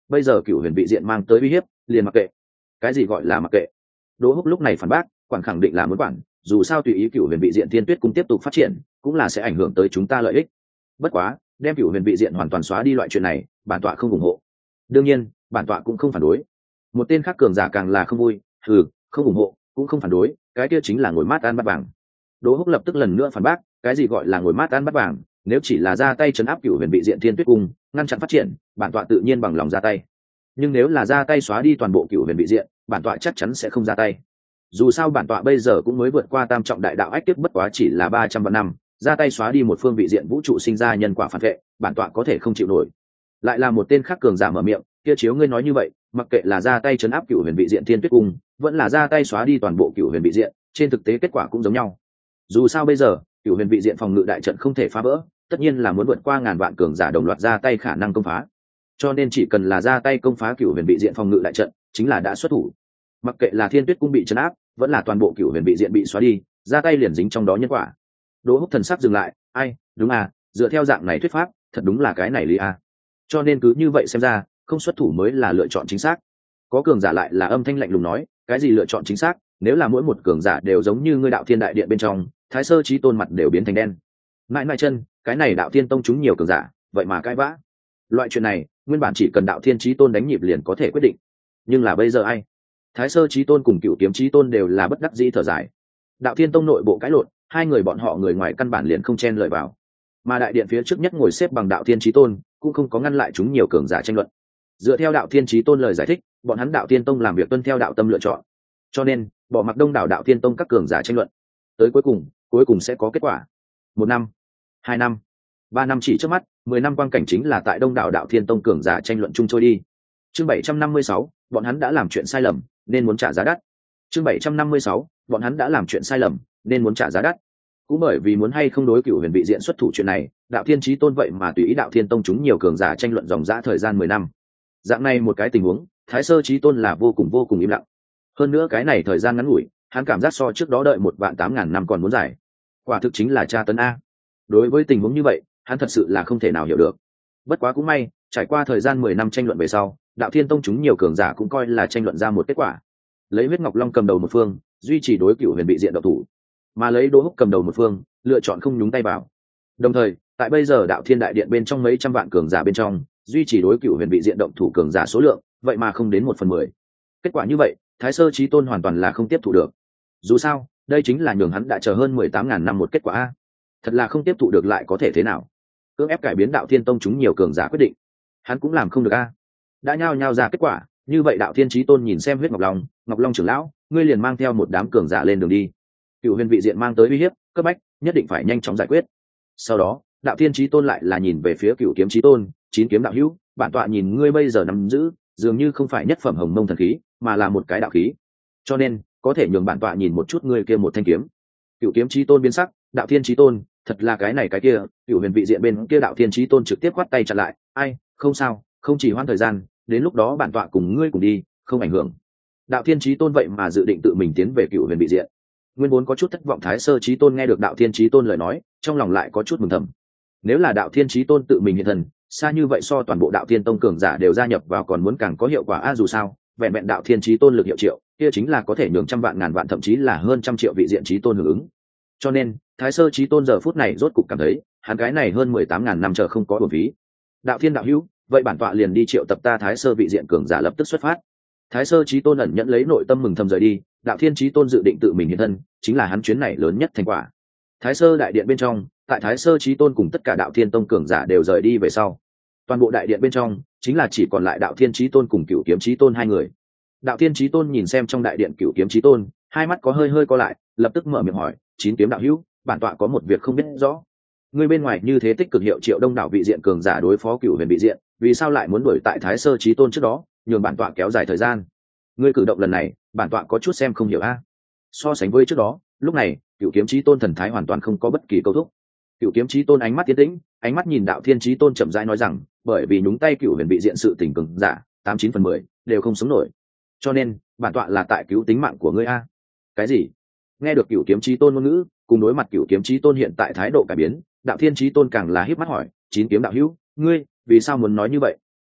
bây giờ cựu huyền vị diện mang tới uy hiếp liền mặc kệ. Cái gì gọi là mặc kệ? Đỗ Húc lúc này phản bác, quản khẳng định là muốn quản, dù sao tùy ý cựu huyền vị diện Thiên Tuyết cung tiếp tục phát triển cũng là sẽ ảnh hưởng tới chúng ta lợi ích. Bất quá đem cựu huyền vị diện hoàn toàn xóa đi loại chuyện này bản tọa không ủng hộ. Đương nhiên bản tọa cũng không phản đối. Một tên khác cường giả càng là không vui, ừ, không ủng hộ cũng không phản đối, cái kia chính là ngồi mát ăn bát vàng. Đỗ Húc lập tức lần nữa phản bác, cái gì gọi là ngồi mát ăn bát vàng? Nếu chỉ là ra tay trấn áp cựu huyền vị diện Thiên Tuyết cung, ngăn chặn phát triển, bản tọa tự nhiên bằng lòng ra tay. Nhưng nếu là ra tay xóa đi toàn bộ cựu huyền vị diện, bản tọa chắc chắn sẽ không ra tay. Dù sao bản tọa bây giờ cũng mới vượt qua tam trọng đại đạo ách tiếp bất quá chỉ là ba trăm vạn năm, ra tay xóa đi một phương vị diện vũ trụ sinh ra nhân quả phản vệ, bản tọa có thể không chịu nổi. Lại là một tên khác cường giả mở miệng, kia chiếu ngươi nói như vậy, mặc kệ là ra tay trấn áp cựu huyền vị diện Thiên Tuyết cung, vẫn là ra tay xóa đi toàn bộ cựu huyền vị diện, trên thực tế kết quả cũng giống nhau. Dù sao bây giờ cựu huyền vị diện phòng ngự đại trận không thể phá vỡ, tất nhiên là muốn vượt qua ngàn vạn cường giả đồng loạt ra tay khả năng công phá, cho nên chỉ cần là ra tay công phá cựu huyền vị diện phòng ngự đại trận chính là đã xuất thủ. Mặc kệ là Thiên Tuyết cung bị trấn áp vẫn là toàn bộ cựu huyền vị diện bị xóa đi, ra tay liền dính trong đó nhân quả. Đỗ Húc thần sắc dừng lại, ai, đúng à, dựa theo dạng này thuyết pháp thật đúng là cái này lý à. Cho nên cứ như vậy xem ra không xuất thủ mới là lựa chọn chính xác. Có cường giả lại là âm thanh lạnh lùng nói, cái gì lựa chọn chính xác? Nếu là mỗi một cường giả đều giống như ngươi đạo thiên đại điện bên trong, Thái Sơ Chí Tôn mặt đều biến thành đen. Mãi mãi chân, cái này đạo thiên tông chúng nhiều cường giả, vậy mà cãi vã. Loại chuyện này nguyên bản chỉ cần đạo thiên Chí Tôn đánh nhịp liền có thể quyết định, nhưng là bây giờ ai? Thái Sơ Chí Tôn cùng Cửu Kiếm Chí Tôn đều là bất đắc dĩ thở dài. Đạo thiên tông nội bộ cãi lộn, hai người bọn họ người ngoài căn bản liền không chen lời vào, mà đại điện phía trước nhất ngồi xếp bằng đạo thiên Chí Tôn cũng không có ngăn lại chúng nhiều cường giả tranh luận. Dựa theo đạo thiên Chí Tôn lời giải thích, bọn hắn đạo thiên tông làm việc tuân theo đạo tâm lựa chọn, cho nên bỏ mặc đông đảo đạo thiên tông các cường giả tranh luận, tới cuối cùng cuối cùng sẽ có kết quả. Một năm, hai năm, ba năm chỉ trước mắt, mười năm quang cảnh chính là tại đông đảo đạo thiên tông cường giả tranh luận chung trôi đi. Chương bảy trăm năm mươi sáu, bọn hắn đã làm chuyện sai lầm nên muốn trả giá đắt. Chương bảy trăm năm mươi sáu, bọn hắn đã làm chuyện sai lầm nên muốn trả giá đắt. Cũng bởi vì muốn hay không đối cửu huyền vị diện xuất thủ chuyện này, đạo thiên Chí Tôn vậy mà tùy ý đạo thiên tông chúng nhiều cường giả tranh luận dòng dã thời gian mười năm. Dạng này một cái tình huống, Thái Sơ Chí Tôn là vô cùng vô cùng im lặng. Hơn nữa cái này thời gian ngắn ngủi, hắn cảm giác so trước đó đợi một vạn tám ngàn năm còn muốn dài. Quả thực chính là tra tấn a. Đối với tình huống như vậy, hắn thật sự là không thể nào hiểu được. Bất quá cũng may, trải qua thời gian mười năm tranh luận về sau, đạo thiên tông chúng nhiều cường giả cũng coi là tranh luận ra một kết quả. Lấy huyết ngọc long cầm đầu một phương, duy trì đối cửu huyền bị diện độc thủ, mà lấy Đỗ Húc cầm đầu một phương, lựa chọn không nhúng tay vào. Đồng thời, tại bây giờ đạo thiên đại điện bên trong mấy trăm vạn cường giả bên trong, duy trì đối cửu huyền bị diện động thủ cường giả số lượng, vậy mà không đến một phần mười. Kết quả như vậy, Thái Sơ Chí Tôn hoàn toàn là không tiếp thụ được. Dù sao, đây chính là nhường hắn đã chờ hơn mười tám ngàn năm một kết quả a. Thật là không tiếp thụ được lại có thể thế nào? Cưỡng ép cải biến đạo thiên tông chúng nhiều cường giả quyết định, hắn cũng làm không được a. Đã nhao nhao ra kết quả, như vậy đạo thiên Chí Tôn nhìn xem huyết ngọc long, ngọc long trưởng lão, ngươi liền mang theo một đám cường giả lên đường đi. Cửu huyền vị diện mang tới uy hiếp cấp bách, nhất định phải nhanh chóng giải quyết. Sau đó, đạo thiên Chí Tôn lại là nhìn về phía Cửu kiếm Chí Tôn, chín kiếm đạo hữu, bản tọa nhìn ngươi bây giờ nắm giữ, dường như không phải nhất phẩm hồng mông thần khí, mà là một cái đạo khí. Cho nên, có thể nhường bản tọa nhìn một chút ngươi kia một thanh kiếm. Cửu kiếm Chí Tôn biến sắc, đạo thiên Chí Tôn, thật là cái này cái kia. Cửu huyền vị diện bên kia đạo thiên Chí Tôn trực tiếp quát tay chặn lại, ai, không sao, không chỉ hoãn thời gian, đến lúc đó bản tọa cùng ngươi cùng đi, không ảnh hưởng. Đạo thiên Chí Tôn vậy mà dự định tự mình tiến về Cửu huyền vị diện. Nguyên vốn có chút thất vọng Thái Sơ Chí Tôn nghe được đạo thiên Chí Tôn lời nói, trong lòng lại có chút mừng thầm. Nếu là đạo thiên Chí Tôn tự mình hiện thân, xa như vậy so toàn bộ đạo thiên tông cường giả đều gia nhập vào còn muốn càng có hiệu quả a. Dù sao, vẹn vẹn đạo thiên Chí Tôn lực hiệu triệu, kia chính là có thể nhường trăm vạn ngàn vạn thậm chí là hơn trăm triệu vị diện Chí Tôn hưởng ứng. Cho nên, Thái Sơ Chí Tôn giờ phút này rốt cục cảm thấy, hắn cái này hơn mười tám ngàn năm chờ không có uổng phí. Đạo thiên đạo hữu, vậy bản tọa liền đi triệu tập ta Thái Sơ vị diện cường giả lập tức xuất phát. Thái Sơ Chí Tôn ẩn nhận lấy nội tâm mừng thầm rời đi, đạo thiên Chí Tôn dự định tự mình hiện thân, chính là hắn chuyến này lớn nhất thành quả. Thái Sơ đại điện bên trong, tại Thái Sơ Chí Tôn cùng tất cả đạo thiên tông cường giả đều rời đi về sau, toàn bộ đại điện bên trong chính là chỉ còn lại đạo thiên Chí Tôn cùng Cửu kiếm Chí Tôn hai người. Đạo thiên Chí Tôn nhìn xem trong đại điện Cửu kiếm Chí Tôn, hai mắt có hơi hơi co lại, lập tức mở miệng hỏi, chín kiếm đạo hữu, bản tọa có một việc không biết rõ. Ngươi bên ngoài như thế tích cực hiệu triệu đông đảo vị diện cường giả đối phó Cửu huyền vị diện, vì sao lại muốn đuổi tại Thái Sơ Chí Tôn trước đó, nhường bản tọa kéo dài thời gian? Ngươi cử động lần này, bản tọa có chút xem không hiểu a. So sánh với trước đó, lúc này Cửu kiếm Chí Tôn thần thái hoàn toàn không có bất kỳ câu thúc. Cửu kiếm Chí Tôn ánh mắt tiến tĩnh, ánh mắt nhìn đạo thiên Chí Tôn chậm rãi nói rằng, bởi vì nhúng tay Cửu huyền bị diện sự tình cường giả tám chín phần mười đều không sống nổi, cho nên bản tọa là tại cứu tính mạng của ngươi a. Cái gì? Nghe được Cửu kiếm Chí Tôn ngôn ngữ, cùng đối mặt Cửu kiếm Chí Tôn hiện tại thái độ cải biến, đạo thiên Chí Tôn càng là híp mắt hỏi, chín kiếm đạo hữu, ngươi vì sao muốn nói như vậy?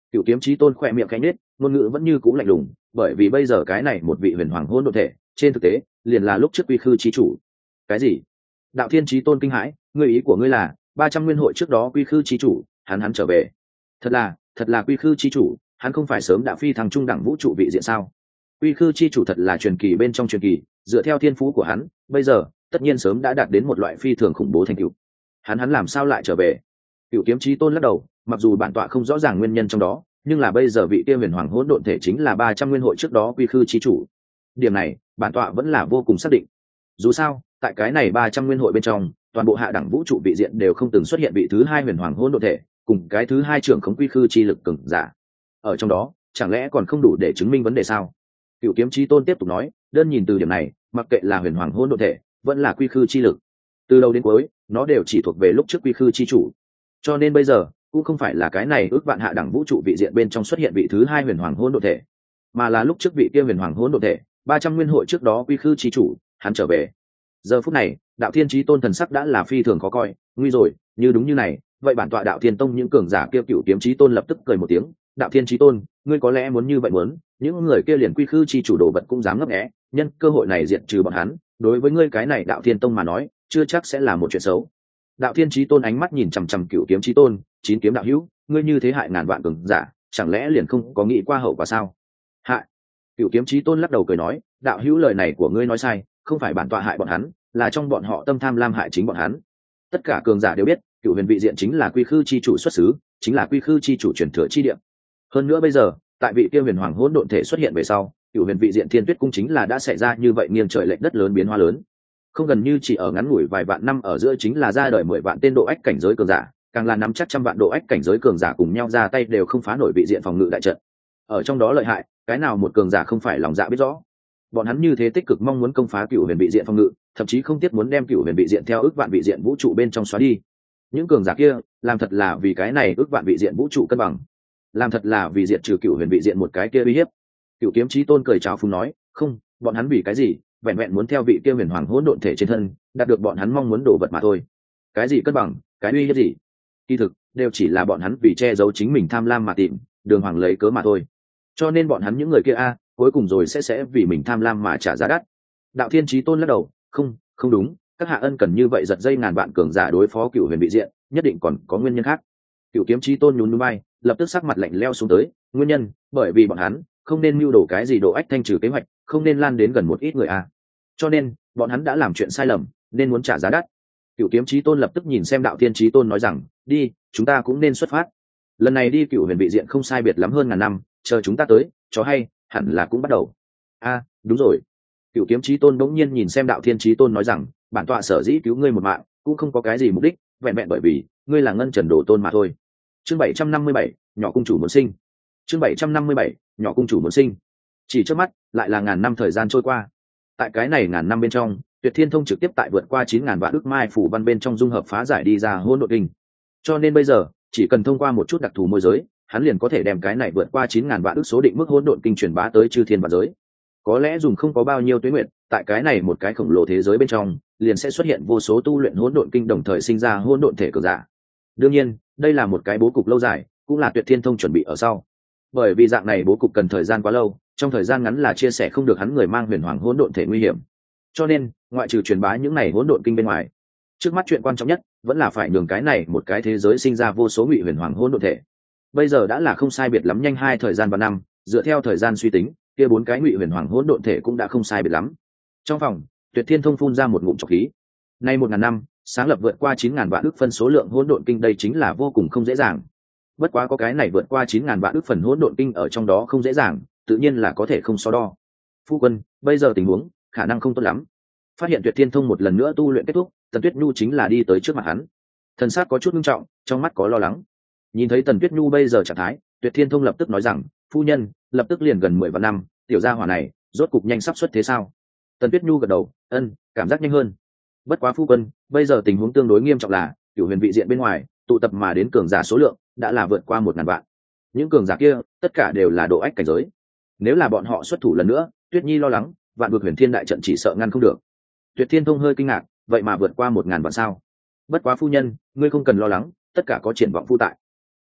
Cựu kiếm chí tôn khỏe miệng cánh nết, ngôn ngữ vẫn như cũ lạnh lùng, bởi vì bây giờ cái này một vị huyền hoàng hôn độn thể trên thực tế liền là lúc trước quy khư chí chủ. Cái gì? Đạo thiên chí tôn kinh hãi, ngươi ý của ngươi là ba trăm nguyên hội trước đó quy khư chí chủ hắn hắn trở về? Thật là thật là quy khư chí chủ, hắn không phải sớm đã phi thăng trung đẳng vũ trụ vị diện sao? Quy khư chi chủ thật là truyền kỳ bên trong truyền kỳ, dựa theo thiên phú của hắn bây giờ tất nhiên sớm đã đạt đến một loại phi thường khủng bố thành tựu. Hắn hắn làm sao lại trở về? Cựu kiếm chí tôn lắc đầu, mặc dù bản tọa không rõ ràng nguyên nhân trong đó, nhưng là bây giờ vị kia huyền hoàng hỗn độn thể chính là ba trăm nguyên hội trước đó quy khư chi chủ. Điểm này bản tọa vẫn là vô cùng xác định. Dù sao tại cái này ba trăm nguyên hội bên trong, toàn bộ hạ đẳng vũ trụ vị diện đều không từng xuất hiện vị thứ hai huyền hoàng hỗn độn thể cùng cái thứ hai trưởng khống quy khư chi lực cường giả. Ở trong đó chẳng lẽ còn không đủ để chứng minh vấn đề sao? Cựu kiếm chí tôn tiếp tục nói, đơn nhìn từ điểm này, mặc kệ là huyền hoàng hỗn độn thể vẫn là quy khư chi lực, từ đầu đến cuối nó đều chỉ thuộc về lúc trước quy khư chi chủ. Cho nên bây giờ cũng không phải là cái này ước vạn hạ đẳng vũ trụ vị diện bên trong xuất hiện vị thứ hai huyền hoàng hỗn độn thể, mà là lúc trước vị kia huyền hoàng hỗn độn thể ba trăm nguyên hội trước đó quy khư chi chủ hắn trở về. Giờ phút này đạo thiên chí tôn thần sắc đã là phi thường khó coi, nguy rồi, như đúng như này vậy bản tọa đạo thiên tông những cường giả kia cựu kiếm chí tôn lập tức cười một tiếng, đạo thiên chí tôn ngươi có lẽ muốn như vậy muốn, những người kia liền quy khư chi chủ đồ vật cũng dám ngấp nghé, nhân cơ hội này diệt trừ bọn hắn, đối với ngươi cái này đạo thiên tông mà nói chưa chắc sẽ là một chuyện xấu. Đạo thiên chí tôn ánh mắt nhìn chằm chằm cựu kiếm chí tôn, chín kiếm đạo hữu, ngươi như thế hại ngàn vạn cường giả, chẳng lẽ liền không có nghĩ qua hậu quả sao? Hại? Cựu kiếm chí tôn lắc đầu cười nói, đạo hữu lời này của ngươi nói sai, không phải bản tọa hại bọn hắn, là trong bọn họ tâm tham lam hại chính bọn hắn. Tất cả cường giả đều biết cựu huyền vị diện chính là quy khư chi chủ xuất xứ, chính là quy khư chi chủ truyền thừa chi địa. Hơn nữa bây giờ tại vị kia huyền hoàng hỗn độn thể xuất hiện về sau, cựu huyền vị diện thiên tuyết cung chính là đã xảy ra như vậy nghiêng trời lệch đất lớn biến hóa lớn, không gần như chỉ ở ngắn ngủi vài vạn năm ở giữa chính là ra đời mười vạn tên độ ách cảnh giới cường giả, càng là nắm chắc trăm vạn độ ách cảnh giới cường giả cùng nhau ra tay đều không phá nổi vị diện phòng ngự đại trận. Ở trong đó lợi hại cái nào một cường giả không phải lòng dạ biết rõ. Bọn hắn như thế tích cực mong muốn công phá cựu huyền vị diện phòng ngự, thậm chí không tiếc muốn đem cựu huyền vị diện theo ước vạn vị diện vũ trụ bên trong xóa đi. Những cường giả kia làm thật là vì cái này ước vạn vị diện vũ trụ cân bằng, làm thật là vì diệt trừ cựu huyền vị diện một cái kia uy hiếp. Cựu kiếm chí tôn cười chào phúng nói, không, bọn hắn vì cái gì? Vẹn vẹn muốn theo vị kia huyền hoàng hỗn độn thể trên thân đạt được bọn hắn mong muốn đồ vật mà thôi. Cái gì cân bằng, cái uy hiếp gì? Kỳ thực đều chỉ là bọn hắn vì che giấu chính mình tham lam mà tìm đường hoàng lấy cớ mà thôi. Cho nên bọn hắn những người kia a cuối cùng rồi sẽ sẽ vì mình tham lam mà trả giá đắt. Đạo thiên chí tôn lắc đầu, không không đúng, các hạ ân cần như vậy giật dây ngàn vạn cường giả đối phó cựu huyền vị diện nhất định còn có nguyên nhân khác. Cựu kiếm chí tôn nhún nhún vai, lập tức sắc mặt lạnh leo xuống tới, nguyên nhân bởi vì bọn hắn không nên mưu đồ cái gì độ ách thanh trừ kế hoạch, không nên lan đến gần một ít người a, cho nên bọn hắn đã làm chuyện sai lầm nên muốn trả giá đắt. Cựu kiếm chí tôn lập tức nhìn xem đạo thiên chí tôn nói rằng, đi, chúng ta cũng nên xuất phát. Lần này đi cựu huyền vị diện không sai biệt lắm hơn ngàn năm, chờ chúng ta tới cho hay hẳn là cũng bắt đầu. A đúng rồi. Cựu kiếm chí tôn bỗng nhiên nhìn xem đạo thiên chí tôn nói rằng, bản tọa sở dĩ cứu ngươi một mạng cũng không có cái gì mục đích, vẹn vẹn bởi vì ngươi là ngân trần đồ tôn mà thôi. Chương bảy trăm năm mươi bảy, nhỏ cung chủ muốn sinh. Chương bảy trăm năm mươi bảy, nhỏ cung chủ muốn sinh. Chỉ trước mắt lại là ngàn năm thời gian trôi qua. Tại cái này ngàn năm bên trong, Tuyệt Thiên Thông trực tiếp tại vượt qua chín ngàn vạn ức mai phủ văn bên trong dung hợp phá giải đi ra hỗn độn kinh. Cho nên bây giờ, chỉ cần thông qua một chút đặc thù môi giới, hắn liền có thể đem cái này vượt qua chín ngàn vạn ức số định mức hỗn độn kinh truyền bá tới chư thiên vạn giới. Có lẽ dùng không có bao nhiêu tuế nguyệt, tại cái này một cái khổng lồ thế giới bên trong, liền sẽ xuất hiện vô số tu luyện hỗn độn kinh đồng thời sinh ra hỗn độn thể cường giả. Đương nhiên, đây là một cái bố cục lâu dài, cũng là Tuyệt Thiên Thông chuẩn bị ở sau. Bởi vì dạng này bố cục cần thời gian quá lâu, trong thời gian ngắn là chia sẻ không được hắn người mang huyền hoàng hỗn độn thể nguy hiểm. Cho nên, ngoại trừ truyền bá những này hỗn độn kinh bên ngoài, trước mắt chuyện quan trọng nhất vẫn là phải nhường cái này một cái thế giới sinh ra vô số ngụy huyền hoàng hỗn độn thể. Bây giờ đã là không sai biệt lắm nhanh hai thời gian và năm, dựa theo thời gian suy tính, kia bốn cái ngụy huyền hoàng hỗn độn thể cũng đã không sai biệt lắm. Trong phòng, Tuyệt Thiên Thông phun ra một ngụm trọc khí. Nay một ngàn năm, sáng lập vượt qua chín ngàn vạn ức phân số lượng hỗn độn kinh, đây chính là vô cùng không dễ dàng. Bất quá có cái này vượt qua chín ngàn vạn ức phần hỗn độn kinh ở trong đó không dễ dàng, tự nhiên là có thể không so đo. Phu quân, bây giờ tình huống khả năng không tốt lắm. Phát hiện Tuyệt Thiên Thông một lần nữa tu luyện kết thúc, Tần Tuyết Nhu chính là đi tới trước mặt hắn. Thần sắc có chút nghiêm trọng, trong mắt có lo lắng. Nhìn thấy Tần Tuyết Nhu bây giờ trạng thái, Tuyệt Thiên Thông lập tức nói rằng, phu nhân, lập tức liền gần mười vạn năm, tiểu gia hỏa này rốt cục nhanh sắp xuất thế sao? Tần Tuyết Nhu gật đầu, ân, cảm giác nhanh hơn. Bất quá phu quân, bây giờ tình huống tương đối nghiêm trọng là cửu huyền vị diện bên ngoài tụ tập mà đến cường giả số lượng đã là vượt qua một ngàn vạn. Những cường giả kia tất cả đều là độ ách cảnh giới. Nếu là bọn họ xuất thủ lần nữa, Tuyết Nhi lo lắng vạn vực huyền thiên đại trận chỉ sợ ngăn không được. Tuyệt Thiên Thông hơi kinh ngạc, vậy mà vượt qua một ngàn vạn sao? Bất quá phu nhân, ngươi không cần lo lắng, tất cả có triển vọng phu tại.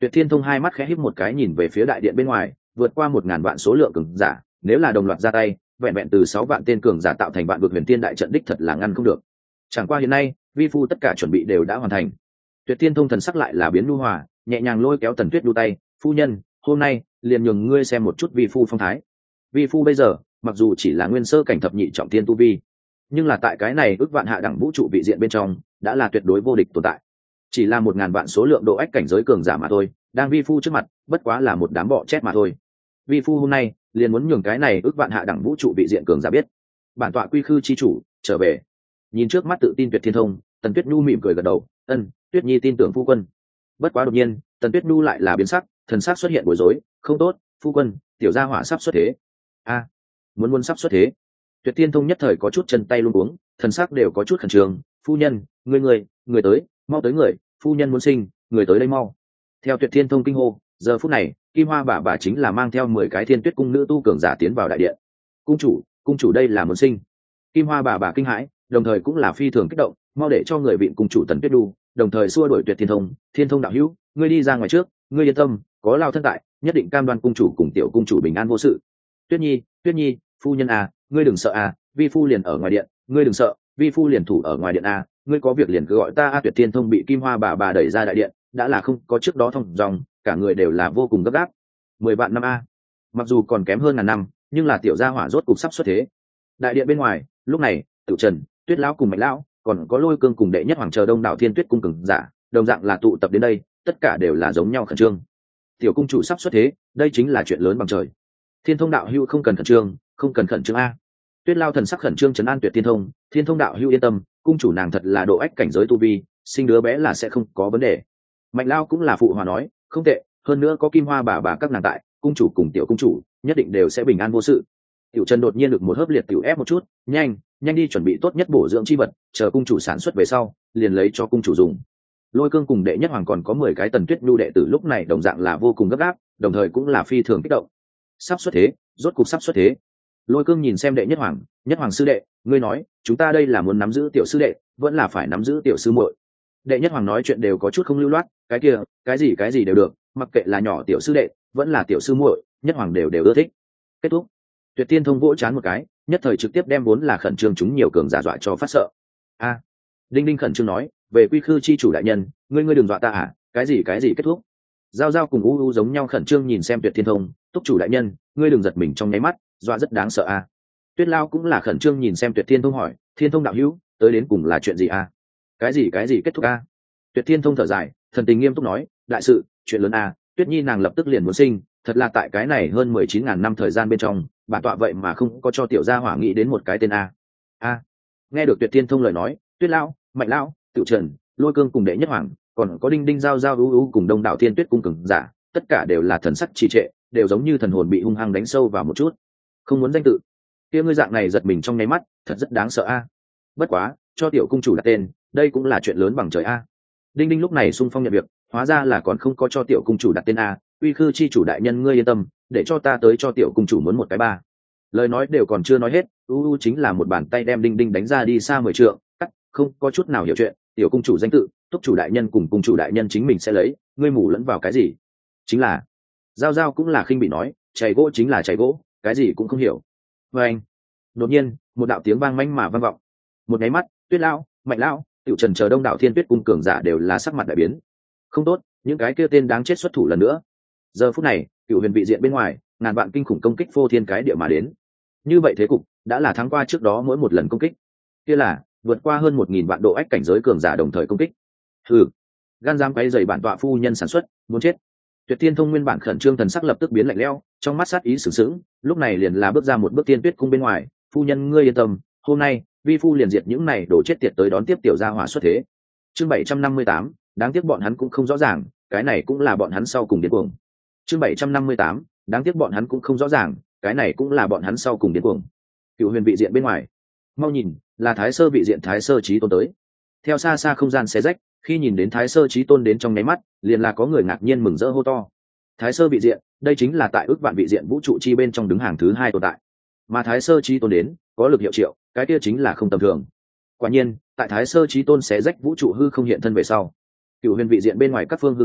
Tuyệt Thiên Thông hai mắt khẽ híp một cái nhìn về phía đại điện bên ngoài, vượt qua một ngàn vạn số lượng cường giả, nếu là đồng loạt ra tay, vẹn vẹn từ sáu vạn tên cường giả tạo thành vạn vực huyền tiên đại trận đích thật là ngăn không được. Chẳng qua hiện nay, vi phu tất cả chuẩn bị đều đã hoàn thành. Tuyệt Thiên Thông thần sắc lại là biến nhu hòa, nhẹ nhàng lôi kéo Tần Tuyết đu tay, phu nhân, hôm nay liền nhường ngươi xem một chút vi phu phong thái. Vi phu bây giờ, mặc dù chỉ là nguyên sơ cảnh thập nhị trọng thiên tu vi, nhưng là tại cái này ước vạn hạ đẳng vũ trụ vị diện bên trong, đã là tuyệt đối vô địch tồn tại. Chỉ là một ngàn vạn số lượng độ ách cảnh giới cường giả mà thôi, đang vi phu trước mặt, bất quá là một đám bọ chết mà thôi. Vi phu hôm nay liền muốn nhường cái này ước vạn hạ đẳng vũ trụ vị diện cường giả biết, bản tọa quy khư chi chủ trở về. Nhìn trước mắt tự tin Tuyệt Thiên Thông, Tần Tuyết Nhu mỉm cười gật đầu, ân, Tuyết Nhi tin tưởng phu quân. Bất quá đột nhiên, Tần Tuyết Nhu lại là biến sắc, thần sắc xuất hiện bối rối, không tốt, phu quân, tiểu gia hỏa sắp xuất thế. A, muốn muốn sắp xuất thế. Tuyệt Thiên Thông nhất thời có chút chân tay luống cuống, thần sắc đều có chút khẩn trương, phu nhân, người người, người tới, mau tới người, phu nhân muốn sinh, người tới đây mau. Theo Tuyệt Thiên Thông kinh hô, giờ phút này, Kim Hoa bà bà chính là mang theo mười cái Thiên Tuyết cung nữ tu cường giả tiến vào đại điện. Cung chủ, cung chủ đây là muốn sinh. Kim Hoa bà bà kinh hãi, đồng thời cũng là phi thường kích động, mau để cho người vịn cung chủ Tần Tuyết Đu, đồng thời xua đuổi Tuyệt Thiên Thông, Thiên Thông đạo hữu, ngươi đi ra ngoài trước, ngươi yên tâm, có lao thân tại, nhất định cam đoan cung chủ cùng tiểu cung chủ bình an vô sự. Tuyết Nhi, Tuyết Nhi, phu nhân à, ngươi đừng sợ à, vi phu liền ở ngoài điện, ngươi đừng sợ, vi phu liền thủ ở ngoài điện à, ngươi có việc liền cứ gọi ta. A Tuyệt Thiên Thông bị Kim Hoa bà bà đẩy ra đại điện, đã là không có trước đó thông dòng, cả người đều là vô cùng gấp gáp. Mười vạn năm a, mặc dù còn kém hơn ngàn năm, nhưng là tiểu gia hỏa rốt cục sắp xuất thế. Đại điện bên ngoài, lúc này, Tự Trần, Tuyết lão cùng Mạnh lão, còn có Lôi Cương cùng đệ nhất hoàng chờ đông đảo Thiên Tuyết cung cường giả, đồng dạng là tụ tập đến đây, tất cả đều là giống nhau khẩn trương. Tiểu cung chủ sắp xuất thế, đây chính là chuyện lớn bằng trời. Thiên Thông đạo hữu không cần khẩn trương, không cần khẩn trương a. Tuyết Lao thần sắc khẩn trương trấn an Tuyệt Thiên Thông, Thiên Thông đạo hữu yên tâm, cung chủ nàng thật là độ ách cảnh giới tu vi, sinh đứa bé là sẽ không có vấn đề. Mạnh Lao cũng là phụ hòa nói, không tệ, hơn nữa có Kim Hoa bà bà các nàng tại, cung chủ cùng tiểu cung chủ nhất định đều sẽ bình an vô sự. Tiểu Trần đột nhiên được một hớp liệt tiểu ép một chút, nhanh, nhanh đi chuẩn bị tốt nhất bổ dưỡng chi vật, chờ cung chủ sản xuất về sau, liền lấy cho cung chủ dùng. Lôi Cương cùng đệ nhất hoàng còn có mười cái Tần Tuyết Nhu đệ tử lúc này đồng dạng là vô cùng gấp gáp, đồng thời cũng là phi thường kích động. Sắp xuất thế, rốt cục sắp xuất thế. Lôi Cương nhìn xem đệ nhất hoàng, nhất hoàng sư đệ, ngươi nói, chúng ta đây là muốn nắm giữ tiểu sư đệ, vẫn là phải nắm giữ tiểu sư muội. Đệ nhất hoàng nói chuyện đều có chút không lưu loát, cái kia, cái gì cái gì đều được, mặc kệ là nhỏ tiểu sư đệ, vẫn là tiểu sư muội, nhất hoàng đều đều ưa thích. Kết thúc. Tuyệt Thiên Thông vỗ chán một cái, nhất thời trực tiếp đem vốn là khẩn trương chúng nhiều cường giả dọa cho phát sợ. A, Đinh Đinh khẩn trương nói, về quy khư chi chủ đại nhân, ngươi ngươi đừng dọa ta à, cái gì cái gì kết thúc. Giao Giao cùng U U giống nhau khẩn trương nhìn xem Tuyệt Thiên Thông, túc chủ đại nhân, ngươi đừng giật mình trong nháy mắt, dọa rất đáng sợ a. Tuyết Lao cũng là khẩn trương nhìn xem Tuyệt Thiên Thông hỏi, Thiên Thông đạo hữu, tới đến cùng là chuyện gì a? Cái gì cái gì kết thúc a? Tuyệt Thiên Thông thở dài, thần tình nghiêm túc nói, đại sự, chuyện lớn a, Tuyết Nhi nàng lập tức liền muốn sinh, thật là tại cái này hơn mười chín ngàn năm thời gian bên trong, bản tọa vậy mà không có cho tiểu gia hỏa nghĩ đến một cái tên a. A. Nghe được Tuyệt Thiên Thông lời nói, Tuyết Lao, Mạnh Lao, Tự Trần, Lôi Cương cùng đệ nhất hoàng, còn có Đinh Đinh Giao Giao U U cùng đông đảo Thiên Tuyết cung cường giả, tất cả đều là thần sắc trì trệ, đều giống như thần hồn bị hung hăng đánh sâu vào một chút. Không muốn danh tự. Kia ngươi dạng này giật mình trong nháy mắt, thật rất đáng sợ a. Bất quá, cho tiểu cung chủ đặt tên, đây cũng là chuyện lớn bằng trời a. Đinh Đinh lúc này xung phong nhận việc, hóa ra là còn không có cho tiểu cung chủ đặt tên a, uy khư chi chủ đại nhân ngươi yên tâm, để cho ta tới cho tiểu cung chủ muốn một cái ba. Lời nói đều còn chưa nói hết, u u chính là một bàn tay đem Đinh Đinh đánh ra đi xa mười trượng, cắt, không có chút nào hiểu chuyện, tiểu cung chủ danh tự, túc chủ đại nhân cùng cung chủ đại nhân chính mình sẽ lấy, ngươi mù lẫn vào cái gì? Chính là, Giao Giao cũng là khinh bị nói, chày gỗ chính là chày gỗ, cái gì cũng không hiểu. Và anh, đột nhiên, một đạo tiếng vang manh mà vang vọng. Một nháy mắt, Tuyết Lão, Mạnh Lão, Tiểu Trần chờ đông đảo Thiên Tuyết cung cường giả đều là sắc mặt đại biến. Không tốt, những cái kia tên đáng chết xuất thủ lần nữa. Giờ phút này, Cựu Huyền vị diện bên ngoài, ngàn vạn kinh khủng công kích phô thiên cái địa mà đến. Như vậy thế cục đã là thắng qua trước đó mỗi một lần công kích. Kia là vượt qua hơn một nghìn vạn độ ách cảnh giới cường giả đồng thời công kích. Hừ, gan dám quấy rầy bản tọa phu nhân sản xuất, muốn chết. Tuyệt Thiên Thông nguyên bản khẩn trương thần sắc lập tức biến lạnh lẽo, trong mắt sát ý sửng sững, lúc này liền là bước ra một bước Tiên Tuyết cung bên ngoài, phu nhân ngươi yên tâm, hôm nay vi phu liền diệt những này đổ chết tiệt tới đón tiếp tiểu gia hỏa xuất thế. Chương bảy trăm năm mươi tám, đáng tiếc bọn hắn cũng không rõ ràng, cái này cũng là bọn hắn sau cùng điên cuồng. Chương bảy trăm năm mươi tám, đáng tiếc bọn hắn cũng không rõ ràng, cái này cũng là bọn hắn sau cùng điên cuồng. Cựu Huyền vị diện bên ngoài, mau nhìn, là Thái Sơ vị diện Thái Sơ Chí Tôn tới. Theo xa xa không gian xé rách, khi nhìn đến Thái Sơ Chí Tôn đến trong nháy mắt, liền là có người ngạc nhiên mừng rỡ hô to. Thái Sơ vị diện, đây chính là tại ước vạn vị diện vũ trụ chi bên trong đứng hàng thứ hai tồn tại. Mà Thái Sơ Chí Tôn đến, có lực hiệu triệu, cái kia chính là không tầm thường. Quả nhiên, tại Thái Sơ Chí Tôn xé rách vũ trụ hư không hiện thân về sau, Cựu Huyền vị diện bên ngoài các phương hư không,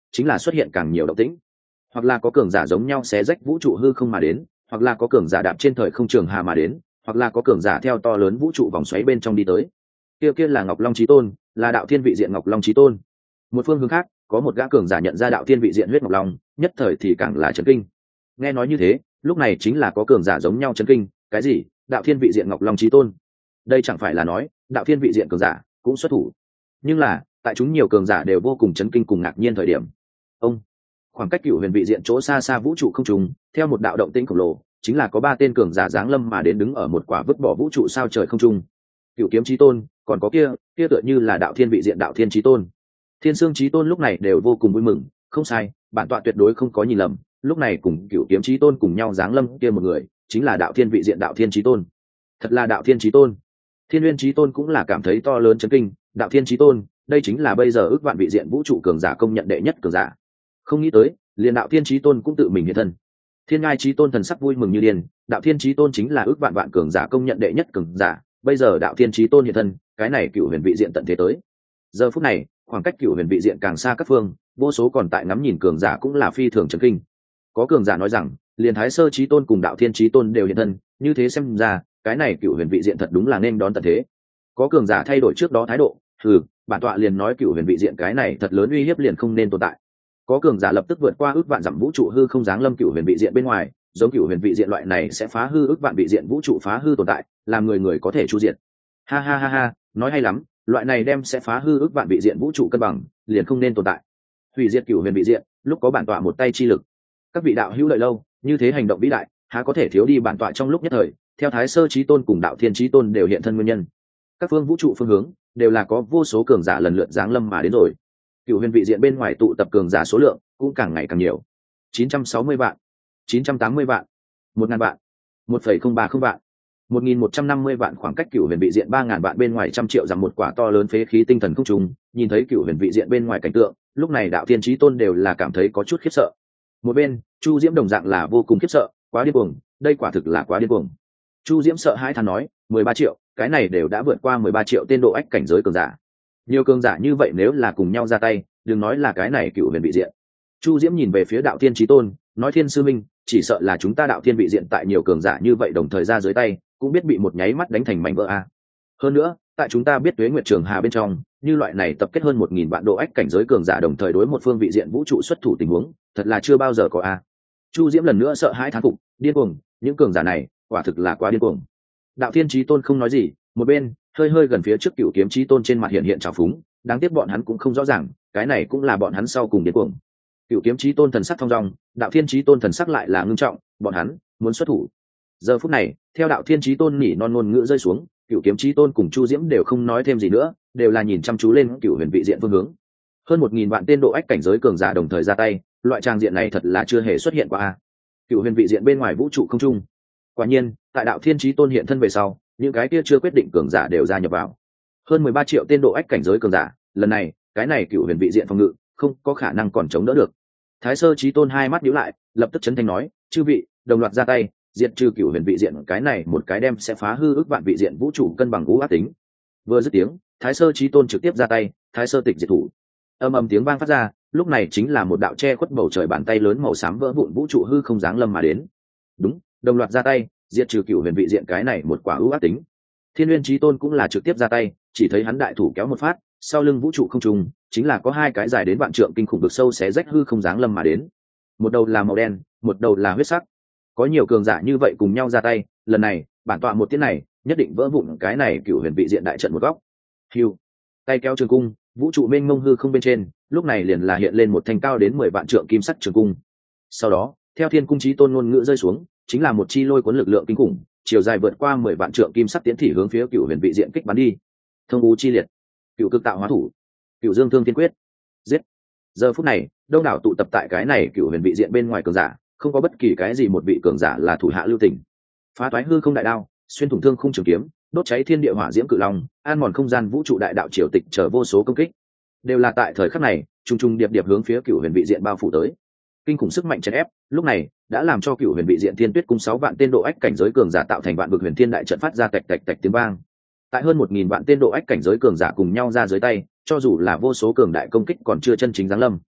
chính là xuất hiện càng nhiều động tĩnh, hoặc là có cường giả giống nhau xé rách vũ trụ hư không mà đến, hoặc là có cường giả đạp trên thời không trường hà mà đến, hoặc là có cường giả theo to lớn vũ trụ vòng xoáy bên trong đi tới. Kia kia là Ngọc Long Chí Tôn, là đạo thiên vị diện Ngọc Long Chí Tôn. Một phương hướng khác, có một gã cường giả nhận ra đạo thiên vị diện huyết Ngọc Long, nhất thời thì càng là chấn kinh. Nghe nói như thế, lúc này chính là có cường giả giống nhau chấn kinh, cái gì? Đạo thiên vị diện Ngọc Long Chí Tôn? Đây chẳng phải là nói, đạo thiên vị diện cường giả cũng xuất thủ. Nhưng là, tại chúng nhiều cường giả đều vô cùng chấn kinh cùng ngạc nhiên thời điểm. Ông, khoảng cách Cửu Huyền vị diện chỗ xa xa vũ trụ không trùng, theo một đạo động tĩnh khổng lồ, chính là có ba tên cường giả giáng lâm mà đến đứng ở một quả vứt bỏ vũ trụ sao trời không trung. Cửu Kiếm Chí Tôn, còn có kia, kia tựa như là đạo thiên vị diện đạo thiên Chí Tôn. Thiên Sương Chí Tôn lúc này đều vô cùng vui mừng, không sai, bản tọa tuyệt đối không có nhìn lầm, lúc này cùng Cửu Kiếm Chí Tôn cùng nhau giáng lâm kia một người, chính là đạo thiên vị diện đạo thiên Chí Tôn. Thật là đạo thiên Chí Tôn. Thiên Nguyên Chí Tôn cũng là cảm thấy to lớn chấn kinh, đạo thiên Chí Tôn, đây chính là bây giờ ước vạn vị diện vũ trụ cường giả công nhận đệ nhất cường giả. Không nghĩ tới, liền đạo thiên Chí Tôn cũng tự mình hiện thân. Thiên Ngai Chí Tôn thần sắc vui mừng như điên, đạo thiên Chí Tôn chính là ước vạn vạn cường giả công nhận đệ nhất cường giả, bây giờ đạo thiên Chí Tôn hiện thân, cái này Cửu Huyền vị diện tận thế tới. Giờ phút này, khoảng cách Cửu Huyền vị diện càng xa các phương, vô số còn tại ngắm nhìn cường giả cũng là phi thường chấn kinh. Có cường giả nói rằng, liền Thái Sơ Chí Tôn cùng đạo thiên Chí Tôn đều hiện thân, như thế xem ra, cái này Cửu Huyền vị diện thật đúng là nên đón tận thế. Có cường giả thay đổi trước đó thái độ, hừ, bản tọa liền nói Cửu Huyền vị diện cái này thật lớn uy hiếp liền không nên tồn tại. Có cường giả lập tức vượt qua ước vạn dặm vũ trụ hư không giáng lâm Cửu Huyền vị diện bên ngoài, giống Cửu Huyền vị diện loại này sẽ phá hư ước vạn vị diện vũ trụ phá hư tồn tại, làm người người có thể chu diện. Ha ha ha ha, nói hay lắm, loại này đem sẽ phá hư ước vạn vị diện vũ trụ cân bằng, liền không nên tồn tại. Hủy diệt Cửu Huyền vị diện, lúc có bản tọa một tay chi lực. Các vị đạo hữu lợi lâu, như thế hành động vĩ đại, há có thể thiếu đi bản tọa trong lúc nhất thời, theo Thái Sơ Chí Tôn cùng đạo thiên Chí Tôn đều hiện thân nguyên nhân. Các phương vũ trụ phương hướng đều là có vô số cường giả lần lượt giáng lâm mà đến rồi. Cửu Huyền vị diện bên ngoài tụ tập cường giả số lượng cũng càng ngày càng nhiều. chín trăm sáu mươi vạn, chín trăm tám mươi vạn, một ngàn vạn, một phẩy không ba không vạn, một nghìn một trăm năm mươi vạn, khoảng cách Cửu Huyền vị diện ba ngàn vạn bên ngoài trăm triệu rằng một quả to lớn phế khí tinh thần không trùng, nhìn thấy Cửu Huyền vị diện bên ngoài cảnh tượng, lúc này đạo thiên Chí Tôn đều là cảm thấy có chút khiếp sợ. Một bên, Chu Diễm đồng dạng là vô cùng khiếp sợ, quá điên cuồng, đây quả thực là quá điên cuồng. Chu Diễm sợ hãi thán nói, mười ba triệu, cái này đều đã vượt qua mười ba triệu tên độ ách cảnh giới cường giả. Nhiều cường giả như vậy nếu là cùng nhau ra tay, đừng nói là cái này Cửu Huyền vị diện. Chu Diễm nhìn về phía đạo thiên Chí Tôn, nói thiên sư minh, chỉ sợ là chúng ta đạo thiên vị diện tại nhiều cường giả như vậy đồng thời ra dưới tay, cũng biết bị một nháy mắt đánh thành mảnh vỡ a. Hơn nữa, tại chúng ta biết Tuế Nguyệt Trường Hà bên trong, như loại này tập kết hơn một nghìn vạn độ ách cảnh giới cường giả đồng thời đối một phương vị diện vũ trụ xuất thủ tình huống, thật là chưa bao giờ có a. Chu Diễm lần nữa sợ hãi thán phục, điên cuồng, những cường giả này, quả thực là quá điên cuồng. Đạo thiên Chí Tôn không nói gì, một bên, hơi hơi gần phía trước Cửu Kiếm Chí Tôn trên mặt hiện hiện trào phúng, đáng tiếc bọn hắn cũng không rõ ràng, cái này cũng là bọn hắn sau cùng điên cuồng. Cửu Kiếm Chí Tôn thần sắc thong dong, đạo thiên Chí Tôn thần sắc lại là ngưng trọng, bọn hắn muốn xuất thủ. Giờ phút này, theo đạo thiên Chí Tôn nỉ non ngôn ngữ rơi xuống, Cửu Kiếm Chí Tôn cùng Chu Diễm đều không nói thêm gì nữa, đều là nhìn chăm chú lên Cửu Huyền vị diện phương hướng. Hơn một nghìn vạn tên độ ách cảnh giới cường giả đồng thời ra tay, loại trang diện này thật là chưa hề xuất hiện qua a. Cửu Huyền vị diện bên ngoài vũ trụ không trung. Quả nhiên, tại đạo thiên Chí Tôn hiện thân về sau, những cái kia chưa quyết định cường giả đều gia nhập vào. Hơn mười ba triệu tên độ ách cảnh giới cường giả, lần này, cái này Cửu Huyền vị diện phòng ngự, không có khả năng còn chống đỡ được. Thái Sơ Chí Tôn hai mắt nhíu lại, lập tức chấn thanh nói, chư vị, đồng loạt ra tay, diệt trừ Cửu Huyền vị diện, cái này một cái đem sẽ phá hư ước vạn vị diện vũ trụ cân bằng ngũ ác tính. Vừa dứt tiếng, Thái Sơ Chí Tôn trực tiếp ra tay, Thái Sơ tịch diệt thủ. Âm ầm tiếng vang phát ra, lúc này chính là một đạo che khuất bầu trời bàn tay lớn màu xám vỡ vụn vũ trụ hư không giáng lâm mà đến. Đúng, đồng loạt ra tay, diệt trừ Cửu Huyền vị diện cái này một quả ưu ác tính. Thiên Nguyên Chí Tôn cũng là trực tiếp ra tay, chỉ thấy hắn đại thủ kéo một phát, sau lưng vũ trụ không trùng, chính là có hai cái dài đến vạn trượng kinh khủng vực sâu xé rách hư không giáng lâm mà đến. Một đầu là màu đen, một đầu là huyết sắc. Có nhiều cường giả như vậy cùng nhau ra tay, lần này, bản tọa một tiếng này, nhất định vỡ vụn cái này Cửu Huyền vị diện đại trận một góc. Hưu, tay kéo trường cung, vũ trụ mênh mông hư không bên trên, lúc này liền là hiện lên một thanh cao đến mười vạn trượng kim sắc trường cung. Sau đó, theo Thiên Cung Chí Tôn ngôn ngữ rơi xuống, chính là một chi lôi cuốn lực lượng kinh khủng, chiều dài vượt qua mười vạn trượng kim sắc tiến thị hướng phía Cửu Huyền vị diện kích bắn đi. Thông U chi liệt, Cửu Cực Tạo Hóa Thủ, Cửu Dương Thương Thiên Quyết, giết. Giờ phút này, đông đảo tụ tập tại cái này Cửu Huyền vị diện bên ngoài cường giả, không có bất kỳ cái gì một vị cường giả là thủ hạ lưu tình. Phá toái hư không đại đao, xuyên thủng thương khung trường kiếm, đốt cháy thiên địa hỏa diễm cự long, an mòn không gian vũ trụ đại đạo triều tịch chờ vô số công kích, đều là tại thời khắc này, trùng trùng điệp điệp hướng phía Cửu Huyền vị diện bao phủ tới. Kinh khủng sức mạnh chấn ép, lúc này đã làm cho Cửu Huyền vị diện Thiên Tuyết cung sáu vạn tên độ ách cảnh giới cường giả tạo thành vạn vực huyền thiên đại trận phát ra tạch tạch tạch tiếng vang. Tại hơn một nghìn vạn tên độ ách cảnh giới cường giả cùng nhau ra dưới tay, cho dù là vô số cường đại công kích còn chưa chân chính giáng lâm.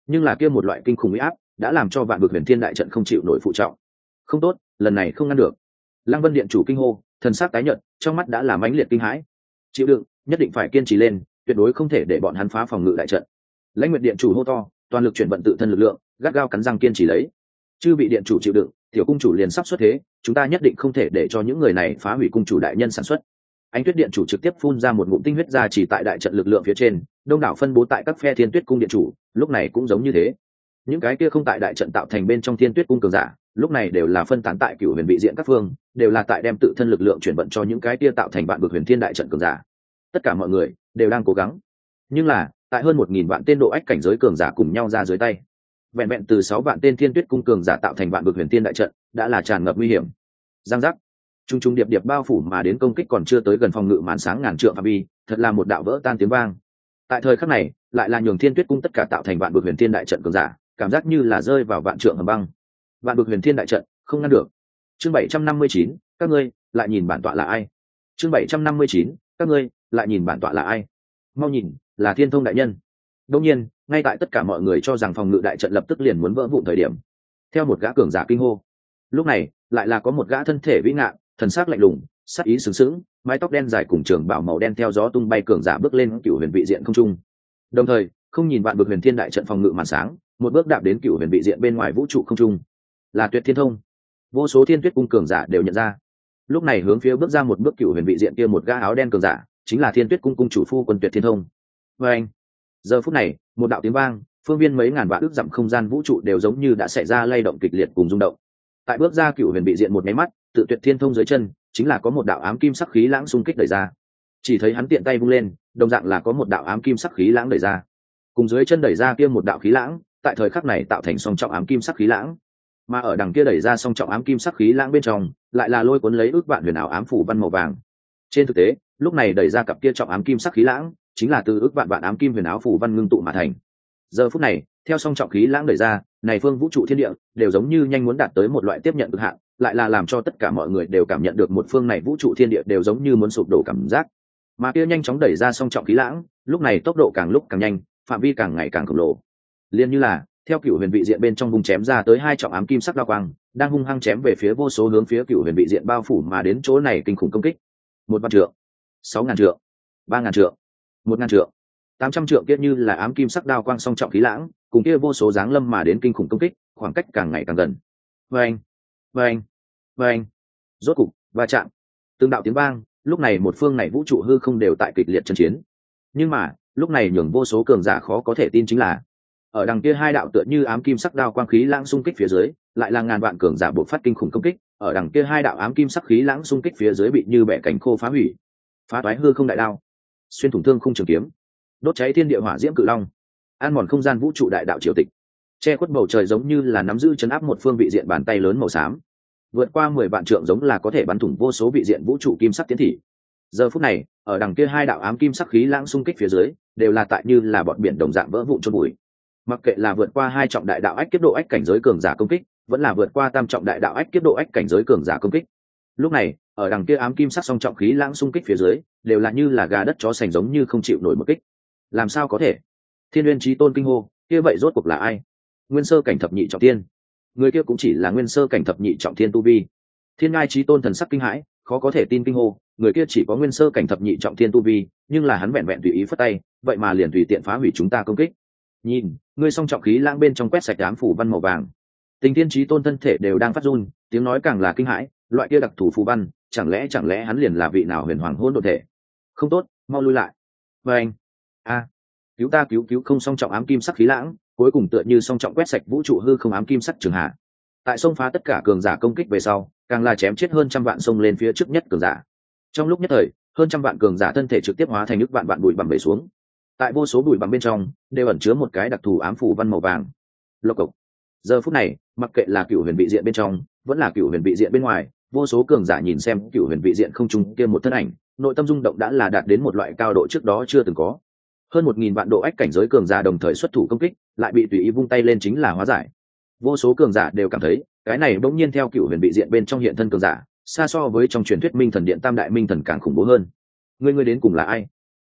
nhưng là kia một loại kinh khủng uy áp đã làm cho vạn vực huyền thiên đại trận không chịu nổi phụ trọng. Không tốt, lần này không ngăn được. Lăng Vân điện chủ kinh hô, thần sắc tái nhợt, trong mắt đã là mãnh liệt kinh hãi. Chịu đựng, nhất định phải kiên trì lên, tuyệt đối không thể để bọn hắn phá phòng ngự đại trận. Lãnh Nguyệt điện chủ hô to, toàn lực chuyển vận tự thân lực lượng, gắt gao cắn răng kiên trì lấy. Chư vị điện chủ chịu đựng, tiểu cung chủ liền sắp xuất thế, chúng ta nhất định không thể để cho những người này phá hủy cung chủ đại nhân sản xuất. Ánh Tuyết điện chủ trực tiếp phun ra một ngụm tinh huyết ra chỉ tại đại trận lực lượng phía trên, đông đảo phân bố tại các phe Thiên Tuyết cung điện chủ, lúc này cũng giống như thế. Những cái kia không tại đại trận tạo thành bên trong Thiên Tuyết cung cường giả, lúc này đều là phân tán tại Cửu Huyền vị diện các phương, đều là tại đem tự thân lực lượng chuyển vận cho những cái kia tạo thành vạn vực huyền thiên đại trận cường giả. Tất cả mọi người đều đang cố gắng, nhưng là tại hơn một nghìn vạn tên độ ách cảnh giới cường giả cùng nhau ra dưới tay, vẹn vẹn từ sáu vạn tên Thiên Tuyết cung cường giả tạo thành vạn vực huyền thiên đại trận đã là tràn ngập nguy hiểm. Giang giác, trung trung điệp điệp bao phủ mà đến công kích còn chưa tới gần phòng ngự màn sáng ngàn trượng phạm vi, thật là một đạo vỡ tan tiếng vang. Tại thời khắc này, lại là nhường Thiên Tuyết cung tất cả tạo thành vạn vực huyền thiên đại trận cường giả, cảm giác như là rơi vào vạn trượng hầm băng. Vạn vực huyền thiên đại trận không ngăn được. Chương bảy trăm năm mươi chín, các ngươi lại nhìn bản tọa là ai? Chương bảy trăm năm mươi chín, các ngươi lại nhìn bản tọa là ai? Mau nhìn, là Thiên Thông đại nhân. Đương nhiên, ngay tại tất cả mọi người cho rằng phòng ngự đại trận lập tức liền muốn vỡ vụn thời điểm, theo một gã cường giả kinh hô, lúc này lại là có một gã thân thể vĩ ngạn, thần sắc lạnh lùng, sắc ý sướng sướng, mái tóc đen dài cùng trường bảo màu đen theo gió tung bay cường giả bước lên Cửu Huyền vị diện không trung. Đồng thời, không nhìn vạn vực huyền thiên đại trận phòng ngự màn sáng, một bước đạp đến Cửu Huyền vị diện bên ngoài vũ trụ không trung. Là Tuyệt Thiên Thông. Vô số Thiên Tuyết cung cường giả đều nhận ra. Lúc này hướng phía bước ra một bước Cửu Huyền vị diện kia một gã áo đen cường giả, chính là Thiên Tuyết cung cung chủ phu quân Tuyệt Thiên Thông. Và anh, giờ phút này, một đạo tiếng vang, phương viên mấy ngàn vạn ước dặm không gian vũ trụ đều giống như đã xảy ra lay động kịch liệt cùng rung động. Tại bước ra Cửu Huyền vị diện một máy mắt, tự Tuyệt Thiên Thông dưới chân chính là có một đạo ám kim sắc khí lãng xung kích đẩy ra. Chỉ thấy hắn tiện tay vung lên, đồng dạng là có một đạo ám kim sắc khí lãng đẩy ra. Cùng dưới chân đẩy ra kia một đạo khí lãng, tại thời khắc này tạo thành song trọng ám kim sắc khí lãng. Mà ở đằng kia đẩy ra song trọng ám kim sắc khí lãng bên trong, lại là lôi cuốn lấy ước vạn huyền ảo ám phủ văn màu vàng. Trên thực tế, lúc này đẩy ra cặp kia trọng ám kim sắc khí lãng, chính là từ ước vạn vạn ám kim huyền áo phủ văn ngưng tụ mà thành. Giờ phút này, theo song trọng khí lãng đẩy ra, này phương vũ trụ thiên địa đều giống như nhanh muốn đạt tới một loại tiếp nhận cực hạn, lại là làm cho tất cả mọi người đều cảm nhận được một phương này vũ trụ thiên địa đều giống như muốn sụp đổ cảm giác. Mà kia nhanh chóng đẩy ra song trọng khí lãng, lúc này tốc độ càng lúc càng nhanh, phạm vi càng ngày càng khổng lồ. Liên như là theo Cửu Huyền vị diện bên trong vùng chém ra tới hai trọng ám kim sắc đao quang, đang hung hăng chém về phía vô số hướng phía Cửu Huyền vị diện bao phủ mà đến chỗ này kinh khủng công kích. Một vạn trượng, sáu ngàn trượng, ba ngàn trượng, một ngàn trượng, tám trăm trượng, kia như là ám kim sắc đao quang song trọng khí lãng, cùng kia vô số dáng lâm mà đến kinh khủng công kích, khoảng cách càng ngày càng gần. Vâng, vâng, vâng, rốt cục va chạm, từng đạo tiếng vang. Lúc này một phương này vũ trụ hư không đều tại kịch liệt chân chiến. Nhưng mà lúc này nhường vô số cường giả khó có thể tin chính là, ở đằng kia hai đạo tựa như ám kim sắc đao quang khí lãng xung kích phía dưới, lại là ngàn vạn cường giả bộc phát kinh khủng công kích. Ở đằng kia hai đạo ám kim sắc khí lãng xung kích phía dưới bị như bẻ cánh khô phá hủy, phá toái hư không đại đao, xuyên thủng thương không trường kiếm, đốt cháy thiên địa hỏa diễm cự long, ăn mòn không gian vũ trụ đại đạo triều tịch, che khuất bầu trời giống như là nắm giữ chấn áp một phương vị diện bàn tay lớn màu xám, vượt qua mười vạn trượng giống là có thể bắn thủng vô số vị diện vũ trụ kim sắc tiến thị. Giờ phút này, ở đằng kia hai đạo ám kim sắc khí lãng xung kích phía dưới, đều là tại như là bọn biển đồng dạng vỡ vụn chôn bụi. Mặc kệ là vượt qua hai trọng đại đạo ách kiếp độ ách cảnh giới cường giả công kích, vẫn là vượt qua tam trọng đại đạo ách kiếp độ ách cảnh giới cường giả công kích. Lúc này, ở đằng kia ám kim sắc song trọng khí lãng xung kích phía dưới, đều là như là gà đất chó sành giống như không chịu nổi một kích. Làm sao có thể? Thiên Nguyên Chí Tôn kinh hô, kia vậy rốt cuộc là ai? Nguyên sơ cảnh thập nhị trọng thiên. Người kia cũng chỉ là nguyên sơ cảnh thập nhị trọng thiên tu vi. Thiên Ngai Chí Tôn thần sắc kinh hãi, khó có thể tin kinh hô, người kia chỉ có nguyên sơ cảnh thập nhị trọng thiên tu vi, nhưng là hắn vẹn vẹn tùy ý phất tay, vậy mà liền tùy tiện phá hủy chúng ta công kích. Nhìn, ngươi song trọng khí lãng bên trong quét sạch ám phủ văn màu vàng. Tình Thiên Chí Tôn thân thể đều đang phát run, tiếng nói càng là kinh hãi, loại kia đặc thù phù văn, chẳng lẽ chẳng lẽ hắn liền là vị nào huyền hoàng hôn độn thể? Không tốt, mau lui lại. Và anh, a, cứu ta cứu cứu không song trọng ám kim sắc khí lãng, cuối cùng tựa như song trọng quét sạch vũ trụ hư không ám kim sắc trường hạ. Tại sông phá tất cả cường giả công kích về sau, càng là chém chết hơn trăm vạn sông lên phía trước nhất cường giả. Trong lúc nhất thời, hơn trăm vạn cường giả thân thể trực tiếp hóa thành nước vạn vạn bụi bặm bể xuống. Tại vô số bụi bặm bên trong, đều ẩn chứa một cái đặc thù ám phủ văn màu vàng. Lộc cộc. Giờ phút này, mặc kệ là Cửu Huyền vị diện bên trong, vẫn là Cửu Huyền vị diện bên ngoài, vô số cường giả nhìn xem Cửu Huyền vị diện không trung kia một thân ảnh, nội tâm rung động đã là đạt đến một loại cao độ trước đó chưa từng có. Hơn một nghìn vạn độ ách cảnh giới cường giả đồng thời xuất thủ công kích, lại bị tùy ý vung tay lên chính là hóa giải. Vô số cường giả đều cảm thấy, cái này bỗng nhiên theo Cửu Huyền vị diện bên trong hiện thân cường giả, xa so với trong truyền thuyết Minh Thần Điện Tam Đại Minh Thần càng khủng bố hơn. Ngươi ngươi đến cùng là ai?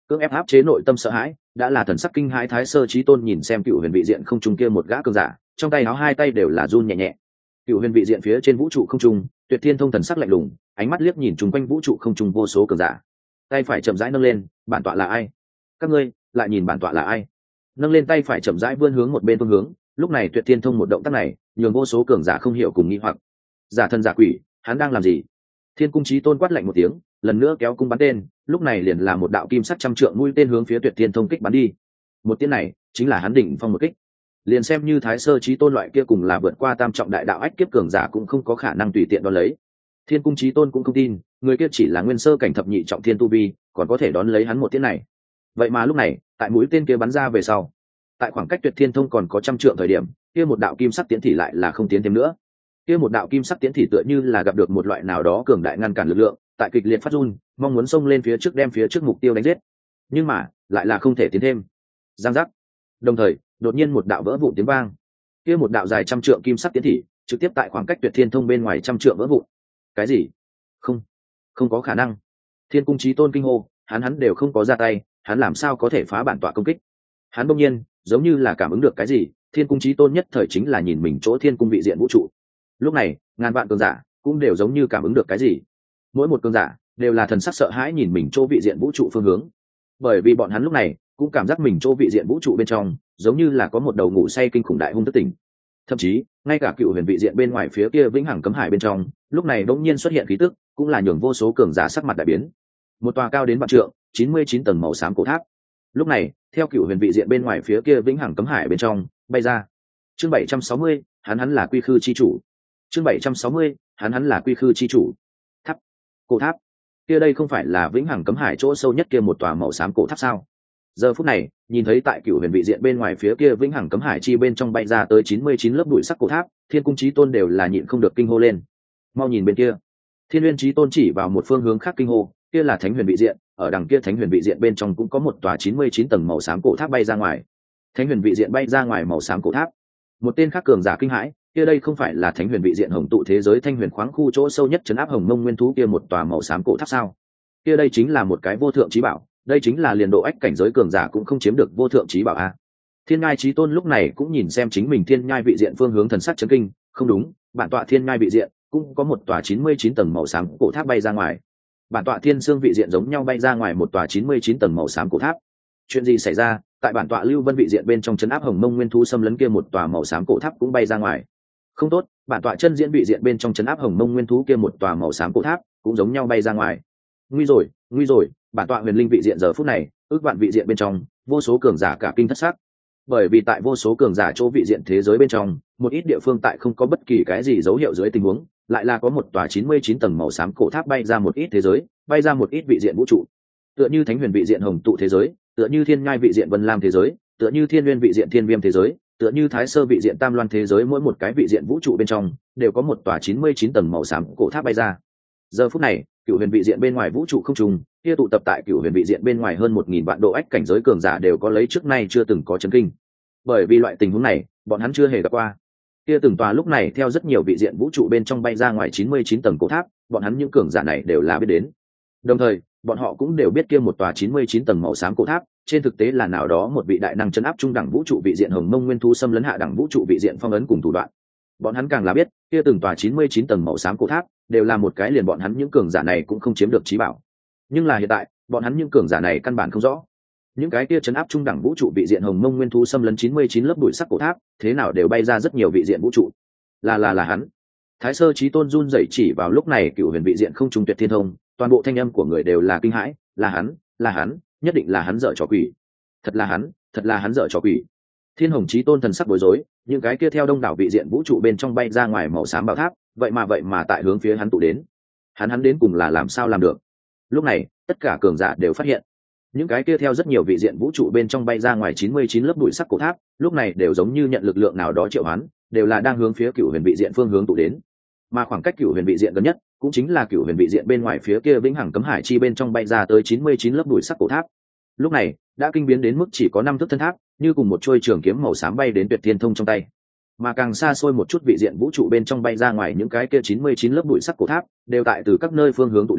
cưỡng ép áp chế nội tâm sợ hãi, đã là thần sắc kinh hãi. Thái Sơ Chí Tôn nhìn xem cựu huyền vị diện không trung kia một gã cường giả, trong tay áo hai tay đều là run nhẹ nhẹ. Cựu huyền vị diện phía trên vũ trụ không trung, Tuyệt Thiên Thông thần sắc lạnh lùng, ánh mắt liếc nhìn chung quanh vũ trụ không trung vô số cường giả, tay phải chậm rãi nâng lên. Bản tọa là ai? Các ngươi lại nhìn bản tọa là ai? Nâng lên tay phải chậm rãi vươn hướng một bên phương hướng. Lúc này Tuyệt Thiên Thông một động tác này, nhường vô số cường giả không hiểu cùng nghi hoặc. Giả thần giả quỷ, hắn đang làm gì? Thiên Cung Chí Tôn quát lạnh một tiếng, lần nữa kéo cung bắn tên. Lúc này liền là một đạo kim sắc trăm trượng mũi tên hướng phía Tuyệt Thiên Thông kích bắn đi. Một tiếng này chính là hắn đỉnh phong một kích. Liền xem như Thái Sơ Chí Tôn loại kia cùng là vượt qua tam trọng đại đạo ách kiếp cường giả cũng không có khả năng tùy tiện đón lấy. Thiên Cung Chí Tôn cũng không tin, người kia chỉ là nguyên sơ cảnh thập nhị trọng thiên tu vi, còn có thể đón lấy hắn một tiếng này. Vậy mà lúc này, tại mũi tên kia bắn ra về sau, tại khoảng cách Tuyệt Thiên Thông còn có trăm trượng thời điểm, kia một đạo kim sắc tiễn thị lại là không tiến thêm nữa. Kia một đạo kim sắc tiễn thị tựa như là gặp được một loại nào đó cường đại ngăn cản lực lượng, tại kịch liệt phát run, mong muốn xông lên phía trước đem phía trước mục tiêu đánh giết, nhưng mà lại là không thể tiến thêm. Giang giác. Đồng thời, đột nhiên một đạo vỡ vụn tiếng vang. Kia một đạo dài trăm trượng kim sắc tiễn thị, trực tiếp tại khoảng cách Tuyệt Thiên Thông bên ngoài trăm trượng vỡ vụn. Cái gì? Không, không có khả năng. Thiên Cung Chí Tôn kinh hô, hắn hắn đều không có ra tay, hắn làm sao có thể phá bản tọa công kích? Hắn bỗng nhiên, giống như là cảm ứng được cái gì, Thiên Cung Chí Tôn nhất thời chính là nhìn mình chỗ Thiên Cung vị diện vũ trụ. Lúc này, ngàn vạn cường giả cũng đều giống như cảm ứng được cái gì. Mỗi một cường giả đều là thần sắc sợ hãi nhìn mình chỗ vị diện vũ trụ phương hướng. Bởi vì bọn hắn lúc này cũng cảm giác mình chỗ vị diện vũ trụ bên trong giống như là có một đầu ngủ say kinh khủng đại hung thức tỉnh. Thậm chí, ngay cả cựu huyền vị diện bên ngoài phía kia vĩnh hằng cấm hải bên trong, lúc này đột nhiên xuất hiện khí tức, cũng là nhường vô số cường giả sắc mặt đại biến. Một tòa cao đến vạn trượng, chín mươi chín tầng màu xám cổ tháp. Lúc này, theo cựu huyền vị diện bên ngoài phía kia vĩnh hằng cấm hải bên trong bay ra. Chương bảy trăm sáu mươi, hắn hắn là quy khư chi chủ. Chương bảy trăm sáu mươi, hắn hắn là quy khư chi chủ. Tháp, cổ tháp. Kia đây không phải là vĩnh hằng cấm hải chỗ sâu nhất kia một tòa màu xám cổ tháp sao? Giờ phút này, nhìn thấy tại cựu huyền vị diện bên ngoài phía kia vĩnh hằng cấm hải chi bên trong bay ra tới chín mươi chín lớp bụi sắc cổ tháp, Thiên Cung Chí Tôn đều là nhịn không được kinh hô lên. Mau nhìn bên kia. Thiên Nguyên Chí Tôn chỉ vào một phương hướng khác kinh hô, kia là Thánh Huyền vị diện, ở đằng kia Thánh Huyền vị diện bên trong cũng có một tòa chín mươi chín tầng màu xám cổ tháp bay ra ngoài. Thánh Huyền vị diện bay ra ngoài màu xám cổ tháp. Một tên khác cường giả kinh hãi, kia đây không phải là Thánh Huyền vị diện hồng tụ thế giới Thanh Huyền khoáng khu chỗ sâu nhất trấn áp hồng mông nguyên thú kia một tòa màu xám cổ tháp sao? Kia đây chính là một cái vô thượng chí bảo, đây chính là liền độ ách cảnh giới cường giả cũng không chiếm được vô thượng chí bảo a. Thiên Nhai Chí Tôn lúc này cũng nhìn xem chính mình Thiên Nhai vị diện phương hướng thần sắc chấn kinh, không đúng, bản tọa Thiên Nhai vị diện cũng có một tòa chín mươi chín tầng màu xám cổ tháp bay ra ngoài. Bản tọa Thiên Xương vị diện giống nhau bay ra ngoài một tòa chín mươi chín tầng màu xám cổ tháp. Chuyện gì xảy ra? Tại bản tọa Lưu Vân vị diện bên trong trấn áp hồng mông nguyên thú xâm lấn kia một tòa màu xám cổ tháp cũng bay ra ngoài. Không tốt, bản tọa Chân Diễn vị diện bên trong trấn áp hồng mông nguyên thú kia một tòa màu xám cổ tháp cũng giống nhau bay ra ngoài. Nguy rồi, nguy rồi, bản tọa Huyền Linh vị diện giờ phút này, ước vạn vị diện bên trong, vô số cường giả cả kinh thất sắc. Bởi vì tại vô số cường giả chỗ vị diện thế giới bên trong, một ít địa phương tại không có bất kỳ cái gì dấu hiệu dưới tình huống, lại là có một tòa chín mươi chín tầng màu xám cổ tháp bay ra một ít thế giới, bay ra một ít vị diện vũ trụ. Tựa như Thánh Huyền vị diện hồng tụ thế giới, tựa như Thiên Nhai vị diện Vân Lam thế giới, tựa như Thiên Nguyên vị diện Thiên Viêm thế giới, tựa như Thái Sơ vị diện Tam Loan thế giới, mỗi một cái vị diện vũ trụ bên trong đều có một tòa chín mươi chín tầng màu xám cổ tháp bay ra. Giờ phút này, cựu huyền vị diện bên ngoài vũ trụ không trùng, kia tụ tập tại cựu huyền vị diện bên ngoài hơn một nghìn vạn độ ách cảnh giới cường giả đều có lấy trước nay chưa từng có chấn kinh. Bởi vì loại tình huống này, bọn hắn chưa hề gặp qua. Kia từng tòa lúc này theo rất nhiều vị diện vũ trụ bên trong bay ra ngoài chín mươi chín tầng cổ tháp, bọn hắn những cường giả này đều là biết đến. Đồng thời, bọn họ cũng đều biết kia một tòa chín mươi chín tầng màu xám cổ tháp, trên thực tế là nào đó một vị đại năng trấn áp trung đẳng vũ trụ vị diện hồng mông nguyên thú xâm lấn hạ đẳng vũ trụ vị diện phong ấn cùng thủ đoạn. Bọn hắn càng là biết, kia từng tòa chín mươi chín tầng màu xám cổ tháp đều là một cái liền bọn hắn những cường giả này cũng không chiếm được chí bảo. Nhưng là hiện tại, bọn hắn những cường giả này căn bản không rõ, những cái kia trấn áp trung đẳng vũ trụ vị diện hồng mông nguyên thú xâm lấn chín mươi chín lớp bụi sắc cổ tháp, thế nào đều bay ra rất nhiều vị diện vũ trụ. Là là là hắn. Thái Sơ Chí Tôn run rẩy chỉ vào lúc này cựu huyền vị diện không trung Tuyệt Thiên Thông, toàn bộ thanh âm của người đều là kinh hãi, là hắn, là hắn, nhất định là hắn dở trò quỷ. Thật là hắn, thật là hắn dở trò quỷ. Thiên Hồng Chí Tôn thần sắc bối rối, những cái kia theo đông đảo vị diện vũ trụ bên trong bay ra ngoài màu xám bảo tháp, vậy mà vậy mà tại hướng phía hắn tụ đến. Hắn hắn đến cùng là làm sao làm được? Lúc này, tất cả cường giả đều phát hiện, những cái kia theo rất nhiều vị diện vũ trụ bên trong bay ra ngoài chín mươi chín lớp bụi sắc cổ tháp, lúc này đều giống như nhận lực lượng nào đó triệu hoán, đều là đang hướng phía cựu huyền vị diện phương hướng tụ đến. Mà khoảng cách cựu huyền vị diện gần nhất, cũng chính là cựu huyền vị diện bên ngoài phía kia vĩnh hằng cấm hải chi bên trong bay ra tới chín mươi chín lớp bụi sắc cổ tháp. Lúc này, đã kinh biến đến mức chỉ có năm thước thân tháp, như cùng một chuôi trường kiếm màu xám bay đến Tuyệt Thiên Thông trong tay. Mà càng xa xôi một chút vị diện vũ trụ bên trong bay ra ngoài những cái kia chín mươi chín lớp bụi sắc cổ tháp, đều tại từ các nơi phương hướng tụ đến,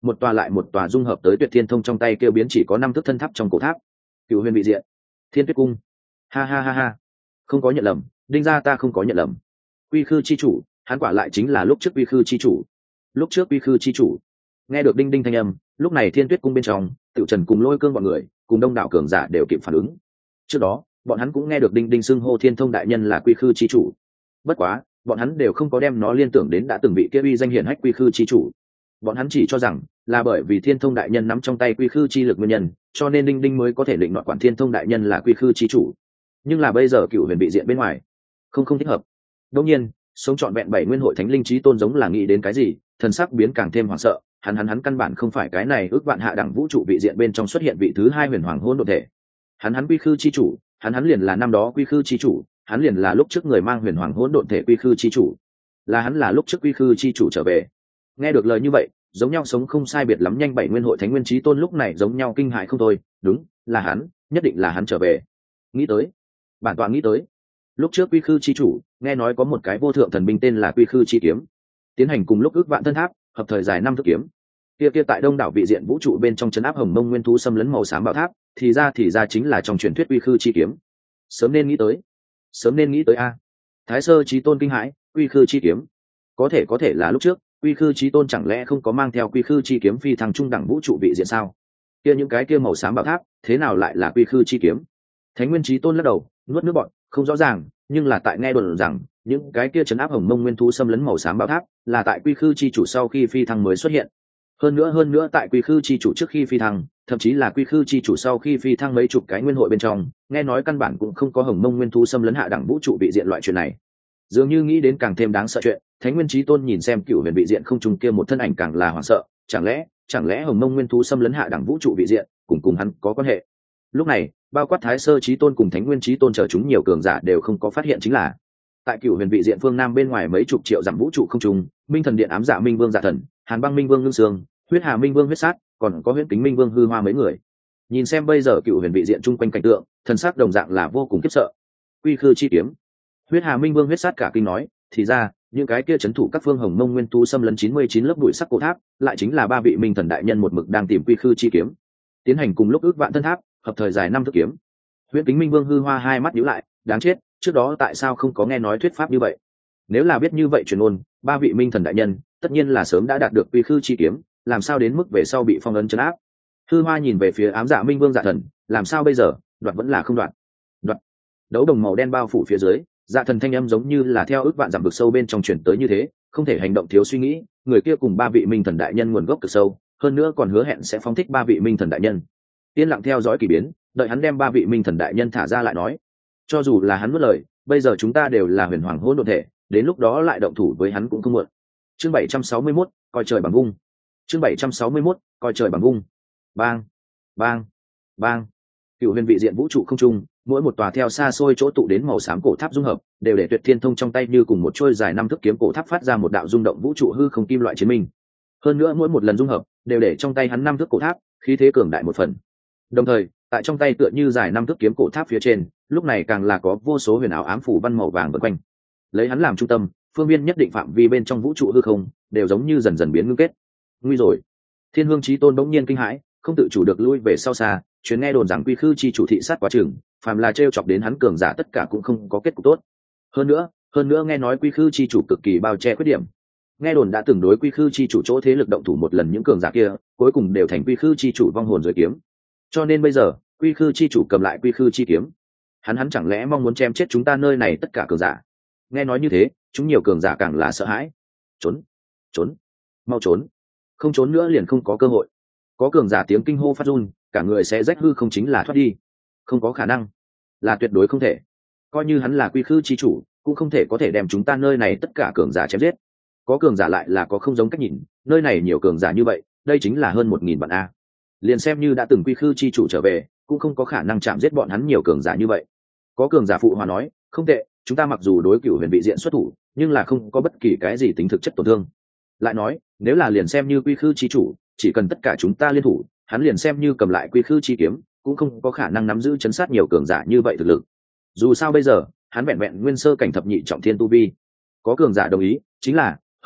một tòa lại một tòa dung hợp tới Tuyệt Thiên Thông trong tay kêu biến chỉ có năm thước thân tháp trong cổ tháp. Cựu Huyền vị diện, Thiên Tuyết cung. Ha ha ha ha, không có nhận lầm, đinh gia ta không có nhận lầm. Quy Khư chi chủ, hắn quả lại chính là lúc trước Quy Khư chi chủ. Lúc trước Quy Khư chi chủ. Nghe được đinh đinh thanh âm, lúc này Thiên Tuyết cung bên trong, Tự Trần cùng Lôi Cương bọn người, cùng đông đảo cường giả đều kịp phản ứng. Trước đó, bọn hắn cũng nghe được đinh đinh xưng hô Thiên Thông đại nhân là Quy Khư chi chủ. Bất quá, bọn hắn đều không có đem nó liên tưởng đến đã từng bị kia uy danh hiển hách Quy Khư chi chủ. Bọn hắn chỉ cho rằng là bởi vì Thiên Thông đại nhân nắm trong tay Quy Khư chi lực nguyên nhân, cho nên đinh đinh mới có thể định đoạt quản Thiên Thông đại nhân là Quy Khư chi chủ. Nhưng là bây giờ Cựu Huyền vị diện bên ngoài, không không thích hợp. Đương nhiên, sống trọn vẹn bảy nguyên hội thánh linh chí tôn giống là nghĩ đến cái gì, thần sắc biến càng thêm hoảng sợ. Hắn hắn hắn căn bản không phải cái này ước vạn hạ đẳng vũ trụ vị diện bên trong xuất hiện vị thứ hai huyền hoàng hôn độn thể. Hắn hắn Quy Khư chi chủ, hắn hắn liền là năm đó Quy Khư chi chủ, hắn liền là lúc trước người mang huyền hoàng hỗn độn thể Quy Khư chi chủ, là hắn là lúc trước Quy Khư chi chủ trở về. Nghe được lời như vậy, giống nhau sống không sai biệt lắm nhanh bảy nguyên hội thánh nguyên chí tôn lúc này giống nhau kinh hãi không thôi. Đúng, là hắn, nhất định là hắn trở về. Nghĩ tới, bản tọa nghĩ tới, lúc trước Quy Khư chi chủ nghe nói có một cái vô thượng thần binh tên là Quy Khư chi kiếm, tiến hành cùng lúc ước vạn thân tháp, hợp thời dài năm thước kiếm. Kia kia tại đông đảo vị diện vũ trụ bên trong trấn áp hồng mông nguyên thú xâm lấn màu xám bảo tháp, thì ra thì ra chính là trong truyền thuyết Quy Khư chi kiếm. Sớm nên nghĩ tới, sớm nên nghĩ tới a. Thái sơ chí tôn kinh hãi, Quy Khư chi kiếm, có thể có thể là lúc trước Quy Khư chí tôn chẳng lẽ không có mang theo Quy Khư chi kiếm phi thăng trung đẳng vũ trụ vị diện sao? Kia những cái kia màu xám bảo tháp, thế nào lại là Quy Khư chi kiếm? Thánh nguyên chí tôn lắc đầu, nuốt nước bọt, không rõ ràng, nhưng là tại nghe đồn rằng những cái kia trấn áp hồng mông nguyên thú xâm lấn màu xám bảo tháp là tại Quy Khư chi chủ sau khi phi thăng mới xuất hiện. Hơn nữa hơn nữa tại Quy Khư chi chủ trước khi phi thăng, thậm chí là Quy Khư chi chủ sau khi phi thăng mấy chục cái nguyên hội bên trong, nghe nói căn bản cũng không có hồng mông nguyên thú xâm lấn hạ đẳng vũ trụ vị diện loại chuyện này. Dường như nghĩ đến càng thêm đáng sợ chuyện, Thánh nguyên chí tôn nhìn xem Cựu Huyền vị diện không trùng kia một thân ảnh càng là hoảng sợ, chẳng lẽ chẳng lẽ hồng mông nguyên thú xâm lấn hạ đẳng vũ trụ vị diện cùng cùng hắn có quan hệ? Lúc này, bao quát Thái sơ chí tôn cùng Thánh nguyên chí tôn chờ chúng nhiều cường giả đều không có phát hiện chính là tại Cựu Huyền vị diện phương nam bên ngoài mấy chục triệu dặm vũ trụ không trùng, Minh thần điện ám dạ Minh vương dạ thần, Hàn băng Minh vương ngưng sương, Huyết hà Minh vương huyết sát, còn có Huyết kính Minh vương hư hoa mấy người. Nhìn xem bây giờ Cựu Huyền vị diện chung quanh cảnh tượng, thần sắc đồng dạng là vô cùng khiếp sợ. Quy Khư chi kiếm. Huyết hà Minh vương huyết sát cả kinh nói, thì ra những cái kia trấn thủ các phương hồng mông nguyên thú xâm lấn chín mươi chín lớp bụi sắc cổ tháp, lại chính là ba vị minh thần đại nhân một mực đang tìm Quy Khư chi kiếm, tiến hành cùng lúc ước vạn thân tháp, hợp thời dài năm thước kiếm. Huyết kính Minh vương hư hoa hai mắt nhíu lại, đáng chết, trước đó tại sao không có nghe nói thuyết pháp như vậy? Nếu là biết như vậy truyền ôn, ba vị minh thần đại nhân tất nhiên là sớm đã đạt được Quy Khư chi kiếm, làm sao đến mức về sau bị phong ấn trấn áp? Hư hoa nhìn về phía ám dạ Minh vương dạ thần, làm sao bây giờ, đoạt vẫn là không đoạt? Đoạt. Đấu đồng màu đen bao phủ phía dưới, dạ thần thanh âm giống như là theo ước vạn dặm vực sâu bên trong chuyển tới như thế, không thể hành động thiếu suy nghĩ. Người kia cùng ba vị minh thần đại nhân nguồn gốc cực sâu, hơn nữa còn hứa hẹn sẽ phóng thích ba vị minh thần đại nhân. Yên lặng theo dõi kỳ biến, đợi hắn đem ba vị minh thần đại nhân thả ra lại nói. Cho dù là hắn nuốt lời, bây giờ chúng ta đều là huyền hoàng hỗn độn thể, đến lúc đó lại động thủ với hắn cũng không muộn. Chương bảy trăm sáu mươi mốt, coi trời bằng vung. Chương bảy trăm sáu mươi mốt, coi trời bằng vung. Bang, bang, bang. Cựu Huyền vị diện vũ trụ không trung, mỗi một tòa theo xa xôi chỗ tụ đến màu xám cổ tháp dung hợp, đều để Tuyệt Thiên Thông trong tay như cùng một trôi dài năm thước kiếm cổ tháp phát ra một đạo rung động vũ trụ hư không kim loại chiến minh. Hơn nữa mỗi một lần dung hợp, đều để trong tay hắn năm thước cổ tháp, khí thế cường đại một phần. Đồng thời, tại trong tay tựa như dài năm thước kiếm cổ tháp phía trên, lúc này càng là có vô số huyền ảo ám phủ văn màu vàng vần quanh. Lấy hắn làm trung tâm, phương viên nhất định phạm vi bên trong vũ trụ hư không, đều giống như dần dần biến ngưng kết. Nguy rồi! Thiên Hương Chí Tôn bỗng nhiên kinh hãi, không tự chủ được lui về sau xa, chuyến nghe đồn rằng Quy Khư chi chủ thị sát quá chừng, phàm là trêu chọc đến hắn cường giả tất cả cũng không có kết cục tốt. Hơn nữa, hơn nữa nghe nói Quy Khư chi chủ cực kỳ bao che khuyết điểm. Nghe đồn đã từng đối Quy Khư chi chủ chỗ thế lực động thủ một lần những cường giả kia, cuối cùng đều thành Quy Khư chi chủ vong hồn dưới kiếm. Cho nên bây giờ, Quy Khư chi chủ cầm lại Quy Khư chi kiếm, hắn hắn chẳng lẽ mong muốn chém chết chúng ta nơi này tất cả cường giả? Nghe nói như thế, chúng nhiều cường giả càng là sợ hãi. Trốn, trốn, mau trốn! Không trốn nữa liền không có cơ hội. Có cường giả tiếng kinh hô phát run, cả người sẽ rách hư không chính là thoát đi. Không có khả năng, là tuyệt đối không thể. Coi như hắn là Quy Khư chi chủ, cũng không thể có thể đem chúng ta nơi này tất cả cường giả chém giết. Có cường giả lại là có không giống cách nhìn, nơi này nhiều cường giả như vậy, đây chính là hơn một nghìn vạn a. Liền xem như đã từng Quy Khư chi chủ trở về, cũng không có khả năng chạm giết bọn hắn nhiều cường giả như vậy. Có cường giả phụ hòa nói, không tệ, chúng ta mặc dù đối Cửu Huyền vị diện xuất thủ, nhưng là không có bất kỳ cái gì tính thực chất tổn thương. Lại nói, nếu là liền xem như Quy Khư chi chủ, chỉ cần tất cả chúng ta liên thủ, hắn liền xem như cầm lại Quy Khư chi kiếm, cũng không có khả năng nắm giữ chấn sát nhiều cường giả như vậy thực lực. Dù sao bây giờ, hắn vẹn vẹn nguyên sơ cảnh thập nhị trọng thiên tu vi. Có cường giả đồng ý, chính là, hơn nữa,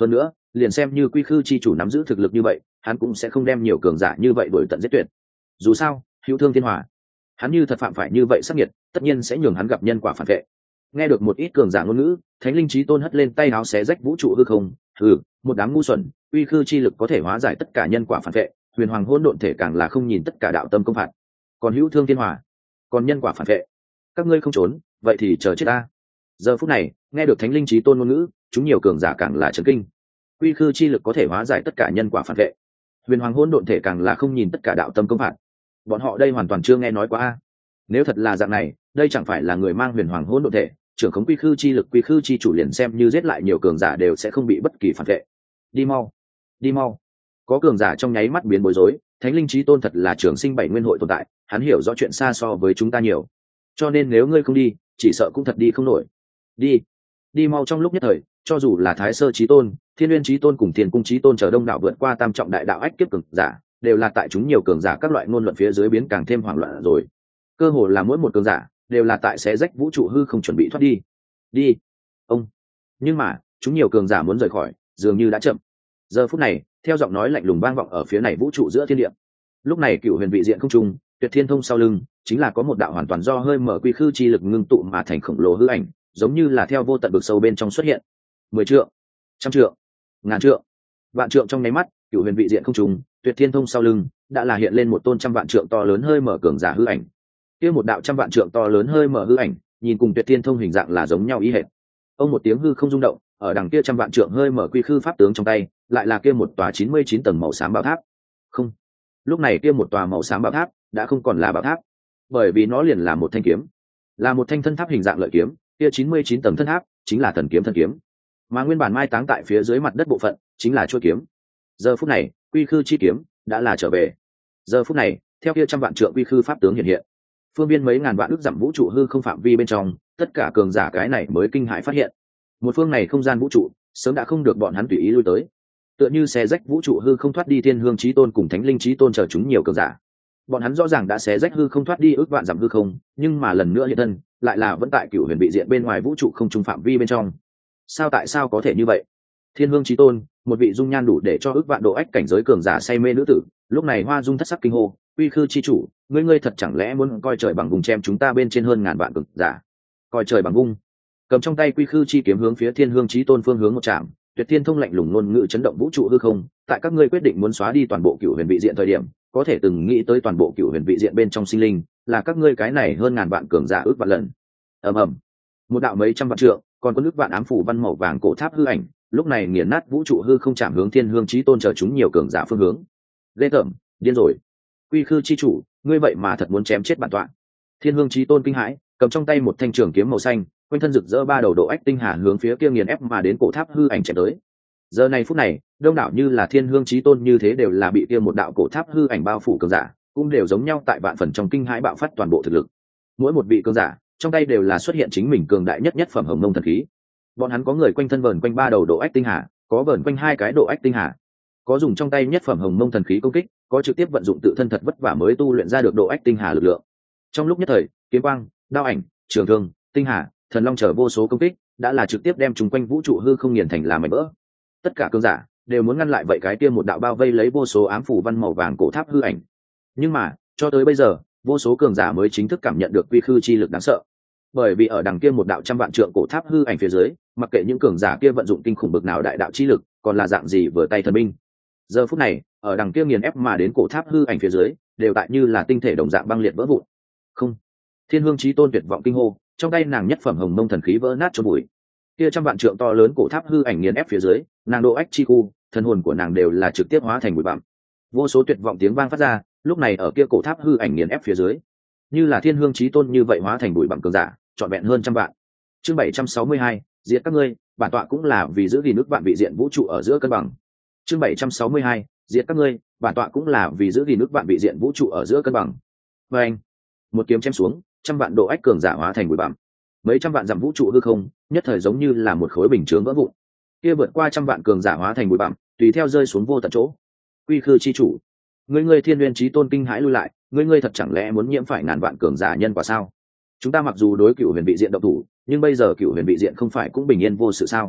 liền xem như quy khư chi chủ nắm giữ thực lực như vậy hắn cũng sẽ không đem nhiều cường giả như vậy đổi tận giết tuyệt. Dù sao hữu thương thiên hòa, hắn như thật phạm phải như vậy sắc nhiệt tất nhiên sẽ nhường hắn gặp nhân quả phản vệ. Nghe được một ít cường giả ngôn ngữ, thánh linh chí tôn hất lên tay áo xé rách vũ trụ hư không. Hừ, một đám ngu xuẩn, uy khư chi lực có thể hóa giải tất cả nhân quả phản vệ, huyền hoàng hỗn độn thể càng là không nhìn tất cả đạo tâm công phạt. Còn hữu thương thiên hòa, còn nhân quả phản vệ, các ngươi không trốn vậy thì chờ chết ta. Giờ phút này nghe được thánh linh chí tôn ngôn ngữ, chúng nhiều cường giả càng là chấn kinh. Uy khư chi lực có thể hóa giải tất cả nhân quả phản vệ, huyền hoàng hỗn độn thể càng là không nhìn tất cả đạo tâm công phạt. Bọn họ đây hoàn toàn chưa nghe nói qua a. Nếu thật là dạng này, đây chẳng phải là người mang huyền hoàng hỗn độn thể, trưởng khống quy khư chi lực quy khư chi chủ liền xem như giết lại nhiều cường giả đều sẽ không bị bất kỳ phản vệ. Đi mau, đi mau. Có cường giả trong nháy mắt biến bối rối, thánh linh chí tôn thật là trường sinh bảy nguyên hội tồn tại, hắn hiểu rõ chuyện xa so với chúng ta nhiều, cho nên nếu ngươi không đi chỉ sợ cũng thật đi không nổi. Đi, đi mau. Trong lúc nhất thời, cho dù là thái sơ chí tôn, thiên nguyên chí tôn cùng thiên cung chí tôn chờ đông đảo vượt qua tam trọng đại đạo ách kiếp cường giả, đều là tại chúng nhiều cường giả các loại ngôn luận phía dưới biến càng thêm hoảng loạn rồi. Cơ hồ là mỗi một cường giả đều là tại xé rách vũ trụ hư không chuẩn bị thoát đi. Đi, ông. Nhưng mà chúng nhiều cường giả muốn rời khỏi dường như đã chậm. Giờ phút này theo giọng nói lạnh lùng vang vọng ở phía này vũ trụ giữa thiên địa. Lúc này cựu huyền vị diện không trung, tuyệt thiên thông sau lưng chính là có một đạo hoàn toàn do hơi mở quy khư chi lực ngưng tụ mà thành khổng lồ hư ảnh, giống như là theo vô tận vực sâu bên trong xuất hiện. Mười trượng, trăm trượng, ngàn trượng, vạn trượng. Trong nháy mắt cựu huyền vị diện không trung, tuyệt thiên thông sau lưng đã là hiện lên một tôn trăm vạn trượng to lớn hơi mở cường giả hư ảnh. Kia một đạo trăm vạn trượng to lớn hơi mở hư ảnh, nhìn cùng tuyệt thiên thông hình dạng là giống nhau ý hệt. Ông một tiếng hư không rung động, ở đằng kia trăm vạn trượng hơi mở quy khư pháp tướng trong tay, lại là kia một tòa chín mươi chín tầng màu xám bảo tháp. Không, lúc này kia một tòa màu xám bảo tháp đã không còn là bảo tháp, bởi vì nó liền là một thanh kiếm, là một thanh thân tháp hình dạng lợi kiếm. Kia chín mươi chín tầng thân tháp chính là thần kiếm thân kiếm, mà nguyên bản mai táng tại phía dưới mặt đất bộ phận chính là chuôi kiếm. Giờ phút này quy khư chi kiếm đã là trở về. Giờ phút này theo kia trăm vạn trượng quy khư pháp tướng hiện hiện, phương biên mấy ngàn vạn ước dặm vũ trụ hư không phạm vi bên trong, tất cả cường giả cái này mới kinh hãi phát hiện, một phương này không gian vũ trụ sớm đã không được bọn hắn tùy ý lui tới. Tựa như xé rách vũ trụ hư không thoát đi thiên hương chí tôn cùng thánh linh chí tôn chờ chúng nhiều cường giả, bọn hắn rõ ràng đã xé rách hư không thoát đi ước vạn dặm hư không, nhưng mà lần nữa hiện thân lại là vẫn tại cựu huyền vị diện bên ngoài vũ trụ không trung phạm vi bên trong. Sao tại sao có thể như vậy? Thiên hương chí tôn, một vị dung nhan đủ để cho ước vạn độ ách cảnh giới cường giả say mê nữ tử, lúc này hoa dung thất sắc kinh hô, uy khư chi chủ, ngươi ngươi thật chẳng lẽ muốn coi trời bằng vùng chém chúng ta bên trên hơn ngàn vạn cường giả? Coi trời bằng vung. Cầm trong tay quy khư chi kiếm hướng phía thiên hương chí tôn phương hướng một chạm, tuyệt thiên thông lạnh lùng ngôn ngữ chấn động vũ trụ hư không. Tại các ngươi quyết định muốn xóa đi toàn bộ cựu huyền vị diện thời điểm, có thể từng nghĩ tới toàn bộ cựu huyền vị diện bên trong sinh linh là các ngươi cái này hơn ngàn vạn cường giả ước vạn lần. Ầm ầm, một đạo mấy trăm vạn trượng, còn có nước vạn ám phủ văn màu vàng cổ tháp hư ảnh, lúc này nghiền nát vũ trụ hư không chạm hướng thiên hương chí tôn chờ chúng nhiều cường giả phương hướng. Ghê tởm, điên rồi. Quy khư chi chủ, ngươi vậy mà thật muốn chém chết bản tọa. Thiên hương chí tôn kinh hãi, cầm trong tay một thanh trường kiếm màu xanh, quanh thân rực rỡ ba đầu độ ách tinh hà hướng phía kia nghiền ép mà đến cổ tháp hư ảnh chém tới. Giờ này phút này, đông đảo như là thiên hương chí tôn như thế đều là bị kia một đạo cổ tháp hư ảnh bao phủ cường giả, cũng đều giống nhau tại vạn phần trong kinh hãi bạo phát toàn bộ thực lực. Mỗi một vị cường giả, trong tay đều là xuất hiện chính mình cường đại nhất nhất phẩm hồng mông thần khí. Bọn hắn có người quanh thân vờn quanh ba đầu độ ách tinh hà, có vờn quanh hai cái độ ách tinh hà, có dùng trong tay nhất phẩm hồng mông thần khí công kích, có trực tiếp vận dụng tự thân thật vất vả mới tu luyện ra được độ ách tinh hà lực lượng. Trong lúc nhất thời, kiếm quang, đao ảnh, trường thương, tinh hà, thần long chờ vô số công kích đã là trực tiếp đem chúng quanh vũ trụ hư không nghiền thành làm mảnh vỡ. Tất cả cường giả đều muốn ngăn lại vậy cái kia một đạo bao vây lấy vô số ám phủ văn màu vàng cổ tháp hư ảnh, nhưng mà cho tới bây giờ vô số cường giả mới chính thức cảm nhận được quy khư chi lực đáng sợ. Bởi vì ở đằng kia một đạo trăm vạn trượng cổ tháp hư ảnh phía dưới, mặc kệ những cường giả kia vận dụng kinh khủng bực nào đại đạo chi lực, còn là dạng gì vừa tay thần binh, giờ phút này ở đằng kia nghiền ép mà đến cổ tháp hư ảnh phía dưới đều tại như là tinh thể đồng dạng băng liệt vỡ vụn. Không, thiên hương chí tôn tuyệt vọng kinh hô, trong tay nàng nhất phẩm hồng mông thần khí vỡ nát cho bụi. Kia trăm vạn trượng to lớn cổ tháp hư ảnh nghiền ép phía dưới, nàng độ ách chi khu, thần hồn của nàng đều là trực tiếp hóa thành bụi bặm. Vô số tuyệt vọng tiếng vang phát ra, lúc này ở kia cổ tháp hư ảnh nghiền ép phía dưới, như là thiên hương chí tôn như vậy hóa thành bụi bặm cường giả, trọn vẹn hơn trăm vạn. Chương bảy trăm sáu mươi hai, diệt các ngươi, bản tọa cũng là vì giữ gìn nước vạn vị diện vũ trụ ở giữa cân bằng. Chương bảy trăm sáu mươi hai, diệt các ngươi, bản tọa cũng là vì giữ gìn nước vạn vị diện vũ trụ ở giữa cân bằng. Và anh, một kiếm chém xuống, trăm vạn độ ách cường giả hóa thành bụi bặm. Mấy trăm vạn dặm vũ trụ hư không, nhất thời giống như là một khối bình chướng vỡ vụn. Kia vượt qua trăm vạn cường giả hóa thành bụi bặm, tùy theo rơi xuống vô tận chỗ. Quy khư chi chủ, ngươi ngươi thiên nguyên chí tôn kinh hãi lui lại, ngươi ngươi thật chẳng lẽ muốn nhiễm phải ngàn vạn cường giả nhân quả sao? Chúng ta mặc dù đối cựu huyền vị diện động thủ, nhưng bây giờ cựu huyền vị diện không phải cũng bình yên vô sự sao?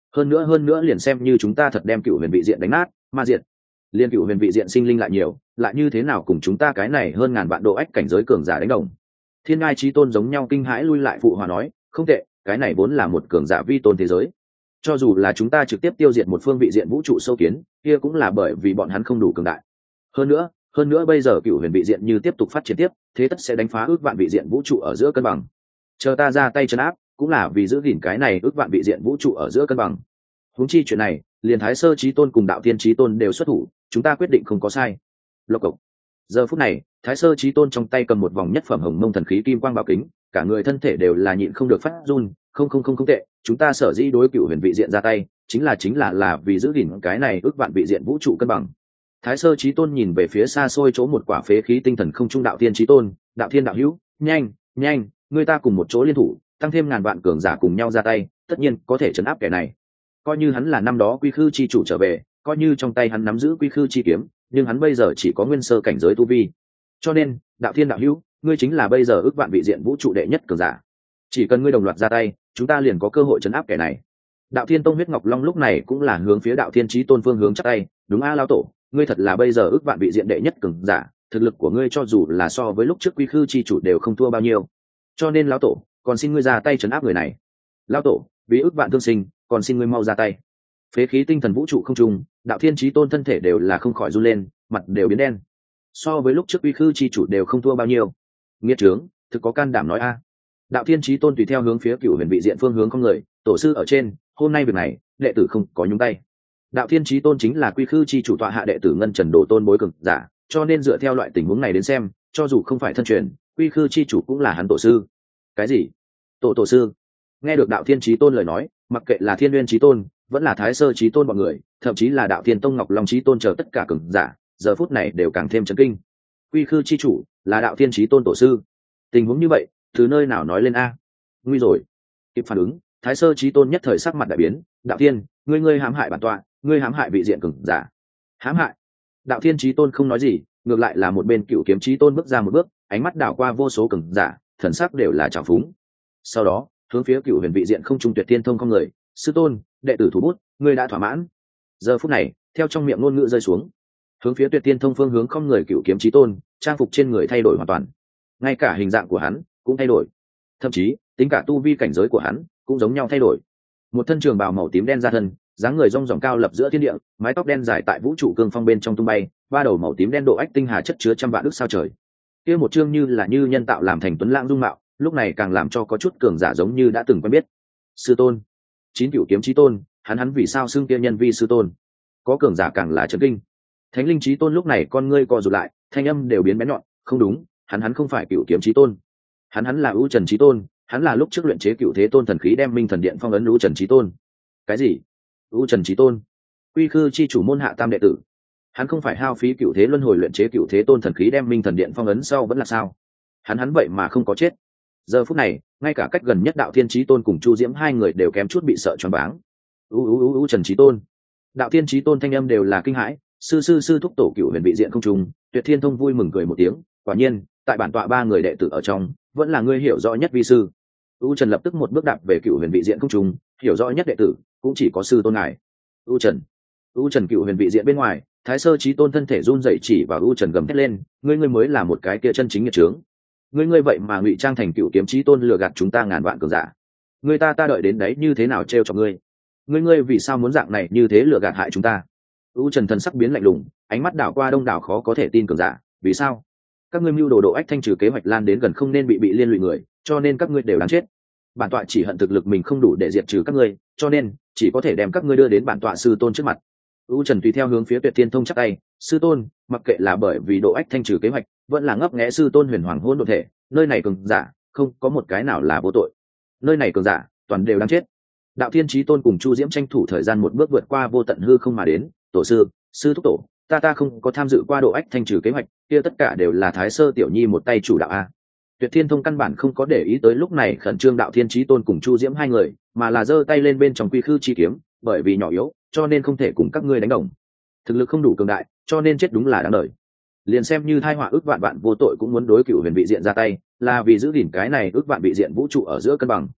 hơn nữa hơn nữa liền xem như chúng ta thật đem cựu huyền vị diện đánh nát ma diện, liên cựu huyền vị diện sinh linh lại nhiều, lại như thế nào cùng chúng ta cái này hơn ngàn vạn độ ách cảnh giới cường giả đánh đồng. Thiên ngai chí tôn giống nhau kinh hãi lui lại phụ hòa nói, không tệ, cái này vốn là một cường giả vi tôn thế giới, cho dù là chúng ta trực tiếp tiêu diệt một phương vị diện vũ trụ sâu kiến kia cũng là bởi vì bọn hắn không đủ cường đại. Hơn nữa hơn nữa bây giờ cựu huyền vị diện như tiếp tục phát triển tiếp, thế tất sẽ đánh phá ước vạn vị diện vũ trụ ở giữa cân bằng. Chờ ta ra tay trấn áp cũng là vì giữ gìn cái này ước vạn vị diện vũ trụ ở giữa cân bằng. Huống chi chuyện này liền thái sơ chí tôn cùng đạo thiên chí tôn đều xuất thủ, chúng ta quyết định không có sai. Lộc cộc. Giờ phút này thái sơ chí tôn trong tay cầm một vòng nhất phẩm hồng mông thần khí kim quang bảo kính, cả người thân thể đều là nhịn không được phát run. Không không không không tệ, chúng ta sở dĩ đối cựu huyền vị diện ra tay chính là chính là là vì giữ gìn cái này ước vạn vị diện vũ trụ cân bằng. Thái sơ chí tôn nhìn về phía xa xôi chỗ một quả phế khí tinh thần không trung đạo thiên chí tôn, đạo thiên đạo hữu, nhanh nhanh, người ta cùng một chỗ liên thủ, tăng thêm ngàn vạn cường giả cùng nhau ra tay, tất nhiên có thể trấn áp kẻ này. Coi như hắn là năm đó quy khư chi chủ trở về, coi như trong tay hắn nắm giữ quy khư chi kiếm, nhưng hắn bây giờ chỉ có nguyên sơ cảnh giới tu vi. Cho nên đạo thiên đạo hữu, ngươi chính là bây giờ ước vạn vị diện vũ trụ đệ nhất cường giả, chỉ cần ngươi đồng loạt ra tay chúng ta liền có cơ hội trấn áp kẻ này. Đạo thiên tông huyết ngọc long lúc này cũng là hướng phía đạo thiên chí tôn phương hướng chắc tay, đúng a lão tổ, ngươi thật là bây giờ ước vạn vị diện đệ nhất cường giả, thực lực của ngươi cho dù là so với lúc trước quy khư chi chủ đều không thua bao nhiêu, cho nên lão tổ còn xin ngươi ra tay trấn áp người này. Lão tổ vì ước vạn thương sinh còn xin ngươi mau ra tay. Phế khí tinh thần vũ trụ không trung, đạo thiên chí tôn thân thể đều là không khỏi run lên, mặt đều biến đen, so với lúc trước quy khư chi chủ đều không thua bao nhiêu. Nghiệt trướng, thực có can đảm nói a. Đạo thiên chí tôn tùy theo hướng phía cửu huyền vị diện phương hướng không người, tổ sư ở trên, hôm nay việc này đệ tử không có nhúng tay. Đạo thiên chí tôn chính là quy khư chi chủ tọa hạ đệ tử ngân trần đồ tôn bối cường giả, cho nên dựa theo loại tình huống này đến xem, cho dù không phải thân truyền, quy khư chi chủ cũng là hắn tổ sư. Cái gì? Tổ tổ sư? Nghe được đạo thiên chí tôn lời nói, mặc kệ là thiên nguyên chí tôn vẫn là thái sơ chí tôn bọn người, thậm chí là đạo thiên tông ngọc long chí tôn chờ tất cả cường giả, giờ phút này đều càng thêm chấn kinh. Quy khư chi chủ là đạo thiên chí tôn tổ sư? Tình huống như vậy từ nơi nào nói lên a? Nguy rồi. Kịp phản ứng, thái sơ chí tôn nhất thời sắc mặt đại biến, đạo thiên, ngươi ngươi hãm hại bản tọa, ngươi hãm hại vị diện cường giả. Hãm hại? Đạo thiên chí tôn không nói gì, ngược lại là một bên cựu kiếm chí tôn bước ra một bước, ánh mắt đảo qua vô số cường giả, thần sắc đều là trào phúng. Sau đó hướng phía cựu huyền vị diện không trung tuyệt thiên thông không người, sư tôn, đệ tử thủ bút, ngươi đã thỏa mãn. Giờ phút này theo trong miệng ngôn ngữ rơi xuống, hướng phía tuyệt thiên thông phương hướng không người cựu kiếm chí tôn, trang phục trên người thay đổi hoàn toàn, ngay cả hình dạng của hắn cũng thay đổi, thậm chí tính cả tu vi cảnh giới của hắn cũng giống nhau thay đổi. Một thân trường bào màu tím đen ra thân, dáng người rong ròng cao lập giữa thiên địa, mái tóc đen dài tại vũ trụ cương phong bên trong tung bay, ba đầu màu tím đen độ ách tinh hà chất chứa trăm vạn ức sao trời. Kia một chương như là như nhân tạo làm thành tuấn lãng dung mạo, lúc này càng làm cho có chút cường giả giống như đã từng quen biết. Sư tôn, chín cửu kiếm chí tôn, hắn hắn vì sao xưng kia nhân vi sư tôn? Có cường giả càng là chấn kinh. Thánh linh chí tôn lúc này con ngươi co rụt lại, thanh âm đều biến bén nhọn, không đúng, hắn hắn không phải cửu kiếm chí tôn, hắn hắn là ưu trần chí tôn, hắn là lúc trước luyện chế cựu thế tôn thần khí đem minh thần điện phong ấn ưu trần chí tôn. Cái gì? ưu trần chí tôn? Quy khư chi chủ môn hạ tam đệ tử, hắn không phải hao phí cựu thế luân hồi luyện chế cựu thế tôn thần khí đem minh thần điện phong ấn sau vẫn là sao? Hắn hắn vậy mà không có chết. Giờ phút này ngay cả cách gần nhất đạo thiên chí tôn cùng chu diễm hai người đều kém chút bị sợ choáng váng. ưu ưu ưu ưu trần chí tôn, đạo thiên chí tôn thanh âm đều là kinh hãi. Sư sư sư thúc tổ cựu huyền vị diện không trùng, tuyệt thiên thông vui mừng cười một tiếng, quả nhiên tại bản tọa ba người đệ tử ở trong vẫn là ngươi hiểu rõ nhất vi sư. U Trần lập tức một bước đạp về cựu huyền vị diện không trùng, hiểu rõ nhất đệ tử cũng chỉ có sư tôn ngài. U Trần, U Trần cựu huyền vị diện bên ngoài, thái sơ chí tôn thân thể run rẩy chỉ vào U Trần gầm thét lên, ngươi ngươi mới là một cái kia chân chính nghiệt trướng. Ngươi ngươi vậy mà ngụy trang thành cựu kiếm chí tôn lừa gạt chúng ta ngàn vạn cường giả. Ngươi ta ta đợi đến đấy như thế nào trêu cho ngươi? Ngươi ngươi vì sao muốn dạng này như thế lừa gạt hại chúng ta? U Trần thần sắc biến lạnh lùng, ánh mắt đảo qua đông đảo khó có thể tin cường giả, vì sao? Các ngươi mưu đồ độ ách thanh trừ kế hoạch lan đến gần không nên bị bị liên lụy người, cho nên các ngươi đều đáng chết. Bản tọa chỉ hận thực lực mình không đủ để diệt trừ các ngươi, cho nên chỉ có thể đem các ngươi đưa đến bản tọa sư tôn trước mặt. U Trần tùy theo hướng phía Tuyệt Thiên Thông chắp tay, sư tôn, mặc kệ là bởi vì độ ách thanh trừ kế hoạch, vẫn là ngấp nghé sư tôn huyền hoàng hôn độn thể, nơi này cường giả không có một cái nào là vô tội, nơi này cường giả toàn đều đáng chết. Đạo Thiên Chí Tôn cùng Chu Diễm tranh thủ thời gian một bước vượt qua vô tận hư không mà đến, tổ sư, sư thúc tổ, ta ta không có tham dự qua độ ách thanh trừ kế hoạch, kia tất cả đều là Thái Sơ tiểu nhi một tay chủ đạo a. Tuyệt Thiên Thông căn bản không có để ý tới lúc này khẩn trương Đạo Thiên Chí Tôn cùng Chu Diễm hai người, mà là giơ tay lên bên trong quy khư chi kiếm, bởi vì nhỏ yếu, cho nên không thể cùng các ngươi đánh đồng. Thực lực không đủ cường đại, cho nên chết đúng là đáng đời. Liền xem như thai họa ước vạn vạn vô tội cũng muốn đối cựu huyền vị diện ra tay, là vì giữ gìn cái này ước vạn vị diện vũ trụ ở giữa cân bằng.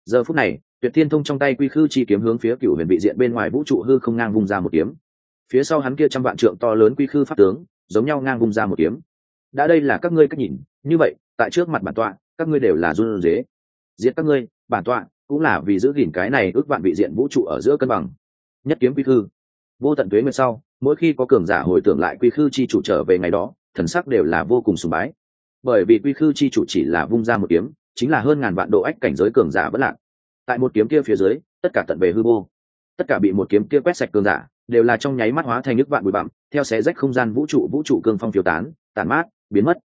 Giờ phút này Tuyệt Thiên Thông trong tay quy khư chi kiếm hướng phía cựu huyền vị diện bên ngoài vũ trụ hư không ngang vung ra một kiếm. Phía sau hắn kia trăm vạn trượng to lớn quy khư pháp tướng giống nhau ngang vung ra một kiếm. Đã đây là các ngươi cách nhìn, như vậy tại trước mặt bản tọa các ngươi đều là run rế. Giết các ngươi, bản tọa cũng là vì giữ gìn cái này ước vạn vị diện vũ trụ ở giữa cân bằng. Nhất kiếm quy khư. Vô tận tuế nguyệt sau, mỗi khi có cường giả hồi tưởng lại quy khư chi chủ trở về ngày đó, thần sắc đều là vô cùng sùng bái. Bởi vì quy khư chi chủ chỉ là vung ra một kiếm, chính là hơn ngàn vạn độ ách cảnh giới cường giả bất lạc. Tại một kiếm kia phía dưới, tất cả tận về hư vô. Tất cả bị một kiếm kia quét sạch cường giả, đều là trong nháy mắt hóa thành nước vạn bụi bặm, theo xé rách không gian vũ trụ vũ trụ cương phong phiêu tán, tàn mát, biến mất.